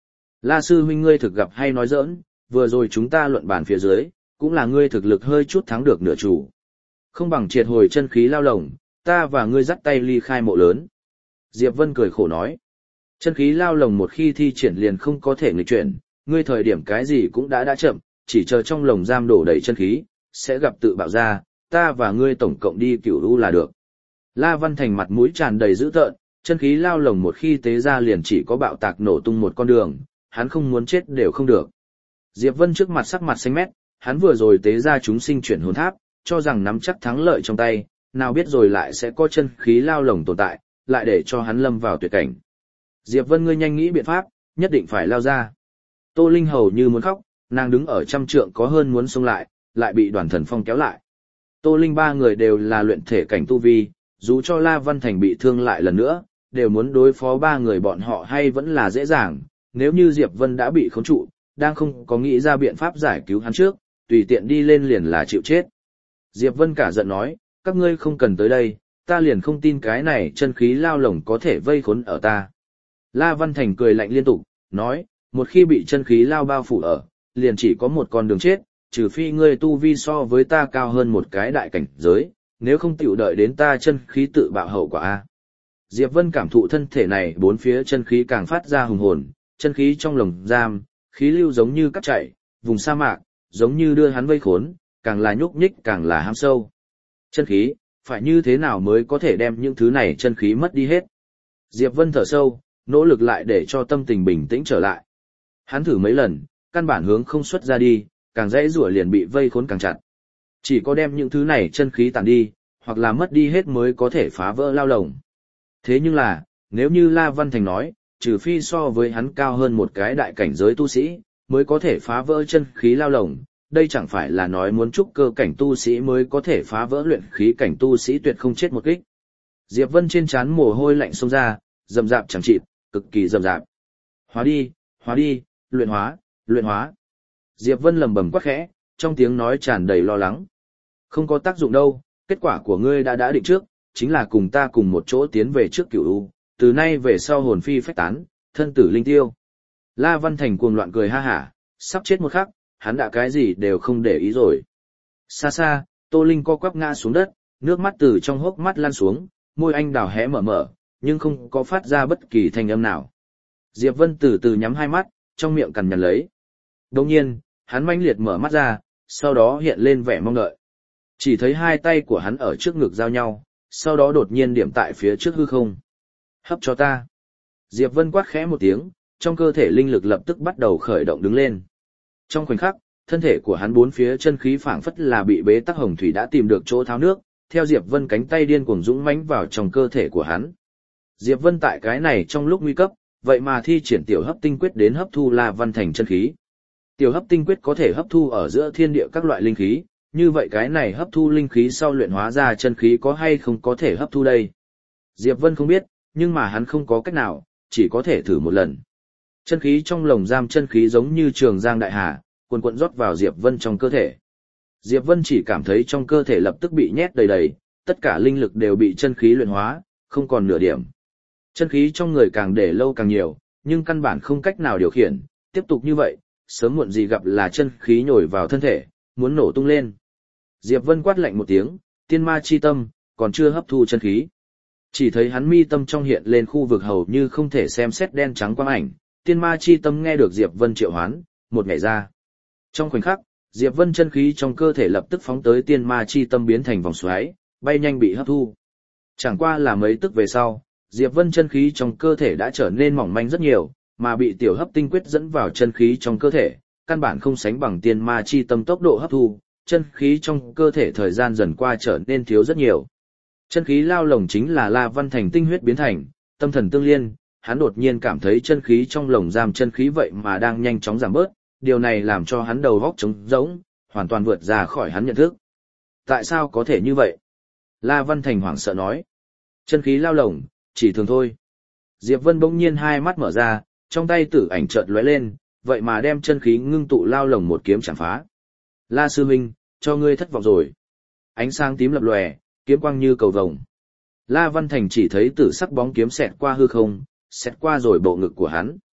La sư huynh ngươi thực gặp hay nói giỡn, vừa rồi chúng ta luận bàn phía dưới, cũng là ngươi thực lực hơi chút thắng được nửa chủ. Không bằng triệt hồi chân khí lao lồng, ta và ngươi dắt tay ly khai mộ lớn. Diệp Vân cười khổ nói, chân khí lao lồng một khi thi triển liền không có thể nghịch chuyển, ngươi thời điểm cái gì cũng đã đã chậm, chỉ chờ trong lồng giam đổ đầy chân khí, sẽ gặp tự bạo ra, ta và ngươi tổng cộng đi cửu u là được. La Văn Thành mặt mũi tràn đầy dữ tợn, chân khí lao lồng một khi tế ra liền chỉ có bạo tạc nổ tung một con đường, hắn không muốn chết đều không được. Diệp Vân trước mặt sắc mặt xanh mét, hắn vừa rồi tế ra chúng sinh chuyển hồn tháp, cho rằng nắm chắc thắng lợi trong tay, nào biết rồi lại sẽ có chân khí lao lồng tồn tại, lại để cho hắn lâm vào tuyệt cảnh. Diệp Vân ngươi nhanh nghĩ biện pháp, nhất định phải lao ra. Tô Linh hầu như muốn khóc, nàng đứng ở trăm trượng có hơn muốn xông lại, lại bị Đoàn Thần Phong kéo lại. Tô Linh ba người đều là luyện thể cảnh tu vi, dù cho La Văn Thành bị thương lại lần nữa, đều muốn đối phó ba người bọn họ hay vẫn là dễ dàng, nếu như Diệp Vân đã bị khống trụ, đang không có nghĩ ra biện pháp giải cứu hắn trước, tùy tiện đi lên liền là chịu chết. Diệp Vân cả giận nói, các ngươi không cần tới đây, ta liền không tin cái này chân khí lao lồng có thể vây khốn ở ta. La Văn Thành cười lạnh liên tục, nói, một khi bị chân khí lao bao phủ ở, liền chỉ có một con đường chết, trừ phi ngươi tu vi so với ta cao hơn một cái đại cảnh giới, nếu không tiểu đợi đến ta chân khí tự bạo hậu quả a. Diệp Vân cảm thụ thân thể này bốn phía chân khí càng phát ra hùng hồn, chân khí trong lồng giam, khí lưu giống như cắt chảy, vùng sa mạc, giống như đưa hắn vây khốn, càng là nhúc nhích càng là ham sâu. Chân khí, phải như thế nào mới có thể đem những thứ này chân khí mất đi hết? Diệp Vân thở sâu, nỗ lực lại để cho tâm tình bình tĩnh trở lại. Hắn thử mấy lần, căn bản hướng không xuất ra đi, càng dãy rủa liền bị vây khốn càng chặt. Chỉ có đem những thứ này chân khí tàn đi, hoặc là mất đi hết mới có thể phá vỡ lao lồng. Thế nhưng là, nếu như La Văn Thành nói, trừ phi so với hắn cao hơn một cái đại cảnh giới tu sĩ, mới có thể phá vỡ chân khí lao lồng, đây chẳng phải là nói muốn trúc cơ cảnh tu sĩ mới có thể phá vỡ luyện khí cảnh tu sĩ tuyệt không chết một kích. Diệp Vân trên trán mồ hôi lạnh xông ra, rầm rạp chẳng chịt, cực kỳ rầm rạp. Hóa đi, hóa đi, luyện hóa, luyện hóa. Diệp Vân lẩm bẩm quát khẽ, trong tiếng nói tràn đầy lo lắng. Không có tác dụng đâu, kết quả của ngươi đã đã định trước, chính là cùng ta cùng một chỗ tiến về trước cửu u, từ nay về sau hồn phi phách tán, thân tử linh tiêu. La Văn Thành cuồng loạn cười ha hả, sắp chết một khắc, hắn đã cái gì đều không để ý rồi. Xa xa, Tô Linh co quắp ngã xuống đất, nước mắt từ trong hốc mắt lan xuống, môi anh đào hé mở mở, nhưng không có phát ra bất kỳ thanh âm nào. Diệp Vân từ từ nhắm hai mắt, trong miệng cằn nhằn lấy. Đồng nhiên, hắn mãnh liệt mở mắt ra, sau đó hiện lên vẻ mong đợi. Chỉ thấy hai tay của hắn ở trước ngực giao nhau, sau đó đột nhiên điểm tại phía trước hư không. Hấp cho ta. Diệp Vân quát khẽ một tiếng, trong cơ thể linh lực lập tức bắt đầu khởi động đứng lên. Trong khoảnh khắc, thân thể của hắn bốn phía chân khí phảng phất là bị bế tắc hồng thủy đã tìm được chỗ tháo nước, theo Diệp Vân cánh tay điên cuồng dũng mãnh vào trong cơ thể của hắn. Diệp Vân tại cái này trong lúc nguy cấp, vậy mà thi triển tiểu hấp tinh quyết đến hấp thu La Văn Thành chân khí. Tiểu hấp tinh quyết có thể hấp thu ở giữa thiên địa các loại linh khí, như vậy cái này hấp thu linh khí sau luyện hóa ra chân khí có hay không có thể hấp thu đây? Diệp Vân không biết, nhưng mà hắn không có cách nào, chỉ có thể thử một lần. Chân khí trong lồng giam chân khí giống như trường giang đại hà, cuồn cuộn rót vào Diệp Vân trong cơ thể. Diệp Vân chỉ cảm thấy trong cơ thể lập tức bị nhét đầy đầy, tất cả linh lực đều bị chân khí luyện hóa, không còn nửa điểm. Chân khí trong người càng để lâu càng nhiều, nhưng căn bản không cách nào điều khiển, tiếp tục như vậy, sớm muộn gì gặp là chân khí nhồi vào thân thể, muốn nổ tung lên. Diệp Vân quát lạnh một tiếng, tiên ma chi tâm, còn chưa hấp thu chân khí. Chỉ thấy hắn mi tâm trong hiện lên khu vực hầu như không thể xem xét đen trắng quang ảnh, tiên ma chi tâm nghe được Diệp Vân triệu hoán, một nhảy ra. Trong khoảnh khắc, Diệp Vân chân khí trong cơ thể lập tức phóng tới tiên ma chi tâm biến thành vòng xoáy, bay nhanh bị hấp thu. Chẳng qua là mấy tức về sau, Diệp Vân chân khí trong cơ thể đã trở nên mỏng manh rất nhiều, mà bị tiểu hấp tinh quyết dẫn vào chân khí trong cơ thể, căn bản không sánh bằng tiên ma chi tâm tốc độ hấp thu, chân khí trong cơ thể thời gian dần qua trở nên thiếu rất nhiều. Chân khí lao lồng chính là La Văn Thành tinh huyết biến thành, tâm thần tương liên, hắn đột nhiên cảm thấy chân khí trong lồng giam chân khí vậy mà đang nhanh chóng giảm bớt, điều này làm cho hắn đầu óc trống rỗng, hoàn toàn vượt ra khỏi hắn nhận thức. Tại sao có thể như vậy? La Văn Thành hoảng sợ nói. Chân khí lao lồng, chỉ thường thôi. Diệp Vân bỗng nhiên hai mắt mở ra, trong tay tử ảnh chợt lóe lên, vậy mà đem chân khí ngưng tụ lao lồng một kiếm chạm phá. La sư huynh, cho ngươi thất vọng rồi. Ánh sáng tím lập lòe, kiếm quang như cầu vồng. La Văn Thành chỉ thấy tử sắc bóng kiếm xẹt qua hư không, xẹt qua rồi bộ ngực của hắn.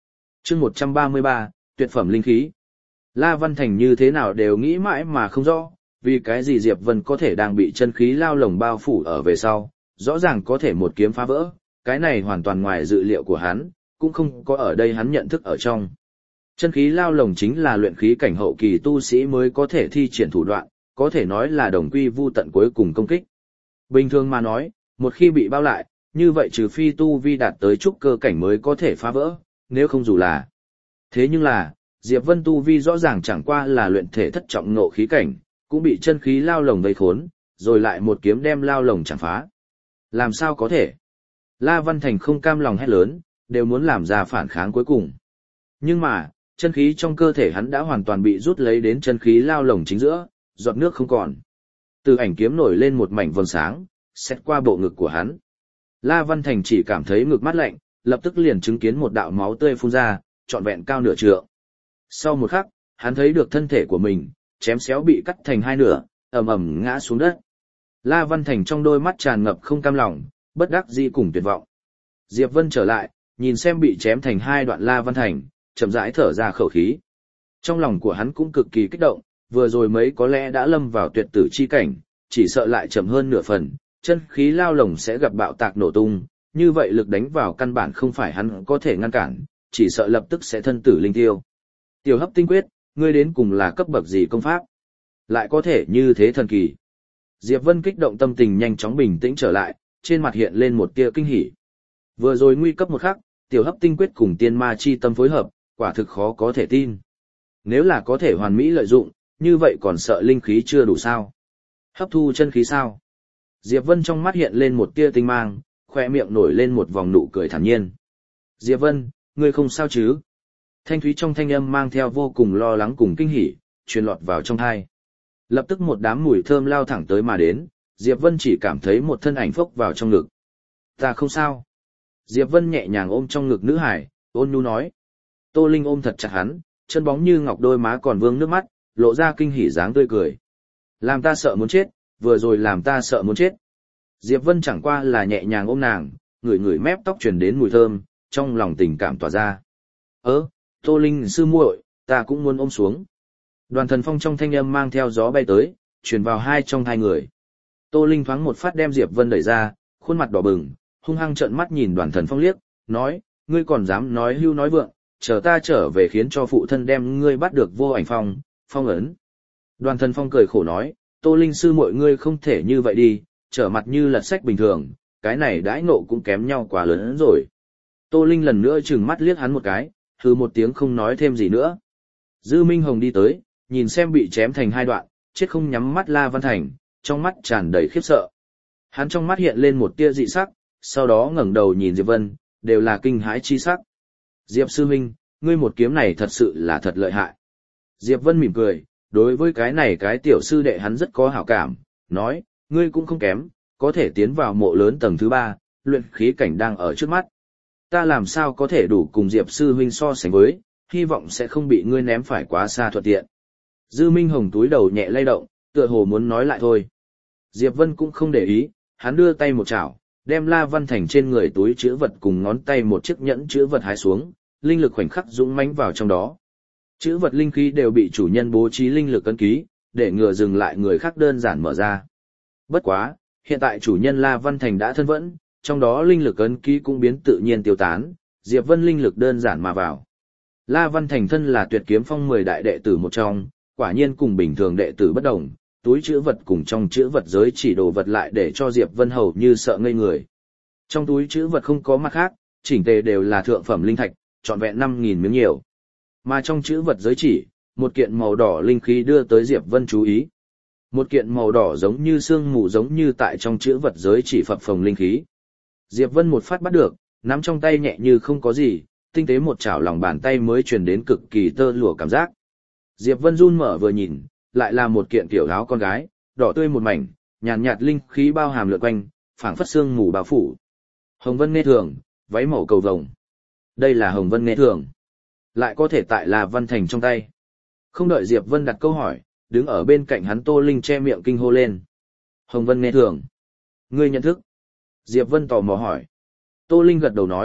chương một trăm ba mươi ba, tuyệt phẩm linh khí. La Văn Thành như thế nào đều nghĩ mãi mà không rõ, vì cái gì Diệp Vân có thể đang bị chân khí lao lồng bao phủ ở về sau, rõ ràng có thể một kiếm phá vỡ, cái này hoàn toàn ngoài dự liệu của hắn, cũng không có ở đây hắn nhận thức ở trong. Chân khí lao lồng chính là luyện khí cảnh hậu kỳ tu sĩ mới có thể thi triển thủ đoạn, có thể nói là đồng quy vu tận cuối cùng công kích. Bình thường mà nói, một khi bị bao lại, như vậy trừ phi tu vi đạt tới trúc cơ cảnh mới có thể phá vỡ, nếu không dù là. Thế nhưng là, Diệp Vân tu vi rõ ràng chẳng qua là luyện thể thất trọng ngộ khí cảnh, cũng bị chân khí lao lồng vây khốn, rồi lại một kiếm đem lao lồng chẳng phá. Làm sao có thể? La Văn Thành không cam lòng hét lớn, đều muốn làm ra phản kháng cuối cùng. Nhưng mà, chân khí trong cơ thể hắn đã hoàn toàn bị rút lấy đến chân khí lao lồng chính giữa, giọt nước không còn. Từ ảnh kiếm nổi lên một mảnh vầng sáng, xét qua bộ ngực của hắn. La Văn Thành chỉ cảm thấy ngực mát lạnh, lập tức liền chứng kiến một đạo máu tươi phun ra, trọn vẹn cao nửa trượng. Sau một khắc, hắn thấy được thân thể của mình, chém xéo bị cắt thành hai nửa, ầm ầm ngã xuống đất. La Văn Thành trong đôi mắt tràn ngập không cam lòng, bất đắc dĩ cùng tuyệt vọng. Diệp Vân trở lại, nhìn xem bị chém thành hai đoạn La Văn Thành, chậm rãi thở ra khẩu khí. Trong lòng của hắn cũng cực kỳ kích động, vừa rồi mấy có lẽ đã lâm vào tuyệt tử chi cảnh, chỉ sợ lại chậm hơn nửa phần, chân khí lao lồng sẽ gặp bạo tạc nổ tung, như vậy lực đánh vào căn bản không phải hắn có thể ngăn cản, chỉ sợ lập tức sẽ thân tử linh tiêu. Tiểu Hấp Tinh Quyết, ngươi đến cùng là cấp bậc gì công pháp? Lại có thể như thế thần kỳ. Diệp Vân kích động tâm tình nhanh chóng bình tĩnh trở lại, trên mặt hiện lên một tia kinh hỉ. Vừa rồi nguy cấp một khắc, Tiểu Hấp Tinh Quyết cùng Tiên Ma chi tâm phối hợp, quả thực khó có thể tin. Nếu là có thể hoàn mỹ lợi dụng, như vậy còn sợ linh khí chưa đủ sao? Hấp thu chân khí sao? Diệp Vân trong mắt hiện lên một tia tinh mang, khoe miệng nổi lên một vòng nụ cười thản nhiên. Diệp Vân, ngươi không sao chứ? Thanh thúy trong thanh âm mang theo vô cùng lo lắng cùng kinh hỉ, truyền lọt vào trong tai. Lập tức một đám mùi thơm lao thẳng tới mà đến, Diệp Vân chỉ cảm thấy một thân ảnh phốc vào trong ngực. Ta không sao. Diệp Vân nhẹ nhàng ôm trong ngực nữ hải, ôn nhu nói. Tô Linh ôm thật chặt hắn, chân bóng như ngọc đôi má còn vương nước mắt, lộ ra kinh hỉ dáng tươi cười. Làm ta sợ muốn chết, vừa rồi làm ta sợ muốn chết. Diệp Vân chẳng qua là nhẹ nhàng ôm nàng, ngửi ngửi mép tóc truyền đến mùi thơm, trong lòng tình cảm tỏa ra. Ơ, Tô Linh sư muội, ta cũng muốn ôm xuống. Đoàn Thần Phong trong thanh âm mang theo gió bay tới, truyền vào hai trong hai người. Tô Linh thoáng một phát đem Diệp Vân đẩy ra, khuôn mặt đỏ bừng, hung hăng trợn mắt nhìn Đoàn Thần Phong liếc, nói, ngươi còn dám nói hưu nói vượng, chờ ta trở về khiến cho phụ thân đem ngươi bắt được vô ảnh phong, phong ấn. Đoàn Thần Phong cười khổ nói, Tô Linh sư muội ngươi không thể như vậy đi, trở mặt như lật sách bình thường, cái này đãi ngộ cũng kém nhau quá lớn hơn rồi. Tô Linh lần nữa trừng mắt liếc hắn một cái, hừ một tiếng không nói thêm gì nữa. Dư Minh Hồng đi tới, nhìn xem bị chém thành hai đoạn, chết không nhắm mắt La Văn Thành, trong mắt tràn đầy khiếp sợ. Hắn trong mắt hiện lên một tia dị sắc, sau đó ngẩng đầu nhìn Diệp Vân, đều là kinh hãi chi sắc. Diệp sư huynh, ngươi một kiếm này thật sự là thật lợi hại. Diệp Vân mỉm cười, đối với cái này cái tiểu sư đệ hắn rất có hảo cảm, nói, ngươi cũng không kém, có thể tiến vào mộ lớn tầng thứ ba, luyện khí cảnh đang ở trước mắt. Ta làm sao có thể đủ cùng Diệp sư huynh so sánh với, hy vọng sẽ không bị ngươi ném phải quá xa thuận tiện. Dư Minh Hồng túi đầu nhẹ lay động, tựa hồ muốn nói lại thôi. Diệp Vân cũng không để ý, hắn đưa tay một chảo, đem La Văn Thành trên người túi chữ vật cùng ngón tay một chiếc nhẫn chữ vật hái xuống, linh lực khoảnh khắc dũng mãnh vào trong đó. Chữ vật linh khí đều bị chủ nhân bố trí linh lực ấn ký, để ngừa dừng lại người khác đơn giản mở ra. Bất quá, hiện tại chủ nhân La Văn Thành đã thân vẫn, trong đó linh lực ấn ký cũng biến tự nhiên tiêu tán, Diệp Vân linh lực đơn giản mà vào. La Văn Thành thân là Tuyệt Kiếm Phong mười đại đệ tử một trong, quả nhiên cùng bình thường đệ tử bất đồng, túi chữ vật cùng trong chữ vật giới chỉ đồ vật lại để cho Diệp Vân hầu như sợ ngây người. Trong túi chữ vật không có mặt khác, chỉnh tề đều là thượng phẩm linh thạch, trọn vẹn năm nghìn miếng nhiều. Mà trong chữ vật giới chỉ, một kiện màu đỏ linh khí đưa tới Diệp Vân chú ý. Một kiện màu đỏ giống như sương mù giống như tại trong chữ vật giới chỉ phập phồng linh khí. Diệp Vân một phát bắt được, nắm trong tay nhẹ như không có gì, tinh tế một chảo lòng bàn tay mới truyền đến cực kỳ tơ lụa cảm giác. Diệp Vân run mở vừa nhìn, lại là một kiện tiểu áo con gái, đỏ tươi một mảnh, nhàn nhạt, nhạt linh khí bao hàm lượn quanh, phảng phất sương mù bao phủ. Hồng Vân Nghe Thường, váy màu cầu vồng. Đây là Hồng Vân Nghe Thường, lại có thể tại La Văn Thành trong tay. Không đợi Diệp Vân đặt câu hỏi, đứng ở bên cạnh hắn Tô Linh che miệng kinh hô lên. Hồng Vân Nghe Thường, ngươi nhận thức? Diệp Vân tò mò hỏi. Tô Linh gật đầu nói,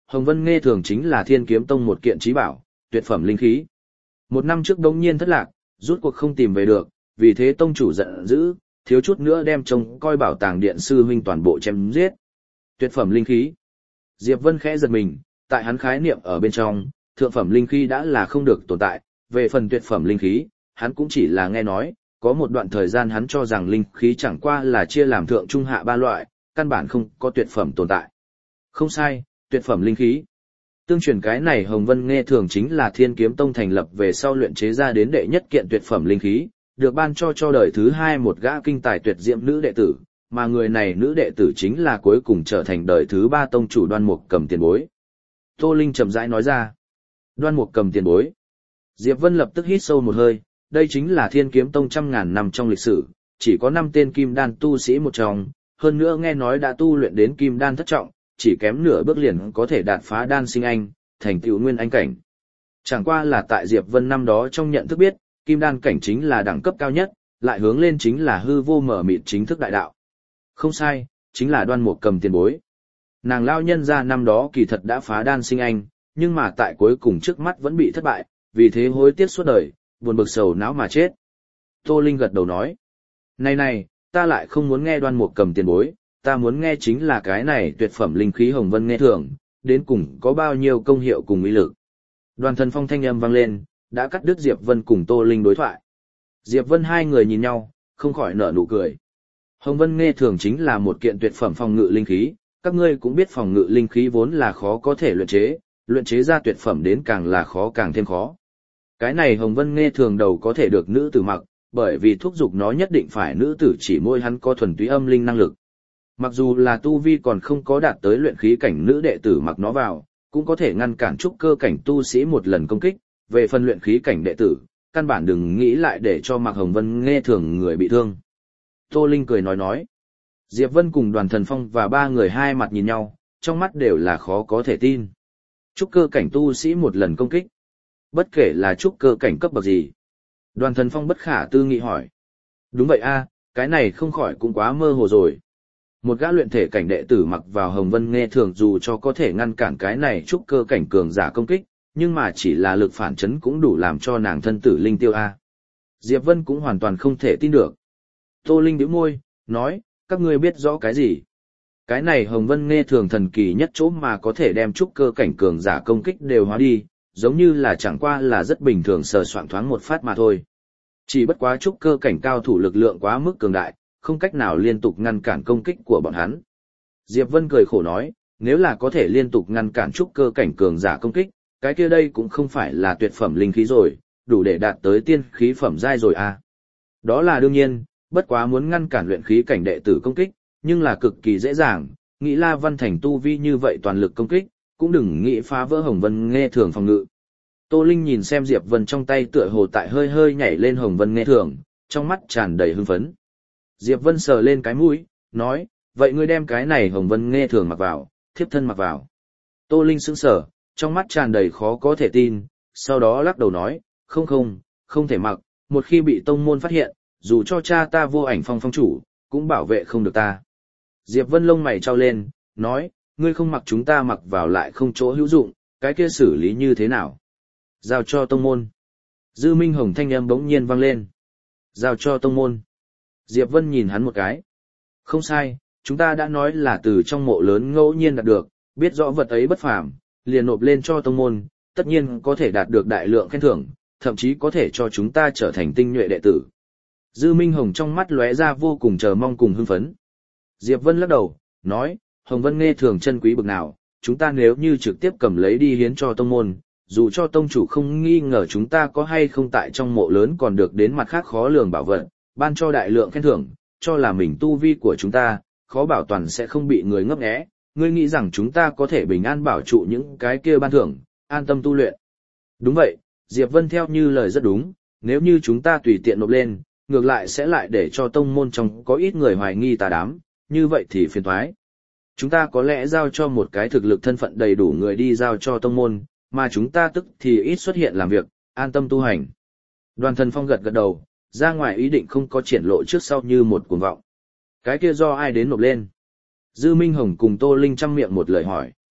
Hồng Vân Nghe Thường chính là Thiên Kiếm Tông một kiện trí bảo, tuyệt phẩm linh khí. Một năm trước đống nhiên thất lạc, rút cuộc không tìm về được, vì thế tông chủ giận dữ, thiếu chút nữa đem trông coi bảo tàng điện sư huynh toàn bộ chém giết. Tuyệt phẩm linh khí. Diệp Vân khẽ giật mình, tại hắn khái niệm ở bên trong, thượng phẩm linh khí đã là không được tồn tại, về phần tuyệt phẩm linh khí, hắn cũng chỉ là nghe nói, có một đoạn thời gian hắn cho rằng linh khí chẳng qua là chia làm thượng trung hạ ba loại, căn bản không có tuyệt phẩm tồn tại. Không sai, tuyệt phẩm linh khí. Tương truyền cái này Hồng Vân Nghe Thường chính là Thiên Kiếm Tông thành lập về sau luyện chế ra đến đệ nhất kiện tuyệt phẩm linh khí, được ban cho cho đời thứ hai một gã kinh tài tuyệt diễm nữ đệ tử, mà người này nữ đệ tử chính là cuối cùng trở thành đời thứ ba tông chủ Đoan Mục Cầm tiền bối. Tô Linh chậm rãi nói ra. Đoan Mục Cầm tiền bối. Diệp Vân lập tức hít sâu một hơi, đây chính là Thiên Kiếm Tông trăm ngàn năm trong lịch sử, chỉ có năm tên kim đan tu sĩ một trong, hơn nữa nghe nói đã tu luyện đến kim đan thất trọng, chỉ kém nửa bước liền có thể đạt phá đan sinh anh, thành tựu nguyên anh cảnh. Chẳng qua là tại Diệp Vân năm đó trong nhận thức biết, kim đan cảnh chính là đẳng cấp cao nhất, lại hướng lên chính là hư vô mở mịt chính thức đại đạo. Không sai, chính là Đoan Mục Cầm tiền bối. Nàng lao nhân ra năm đó kỳ thật đã phá đan sinh anh, nhưng mà tại cuối cùng trước mắt vẫn bị thất bại, vì thế hối tiếc suốt đời, buồn bực sầu não mà chết. Tô Linh gật đầu nói, này này, ta lại không muốn nghe Đoan Mục Cầm tiền bối, ta muốn nghe chính là cái này tuyệt phẩm linh khí Hồng Vân Nghe Thường, đến cùng có bao nhiêu công hiệu cùng ý lực. Đoàn Thần Phong thanh âm vang lên, đã cắt đứt Diệp Vân cùng Tô Linh đối thoại. Diệp Vân hai người nhìn nhau, không khỏi nở nụ cười. Hồng Vân Nghe Thường chính là một kiện tuyệt phẩm phòng ngự linh khí, các ngươi cũng biết phòng ngự linh khí vốn là khó có thể luyện chế, luyện chế ra tuyệt phẩm đến càng là khó càng thêm khó. Cái này Hồng Vân Nghe Thường đầu có thể được nữ tử mặc, bởi vì thúc giục nó nhất định phải nữ tử chỉ môi hắn có thuần túy âm linh năng lực. Mặc dù là tu vi còn không có đạt tới luyện khí cảnh nữ đệ tử mặc nó vào, cũng có thể ngăn cản trúc cơ cảnh tu sĩ một lần công kích, về phần luyện khí cảnh đệ tử, căn bản đừng nghĩ lại để cho Mạc Hồng Vân Nghe Thường người bị thương. Tô Linh cười nói nói. Diệp Vân cùng Đoàn Thần Phong và ba người hai mặt nhìn nhau, trong mắt đều là khó có thể tin. Trúc cơ cảnh tu sĩ một lần công kích. Bất kể là trúc cơ cảnh cấp bậc gì. Đoàn Thần Phong bất khả tư nghị hỏi. Đúng vậy a, cái này không khỏi cũng quá mơ hồ rồi. Một gã luyện thể cảnh đệ tử mặc vào Hồng Vân Nghe Thường dù cho có thể ngăn cản cái này trúc cơ cảnh cường giả công kích, nhưng mà chỉ là lực phản chấn cũng đủ làm cho nàng thân tử linh tiêu a. Diệp Vân cũng hoàn toàn không thể tin được. Tô Linh bĩu môi, nói, các ngươi biết rõ cái gì? Cái này Hồng Vân Nghe Thường thần kỳ nhất chỗ mà có thể đem trúc cơ cảnh cường giả công kích đều hóa đi, giống như là chẳng qua là rất bình thường sờ soạng thoáng một phát mà thôi. Chỉ bất quá trúc cơ cảnh cao thủ lực lượng quá mức cường đại, không cách nào liên tục ngăn cản công kích của bọn hắn. Diệp Vân cười khổ nói, nếu là có thể liên tục ngăn cản trúc cơ cảnh cường giả công kích, cái kia đây cũng không phải là tuyệt phẩm linh khí rồi, đủ để đạt tới tiên khí phẩm giai rồi à. Đó là đương nhiên, bất quá muốn ngăn cản luyện khí cảnh đệ tử công kích, nhưng là cực kỳ dễ dàng, nghĩ La Văn Thành tu vi như vậy toàn lực công kích, cũng đừng nghĩ phá vỡ Hồng Vân Nghe Thường phòng ngự. Tô Linh nhìn xem Diệp Vân trong tay tựa hồ tại hơi hơi nhảy lên Hồng Vân Nghe Thường, trong mắt tràn đầy hưng phấn. Diệp Vân sờ lên cái mũi, nói, vậy ngươi đem cái này Hồng Vân Nghe Thường mặc vào, thiếp thân mặc vào. Tô Linh sững sờ, trong mắt tràn đầy khó có thể tin, sau đó lắc đầu nói, không không, không thể mặc, một khi bị tông môn phát hiện, dù cho cha ta Vô Ảnh Phong phong chủ, cũng bảo vệ không được ta. Diệp Vân lông mày trao lên, nói, ngươi không mặc chúng ta mặc vào lại không chỗ hữu dụng, cái kia xử lý như thế nào? Giao cho tông môn. Dư Minh Hồng thanh âm bỗng nhiên vang lên. Giao cho tông môn. Diệp Vân nhìn hắn một cái. Không sai, chúng ta đã nói là từ trong mộ lớn ngẫu nhiên đạt được, biết rõ vật ấy bất phàm, liền nộp lên cho tông môn, tất nhiên có thể đạt được đại lượng khen thưởng, thậm chí có thể cho chúng ta trở thành tinh nhuệ đệ tử. Dư Minh Hồng trong mắt lóe ra vô cùng chờ mong cùng hưng phấn. Diệp Vân lắc đầu, nói, Hồng Vân Nghe Thường chân quý bực nào, chúng ta nếu như trực tiếp cầm lấy đi hiến cho tông môn, dù cho tông chủ không nghi ngờ chúng ta có hay không tại trong mộ lớn còn được đến mặt khác khó lường bảo vật, ban cho đại lượng khen thưởng, cho là mình tu vi của chúng ta, khó bảo toàn sẽ không bị người ngấp nghé. Ngươi nghĩ rằng chúng ta có thể bình an bảo trụ những cái kia ban thưởng, an tâm tu luyện. Đúng vậy, Diệp Vân theo như lời rất đúng, nếu như chúng ta tùy tiện nộp lên, ngược lại sẽ lại để cho tông môn trong có ít người hoài nghi tà đám, như vậy thì phiền toái. Chúng ta có lẽ giao cho một cái thực lực thân phận đầy đủ người đi giao cho tông môn, mà chúng ta tức thì ít xuất hiện làm việc, an tâm tu hành. Đoàn Thần Phong gật gật đầu, ra ngoài ý định không có triển lộ trước sau như một cuồng vọng. Cái kia do ai đến nộp lên? Dư Minh Hồng cùng Tô Linh chăm miệng một lời hỏi.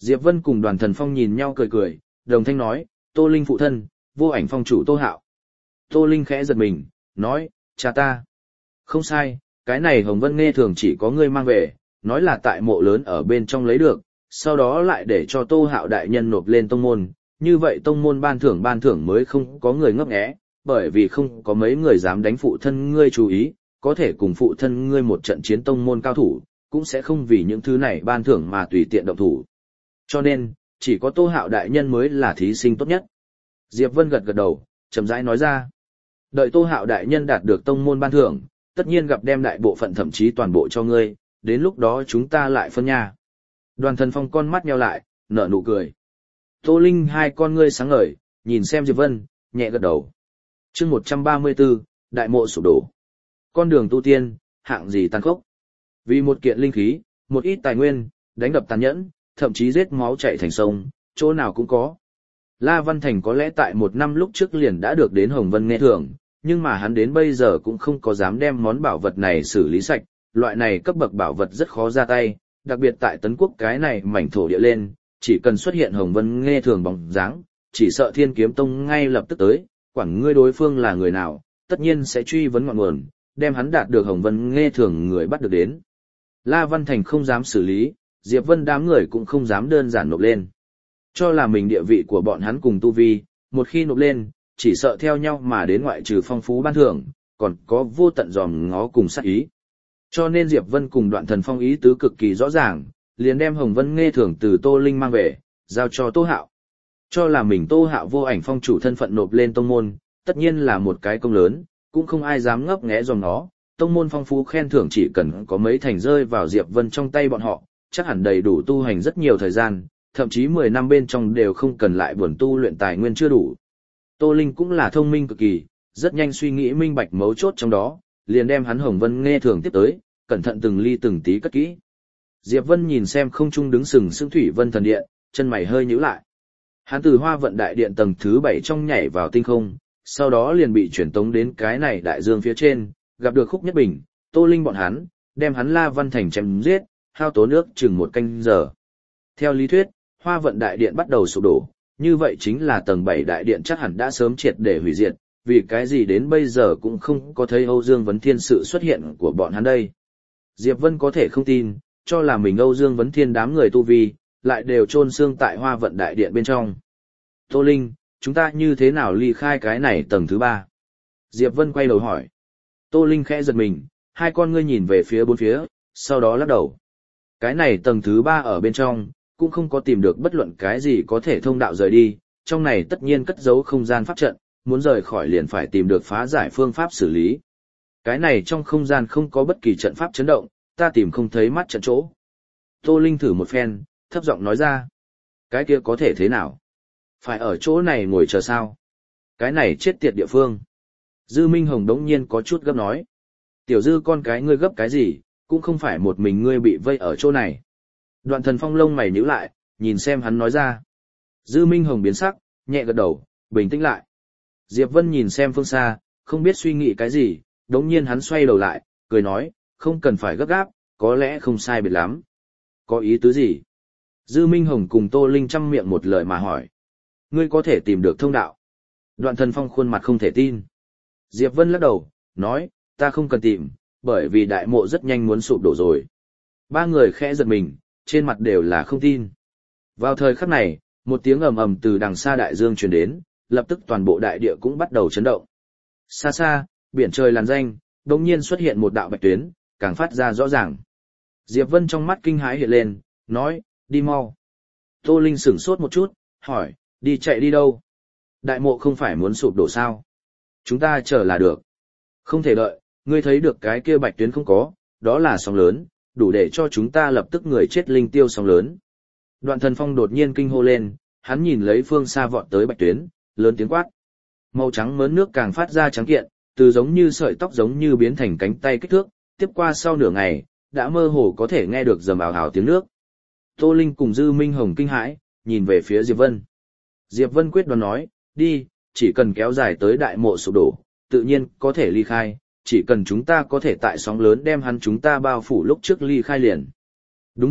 Diệp Vân cùng Đoàn Thần Phong nhìn nhau cười cười, đồng thanh nói, Tô Linh phụ thân, vô ảnh phong chủ Tô Hạo. Tô Linh khẽ giật mình, nói, cha ta. Không sai, cái này Hồng Vân Nghe Thường chỉ có ngươi mang về, nói là tại mộ lớn ở bên trong lấy được, sau đó lại để cho Tô Hạo đại nhân nộp lên tông môn, như vậy tông môn ban thưởng ban thưởng mới không có người ngấp nghé, bởi vì không có mấy người dám đánh phụ thân ngươi chú ý, có thể cùng phụ thân ngươi một trận chiến tông môn cao thủ, cũng sẽ không vì những thứ này ban thưởng mà tùy tiện động thủ. Cho nên, chỉ có Tô Hạo đại nhân mới là thí sinh tốt nhất. Diệp Vân gật gật đầu, chậm rãi nói ra. Đợi Tô Hạo đại nhân đạt được tông môn ban thưởng, tất nhiên gặp đem đại bộ phận thậm chí toàn bộ cho ngươi, đến lúc đó chúng ta lại phân nha. Đoàn Thần Phong con mắt nheo lại, nở nụ cười. Tô Linh hai con ngươi sáng ngời, nhìn xem Diệp Vân, nhẹ gật đầu. Chương một trăm ba mươi tư, đại mộ sụp đổ. Con đường tu tiên, hạng gì tàn khốc. Vì một kiện linh khí, một ít tài nguyên, đánh đập tàn nhẫn, thậm chí giết máu chảy thành sông, chỗ nào cũng có. La Văn Thành có lẽ tại một năm lúc trước liền đã được đến Hồng Vân Nghe Thường, nhưng mà hắn đến bây giờ cũng không có dám đem món bảo vật này xử lý sạch, loại này cấp bậc bảo vật rất khó ra tay, đặc biệt tại Tấn Quốc cái này mảnh thổ địa lên, chỉ cần xuất hiện Hồng Vân Nghe Thường bóng dáng, chỉ sợ Thiên Kiếm Tông ngay lập tức tới, quản ngươi đối phương là người nào, tất nhiên sẽ truy vấn ngọn nguồn, đem hắn đạt được Hồng Vân Nghe Thường người bắt được đến. La Văn Thành không dám xử lý, Diệp Vân đám người cũng không dám đơn giản nộp lên. Cho là mình địa vị của bọn hắn cùng tu vi, một khi nộp lên, chỉ sợ theo nhau mà đến ngoại trừ phong phú ban thưởng, còn có vô tận dòm ngó cùng sát ý. Cho nên Diệp Vân cùng Đoạn Thần Phong ý tứ cực kỳ rõ ràng, liền đem Hồng Vân Nghe Thường từ Tô Linh mang về, giao cho Tô Hạo. Cho là mình Tô Hạo vô ảnh phong chủ thân phận nộp lên tông môn, tất nhiên là một cái công lớn, cũng không ai dám ngấp nghé dòm nó. Tông môn phong phú khen thưởng chỉ cần có mấy thành rơi vào Diệp Vân trong tay bọn họ, chắc hẳn đầy đủ tu hành rất nhiều thời gian, thậm chí mười năm bên trong đều không cần lại buồn tu luyện tài nguyên chưa đủ. Tô Linh cũng là thông minh cực kỳ, rất nhanh suy nghĩ minh bạch mấu chốt trong đó, liền đem hắn Hồng Vân Nghe Thường tiếp tới, cẩn thận từng ly từng tí cất kỹ. Diệp Vân nhìn xem không trung đứng sừng sững Thủy Vân Thần Điện, chân mày hơi nhíu lại. Hắn từ Hoa Vận Đại Điện tầng thứ bảy trong nhảy vào tinh không, sau đó liền bị chuyển tống đến cái này đại dương phía trên, gặp được Khúc Nhất Bình, Tô Linh bọn hắn, đem hắn La Văn Thành chém giết, hao tốn nước chừng một canh giờ. Theo lý thuyết, Hoa Vận Đại Điện bắt đầu sụp đổ, như vậy chính là tầng bảy đại điện chắc hẳn đã sớm triệt để hủy diệt, vì cái gì đến bây giờ cũng không có thấy Âu Dương Vấn Thiên sự xuất hiện của bọn hắn đây. Diệp Vân có thể không tin, cho là mình Âu Dương Vấn Thiên đám người tu vi, lại đều chôn xương tại Hoa Vận Đại Điện bên trong. Tô Linh, chúng ta như thế nào ly khai cái này tầng thứ ba? Diệp Vân quay đầu hỏi. Tô Linh khẽ giật mình, hai con ngươi nhìn về phía bốn phía, sau đó lắc đầu. Cái này tầng thứ ba ở bên trong, cũng không có tìm được bất luận cái gì có thể thông đạo rời đi, trong này tất nhiên cất giấu không gian pháp trận, muốn rời khỏi liền phải tìm được phá giải phương pháp xử lý. Cái này trong không gian không có bất kỳ trận pháp chấn động, ta tìm không thấy mắt trận chỗ. Tô Linh thử một phen, thấp giọng nói ra. Cái kia có thể thế nào? Phải ở chỗ này ngồi chờ sao? Cái này chết tiệt địa phương. Dư Minh Hồng đống nhiên có chút gấp nói. Tiểu Dư con cái ngươi gấp cái gì, cũng không phải một mình ngươi bị vây ở chỗ này. Đoạn Thần Phong lông mày nhíu lại, nhìn xem hắn nói ra. Dư Minh Hồng biến sắc, nhẹ gật đầu, bình tĩnh lại. Diệp Vân nhìn xem phương xa, không biết suy nghĩ cái gì, đống nhiên hắn xoay đầu lại, cười nói, không cần phải gấp gáp, có lẽ không sai biệt lắm. Có ý tứ gì? Dư Minh Hồng cùng Tô Linh chăm miệng một lời mà hỏi. Ngươi có thể tìm được thông đạo. Đoạn Thần Phong khuôn mặt không thể tin. Diệp Vân lắc đầu, nói, ta không cần tìm, bởi vì đại mộ rất nhanh muốn sụp đổ rồi. Ba người khẽ giật mình, trên mặt đều là không tin. Vào thời khắc này, một tiếng ầm ầm từ đằng xa đại dương truyền đến, lập tức toàn bộ đại địa cũng bắt đầu chấn động. Xa xa, biển trời làn danh, đột nhiên xuất hiện một đạo bạch tuyến, càng phát ra rõ ràng. Diệp Vân trong mắt kinh hãi hiện lên, nói, đi mau. Tô Linh sửng sốt một chút, hỏi, đi chạy đi đâu? Đại mộ không phải muốn sụp đổ sao? Chúng ta chờ là được. Không thể đợi, ngươi thấy được cái kia bạch tuyến không có, đó là sóng lớn, đủ để cho chúng ta lập tức người chết linh tiêu sóng lớn. Đoạn Thần Phong đột nhiên kinh hô lên, hắn nhìn lấy phương xa vọt tới bạch tuyến, lớn tiếng quát. Màu trắng mớn nước càng phát ra trắng kiện, từ giống như sợi tóc giống như biến thành cánh tay kích thước, tiếp qua sau nửa ngày, đã mơ hồ có thể nghe được rầm ào ào tiếng nước. Tô Linh cùng Dư Minh Hồng kinh hãi, nhìn về phía Diệp Vân. Diệp Vân quyết đoán nói, đi, chỉ cần kéo dài tới đại mộ sụp đổ, tự nhiên có thể ly khai, chỉ cần chúng ta có thể tại sóng lớn đem hắn chúng ta bao phủ lúc trước ly khai liền. Đúng vậy,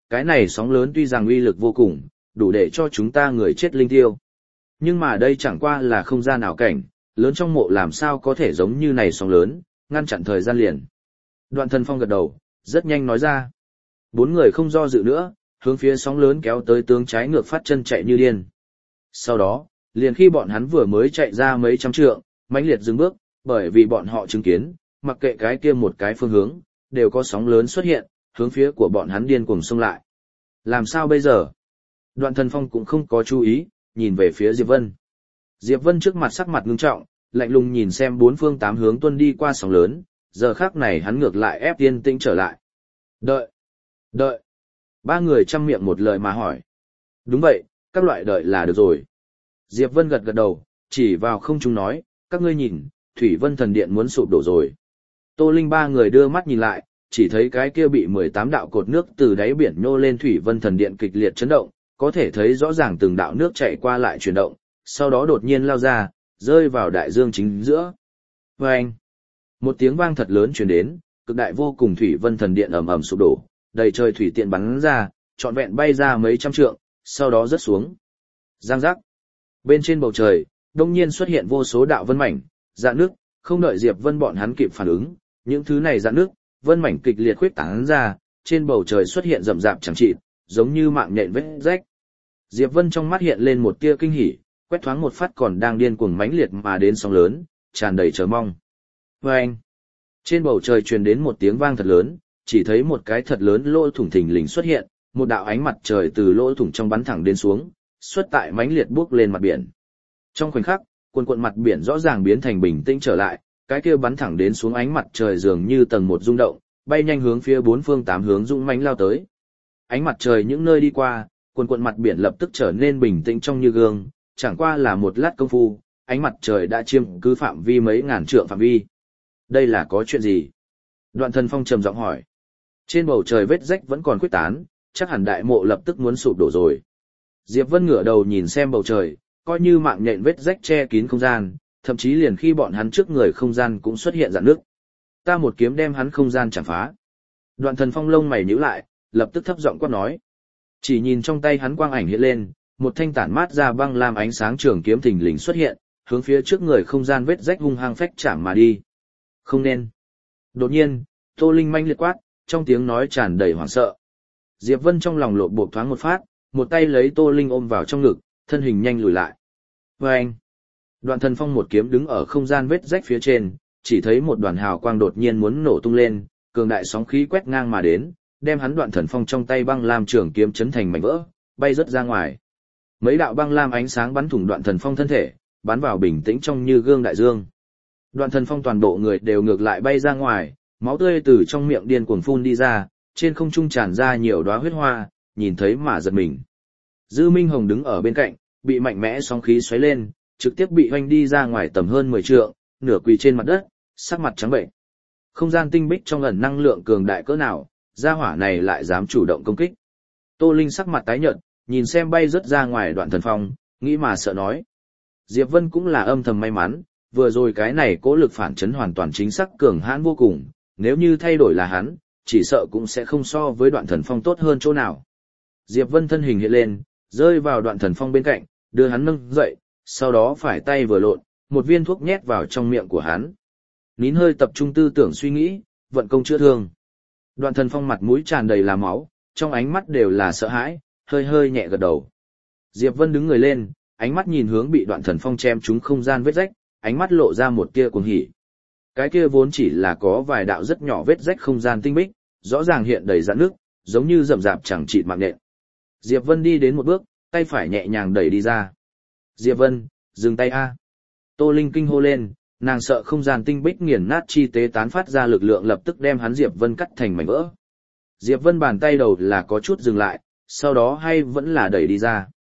cái này sóng lớn tuy rằng uy lực vô cùng, đủ để cho chúng ta người chết linh tiêu. Nhưng mà đây chẳng qua là không gian ảo cảnh, lớn trong mộ làm sao có thể giống như này sóng lớn, ngăn chặn thời gian liền. Đoạn Thần Phong gật đầu, rất nhanh nói ra. Bốn người không do dự nữa, hướng phía sóng lớn kéo tới tướng trái ngược phát chân chạy như điên. Sau đó, liền khi bọn hắn vừa mới chạy ra mấy trăm trượng, mãnh liệt dừng bước, bởi vì bọn họ chứng kiến, mặc kệ cái kia một cái phương hướng, đều có sóng lớn xuất hiện, hướng phía của bọn hắn điên cuồng xông lại. Làm sao bây giờ? Đoạn Thần Phong cũng không có chú ý, nhìn về phía Diệp Vân. Diệp Vân trước mặt sắc mặt ngưng trọng, lạnh lùng nhìn xem bốn phương tám hướng tuân đi qua sóng lớn, giờ khắc này hắn ngược lại ép yên tĩnh trở lại. Đợi! Đợi! Ba người chăm miệng một lời mà hỏi. Đúng vậy, các loại đợi là được rồi. Diệp Vân gật gật đầu, chỉ vào không trung nói, các ngươi nhìn, Thủy Vân Thần Điện muốn sụp đổ rồi. Tô Linh ba người đưa mắt nhìn lại, chỉ thấy cái kia bị mười tám đạo cột nước từ đáy biển nhô lên Thủy Vân Thần Điện kịch liệt chấn động, có thể thấy rõ ràng từng đạo nước chảy qua lại chuyển động, sau đó đột nhiên lao ra, rơi vào đại dương chính giữa. Vâng! Một tiếng vang thật lớn truyền đến, cực đại vô cùng Thủy Vân Thần Điện ầm ầm sụp đổ, đầy trời thủy tiện bắn ra, trọn vẹn bay ra mấy trăm trượng, sau đó rớt xuống. Giang giác! Bên trên bầu trời, đông nhiên xuất hiện vô số đạo vân mảnh, dạn nước, không đợi Diệp Vân bọn hắn kịp phản ứng, những thứ này dạn nước, vân mảnh kịch liệt khuyết tán ra, trên bầu trời xuất hiện rậm rạp chẳng chịt, giống như mạng nhện vết rách. Diệp Vân trong mắt hiện lên một tia kinh hỉ, quét thoáng một phát còn đang điên cuồng mãnh liệt mà đến sóng lớn, tràn đầy chờ mong. Vâng! Trên bầu trời truyền đến một tiếng vang thật lớn, chỉ thấy một cái thật lớn lỗ thủng thình lình xuất hiện, một đạo ánh mặt trời từ lỗ thủng trong bắn thẳng đến xuống, xuất tại mãnh liệt bước lên mặt biển. Trong khoảnh khắc, cuồn cuộn mặt biển rõ ràng biến thành bình tĩnh trở lại, cái kia bắn thẳng đến xuống ánh mặt trời dường như tầng một rung động, bay nhanh hướng phía bốn phương tám hướng dũng mãnh lao tới. Ánh mặt trời những nơi đi qua, cuồn cuộn mặt biển lập tức trở nên bình tĩnh trong như gương, chẳng qua là một lát công phu, ánh mặt trời đã chiếm cứ phạm vi mấy ngàn trượng phạm vi. Đây là có chuyện gì? Đoạn Thần Phong trầm giọng hỏi. Trên bầu trời vết rách vẫn còn khuếch tán, chắc hẳn đại mộ lập tức muốn sụp đổ rồi. Diệp Vân ngửa đầu nhìn xem bầu trời, coi như mạng nhện vết rách che kín không gian, thậm chí liền khi bọn hắn trước người không gian cũng xuất hiện rạn nước. Ta một kiếm đem hắn không gian chảm phá. Đoạn Thần Phong lông mày nhíu lại, lập tức thấp giọng quát nói. Chỉ nhìn trong tay hắn quang ảnh hiện lên, một thanh tản mát ra băng lam ánh sáng trường kiếm thình lình xuất hiện, hướng phía trước người không gian vết rách hung hăng phách chạm mà đi. Không nên. Đột nhiên, Tô Linh manh liệt quát, trong tiếng nói tràn đầy hoảng sợ. Diệp Vân trong lòng lộn bột thoáng một phát, một tay lấy Tô Linh ôm vào trong ngực, thân hình nhanh lùi lại. Và anh, Đoạn Thần Phong một kiếm đứng ở không gian vết rách phía trên, chỉ thấy một đoàn hào quang đột nhiên muốn nổ tung lên, cường đại sóng khí quét ngang mà đến, đem hắn Đoạn Thần Phong trong tay băng lam trường kiếm chấn thành mảnh vỡ, bay rất ra ngoài. Mấy đạo băng lam ánh sáng bắn thủng Đoạn Thần Phong thân thể, bắn vào bình tĩnh trong như gương đại dương. Đoạn Thần Phong toàn bộ người đều ngược lại bay ra ngoài, máu tươi từ trong miệng điên cuồng phun đi ra, trên không trung tràn ra nhiều đóa huyết hoa, nhìn thấy mà giật mình. Dư Minh Hồng đứng ở bên cạnh, bị mạnh mẽ sóng khí xoáy lên, trực tiếp bị hoanh đi ra ngoài tầm hơn mười trượng, nửa quỳ trên mặt đất, sắc mặt trắng bệnh. Không gian tinh bích trong ẩn năng lượng cường đại cỡ nào, gia hỏa này lại dám chủ động công kích. Tô Linh sắc mặt tái nhợt, nhìn xem bay rất ra ngoài Đoạn Thần Phong, nghĩ mà sợ nói. Diệp Vân cũng là âm thầm may mắn, vừa rồi cái này cố lực phản chấn hoàn toàn chính xác cường hãn vô cùng, nếu như thay đổi là hắn, chỉ sợ cũng sẽ không so với Đoạn Thần Phong tốt hơn chỗ nào. Diệp Vân thân hình hiện lên, rơi vào Đoạn Thần Phong bên cạnh, đưa hắn nâng dậy, sau đó phải tay vừa lộn, một viên thuốc nhét vào trong miệng của hắn. Nín hơi tập trung tư tưởng suy nghĩ, vận công chữa thương. Đoạn Thần Phong mặt mũi tràn đầy là máu, trong ánh mắt đều là sợ hãi, hơi hơi nhẹ gật đầu. Diệp Vân đứng người lên, ánh mắt nhìn hướng bị Đoạn Thần Phong chém trúng không gian vết rách, ánh mắt lộ ra một tia cuồng hỉ. Cái kia vốn chỉ là có vài đạo rất nhỏ vết rách không gian tinh bích, rõ ràng hiện đầy rạn nước, giống như rậm rạp chẳng chịt mạng nện. Diệp Vân đi đến một bước, tay phải nhẹ nhàng đẩy đi ra. Diệp Vân, dừng tay a! Tô Linh kinh hô lên, nàng sợ không gian tinh bích nghiền nát chi tế tán phát ra lực lượng lập tức đem hắn Diệp Vân cắt thành mảnh vỡ. Diệp Vân bàn tay đầu là có chút dừng lại, sau đó hay vẫn là đẩy đi ra.